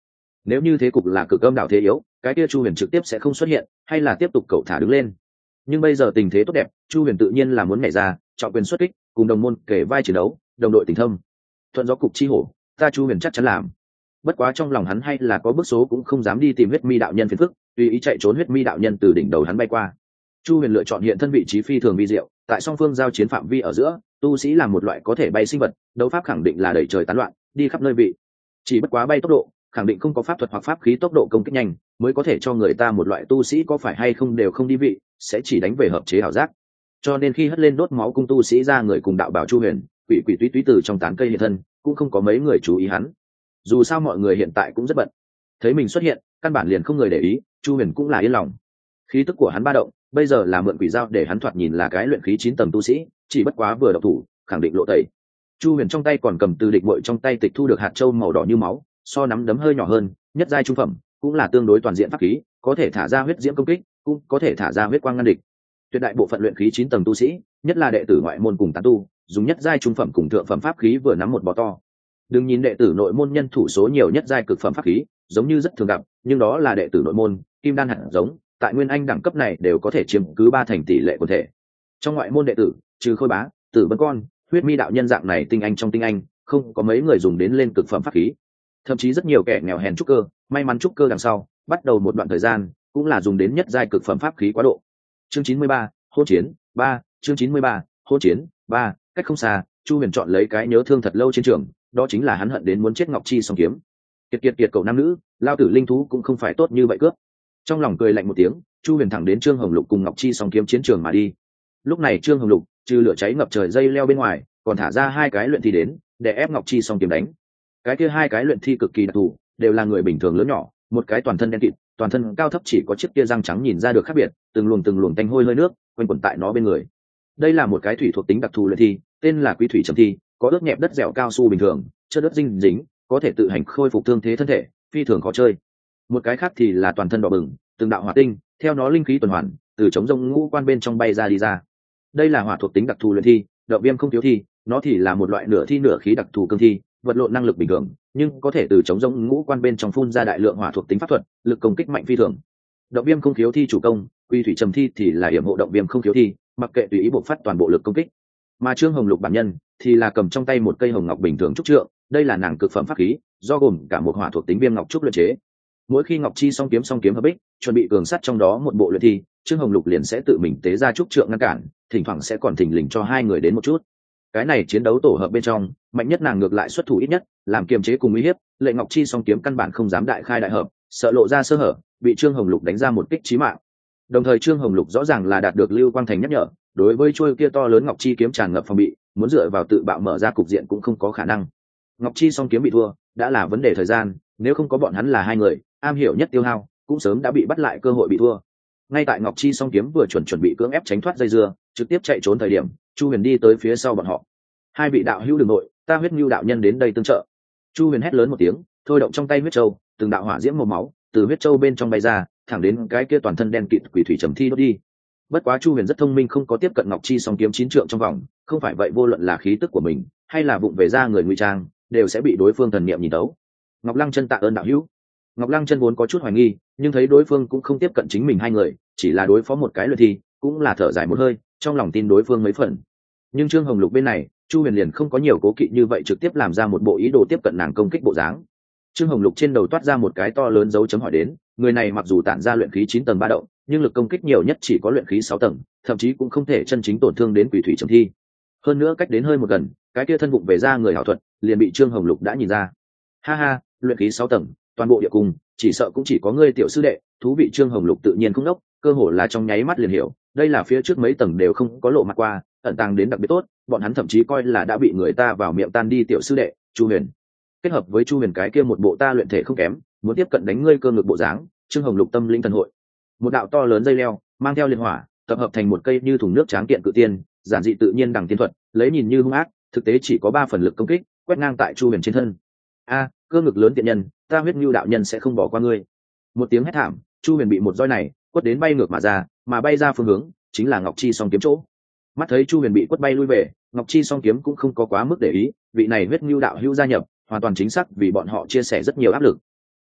Nếu như thế cục là cực âm đảo thế yếu, cái kia Chu Huyền trực tiếp sẽ không xuất hiện, hay là tiếp tục cậu thả đứng lên. Nhưng bây giờ tình thế tốt đẹp, Chu Huyền tự nhiên là muốn nhảy ra, chọn quyền xuất kích, cùng đồng môn kể vai chiến đấu, đồng đội tình thâm. Thuận gió cục chi hổ, ta Chu Huyền chắc chắn làm. Bất quá trong lòng hắn hay là có bước số cũng không dám đi tìm huyết mi đạo nhân phiền phức, tùy ý chạy trốn huyết mi đạo nhân từ đỉnh đầu hắn bay qua. Chu Huyền lựa chọn hiện thân vị trí phi thường vi diệu, tại song phương giao chiến phạm vi ở giữa, tu sĩ là một loại có thể bay sinh vật, đấu pháp khẳng định là đẩy trời tán loạn, đi khắp nơi vị. Chỉ bất quá bay tốc độ, khẳng định không có pháp thuật hoặc pháp khí tốc độ công kích nhanh, mới có thể cho người ta một loại tu sĩ có phải hay không đều không đi vị, sẽ chỉ đánh về hợp chế ảo giác. Cho nên khi hất lên đốt máu cung tu sĩ ra người cùng đạo bảo Chu Huyền, quỷ quỷ túy túy từ trong tán cây hiện thân, cũng không có mấy người chú ý hắn. Dù sao mọi người hiện tại cũng rất bận, thấy mình xuất hiện, căn bản liền không người để ý, Chu Huyền cũng là yên lòng. Khí tức của hắn ba động, bây giờ là mượn quỷ dao để hắn thoạt nhìn là cái luyện khí chín tầng tu sĩ, chỉ bất quá vừa độc thủ, khẳng định lộ tẩy. Chu Huyền trong tay còn cầm từ địch muội trong tay tịch thu được hạt châu màu đỏ như máu, so nắm đấm hơi nhỏ hơn, nhất giai trung phẩm, cũng là tương đối toàn diện pháp khí, có thể thả ra huyết diễm công kích, cũng có thể thả ra huyết quang ngăn địch. Tuyệt đại bộ phận luyện khí chín tầng tu sĩ, nhất là đệ tử ngoại môn cùng tán tu, dùng nhất giai trung phẩm cùng thượng phẩm pháp khí vừa nắm một bó to. Đừng nhìn đệ tử nội môn nhân thủ số nhiều nhất giai cực phẩm pháp khí, giống như rất thường gặp, nhưng đó là đệ tử nội môn, kim đan hạt giống, tại nguyên anh đẳng cấp này đều có thể chiếm cứ ba thành tỷ lệ quần thể. Trong ngoại môn đệ tử, trừ Khôi Bá, Tử Vân Con, huyết mi đạo nhân dạng này tinh anh trong tinh anh, không có mấy người dùng đến lên cực phẩm pháp khí. Thậm chí rất nhiều kẻ nghèo hèn trúc cơ, may mắn trúc cơ đằng sau, bắt đầu một đoạn thời gian, cũng là dùng đến nhất giai cực phẩm pháp khí quá độ. Chương chín mươi ba, hôn chiến, ba, chương chín mươi ba, hôn chiến, ba, cách không xa, Chu Huyền chọn lấy cái nhớ thương thật lâu trên trường, đó chính là hắn hận đến muốn chết Ngọc Chi song kiếm. Kiệt kiệt kiệt cậu nam nữ, lao tử linh thú cũng không phải tốt như vậy cướp. Trong lòng cười lạnh một tiếng, Chu Huyền thẳng đến Trương Hồng Lục cùng Ngọc Chi song kiếm chiến trường mà đi. Lúc này Trương Hồng Lục, trừ lửa cháy ngập trời dây leo bên ngoài, còn thả ra hai cái luyện thi đến, để ép Ngọc Chi song kiếm đánh. Cái kia hai cái luyện thi cực kỳ đặc thù, đều là người bình thường lớn nhỏ, một cái toàn thân đen kịt, toàn thân cao thấp chỉ có chiếc kia răng trắng nhìn ra được khác biệt, từng luồng từng luồng tanh hôi hơi nước quanh quẩn tại nó bên người. Đây là một cái thủy thuộc tính đặc thù luyện thi, tên là Quý Thủy Trầm Thi, có ướt nhẹp đất dẻo cao su bình thường, chất đất dinh dính, có thể tự hành khôi phục thương thế thân thể, phi thường khó chơi. Một cái khác thì là toàn thân đỏ bừng, từng đạo hỏa tinh, theo nó linh khí tuần hoàn, từ chống rông ngũ quan bên trong bay ra đi ra. Đây là hỏa thuộc tính đặc thù luyện thi, động viêm không thiếu thi, nó thì là một loại nửa thi nửa khí đặc thù cương thi, vật lộn năng lực bình thường, nhưng có thể từ chống rông ngũ quan bên trong phun ra đại lượng hỏa thuộc tính pháp thuật, lực công kích mạnh phi thường. Động viêm không thiếu thi chủ công, Quy Thủy Trầm Thi thì là hiểm hộ động viêm không thiếu thi, mặc kệ tùy ý bộc phát toàn bộ lực công kích. Mà Trương Hồng Lục bản nhân thì là cầm trong tay một cây hồng ngọc bình thường trúc trượng, đây là nàng cực phẩm pháp khí, do gồm cả một hỏa thuộc tính viêm ngọc trúc luyện chế. Mỗi khi Ngọc Chi song kiếm song kiếm hợp bích, chuẩn bị cường sắt trong đó một bộ luyện thi, Trương Hồng Lục liền sẽ tự mình tế ra trúc trượng ngăn cản, thỉnh thoảng sẽ còn thỉnh lình cho hai người đến một chút. Cái này chiến đấu tổ hợp bên trong, mạnh nhất nàng ngược lại xuất thủ ít nhất, làm kiềm chế cùng uy hiếp, Lệ Ngọc Chi song kiếm căn bản không dám đại khai đại hợp, sợ lộ ra sơ hở, bị Trương Hồng Lục đánh ra một kích chí mạng. Đồng thời Trương Hồng Lục rõ ràng là đạt được Lưu Quang Thành nhắc nhở, đối với chuôi kia to lớn Ngọc Chi kiếm tràn ngập phòng bị, muốn dựa vào tự bạo mở ra cục diện cũng không có khả năng. Ngọc Chi song kiếm bị thua, đã là vấn đề thời gian, nếu không có bọn hắn là hai người, am hiểu nhất tiêu hao, cũng sớm đã bị bắt lại cơ hội bị thua. Ngay tại Ngọc Chi song kiếm vừa chuẩn chuẩn bị cưỡng ép tránh thoát dây dưa, trực tiếp chạy trốn thời điểm, Chu Huyền đi tới phía sau bọn họ. Hai vị đạo hữu đường nội, ta huyết nhu đạo nhân đến đây tương trợ. Chu Huyền hét lớn một tiếng, thôi động trong tay huyết châu, từng đạo hỏa diễm màu máu từ huyết châu bên trong bay ra, thẳng đến cái kia toàn thân đen kịt Quỷ Thủy Trầm Thi đốt đi. Bất quá Chu Huyền rất thông minh, không có tiếp cận Ngọc Chi song kiếm chín trượng trong vòng, không phải vậy vô luận là khí tức của mình hay là vụng về ra người ngụy trang, đều sẽ bị đối phương thần niệm nhìn tấu. Ngọc Lăng Chân tạ ơn đạo hữu. Ngọc Lăng Chân vốn có chút hoài nghi, nhưng thấy đối phương cũng không tiếp cận chính mình hai người, chỉ là đối phó một cái luyện thi, cũng là thở dài một hơi, trong lòng tin đối phương mấy phần. Nhưng Trương Hồng Lục bên này, Chu Huyền liền không có nhiều cố kỵ như vậy, trực tiếp làm ra một bộ ý đồ tiếp cận nàng công kích bộ dáng. Trương Hồng Lục trên đầu toát ra một cái to lớn dấu chấm hỏi đến, người này mặc dù tản ra luyện khí chín tầng ba động, nhưng lực công kích nhiều nhất chỉ có luyện khí sáu tầng, thậm chí cũng không thể chân chính tổn thương đến Quỷ Thủy Trầm Thi. Hơn nữa cách đến hơi một gần, cái kia thân vụng về ra người hảo thuật, liền bị Trương Hồng Lục đã nhìn ra. Ha ha, luyện khí sáu tầng, toàn bộ địa cung, chỉ sợ cũng chỉ có ngươi tiểu sư đệ, thú vị. Trương Hồng Lục tự nhiên không đốc, cơ hồ là trong nháy mắt liền hiểu, đây là phía trước mấy tầng đều không có lộ mặt qua, ẩn tàng đến đặc biệt tốt, bọn hắn thậm chí coi là đã bị người ta vào miệng tan đi tiểu sư đệ, Chu Huyền. Kết hợp với Chu Huyền cái kia một bộ ta luyện thể không kém, muốn tiếp cận đánh ngươi cơ ngực bộ dáng, Trương Hồng Lục tâm linh thần hội. Một đạo to lớn dây leo, mang theo liên hỏa, tập hợp thành một cây như thùng nước tráng kiện cự tiên, giản dị tự nhiên đằng tiên thuật, lấy nhìn như hung ác, thực tế chỉ có ba phần lực công kích, quét ngang tại Chu Huyền trên thân. A, cơ ngực lớn tiện nhân, ta huyết nhu đạo nhân sẽ không bỏ qua ngươi. Một tiếng hét thảm, Chu Huyền bị một roi này quất đến bay ngược mà ra, mà bay ra phương hướng chính là Ngọc Chi song kiếm chỗ. Mắt thấy Chu Huyền bị quất bay lui về, Ngọc Chi song kiếm cũng không có quá mức để ý, vị này huyết nhu đạo hữu gia nhập, hoàn toàn chính xác vì bọn họ chia sẻ rất nhiều áp lực.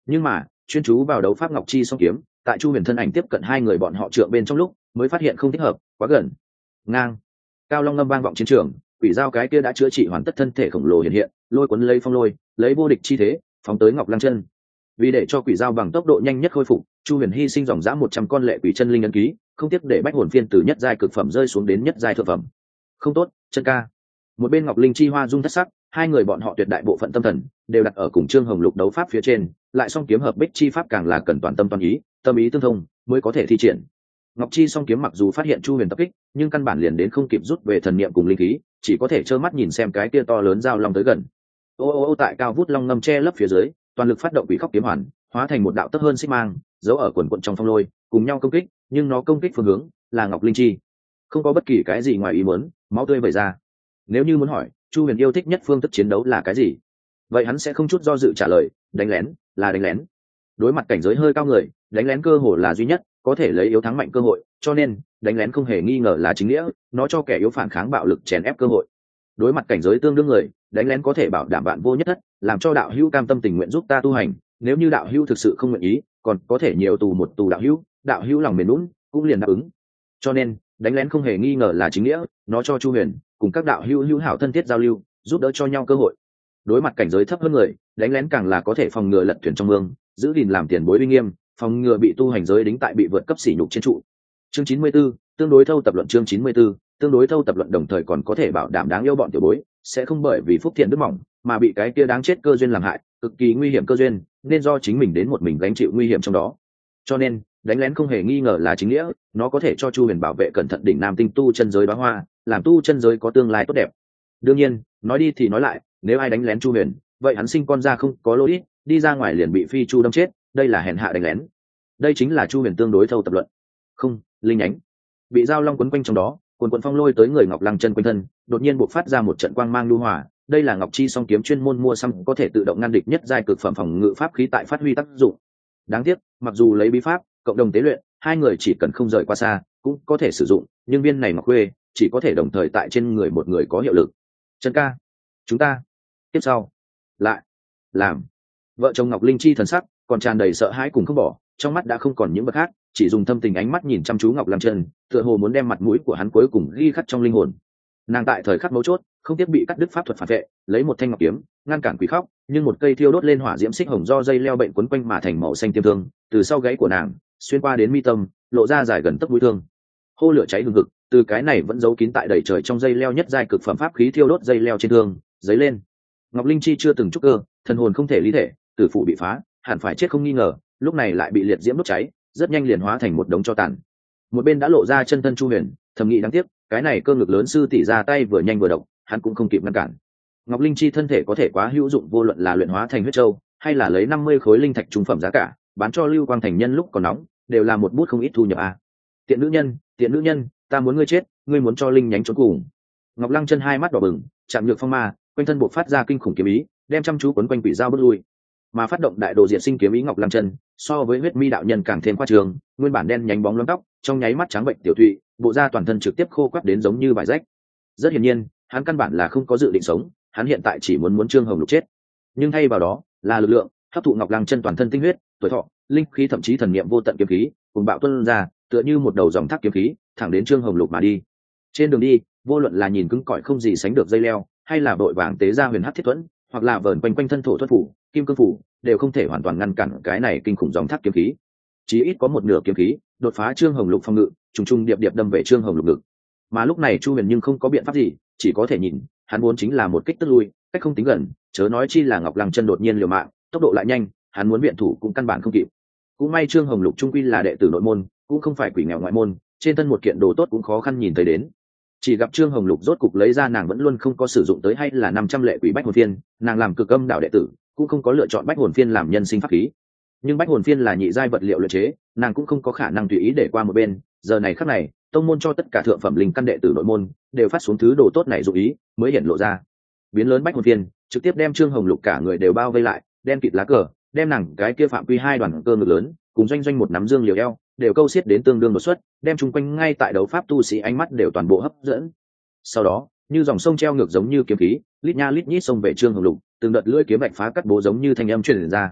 nhưng mà chuyên chú vào đấu pháp ngọc chi song kiếm, tại chu huyền thân ảnh tiếp cận hai người bọn họ trượng bên trong lúc mới phát hiện không thích hợp, quá gần. Ngang, cao long ngâm vang vọng chiến trường, quỷ dao cái kia đã chữa trị hoàn tất thân thể khổng lồ hiện hiện, lôi cuốn lấy phong lôi, lấy vô địch chi thế phóng tới ngọc lăng chân. Vì để cho quỷ dao bằng tốc độ nhanh nhất khôi phục, chu huyền hy sinh dòng dã một trăm con lệ quỷ chân linh ấn ký, không tiếc để bách hồn phiên từ nhất giai cực phẩm rơi xuống đến nhất giai thượng phẩm. Không tốt, chân ca. Một bên ngọc linh chi hoa dung thất sắc, hai người bọn họ tuyệt đại bộ phận tâm thần đều đặt ở cùng trương hồng lục đấu pháp phía trên, lại song kiếm hợp bích chi pháp càng là cần toàn tâm toàn ý, tâm ý tương thông mới có thể thi triển. Ngọc chi song kiếm mặc dù phát hiện chu huyền tập kích, nhưng căn bản liền đến không kịp rút về thần niệm cùng linh khí, chỉ có thể trơ mắt nhìn xem cái kia to lớn dao long tới gần. Ô ô ô tại cao vút long ngâm che lấp phía dưới, toàn lực phát động quỷ khóc kiếm hoàn, hóa thành một đạo tấp hơn xích mang, giấu ở quần quận trong phong lôi, cùng nhau công kích, nhưng nó công kích phương hướng là ngọc linh chi, không có bất kỳ cái gì ngoài ý muốn, máu tươi vẩy ra. Nếu như muốn hỏi chu huyền yêu thích nhất phương thức chiến đấu là cái gì, vậy hắn sẽ không chút do dự trả lời, đánh lén, là đánh lén. Đối mặt cảnh giới hơi cao người, đánh lén cơ hội là duy nhất có thể lấy yếu thắng mạnh cơ hội, cho nên đánh lén không hề nghi ngờ là chính nghĩa, nó cho kẻ yếu phản kháng bạo lực chèn ép cơ hội. Đối mặt cảnh giới tương đương người, đánh lén có thể bảo đảm bạn vô nhất thất, làm cho đạo hữu cam tâm tình nguyện giúp ta tu hành, nếu như đạo hữu thực sự không nguyện ý, còn có thể nhiều tù một tù đạo hữu, đạo hữu lòng mềm lún cũng liền đáp ứng. Cho nên đánh lén không hề nghi ngờ là chính nghĩa, nó cho chu huyền cùng các đạo hữu hữu hảo thân thiết giao lưu, giúp đỡ cho nhau cơ hội. Đối mặt cảnh giới thấp hơn người, đánh lén càng là có thể phòng ngừa lật thuyền trong mương, giữ gìn làm tiền bối uy nghiêm, phòng ngừa bị tu hành giới đính tại bị vượt cấp sỉ nhục trên trụ. Chương chín mươi 94, tương đối thâu tập luận. Chương chín mươi 94, tương đối thâu tập luận, đồng thời còn có thể bảo đảm đáng yêu bọn tiểu bối sẽ không bởi vì phúc thiện đức mỏng mà bị cái kia đáng chết cơ duyên làm hại, cực kỳ nguy hiểm cơ duyên nên do chính mình đến một mình gánh chịu nguy hiểm trong đó. Cho nên đánh lén không hề nghi ngờ là chính nghĩa, nó có thể cho chu huyền bảo vệ cẩn thận đỉnh nam tinh tu chân giới đóa hoa, làm tu chân giới có tương lai tốt đẹp. Đương nhiên nói đi thì nói lại, nếu ai đánh lén chu huyền, vậy hắn sinh con ra không có lỗi ít, đi ra ngoài liền bị phi chu đâm chết, đây là hèn hạ đánh lén. Đây chính là chu huyền tương đối thâu tập luận. Không, linh nhánh bị dao long quấn quanh trong đó, cuồn cuộn phong lôi tới người ngọc lăng chân quanh thân, đột nhiên bộc phát ra một trận quang mang lưu hỏa. Đây là ngọc chi song kiếm chuyên môn mua xăm, có thể tự động ngăn địch nhất giai cực phẩm phòng ngự pháp khí tại phát huy tác dụng. Đáng tiếc mặc dù lấy bí pháp cộng đồng tế luyện, hai người chỉ cần không rời qua xa cũng có thể sử dụng, nhưng viên này ngọc khuê chỉ có thể đồng thời tại trên người một người có hiệu lực. Chân ca, chúng ta tiếp sau lại làm. Vợ chồng ngọc linh chi thần sắc còn tràn đầy sợ hãi cùng không bỏ, trong mắt đã không còn những vật khác, chỉ dùng thâm tình ánh mắt nhìn chăm chú ngọc lăng chân, tựa hồ muốn đem mặt mũi của hắn cuối cùng ghi khắc trong linh hồn. Nàng tại thời khắc mấu chốt không tiếc bị cắt đứt pháp thuật phản vệ, lấy một thanh ngọc kiếm ngăn cản quỷ khóc, nhưng một cây thiêu đốt lên hỏa diễm xích hồng do dây leo bệnh quấn quanh mà thành màu xanh tiêm thương, từ sau gáy của nàng xuyên qua đến mi tâm, lộ ra dài gần tấc mũi thương. Hô lửa cháy hừng hực, từ cái này vẫn giấu kín tại đầy trời trong dây leo nhất giai cực phẩm pháp khí thiêu đốt dây leo trên thương dấy lên. Ngọc linh chi chưa từng trúc cơ, thần hồn không thể lý thể, tử phụ bị phá, hẳn phải chết không nghi ngờ, lúc này lại bị liệt diễm đốt cháy, rất nhanh liền hóa thành một đống tro tàn. Một bên đã lộ ra chân thân chu huyền thầm nghĩ đáng tiếc, cái này cơ ngực lớn sư tỷ ra tay vừa nhanh vừa độc, hắn cũng không kịp ngăn cản. Ngọc linh chi thân thể có thể quá hữu dụng, vô luận là luyện hóa thành huyết châu hay là lấy năm mươi khối linh thạch trung phẩm giá cả bán cho lưu quang thành nhân lúc còn nóng, đều là một bút không ít thu nhập a. Tiện nữ nhân, tiện nữ nhân, ta muốn ngươi chết, ngươi muốn cho linh nhánh trốn cùng. Ngọc lăng chân hai mắt đỏ bừng, chạm nhược phong ma quanh thân buộc phát ra kinh khủng kiếm ý, đem chăm chú quấn quanh quỷ dao bước lui. Mà phát động đại đồ diệt sinh kiếm ý ngọc lăng chân so với huyết mi đạo nhân càng thêm khoa trường, nguyên bản đen nhánh bóng lấm tóc trong nháy mắt trắng bệnh tiểu thụy, bộ da toàn thân trực tiếp khô quắt đến giống như vải rách. Rất hiển nhiên hắn căn bản là không có dự định sống, hắn hiện tại chỉ muốn muốn trương hồng lục chết, nhưng thay vào đó là lực lượng hấp thụ ngọc lăng chân toàn thân tinh huyết, tuổi thọ, linh khí, thậm chí thần niệm vô tận kiếm khí cùng bạo tuân ra, tựa như một đầu dòng thác kiếm khí thẳng đến trương hồng lục mà đi. Trên đường đi vô luận là nhìn cứng cỏi không gì sánh được dây leo, hay là đội vàng tế ra huyền hắc thiết thuẫn, hoặc là vờn quanh quanh thân thổ thuật phủ, kim cương phủ, đều không thể hoàn toàn ngăn cản cái này kinh khủng dòng thác kiếm khí. Chí ít có một nửa kiếm khí đột phá trương hồng lục phòng ngự, trùng trùng điệp điệp đâm về trương hồng lục ngực. Mà lúc này chu huyền nhưng không có biện pháp gì, chỉ có thể nhìn, hắn muốn chính là một kích tức lui, cách không tính gần, chớ nói chi là ngọc lăng chân đột nhiên liều mạng, tốc độ lại nhanh, hắn muốn biện thủ cũng căn bản không kịp. Cũng may trương hồng lục trung quy là đệ tử nội môn, cũng không phải quỷ nghèo ngoại môn, trên thân một kiện đồ tốt cũng khó khăn nhìn thấy đến. Chỉ gặp trương hồng lục rốt cục lấy ra nàng vẫn luôn không có sử dụng tới, hay là năm trăm lệ quỷ bách hồn phiên, nàng làm cực âm đạo đệ tử cũng không có lựa chọn bách hồn phiên làm nhân sinh pháp khí, nhưng bách hồn phiên là nhị giai vật liệu luyện chế, nàng cũng không có khả năng tùy ý để qua một bên. Giờ này khắc này tông môn cho tất cả thượng phẩm linh căn đệ tử nội môn đều phát xuống thứ đồ tốt này dụ ý mới hiện lộ ra. Biến lớn bách hồn phiên trực tiếp đem trương hồng lục cả người đều bao vây lại, đen kịt lá cờ đem nàng cái kia phạm quy hai đoàn cơ ngực lớn cùng doanh doanh một nắm dương liều eo đều câu xiết đến tương đương đột xuất, đem chung quanh ngay tại đấu pháp tu sĩ ánh mắt đều toàn bộ hấp dẫn. Sau đó như dòng sông treo ngược giống như kiếm khí lít nha lít nhít xông về trương hồng lục, từng đợt lưỡi kiếm bạch phá cắt bố giống như thanh âm truyền ra.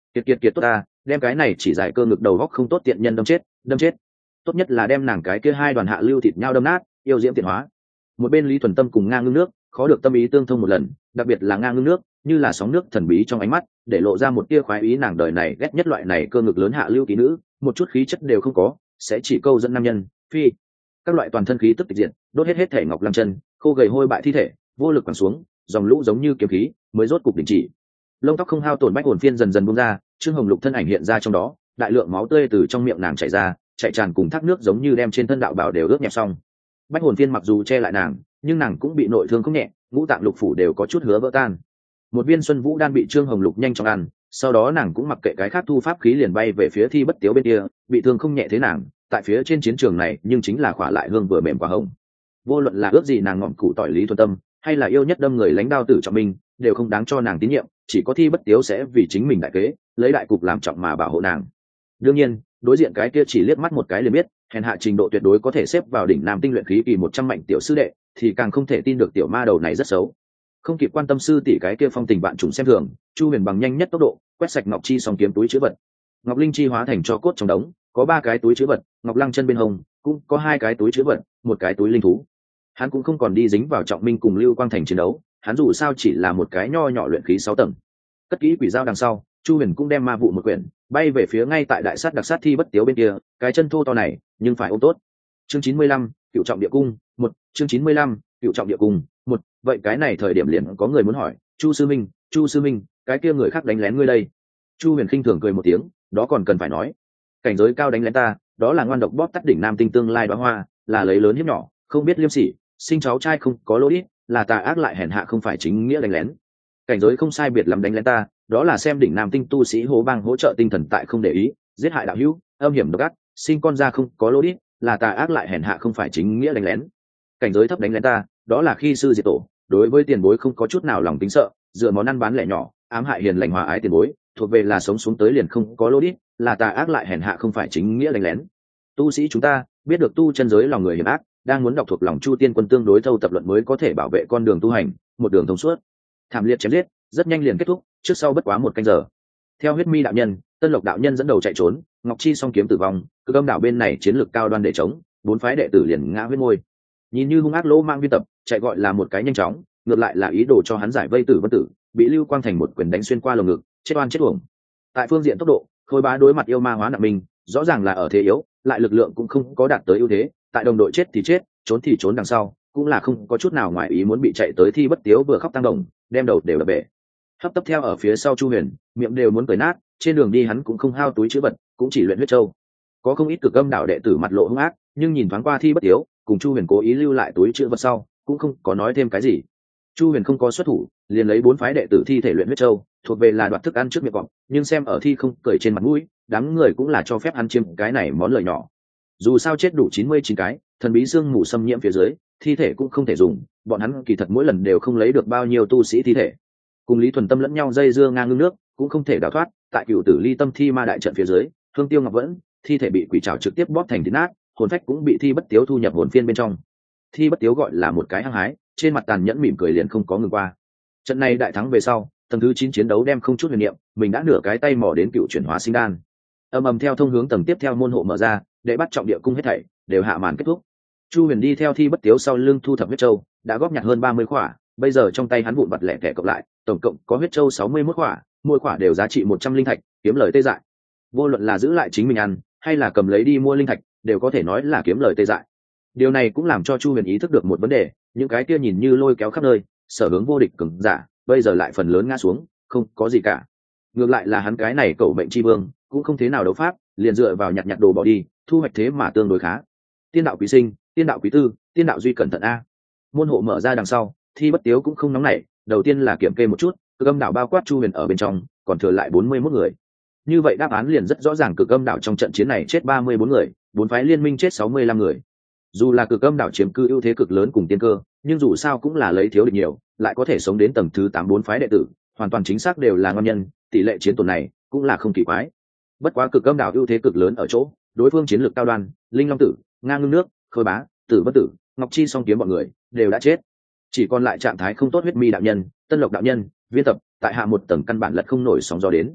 kiệt kiệt kiệt tốt ta, đem cái này chỉ giải cơ ngực đầu góc không tốt tiện nhân đâm chết đâm chết, tốt nhất là đem nàng cái kia hai đoàn hạ lưu thịt nhau đâm nát, yêu diễm tiện hóa. Một bên Lý Thuần Tâm cùng ngang ngưng nước khó được tâm ý tương thông một lần, đặc biệt là ngang ngưng nước như là sóng nước thần bí trong ánh mắt để lộ ra một tia khoái ý. Nàng đời này ghét nhất loại này cơ ngực lớn hạ lưu ký nữ, một chút khí chất đều không có, sẽ chỉ câu dẫn nam nhân. Phi, các loại toàn thân khí tức tịch diệt, đốt hết hết thể ngọc lăng chân, khô gầy hôi bại thi thể vô lực quẳng xuống, dòng lũ giống như kiếm khí mới rốt cục đình chỉ. Lông tóc không hao tổn bách hồn phiên dần dần buông ra, Trương Hồng Lục thân ảnh hiện ra trong đó, đại lượng máu tươi từ trong miệng nàng chảy ra, chạy tràn cùng thác nước giống như đem trên thân đạo bảo đều ướt nhẹp xong. Bách hồn phiên mặc dù che lại nàng, nhưng nàng cũng bị nội thương không nhẹ, ngũ tạng lục phủ đều có chút hứa vỡ tan. Một viên xuân vũ đan bị Trương Hồng Lục nhanh chóng ăn, sau đó nàng cũng mặc kệ cái khác thu pháp khí liền bay về phía Thi Bất Tiếu bên kia, bị thương không nhẹ thế nàng, tại phía trên chiến trường này nhưng chính là khỏa lại hương vừa mềm quả hồng. Vô luận là ước gì nàng ngọn củ tỏi Lý Thuần Tâm, hay là yêu nhất đâm người lãnh đao tử Trọng Minh, đều không đáng cho nàng tín nhiệm, chỉ có Thi Bất Tiếu sẽ vì chính mình đại kế, lấy đại cục làm trọng mà bảo hộ nàng. Đương nhiên, đối diện cái kia chỉ liếc mắt một cái liền biết, hèn hạ trình độ tuyệt đối có thể xếp vào đỉnh nam tinh luyện khí kỳ một trăm mạnh tiểu sư đệ, thì càng không thể tin được tiểu ma đầu này rất xấu. Không kịp quan tâm sư tỷ cái kia phong tình vạn trùng xem thường, Chu Huyền bằng nhanh nhất tốc độ quét sạch ngọc chi song kiếm túi chứa vật. Ngọc linh chi hóa thành cho cốt trong đống, có ba cái túi chứa vật, ngọc lăng chân bên hông cũng có hai cái túi chứa vật, một cái túi linh thú. Hắn cũng không còn đi dính vào Trọng Minh cùng Lưu Quang Thành chiến đấu, hắn dù sao chỉ là một cái nho nhỏ luyện khí sáu tầng. Cất kỹ quỷ dao đằng sau, Chu Huyền cũng đem ma vụ một quyển bay về phía ngay tại đại sát đặc sát Thi Bất Tiếu bên kia, cái chân thô to này nhưng phải ôm tốt. Chương chín mươi lăm, cựu trọng địa cung một. Chương chín mươi lăm, cựu trọng địa cung một. Vậy cái này thời điểm liền có người muốn hỏi, Chu sư minh, Chu sư minh, cái kia người khác đánh lén ngươi đây? Chu Huyền khinh thường cười một tiếng, đó còn cần phải nói, cảnh giới cao đánh lén ta, đó là ngoan độc bóp tắt đỉnh nam tinh tương lai đóa hoa, là lấy lớn hiếp nhỏ, không biết liêm sỉ, sinh cháu trai không có lỗi, là tà ác lại hèn hạ không phải chính nghĩa đánh lén. Cảnh giới không sai biệt lắm đánh lén ta, đó là xem đỉnh nam tinh tu sĩ hố bang hỗ trợ tinh thần tại không để ý, giết hại đạo hữu, âm hiểm độc ác, sinh con ra không có lỗi, là tà ác lại hèn hạ không phải chính nghĩa đánh lén. Cảnh giới thấp đánh lén ta, đó là khi sư diệt tổ, đối với tiền bối không có chút nào lòng tính sợ, dựa món ăn bán lẻ nhỏ, ám hại hiền lành hòa ái tiền bối, thuộc về là sống xuống tới liền không có lỗi, là tà ác lại hèn hạ không phải chính nghĩa đánh lén. Tu sĩ chúng ta biết được tu chân giới lòng người hiểm ác, đang muốn đọc thuộc lòng Chu Tiên Quân tương đối thâu tập luận mới có thể bảo vệ con đường tu hành, một đường thông suốt. Thảm liệt chém giết, rất nhanh liền kết thúc, trước sau bất quá một canh giờ. Theo Huyết Mi đạo nhân, Tân Lộc đạo nhân dẫn đầu chạy trốn, Ngọc Chi song kiếm tử vong, Cực Âm đạo bên này chiến lược cao đoan để chống, bốn phái đệ tử liền ngã huyết ngôi. Nhìn như hung ác lỗ mang viên tập, chạy gọi là một cái nhanh chóng, ngược lại là ý đồ cho hắn giải vây tử vân tử, bị Lưu Quang Thành một quyền đánh xuyên qua lồng ngực, chết oan chết uổng. Tại phương diện tốc độ, Khôi Bá đối mặt yêu ma hóa nặng mình, rõ ràng là ở thế yếu, lại lực lượng cũng không có đạt tới ưu thế, tại đồng đội chết thì chết, trốn thì trốn đằng sau, cũng là không có chút nào ngoài ý muốn bị chạy tới Thi Bất Tiếu vừa khóc tăng đồng, đem đầu đều đập bể. Hấp tấp theo ở phía sau Chu Huyền, miệng đều muốn cười nát, trên đường đi hắn cũng không hao túi chữ vật, cũng chỉ luyện huyết châu. Có không ít Cực Âm đạo đệ tử mặt lộ hung ác, nhưng nhìn thoáng qua Thi Bất Tiếu, cùng Chu Huyền cố ý lưu lại túi chữ vật sau, cũng không có nói thêm cái gì. Chu Huyền không có xuất thủ, liền lấy bốn phái đệ tử thi thể luyện huyết châu, thuộc về là đoạt thức ăn trước miệng cọp, nhưng xem ở Thi không cười trên mặt mũi, đám người cũng là cho phép ăn chiêm cái này món lời nhỏ. Dù sao chết đủ chín mươi chín cái, thần bí xương mù xâm nhiễm phía dưới, thi thể cũng không thể dùng, bọn hắn kỳ thật mỗi lần đều không lấy được bao nhiêu tu sĩ thi thể. Cùng Lý Thuần Tâm lẫn nhau dây dưa ngang ngưng nước, cũng không thể đào thoát, tại Cựu Tử Ly Tâm Thi ma đại trận phía dưới, Hương Tiêu Ngọc Vẫn, thi thể bị quỷ trảo trực tiếp bóp thành thịt nát, hồn phách cũng bị Thi Bất Tiếu thu nhập hồn phiên bên trong. Thi Bất Tiếu gọi là một cái hăng hái, trên mặt tàn nhẫn mỉm cười liền không có ngừng qua. Trận này đại thắng về sau, tầng thứ chín chiến đấu đem không chút huyền niệm, mình đã nửa cái tay mò đến cựu chuyển hóa sinh đan. Ầm ầm theo thông hướng tầng tiếp theo môn hộ mở ra, để bắt trọng địa cung hết thảy đều hạ màn kết thúc. Chu Huyền đi theo Thi Bất Tiếu sau lưng thu thập huyết châu, đã góp nhặt hơn ba mươi khỏa, bây giờ trong tay hắn vụn vặt lẻ tẻ cộng lại, tổng cộng có huyết châu sáu mươi mốt khỏa, mỗi khỏa đều giá trị một trăm linh thạch, kiếm lời tê dại. Vô luận là giữ lại chính mình ăn, hay là cầm lấy đi mua linh thạch, đều có thể nói là kiếm lời tê dại. Điều này cũng làm cho Chu Huyền ý thức được một vấn đề, những cái kia nhìn như lôi kéo khắp nơi, sở hướng vô địch cường giả, bây giờ lại phần lớn ngã xuống, không có gì cả. Ngược lại là hắn cái này cẩu mệnh chi vương, cũng không thế nào đấu pháp, liền dựa vào nhặt nhặt đồ bỏ đi, thu hoạch thế mà tương đối khá. Tiên đạo quý sinh, tiên đạo quý tư, tiên đạo duy cẩn thận a. Môn hộ mở ra đằng sau, Thi Bất Tiếu cũng không nóng nảy, đầu tiên là kiểm kê một chút, Cực Âm đạo bao quát Chu Huyền ở bên trong, còn thừa lại bốn mươi mốt người. Như vậy đáp án liền rất rõ ràng, Cực Âm đạo trong trận chiến này chết ba mươi bốn người, bốn phái liên minh chết sáu mươi lăm người. Dù là Cực Âm đạo chiếm cư ưu thế cực lớn cùng tiên cơ, nhưng dù sao cũng là lấy thiếu địch nhiều, lại có thể sống đến tầng thứ tám bốn phái đệ tử, hoàn toàn chính xác đều là ngon nhân, tỷ lệ chiến tổn này cũng là không kỳ quái. Bất quá Cực Âm đạo ưu thế cực lớn ở chỗ, đối phương chiến lược cao đoan, Linh Long Tử, Ngang Ngưng Nước, Khôi Bá, Tử Bất Tử, Ngọc Chi song kiếm bọn người đều đã chết, chỉ còn lại trạng thái không tốt Huyết Mi đạo nhân, Tân Lộc đạo nhân, Viên Tập, tại hạ một tầng căn bản lật không nổi sóng gió đến.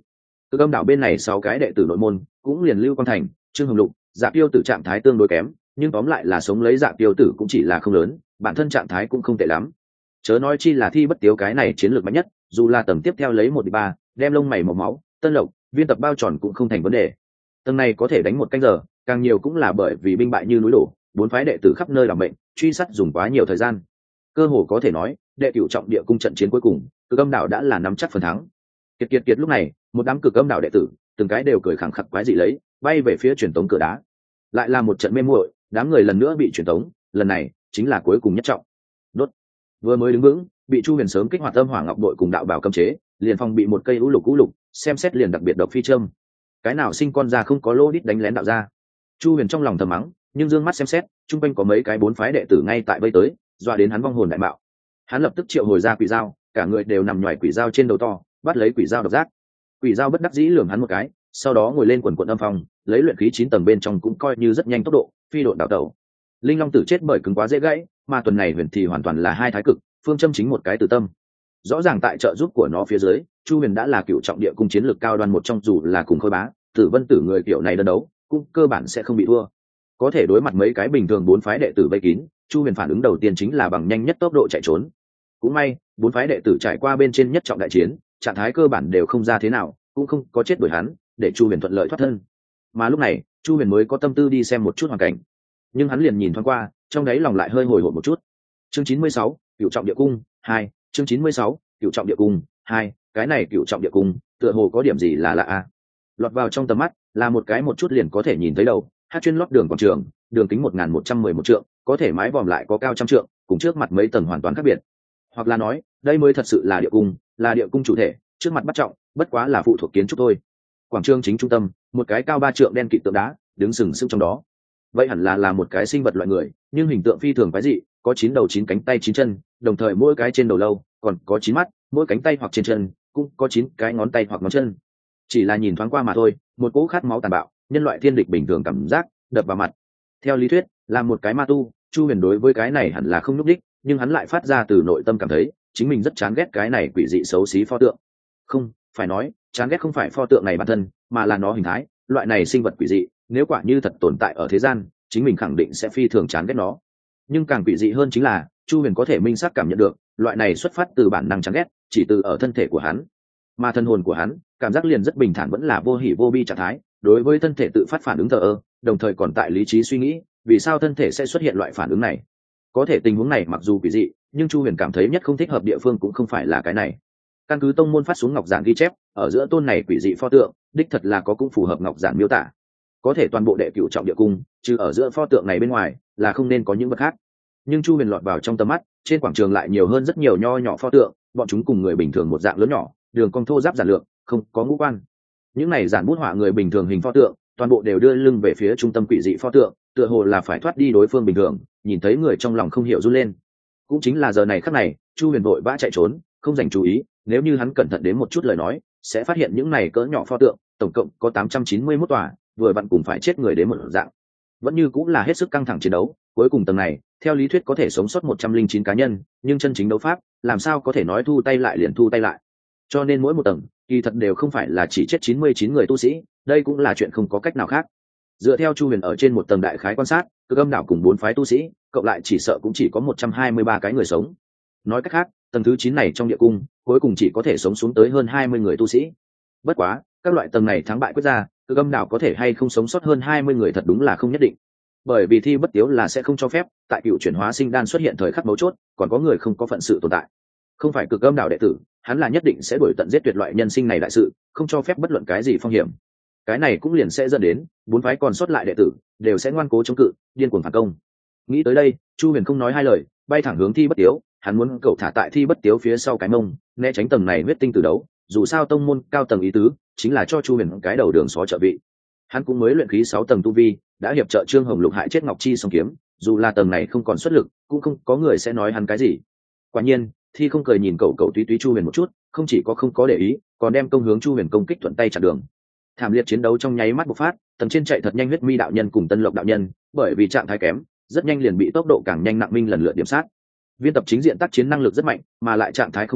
Cực âm đảo bên này sáu cái đệ tử nội môn cũng liền Lưu Quang Thành, Trương Hồng Lục, Dạ Tiêu Tử trạng thái tương đối kém, nhưng tóm lại là sống lấy Dạ Tiêu Tử cũng chỉ là không lớn, bản thân trạng thái cũng không tệ lắm. Chớ nói chi là Thi Bất Tiếu cái này chiến lược mạnh nhất, dù là tầng tiếp theo lấy một đi ba, đem lông mày màu máu, Tân Lộc, Viên Tập bao tròn cũng không thành vấn đề. Tầng này có thể đánh một canh giờ, càng nhiều cũng là bởi vì binh bại như núi đổ, bốn phái đệ tử khắp nơi làm bệnh, truy sát dùng quá nhiều thời gian. Cơ hồ có thể nói, đệ cửu trọng địa cung trận chiến cuối cùng, Cực Âm đảo đã là nắm chắc phần thắng. Kiệt kiệt kiệt lúc này, một đám Cực Âm đảo đệ tử, từng cái đều cười khẳng khặc quái dị lấy, bay về phía truyền tống cửa đá. Lại là một trận mê muội, đám người lần nữa bị truyền tống, lần này chính là cuối cùng nhất trọng. Đốt. Vừa mới đứng vững, bị Chu Huyền sớm kích hoạt âm hỏa ngọc đội cùng đạo bảo cấm chế, liền phòng bị một cây u lục u lục, xem xét liền đặc biệt độc phi châm. Cái nào sinh con ra không có lô đít đánh lén đạo ra. Chu Huyền trong lòng thầm mắng, nhưng dương mắt xem xét, trung quanh có mấy cái bốn phái đệ tử ngay tại vây tới, dọa đến hắn vong hồn đại mạo. Hắn lập tức triệu hồi ra quỷ dao, cả người đều nằm nhòi quỷ dao trên đầu to, bắt lấy quỷ dao độc giác. Quỷ dao bất đắc dĩ lườm hắn một cái, sau đó ngồi lên quần quần âm phong, lấy luyện khí chín tầng bên trong cũng coi như rất nhanh tốc độ, phi độn đảo tẩu. Linh Long tử chết bởi cứng quá dễ gãy, mà tuần này Huyền thì hoàn toàn là hai thái cực, phương châm chính một cái từ tâm. Rõ ràng tại trợ giúp của nó phía dưới, Chu Huyền đã là cựu trọng địa cung chiến lược cao đoan một trong, dù là cùng Khôi Bá, Tử Vân Tử người kiểu này đơn đấu, cũng cơ bản sẽ không bị thua. Có thể đối mặt mấy cái bình thường bốn phái đệ tử vây kín, Chu Huyền phản ứng đầu tiên chính là bằng nhanh nhất tốc độ chạy trốn. Cũng may, bốn phái đệ tử trải qua bên trên nhất trọng đại chiến, trạng thái cơ bản đều không ra thế nào, cũng không có chết đuổi hắn, để Chu Huyền thuận lợi thoát thân. Mà lúc này, Chu Huyền mới có tâm tư đi xem một chút hoàn cảnh, nhưng hắn liền nhìn thoáng qua, trong đấy lòng lại hơi hồi hộp một chút. Chương chín mươi sáu, cựu trọng địa cung hai. Chương chín mươi sáu, cựu trọng địa cung hai. Cái này cựu trọng địa cung, tựa hồ có điểm gì là lạ a. Lọt vào trong tầm mắt là một cái một chút liền có thể nhìn thấy đầu, hát chuyên lót đường quảng trường, đường kính một nghìn một trăm mười một trượng, có thể mái vòm lại có cao trăm trượng, cùng trước mặt mấy tầng hoàn toàn khác biệt. Hoặc là nói, đây mới thật sự là địa cung, là địa cung chủ thể, trước mặt bắt trọng, bất quá là phụ thuộc kiến trúc thôi. Quảng trường chính trung tâm, một cái cao ba trượng đen kịt tượng đá, đứng sừng sững trong đó. Vậy hẳn là là một cái sinh vật loại người, nhưng hình tượng phi thường quái dị, có chín đầu chín cánh tay chín chân, đồng thời mỗi cái trên đầu lâu còn có chín mắt, mỗi cánh tay hoặc trên chân cũng có chín cái ngón tay hoặc ngón chân. Chỉ là nhìn thoáng qua mà thôi, một cỗ khát máu tàn bạo, nhân loại thiên địch bình thường cảm giác đập vào mặt. Theo lý thuyết, là một cái ma tu, Chu Huyền đối với cái này hẳn là không nhúc đích, nhưng hắn lại phát ra từ nội tâm cảm thấy chính mình rất chán ghét cái này quỷ dị xấu xí pho tượng. Không, phải nói, chán ghét không phải pho tượng này bản thân, mà là nó hình thái, loại này sinh vật quỷ dị, nếu quả như thật tồn tại ở thế gian, chính mình khẳng định sẽ phi thường chán ghét nó. Nhưng càng quỷ dị hơn chính là, Chu Huyền có thể minh xác cảm nhận được, loại này xuất phát từ bản năng chán ghét, chỉ từ ở thân thể của hắn. Mà thân hồn của hắn, cảm giác liền rất bình thản, vẫn là vô hỉ vô bi trạng thái, đối với thân thể tự phát phản ứng thờ ơ, đồng thời còn tại lý trí suy nghĩ, vì sao thân thể sẽ xuất hiện loại phản ứng này. Có thể tình huống này mặc dù quỷ dị, nhưng Chu Huyền cảm thấy nhất không thích hợp địa phương cũng không phải là cái này. Căn cứ tông môn phát xuống ngọc giản ghi chép, ở giữa tôn này quỷ dị pho tượng, đích thật là có cũng phù hợp ngọc giản miêu tả. Có thể toàn bộ đệ cửu trọng địa cung, trừ ở giữa pho tượng này bên ngoài, là không nên có những vật khác. Nhưng Chu Huyền lọt vào trong tầm mắt, trên quảng trường lại nhiều hơn rất nhiều nho nhỏ pho tượng, bọn chúng cùng người bình thường một dạng lớn nhỏ, đường cong thô ráp giản lược, không có ngũ quan. Những này giản bút họa người bình thường hình pho tượng, toàn bộ đều đưa lưng về phía trung tâm quỷ dị pho tượng, tựa hồ là phải thoát đi đối phương bình thường, nhìn thấy người trong lòng không hiểu run lên. Cũng chính là giờ này khắc này, Chu Huyền vội vã chạy trốn, không dành chú ý, nếu như hắn cẩn thận đến một chút lời nói, sẽ phát hiện những này cỡ nhỏ pho tượng, tổng cộng có tám trăm chín mươi mốt tòa, vừa vặn cùng phải chết người đến một dạng. Vẫn như cũng là hết sức căng thẳng chiến đấu, cuối cùng tầng này, theo lý thuyết có thể sống sót một trăm linh chín cá nhân, nhưng chân chính đấu pháp, làm sao có thể nói thu tay lại liền thu tay lại. Cho nên mỗi một tầng, kỳ thật đều không phải là chỉ chết chín mươi chín người tu sĩ, đây cũng là chuyện không có cách nào khác. Dựa theo Chu Huyền ở trên một tầng đại khái quan sát, Cực Âm đảo cùng bốn phái tu sĩ, cộng lại chỉ sợ cũng chỉ có một trăm hai mươi ba cái người sống. Nói cách khác, tầng thứ chín này trong địa cung, cuối cùng chỉ có thể sống xuống tới hơn hai mươi người tu sĩ. Bất quá, các loại tầng này thắng bại quyết ra, Cực Âm đảo có thể hay không sống sót hơn hai mươi người thật đúng là không nhất định. Bởi vì Thi Bất Tiếu là sẽ không cho phép, tại cựu chuyển hóa sinh đan xuất hiện thời khắc mấu chốt, còn có người không có phận sự tồn tại. Không phải Cực Âm đảo đệ tử, hắn là nhất định sẽ đuổi tận giết tuyệt loại nhân sinh này đại sự, không cho phép bất luận cái gì phong hiểm. Cái này cũng liền sẽ dẫn đến bốn phái còn sót lại đệ tử đều sẽ ngoan cố chống cự, điên cuồng phản công. Nghĩ tới đây, Chu Huyền không nói hai lời, bay thẳng hướng Thi Bất Tiếu, hắn muốn cậu thả tại Thi Bất Tiếu phía sau cái mông, né tránh tầng này huyết tinh từ đấu. Dù sao tông môn cao tầng ý tứ chính là cho Chu Huyền cái đầu đường xó trợ vị. Hắn cũng mới luyện khí sáu tầng tu vi, đã hiệp trợ Trương Hồng Lục hại chết Ngọc Chi song kiếm, dù là tầng này không còn xuất lực, cũng không có người sẽ nói hắn cái gì. Quả nhiên, Thi không cười nhìn cậu cậu túy túy Chu Huyền một chút, không chỉ có không có để ý, còn đem công hướng Chu Huyền công kích thuận tay chặn đường. Thảm liệt chiến đấu trong nháy mắt bộc phát, tầng trên chạy thật nhanh huyết mi đạo nhân cùng Tân Lộc đạo nhân, bởi vì trạng thái kém, rất nhanh liền bị tốc độ càng nhanh nặng minh lần lượt điểm sát. Viên Tập chính diện tác chiến năng lực rất mạnh, mà lại trạng thái không kém,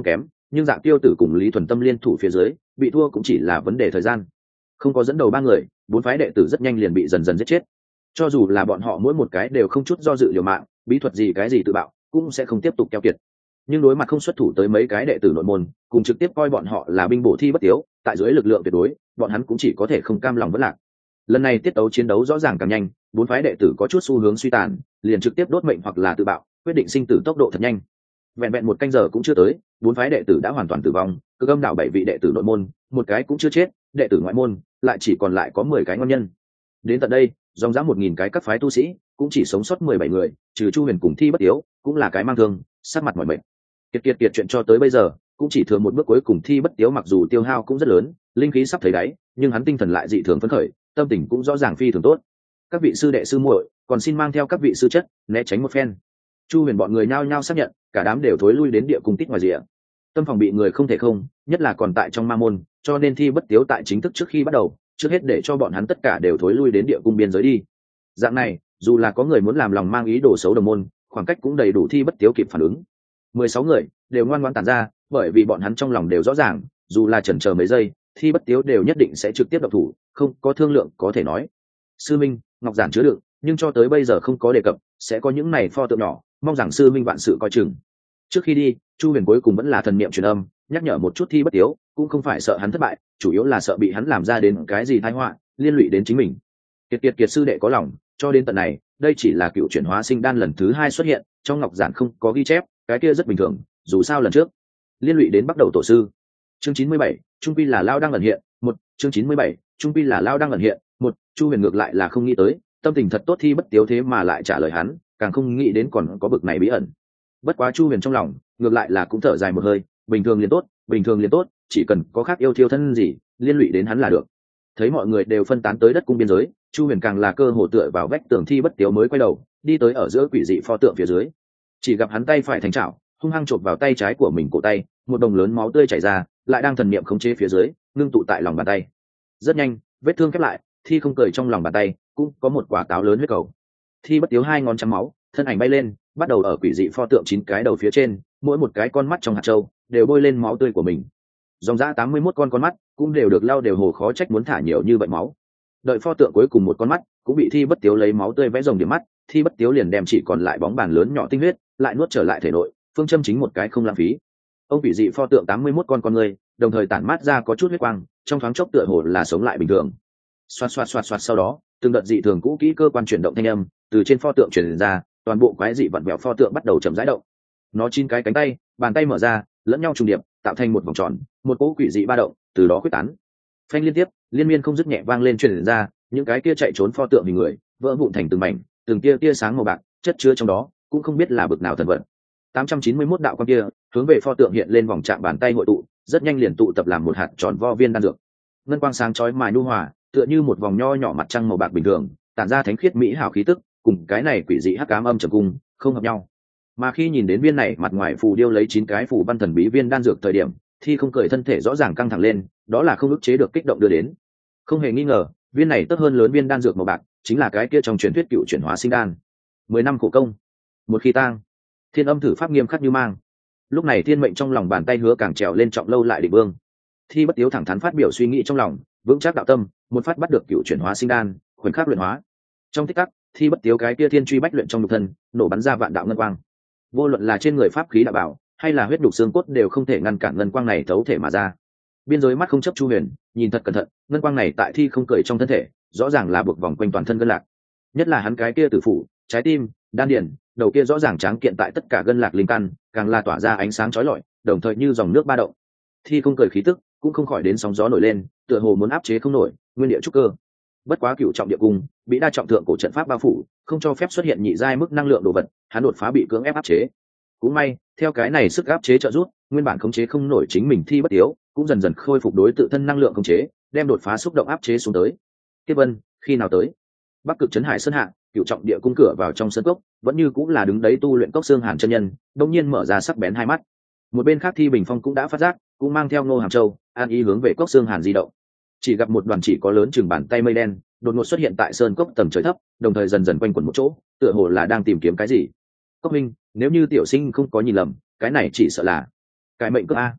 nhưng Dạ Tiêu Tử cùng Lý Thuần Tâm liên thủ phía dưới bị thua cũng chỉ là vấn đề thời gian. Không có dẫn đầu ba người, bốn phái đệ tử rất nhanh liền bị dần dần giết chết. Cho dù là bọn họ mỗi một cái đều không chút do dự liều mạng, bí thuật gì cái gì tự bạo cũng sẽ không tiếp tục keo kiệt. Nhưng đối mặt không xuất thủ tới mấy cái đệ tử nội môn, cùng trực tiếp coi bọn họ là binh bổ thi bất tiếu, tại dưới lực lượng tuyệt đối, bọn hắn cũng chỉ có thể không cam lòng vất lạc. Lần này tiết tấu chiến đấu rõ ràng càng nhanh, bốn phái đệ tử có chút xu hướng suy tàn, liền trực tiếp đốt mệnh hoặc là tự bạo, quyết định sinh tử tốc độ thật nhanh. Vẹn vẹn một canh giờ cũng chưa tới, bốn phái đệ tử đã hoàn toàn tử vong, Cực Âm đạo bảy vị đệ tử nội môn, một cái cũng chưa chết, đệ tử ngoại môn lại chỉ còn lại có mười cái ngon nhân. Đến tận đây, dòng dã một nghìn cái các phái tu sĩ, cũng chỉ sống sót mười bảy người, trừ Chu Huyền cùng Thi Bất Tiếu, cũng là cái mang thương, sát mặt mỏi mệt. Kiệt kiệt kiệt chuyện cho tới bây giờ, cũng chỉ thừa một bước cuối cùng. Thi Bất Tiếu mặc dù tiêu hao cũng rất lớn, linh khí sắp thấy đáy, nhưng hắn tinh thần lại dị thường phấn khởi, tâm tình cũng rõ ràng phi thường tốt. Các vị sư đệ sư muội, còn xin mang theo các vị sư chất, né tránh một phen. Chu Huyền bọn người nhao nhao xác nhận, cả đám đều thối lui đến địa cung tích ngoài rìa. Tâm phòng bị người không thể không, nhất là còn tại trong ma môn, cho nên Thi Bất Tiếu tại chính thức trước khi bắt đầu, trước hết để cho bọn hắn tất cả đều thối lui đến địa cung biên giới đi. Dạng này, dù là có người muốn làm lòng mang ý đồ xấu đồng môn, khoảng cách cũng đầy đủ Thi Bất Tiếu kịp phản ứng. Mười sáu người đều ngoan ngoãn tản ra, bởi vì bọn hắn trong lòng đều rõ ràng, dù là chần chờ mấy giây, Thi Bất Tiếu đều nhất định sẽ trực tiếp động thủ, không có thương lượng có thể nói. Sư minh, ngọc giản chứa đựng, nhưng cho tới bây giờ không có đề cập sẽ có những này pho tượng nhỏ, mong rằng sư minh vạn sự coi chừng. Trước khi đi, Chu Huyền cuối cùng vẫn là thần niệm truyền âm, nhắc nhở một chút Thi Bất Tiếu, cũng không phải sợ hắn thất bại, chủ yếu là sợ bị hắn làm ra đến cái gì tai họa, liên lụy đến chính mình. Kiệt kiệt kiệt sư đệ có lòng, cho đến tận này, đây chỉ là cựu chuyển hóa sinh đan lần thứ hai xuất hiện, trong ngọc giản không có ghi chép, cái kia rất bình thường, dù sao lần trước liên lụy đến bắt đầu tổ sư. Chương chín mươi bảy, trung pi là lao đang ẩn hiện, một, chương chín mươi bảy, trung pi là lao đang ẩn hiện, một. Chu Huyền ngược lại là không nghĩ tới, tâm tình thật tốt Thi Bất Tiếu thế mà lại trả lời hắn, càng không nghĩ đến còn có bực này bí ẩn. Bất quá Chu Huyền trong lòng, ngược lại là cũng thở dài một hơi, bình thường liền tốt, bình thường liền tốt, chỉ cần có khác yêu thiêu thân gì, liên lụy đến hắn là được. Thấy mọi người đều phân tán tới đất cung biên giới, Chu Huyền càng là cơ hồ tựa vào vách tường Thi Bất Tiếu mới quay đầu, đi tới ở giữa quỷ dị pho tượng phía dưới. Chỉ gặp hắn tay phải thành chảo, hung hăng chộp vào tay trái của mình cổ tay, một đồng lớn máu tươi chảy ra, lại đang thần niệm khống chế phía dưới, ngưng tụ tại lòng bàn tay. Rất nhanh, vết thương khép lại, Thi không cười trong lòng bàn tay cũng có một quả táo lớn huyết cầu. Thi Bất Tiếu hai ngón trắng máu, thân ảnh bay lên, bắt đầu ở quỷ dị pho tượng chín cái đầu phía trên, mỗi một cái con mắt trong hạt châu đều bôi lên máu tươi của mình. Dòng dã tám mươi mốt con con mắt cũng đều được lau đều hồ khó trách muốn thả nhiều như vậy máu. Đợi pho tượng cuối cùng một con mắt cũng bị Thi Bất Tiếu lấy máu tươi vẽ rồng điểm mắt, Thi Bất Tiếu liền đem chỉ còn lại bóng bàn lớn nhỏ tinh huyết lại nuốt trở lại thể nội, phương châm chính một cái không lãng phí. Ông quỷ dị pho tượng tám mươi mốt con con người, đồng thời tản mát ra có chút huyết quang, trong thoáng chốc tựa hồ là sống lại bình thường. Xoạt xoạt xoạt xoạt sau đó, từng đợt dị thường cũ kỹ cơ quan chuyển động thanh âm từ trên pho tượng truyền ra, toàn bộ quái dị vặn vẹo pho tượng bắt đầu chậm rãi động. Nó chín cái cánh tay, bàn tay mở ra, lẫn nhau trùng điệp, tạo thành một vòng tròn, một cỗ quỷ dị ba động từ đó quyết tán. Phanh liên tiếp, liên miên không dứt nhẹ vang lên truyền ra, những cái kia chạy trốn pho tượng hình người, vỡ vụn thành từng mảnh, từng tia tia sáng màu bạc, chất chứa trong đó, cũng không biết là bực nào thần vật. tám trăm chín mươi mốt đạo quan kia, hướng về pho tượng hiện lên vòng chạm bàn tay hội tụ, rất nhanh liền tụ tập làm một hạt tròn vo viên đan dược. Ngân quang sáng chói mài nhu hòa, tựa như một vòng nho nhỏ mặt trăng màu bạc bình thường, tản ra thánh khiết mỹ hảo khí tức, cùng cái này quỷ dị hắc ám âm trầm cung không hợp nhau. Mà khi nhìn đến viên này mặt ngoài phù điêu lấy chín cái phù văn thần bí viên đan dược thời điểm, Thi không cười thân thể rõ ràng căng thẳng lên, đó là không ức chế được kích động đưa đến. Không hề nghi ngờ, viên này tốt hơn lớn viên đan dược màu bạc, chính là cái kia trong truyền thuyết cựu chuyển hóa sinh đan. Mười năm khổ công, một khi tang, thiên âm thử pháp nghiêm khắc như mang. Lúc này thiên mệnh trong lòng bàn tay hứa càng trèo lên trọng lâu lại đỉnh vương. Thi Bất Tiếu thẳng thắn phát biểu suy nghĩ trong lòng, vững chắc đạo tâm, một phát bắt được cựu chuyển hóa sinh đan, khoảnh khắc luyện hóa. Trong tích tắc, Thi Bất Tiếu cái kia thiên truy bách luyện trong nhục thân, nổ bắn ra vạn đạo ngân quang. Vô luận là trên người pháp khí đạo bảo, hay là huyết đục xương cốt đều không thể ngăn cản ngân quang này thấu thể mà ra. Biên giới mắt không chấp Chu Huyền, nhìn thật cẩn thận, ngân quang này tại Thi không cười trong thân thể, rõ ràng là buộc vòng quanh toàn thân gân lạc. Nhất là hắn cái kia tử phủ, trái tim, đan điền, đầu kia rõ ràng tráng kiện tại tất cả gân lạc linh căn, càng là tỏa ra ánh sáng chói lọi, đồng thời như dòng nước ba động. Thi không cười khí tức, cũng không khỏi đến sóng gió nổi lên, tựa hồ muốn áp chế không nổi, nguyên địa trúc cơ. Bất quá cựu trọng địa cung bị đa trọng thượng cổ trận pháp bao phủ, không cho phép xuất hiện nhị giai mức năng lượng đồ vật, hắn đột phá bị cưỡng ép áp chế. Cũng may, theo cái này sức áp chế trợ giúp, nguyên bản khống chế không nổi chính mình Thi Bất Tiếu, cũng dần dần khôi phục đối tự thân năng lượng khống chế, đem đột phá xúc động áp chế xuống tới. Tiếp Vân, khi nào tới? Bắc Cực Trấn Hải Sơn hạ, cựu trọng địa cung cửa vào trong sân cốc, vẫn như cũng là đứng đấy tu luyện cốc xương Hàn chân nhân, đột nhiên mở ra sắc bén hai mắt. Một bên khác Thi Bình Phong cũng đã phát giác, cũng mang theo Ngô Hàm Châu, an ý hướng về cốc xương Hàn di động. Chỉ gặp một đoàn chỉ có lớn chừng bàn tay mây đen, đột ngột xuất hiện tại sơn cốc tầng trời thấp, đồng thời dần dần quanh quẩn một chỗ, tựa hồ là đang tìm kiếm cái gì. Cốc minh, nếu như tiểu sinh không có nhìn lầm, cái này chỉ sợ là cái mệnh cướp a.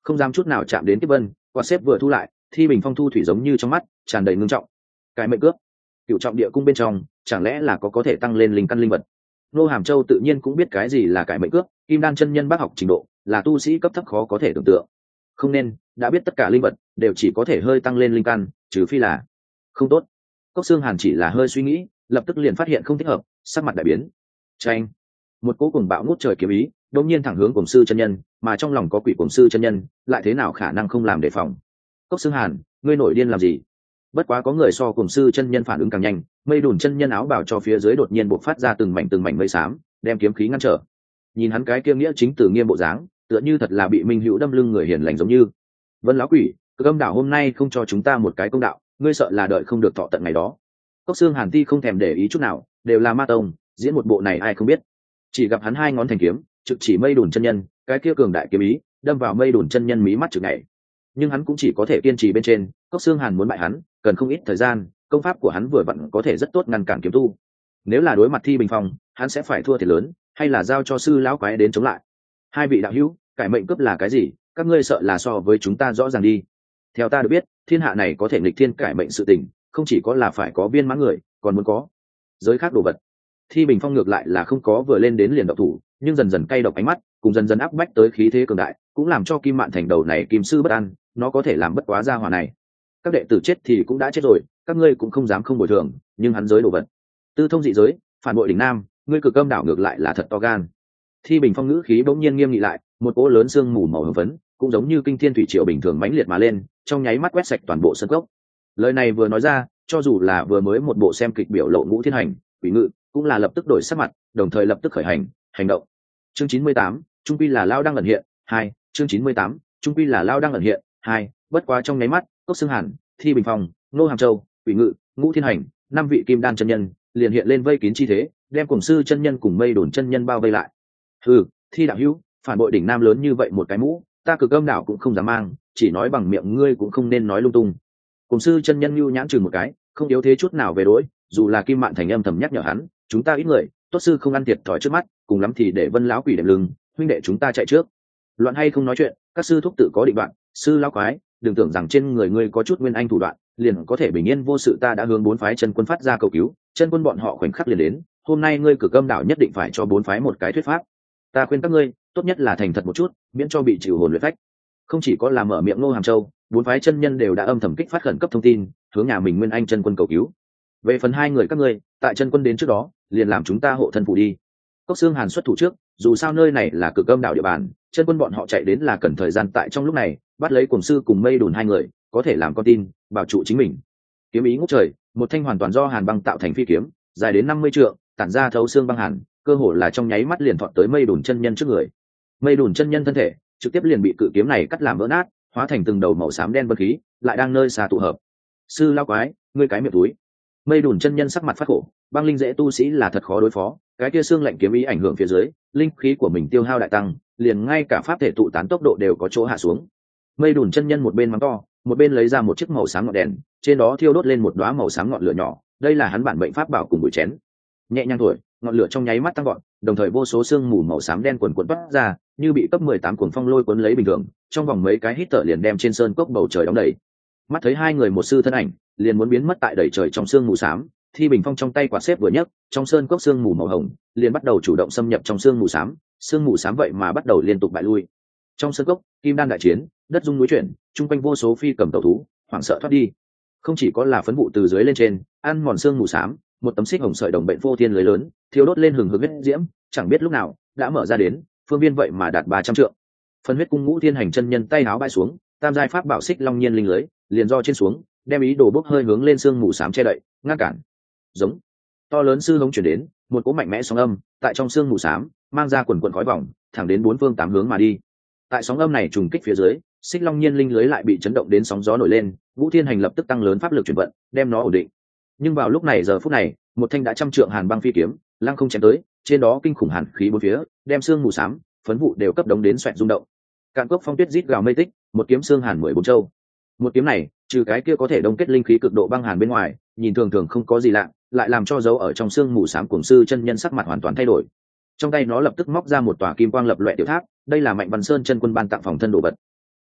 không dám chút nào chạm đến tiếp vân. Quạt xếp vừa thu lại, Thi Bình Phong thu thủy giống như trong mắt tràn đầy ngưng trọng. Cái mệnh cướp, cựu trọng địa cung bên trong chẳng lẽ là có có thể tăng lên linh căn linh vật? Nô Hàm Châu tự nhiên cũng biết cái gì là cải mệnh cướp, kim đan chân nhân bác học trình độ là tu sĩ cấp thấp khó có thể tưởng tượng. Không nên đã biết tất cả linh vật đều chỉ có thể hơi tăng lên linh căn, trừ phi là không tốt. Cốc Xương Hàn chỉ là hơi suy nghĩ, lập tức liền phát hiện không thích hợp, sắc mặt đại biến. Chanh, một cỗ cùng bạo ngút trời kiếm ý đột nhiên thẳng hướng Cổng Sư chân nhân, mà trong lòng có quỷ Cổng Sư chân nhân lại thế nào khả năng không làm đề phòng. Cốc Xương Hàn, ngươi nổi điên làm gì? Bất quá có người so Cổng Sư chân nhân phản ứng càng nhanh, mây đùn chân nhân áo bảo cho phía dưới đột nhiên bộc phát ra từng mảnh từng mảnh mây xám, đem kiếm khí ngăn trở. Nhìn hắn cái kia nghĩa chính từ nghiêm bộ dáng, tựa như thật là bị Minh Hữu đâm lưng người hiền lành giống như. Vân lão quỷ, Cực Âm đảo hôm nay không cho chúng ta một cái công đạo, ngươi sợ là đợi không được thọ tận ngày đó. Cốc Xương Hàn Ti không thèm để ý chút nào, đều là ma tông, diễn một bộ này ai không biết. Chỉ gặp hắn hai ngón thành kiếm, trực chỉ mây đùn chân nhân, cái kia cường đại kiếm ý đâm vào mây đùn chân nhân mí mắt trực này. Nhưng hắn cũng chỉ có thể kiên trì bên trên, Cốc Xương Hàn muốn bại hắn, cần không ít thời gian, công pháp của hắn vừa vặn có thể rất tốt ngăn cản kiếm tu. Nếu là đối mặt Thi Bình Phong, hắn sẽ phải thua thiệt lớn, hay là giao cho sư lão quái đến chống lại. Hai vị đạo hữu, cải mệnh cướp là cái gì? Các ngươi sợ là so với chúng ta rõ ràng đi. Theo ta được biết, thiên hạ này có thể nghịch thiên cải mệnh sự tình, không chỉ có là phải có viên mãn người, còn muốn có giới khác đồ vật. Thi Bình Phong ngược lại là không có vừa lên đến liền độc thủ, nhưng dần dần cay độc ánh mắt, cùng dần dần áp bách tới khí thế cường đại, cũng làm cho Kim Mạn Thành đầu này kim sư bất an, nó có thể làm bất quá gia hỏa này. Các đệ tử chết thì cũng đã chết rồi, các ngươi cũng không dám không bồi thường, nhưng hắn giới đồ vật, tư thông dị giới, phản bội đỉnh nam, ngươi Cực Âm đảo ngược lại là thật to gan. Thi Bình Phong ngữ khí bỗng nhiên nghiêm nghị lại, một cỗ lớn sương mù màu hồng phấn, cũng giống như kinh thiên thủy triều bình thường mãnh liệt mà lên, trong nháy mắt quét sạch toàn bộ sân cốc. Lời này vừa nói ra, cho dù là vừa mới một bộ xem kịch biểu lộ Ngũ Thiên Hành, Quỷ Ngự, cũng là lập tức đổi sắc mặt, đồng thời lập tức khởi hành, hành động. Chương chín mươi tám, trung quy là lao đang ẩn hiện, hai, chương chín mươi tám, trung quy là lao đang ẩn hiện, hai, bất quá trong nháy mắt, Cốc Xương Hàn, Thi Bình Phong, Nô Hàm Châu, Quỷ Ngự, Ngũ Thiên Hành, năm vị kim đan chân nhân, liền hiện lên vây kín chi thế, đem Cổng Sư chân nhân cùng Mây Đồn chân nhân bao vây lại. Ừ, Thi đạo hữu, phản bội đỉnh nam lớn như vậy một cái mũ, ta Cực Âm đảo cũng không dám mang, chỉ nói bằng miệng ngươi cũng không nên nói lung tung. Cổng Sư chân nhân nhu nhãn chừng một cái, không yếu thế chút nào về đối, dù là Kim Mạn Thành âm thầm nhắc nhở hắn, chúng ta ít người, tốt sư không ăn thiệt thòi trước mắt, cùng lắm thì để Vân lão quỷ đệm lưng, huynh đệ chúng ta chạy trước. Loạn hay không nói chuyện, các sư thúc tự có định đoạn, sư lão quái, đừng tưởng rằng trên người ngươi có chút nguyên anh thủ đoạn, liền có thể bình yên vô sự. Ta đã hướng bốn phái chân quân phát ra cầu cứu, chân quân bọn họ khoảnh khắc liền đến, hôm nay ngươi Cực Âm đảo nhất định phải cho bốn phái một cái thuyết pháp. Ta khuyên các ngươi, tốt nhất là thành thật một chút, miễn cho bị chịu hồn luyện phách. Không chỉ có làm mở miệng Ngô Hàm Châu, bốn phái chân nhân đều đã âm thầm kích phát khẩn cấp thông tin, hướng nhà mình nguyên anh chân quân cầu cứu. Về phần hai người các ngươi, tại chân quân đến trước đó, liền làm chúng ta hộ thân phủ đi. Cốc Xương Hàn xuất thủ trước, dù sao nơi này là Cực Âm đảo địa bàn, chân quân bọn họ chạy đến là cần thời gian, tại trong lúc này bắt lấy Cổng Sư cùng Mây Đồn hai người, có thể làm con tin, bảo trụ chính mình. Kiếm ý ngút trời, một thanh hoàn toàn do hàn băng tạo thành phi kiếm, dài đến năm mươi trượng, tản ra thấu xương băng hàn, cơ hồ là trong nháy mắt liền thọt tới Mây Đồn chân nhân trước người. Mây Đồn chân nhân thân thể trực tiếp liền bị cự kiếm này cắt làm vỡ nát, hóa thành từng đầu màu xám đen vân khí, lại đang nơi xa tụ hợp. Sư lão quái, ngươi cái miệng túi. Mây Đồn chân nhân sắc mặt phát khổ, băng linh dễ tu sĩ là thật khó đối phó, cái kia xương lạnh kiếm ý ảnh hưởng phía dưới, linh khí của mình tiêu hao đại tăng, liền ngay cả pháp thể tụ tán tốc độ đều có chỗ hạ xuống. Mây Đồn chân nhân một bên mắng to, một bên lấy ra một chiếc màu sáng ngọn đèn, trên đó thiêu đốt lên một đóa màu sáng ngọn lửa nhỏ, đây là hắn bản mệnh pháp bảo cùng bụi chén. Nhẹ nhàng thổi, ngọn lửa trong nháy mắt tăng vọt, đồng thời vô số sương mù màu xám đen quần quần toát ra, như bị cấp mười tám cuồng phong lôi cuốn lấy bình thường, trong vòng mấy cái hít thở liền đem trên sơn cốc bầu trời đóng đầy. Mắt thấy hai người một sư thân ảnh, liền muốn biến mất tại đầy trời trong sương mù xám, Thi Bình Phong trong tay quạt xếp vừa nhấc, trong sơn cốc sương mù màu hồng liền bắt đầu chủ động xâm nhập trong sương mù xám, sương mù xám vậy mà bắt đầu liên tục bại lui. Trong sơn cốc, kim đan đại chiến, đất rung núi chuyển, trung quanh vô số phi cầm tẩu thú, hoảng sợ thoát đi. Không chỉ có là phấn vụ từ dưới lên trên, ăn mòn sương mù xám, một tấm xích hồng sợi đồng bệnh phô thiên lưới lớn, thiêu đốt lên hừng hực huyết diễm, chẳng biết lúc nào đã mở ra đến, phương viên vậy mà đạt ba trăm trượng. Phân huyết cung Ngũ Thiên Hành chân nhân tay áo bãi xuống, tam giai pháp bảo xích long nhiên linh lưới, liền do trên xuống, đem ý đồ bốc hơi hướng lên sương mù xám che đậy, ngăn cản. Giống to lớn sư hống chuyển đến, một cỗ mạnh mẽ sóng âm tại trong sương mù xám mang ra quần quần khói vòng, thẳng đến bốn phương tám hướng mà đi. Tại sóng âm này trùng kích phía dưới, xích long nhiên linh lưới lại bị chấn động đến sóng gió nổi lên, Ngũ Thiên Hành lập tức tăng lớn pháp lực chuyển vận, đem nó ổn định. Nhưng vào lúc này giờ phút này, một thanh đã trăm trượng hàn băng phi kiếm lăng không chém tới, trên đó kinh khủng hàn khí bốn phía, đem sương mù xám phấn vụ đều cấp đống đến xoẹt rung động. Cạn cốc phong tuyết rít gào mây tích, một kiếm xương hàn mười bốn châu. Một kiếm này, trừ cái kia có thể đông kết linh khí cực độ băng hàn bên ngoài, nhìn thường thường không có gì lạ, lại làm cho dấu ở trong xương mù xám cuồng sư chân nhân sắc mặt hoàn toàn thay đổi. Trong tay nó lập tức móc ra một tòa kim quang lập loè tiểu tháp, đây là Mạnh Văn Sơn chân quân ban tặng phòng thân đồ vật.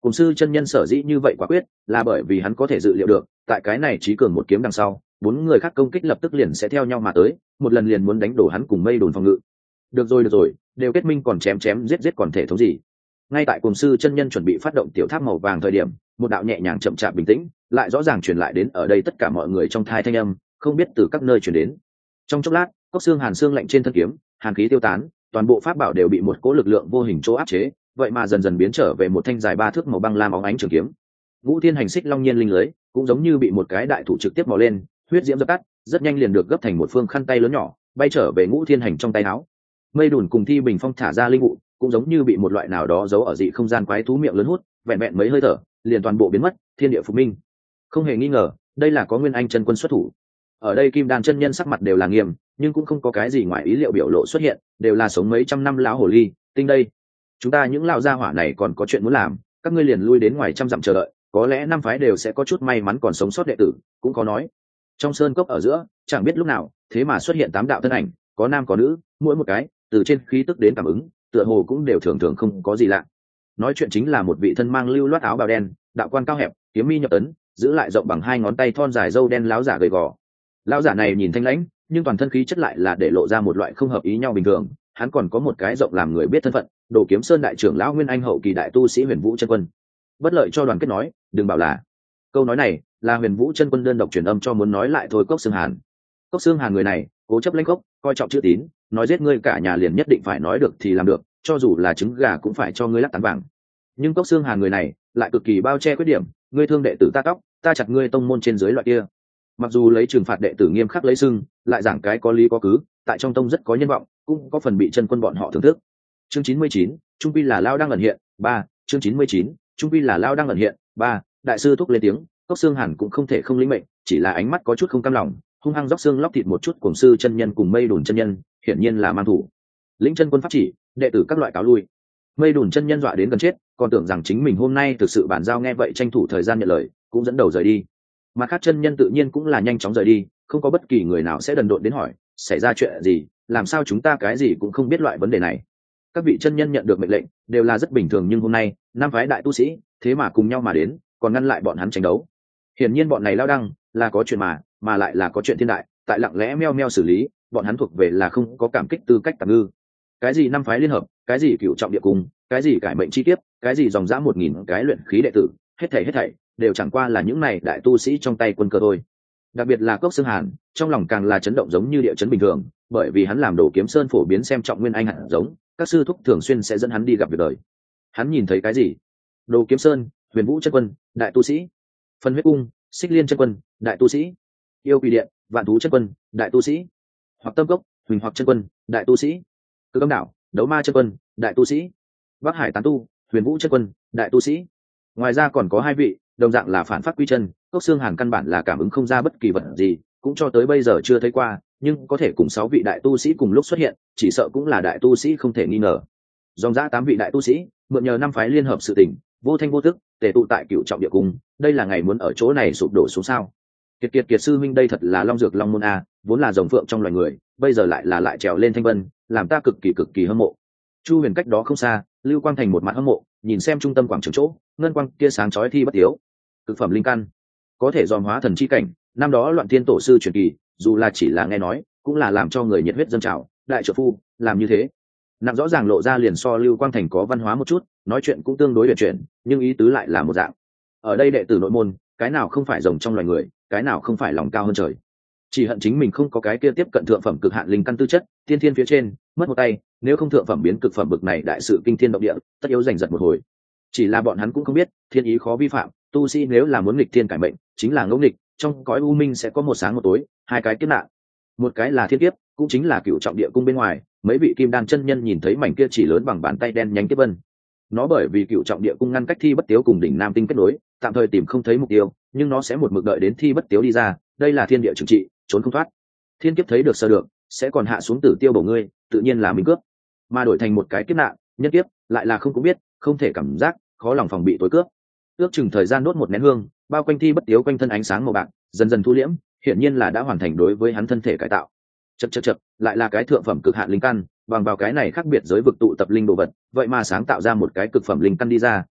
Cùng sư chân nhân sở dĩ như vậy quả quyết là bởi vì hắn có thể dự liệu được tại cái này trí cường một kiếm đằng sau bốn người khác công kích lập tức liền sẽ theo nhau mà tới, một lần liền muốn đánh đổ hắn cùng mây đồn phòng ngự. Được rồi được rồi, đều kết minh còn chém chém giết giết còn thể thống gì. Ngay tại cùng sư chân nhân chuẩn bị phát động tiểu tháp màu vàng thời điểm, một đạo nhẹ nhàng chậm chạp bình tĩnh lại rõ ràng truyền lại đến ở đây tất cả mọi người trong thai thanh âm không biết từ các nơi truyền đến. Trong chốc lát, cốc xương hàn xương lạnh trên thân kiếm hàn khí tiêu tán, toàn bộ pháp bảo đều bị một cỗ lực lượng vô hình chỗ áp chế, vậy mà dần dần biến trở về một thanh dài ba thước màu băng lam óng ánh trường kiếm. Ngũ Thiên Hành Xích Long Nhiên linh lưới cũng giống như bị một cái đại thủ trực tiếp mò lên, huyết diễm dập tắt, rất nhanh liền được gấp thành một phương khăn tay lớn nhỏ, bay trở về Ngũ Thiên Hành trong tay áo. Mây Đùn cùng Thi Bình Phong thả ra linh vụ, cũng giống như bị một loại nào đó giấu ở dị không gian quái thú miệng lớn hút, vẹn vẹn mấy hơi thở, liền toàn bộ biến mất, thiên địa phục minh. Không hề nghi ngờ, đây là có Nguyên Anh chân quân xuất thủ. Ở đây Kim Đan chân nhân sắc mặt đều là nghiêm, nhưng cũng không có cái gì ngoài ý liệu biểu lộ xuất hiện, đều là sống mấy trăm năm lão hồ ly, tinh đây. Chúng ta những lão gia hỏa này còn có chuyện muốn làm, các ngươi liền lui đến ngoài trăm dặm chờ đợi, có lẽ năm phái đều sẽ có chút may mắn còn sống sót đệ tử, cũng có nói. Trong sơn cốc ở giữa, chẳng biết lúc nào, thế mà xuất hiện tám đạo thân ảnh, có nam có nữ, mỗi một cái, từ trên khí tức đến cảm ứng, tựa hồ cũng đều thường thường không có gì lạ. Nói chuyện chính là một vị thân mang lưu loát áo bào đen, đạo quan cao hẹp, kiếm mi nhập ấn, giữ lại rộng bằng hai ngón tay thon dài râu đen láo giả gầy gò. Lão giả này nhìn thanh lãnh, nhưng toàn thân khí chất lại là để lộ ra một loại không hợp ý nhau bình thường. Hắn còn có một cái rộng làm người biết thân phận, Đồ Kiếm Sơn đại trưởng lão Nguyên Anh hậu kỳ đại tu sĩ Huyền Vũ chân quân. Bất lợi cho đoàn kết nói, đừng bảo là. Câu nói này là Huyền Vũ chân quân đơn độc truyền âm cho muốn nói lại thôi Cốc Xương Hàn. Cốc Xương Hàn người này, cố chấp lãnh cốc, coi trọng chữ tín, nói giết ngươi cả nhà liền nhất định phải nói được thì làm được, cho dù là trứng gà cũng phải cho ngươi lắc tán vàng. Nhưng Cốc Xương Hàn người này lại cực kỳ bao che khuyết điểm, ngươi thương đệ tử ta tóc, ta chặt ngươi tông môn trên dưới loại kia. Mặc dù lấy trừng phạt đệ tử nghiêm khắc lấy sưng, lại giảng cái có lý có cứ, tại trong tông rất có nhân vọng, cũng có phần bị chân quân bọn họ thưởng thức. Chương chín mươi chín, trung quy là lao đang ẩn hiện, ba, chương chín mươi chín, trung quy là lao đang ẩn hiện, ba, đại sư thúc lên tiếng, Cốc Xương Hàn cũng không thể không lĩnh mệnh, chỉ là ánh mắt có chút không cam lòng, hung hăng róc xương lóc thịt một chút cùng sư chân nhân cùng Mây Đùn chân nhân, hiển nhiên là mang thủ. Lĩnh chân quân pháp chỉ, đệ tử các loại cáo lui. Mây Đùn chân nhân dọa đến gần chết, còn tưởng rằng chính mình hôm nay thực sự bản giao, nghe vậy tranh thủ thời gian nhận lời, cũng dẫn đầu rời đi. Mà khác chân nhân tự nhiên cũng là nhanh chóng rời đi, không có bất kỳ người nào sẽ đần độn đến hỏi xảy ra chuyện gì, làm sao chúng ta cái gì cũng không biết loại vấn đề này. Các vị chân nhân nhận được mệnh lệnh đều là rất bình thường, nhưng hôm nay năm phái đại tu sĩ thế mà cùng nhau mà đến, còn ngăn lại bọn hắn tranh đấu. Hiển nhiên bọn này lao đăng là có chuyện mà mà lại là có chuyện thiên đại, tại lặng lẽ meo meo xử lý, bọn hắn thuộc về là không có cảm kích tư cách tạm ngư. Cái gì năm phái liên hợp, cái gì cựu trọng địa cung, cái gì cải mệnh chi kiếp, cái gì dòng dã một nghìn cái luyện khí đệ tử, hết thảy hết thảy đều chẳng qua là những này đại tu sĩ trong tay quân cơ thôi. Đặc biệt là Cốc Xương Hàn, trong lòng càng là chấn động giống như địa chấn bình thường, bởi vì hắn làm Đồ Kiếm Sơn phổ biến xem trọng Nguyên Anh hạt giống, các sư thúc thường xuyên sẽ dẫn hắn đi gặp việc đời. Hắn nhìn thấy cái gì? Đồ Kiếm Sơn, Huyền Vũ chân quân, đại tu sĩ; Phân Huyết Cung, Xích Liên chân quân, đại tu sĩ; Yêu Quỷ Điện, Vạn Thú chân quân, đại tu sĩ; Hoặc Tâm Cốc, Huỳnh Hoặc chân quân, đại tu sĩ; Cực Âm Đảo, Đấu Ma chân quân, đại tu sĩ; Bắc Hải Tán Tu, Huyền Vũ chân quân, đại tu sĩ. Ngoài ra còn có hai vị đồng dạng là phản pháp quy chân, Cốc Xương Hàn căn bản là cảm ứng không ra bất kỳ vật gì, cũng cho tới bây giờ chưa thấy qua, nhưng có thể cùng sáu vị đại tu sĩ cùng lúc xuất hiện, chỉ sợ cũng là đại tu sĩ không thể nghi ngờ. Dòng dã tám vị đại tu sĩ mượn nhờ năm phái liên hợp sự tình, vô thanh vô tức tề tụ tại Cựu Trọng Địa Cung, đây là ngày muốn ở chỗ này sụp đổ xuống sao? Kiệt kiệt kiệt sư minh, đây thật là long dược long môn a, vốn là rồng phượng trong loài người, bây giờ lại là lại trèo lên thanh vân, làm ta cực kỳ cực kỳ hâm mộ. Chu Huyền cách đó không xa, Lưu Quang Thành một mặt hâm mộ, nhìn xem trung tâm quảng trường chỗ, ngân quang kia sáng chói thi bất tiếu. Cực phẩm linh căn, có thể dòm hóa thần chi cảnh, năm đó Loạn Thiên tổ sư truyền kỳ, dù là chỉ là nghe nói, cũng là làm cho người nhiệt huyết dâng trào, đại trợ phu, làm như thế. Nặng rõ ràng lộ ra liền so Lưu Quang Thành có văn hóa một chút, nói chuyện cũng tương đối huyền chuyển, nhưng ý tứ lại là một dạng. Ở đây đệ tử nội môn, cái nào không phải rồng trong loài người, cái nào không phải lòng cao hơn trời. Chỉ hận chính mình không có cái kia tiếp cận thượng phẩm cực hạn linh căn tư chất, tiên thiên phía trên, mất một tay, nếu không thượng phẩm biến cực phẩm bực này đại sự kinh thiên động địa, tất yếu giành giật một hồi. Chỉ là bọn hắn cũng không biết, thiên ý khó vi phạm, tu sĩ nếu là muốn nghịch thiên cải mệnh, chính là ngẫu nghịch, trong cõi u minh sẽ có một sáng một tối, hai cái kiếp nạn. Một cái là thiên kiếp, cũng chính là Cựu Trọng Địa Cung bên ngoài, mấy vị kim đan chân nhân nhìn thấy mảnh kia chỉ lớn bằng bàn tay đen nhánh kiếp vân. Nó bởi vì Cựu Trọng Địa Cung ngăn cách thi bất tiếu cùng đỉnh Nam Tinh kết nối, tạm thời tìm không thấy mục tiêu, nhưng nó sẽ một mực đợi đến thi bất tiếu đi ra, đây là thiên địa trừng trị, trốn không thoát. Thiên kiếp thấy được sơ được, sẽ còn hạ xuống tử tiêu bổ ngươi, tự nhiên là minh cướp. Mà đổi thành một cái kiếp nạn, nhân kiếp, lại là không cũng biết, không thể cảm giác, khó lòng phòng bị tối cướp. Ước chừng thời gian đốt một nén hương, bao quanh thi bất tiếu quanh thân ánh sáng màu bạc, dần dần thu liễm, hiển nhiên là đã hoàn thành đối với hắn thân thể cải tạo. Chậc chậc chậc, lại là cái thượng phẩm cực hạn linh căn, bằng vào cái này khác biệt giới vực tụ tập linh đồ vật, vậy mà sáng tạo ra một cái cực phẩm linh căn đi ra,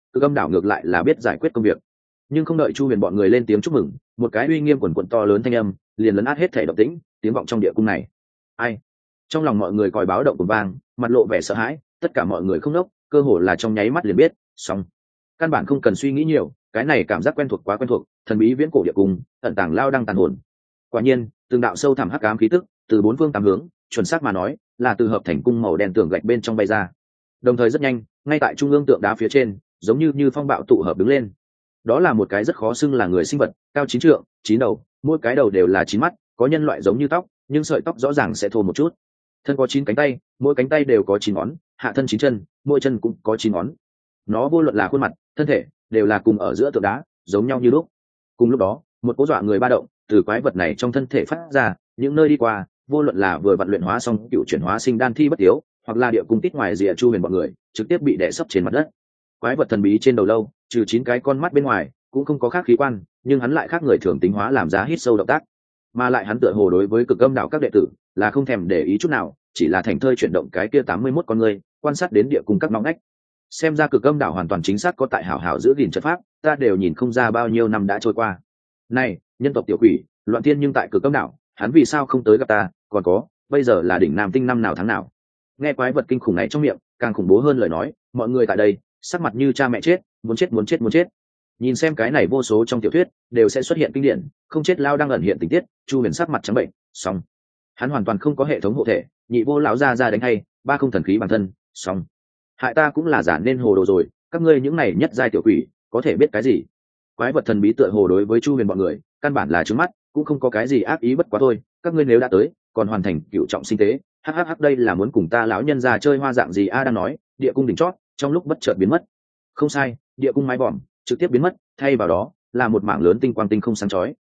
Cực Âm đảo ngược lại là biết giải quyết công việc. Nhưng không đợi Chu Huyền bọn người lên tiếng chúc mừng, một cái uy nghiêm quần quần to lớn thanh âm liền lấn át hết thể động tĩnh, tiếng vọng trong địa cung này. Ai? Trong lòng mọi người còi báo động cùng vang, mặt lộ vẻ sợ hãi, tất cả mọi người không đốc, cơ hồ là trong nháy mắt liền biết, xong. Căn bản không cần suy nghĩ nhiều, cái này cảm giác quen thuộc quá quen thuộc, thần bí viễn cổ địa cung, ẩn tàng lao đang tàn hồn. Quả nhiên, từng đạo sâu thẳm hắc ám khí tức, từ bốn phương tám hướng, chuẩn xác mà nói, là từ hợp thành cung màu đen tường gạch bên trong bay ra. Đồng thời rất nhanh, ngay tại trung ương tượng đá phía trên, giống như như phong bạo tụ hợp đứng lên. Đó là một cái rất khó xưng là người sinh vật, cao chín trượng, chín đầu, mỗi cái đầu đều là chín mắt, có nhân loại giống như tóc, nhưng sợi tóc rõ ràng sẽ thô một chút. Thân có chín cánh tay, mỗi cánh tay đều có chín ngón, hạ thân chín chân, mỗi chân cũng có chín ngón. Nó vô luận là khuôn mặt, thân thể, đều là cùng ở giữa tượng đá, giống nhau như lúc. Cùng lúc đó, một cỗ dọa người ba động từ quái vật này trong thân thể phát ra, những nơi đi qua, vô luận là vừa vận luyện hóa xong cựu chuyển hóa sinh đan thi bất tiếu, hoặc là địa cung tít ngoài rìa Chu Huyền bọn người, trực tiếp bị đè sấp trên mặt đất. Quái vật thần bí trên đầu lâu, trừ chín cái con mắt bên ngoài, cũng không có khác khí quan, nhưng hắn lại khác người thường tính hóa làm giá hít sâu động tác, mà lại hắn tựa hồ đối với Cực Âm đảo các đệ tử là không thèm để ý chút nào, chỉ là thành thơi chuyển động cái kia tám mươi mốt con người, quan sát đến địa cung các ngóc ngách. Xem ra Cực Âm đảo hoàn toàn chính xác có tại hảo hảo giữ gìn trận pháp, ta đều nhìn không ra bao nhiêu năm đã trôi qua. Này, nhân tộc tiểu quỷ, Loạn Thiên nhưng tại Cực Âm đảo, hắn vì sao không tới gặp ta, còn có, bây giờ là đỉnh Nam Tinh năm nào tháng nào? Nghe quái vật kinh khủng này trong miệng, càng khủng bố hơn lời nói, mọi người tại đây, sắc mặt như cha mẹ chết, muốn chết muốn chết muốn chết. Nhìn xem cái này vô số trong tiểu thuyết đều sẽ xuất hiện kinh điển, không chết lao đang ẩn hiện tình tiết, Chu Huyền sắc mặt trắng bệnh, xong. Hắn hoàn toàn không có hệ thống hộ thể, nhị vô lão ra ra đánh hay, ba không thần khí bản thân, xong. Hại ta cũng là giả nên hồ đồ rồi, các ngươi những này nhất giai tiểu quỷ, có thể biết cái gì? Quái vật thần bí tựa hồ đối với Chu Huyền bọn người, căn bản là trướng mắt, cũng không có cái gì ác ý bất quá thôi, các ngươi nếu đã tới, còn hoàn thành cựu trọng sinh tế, hắc hắc hắc đây là muốn cùng ta lão nhân già chơi hoa dạng gì a đang nói, địa cung đỉnh chót, trong lúc bất chợt biến mất. Không sai, địa cung mái vòm trực tiếp biến mất, thay vào đó là một mảng lớn tinh quang tinh không sáng chói.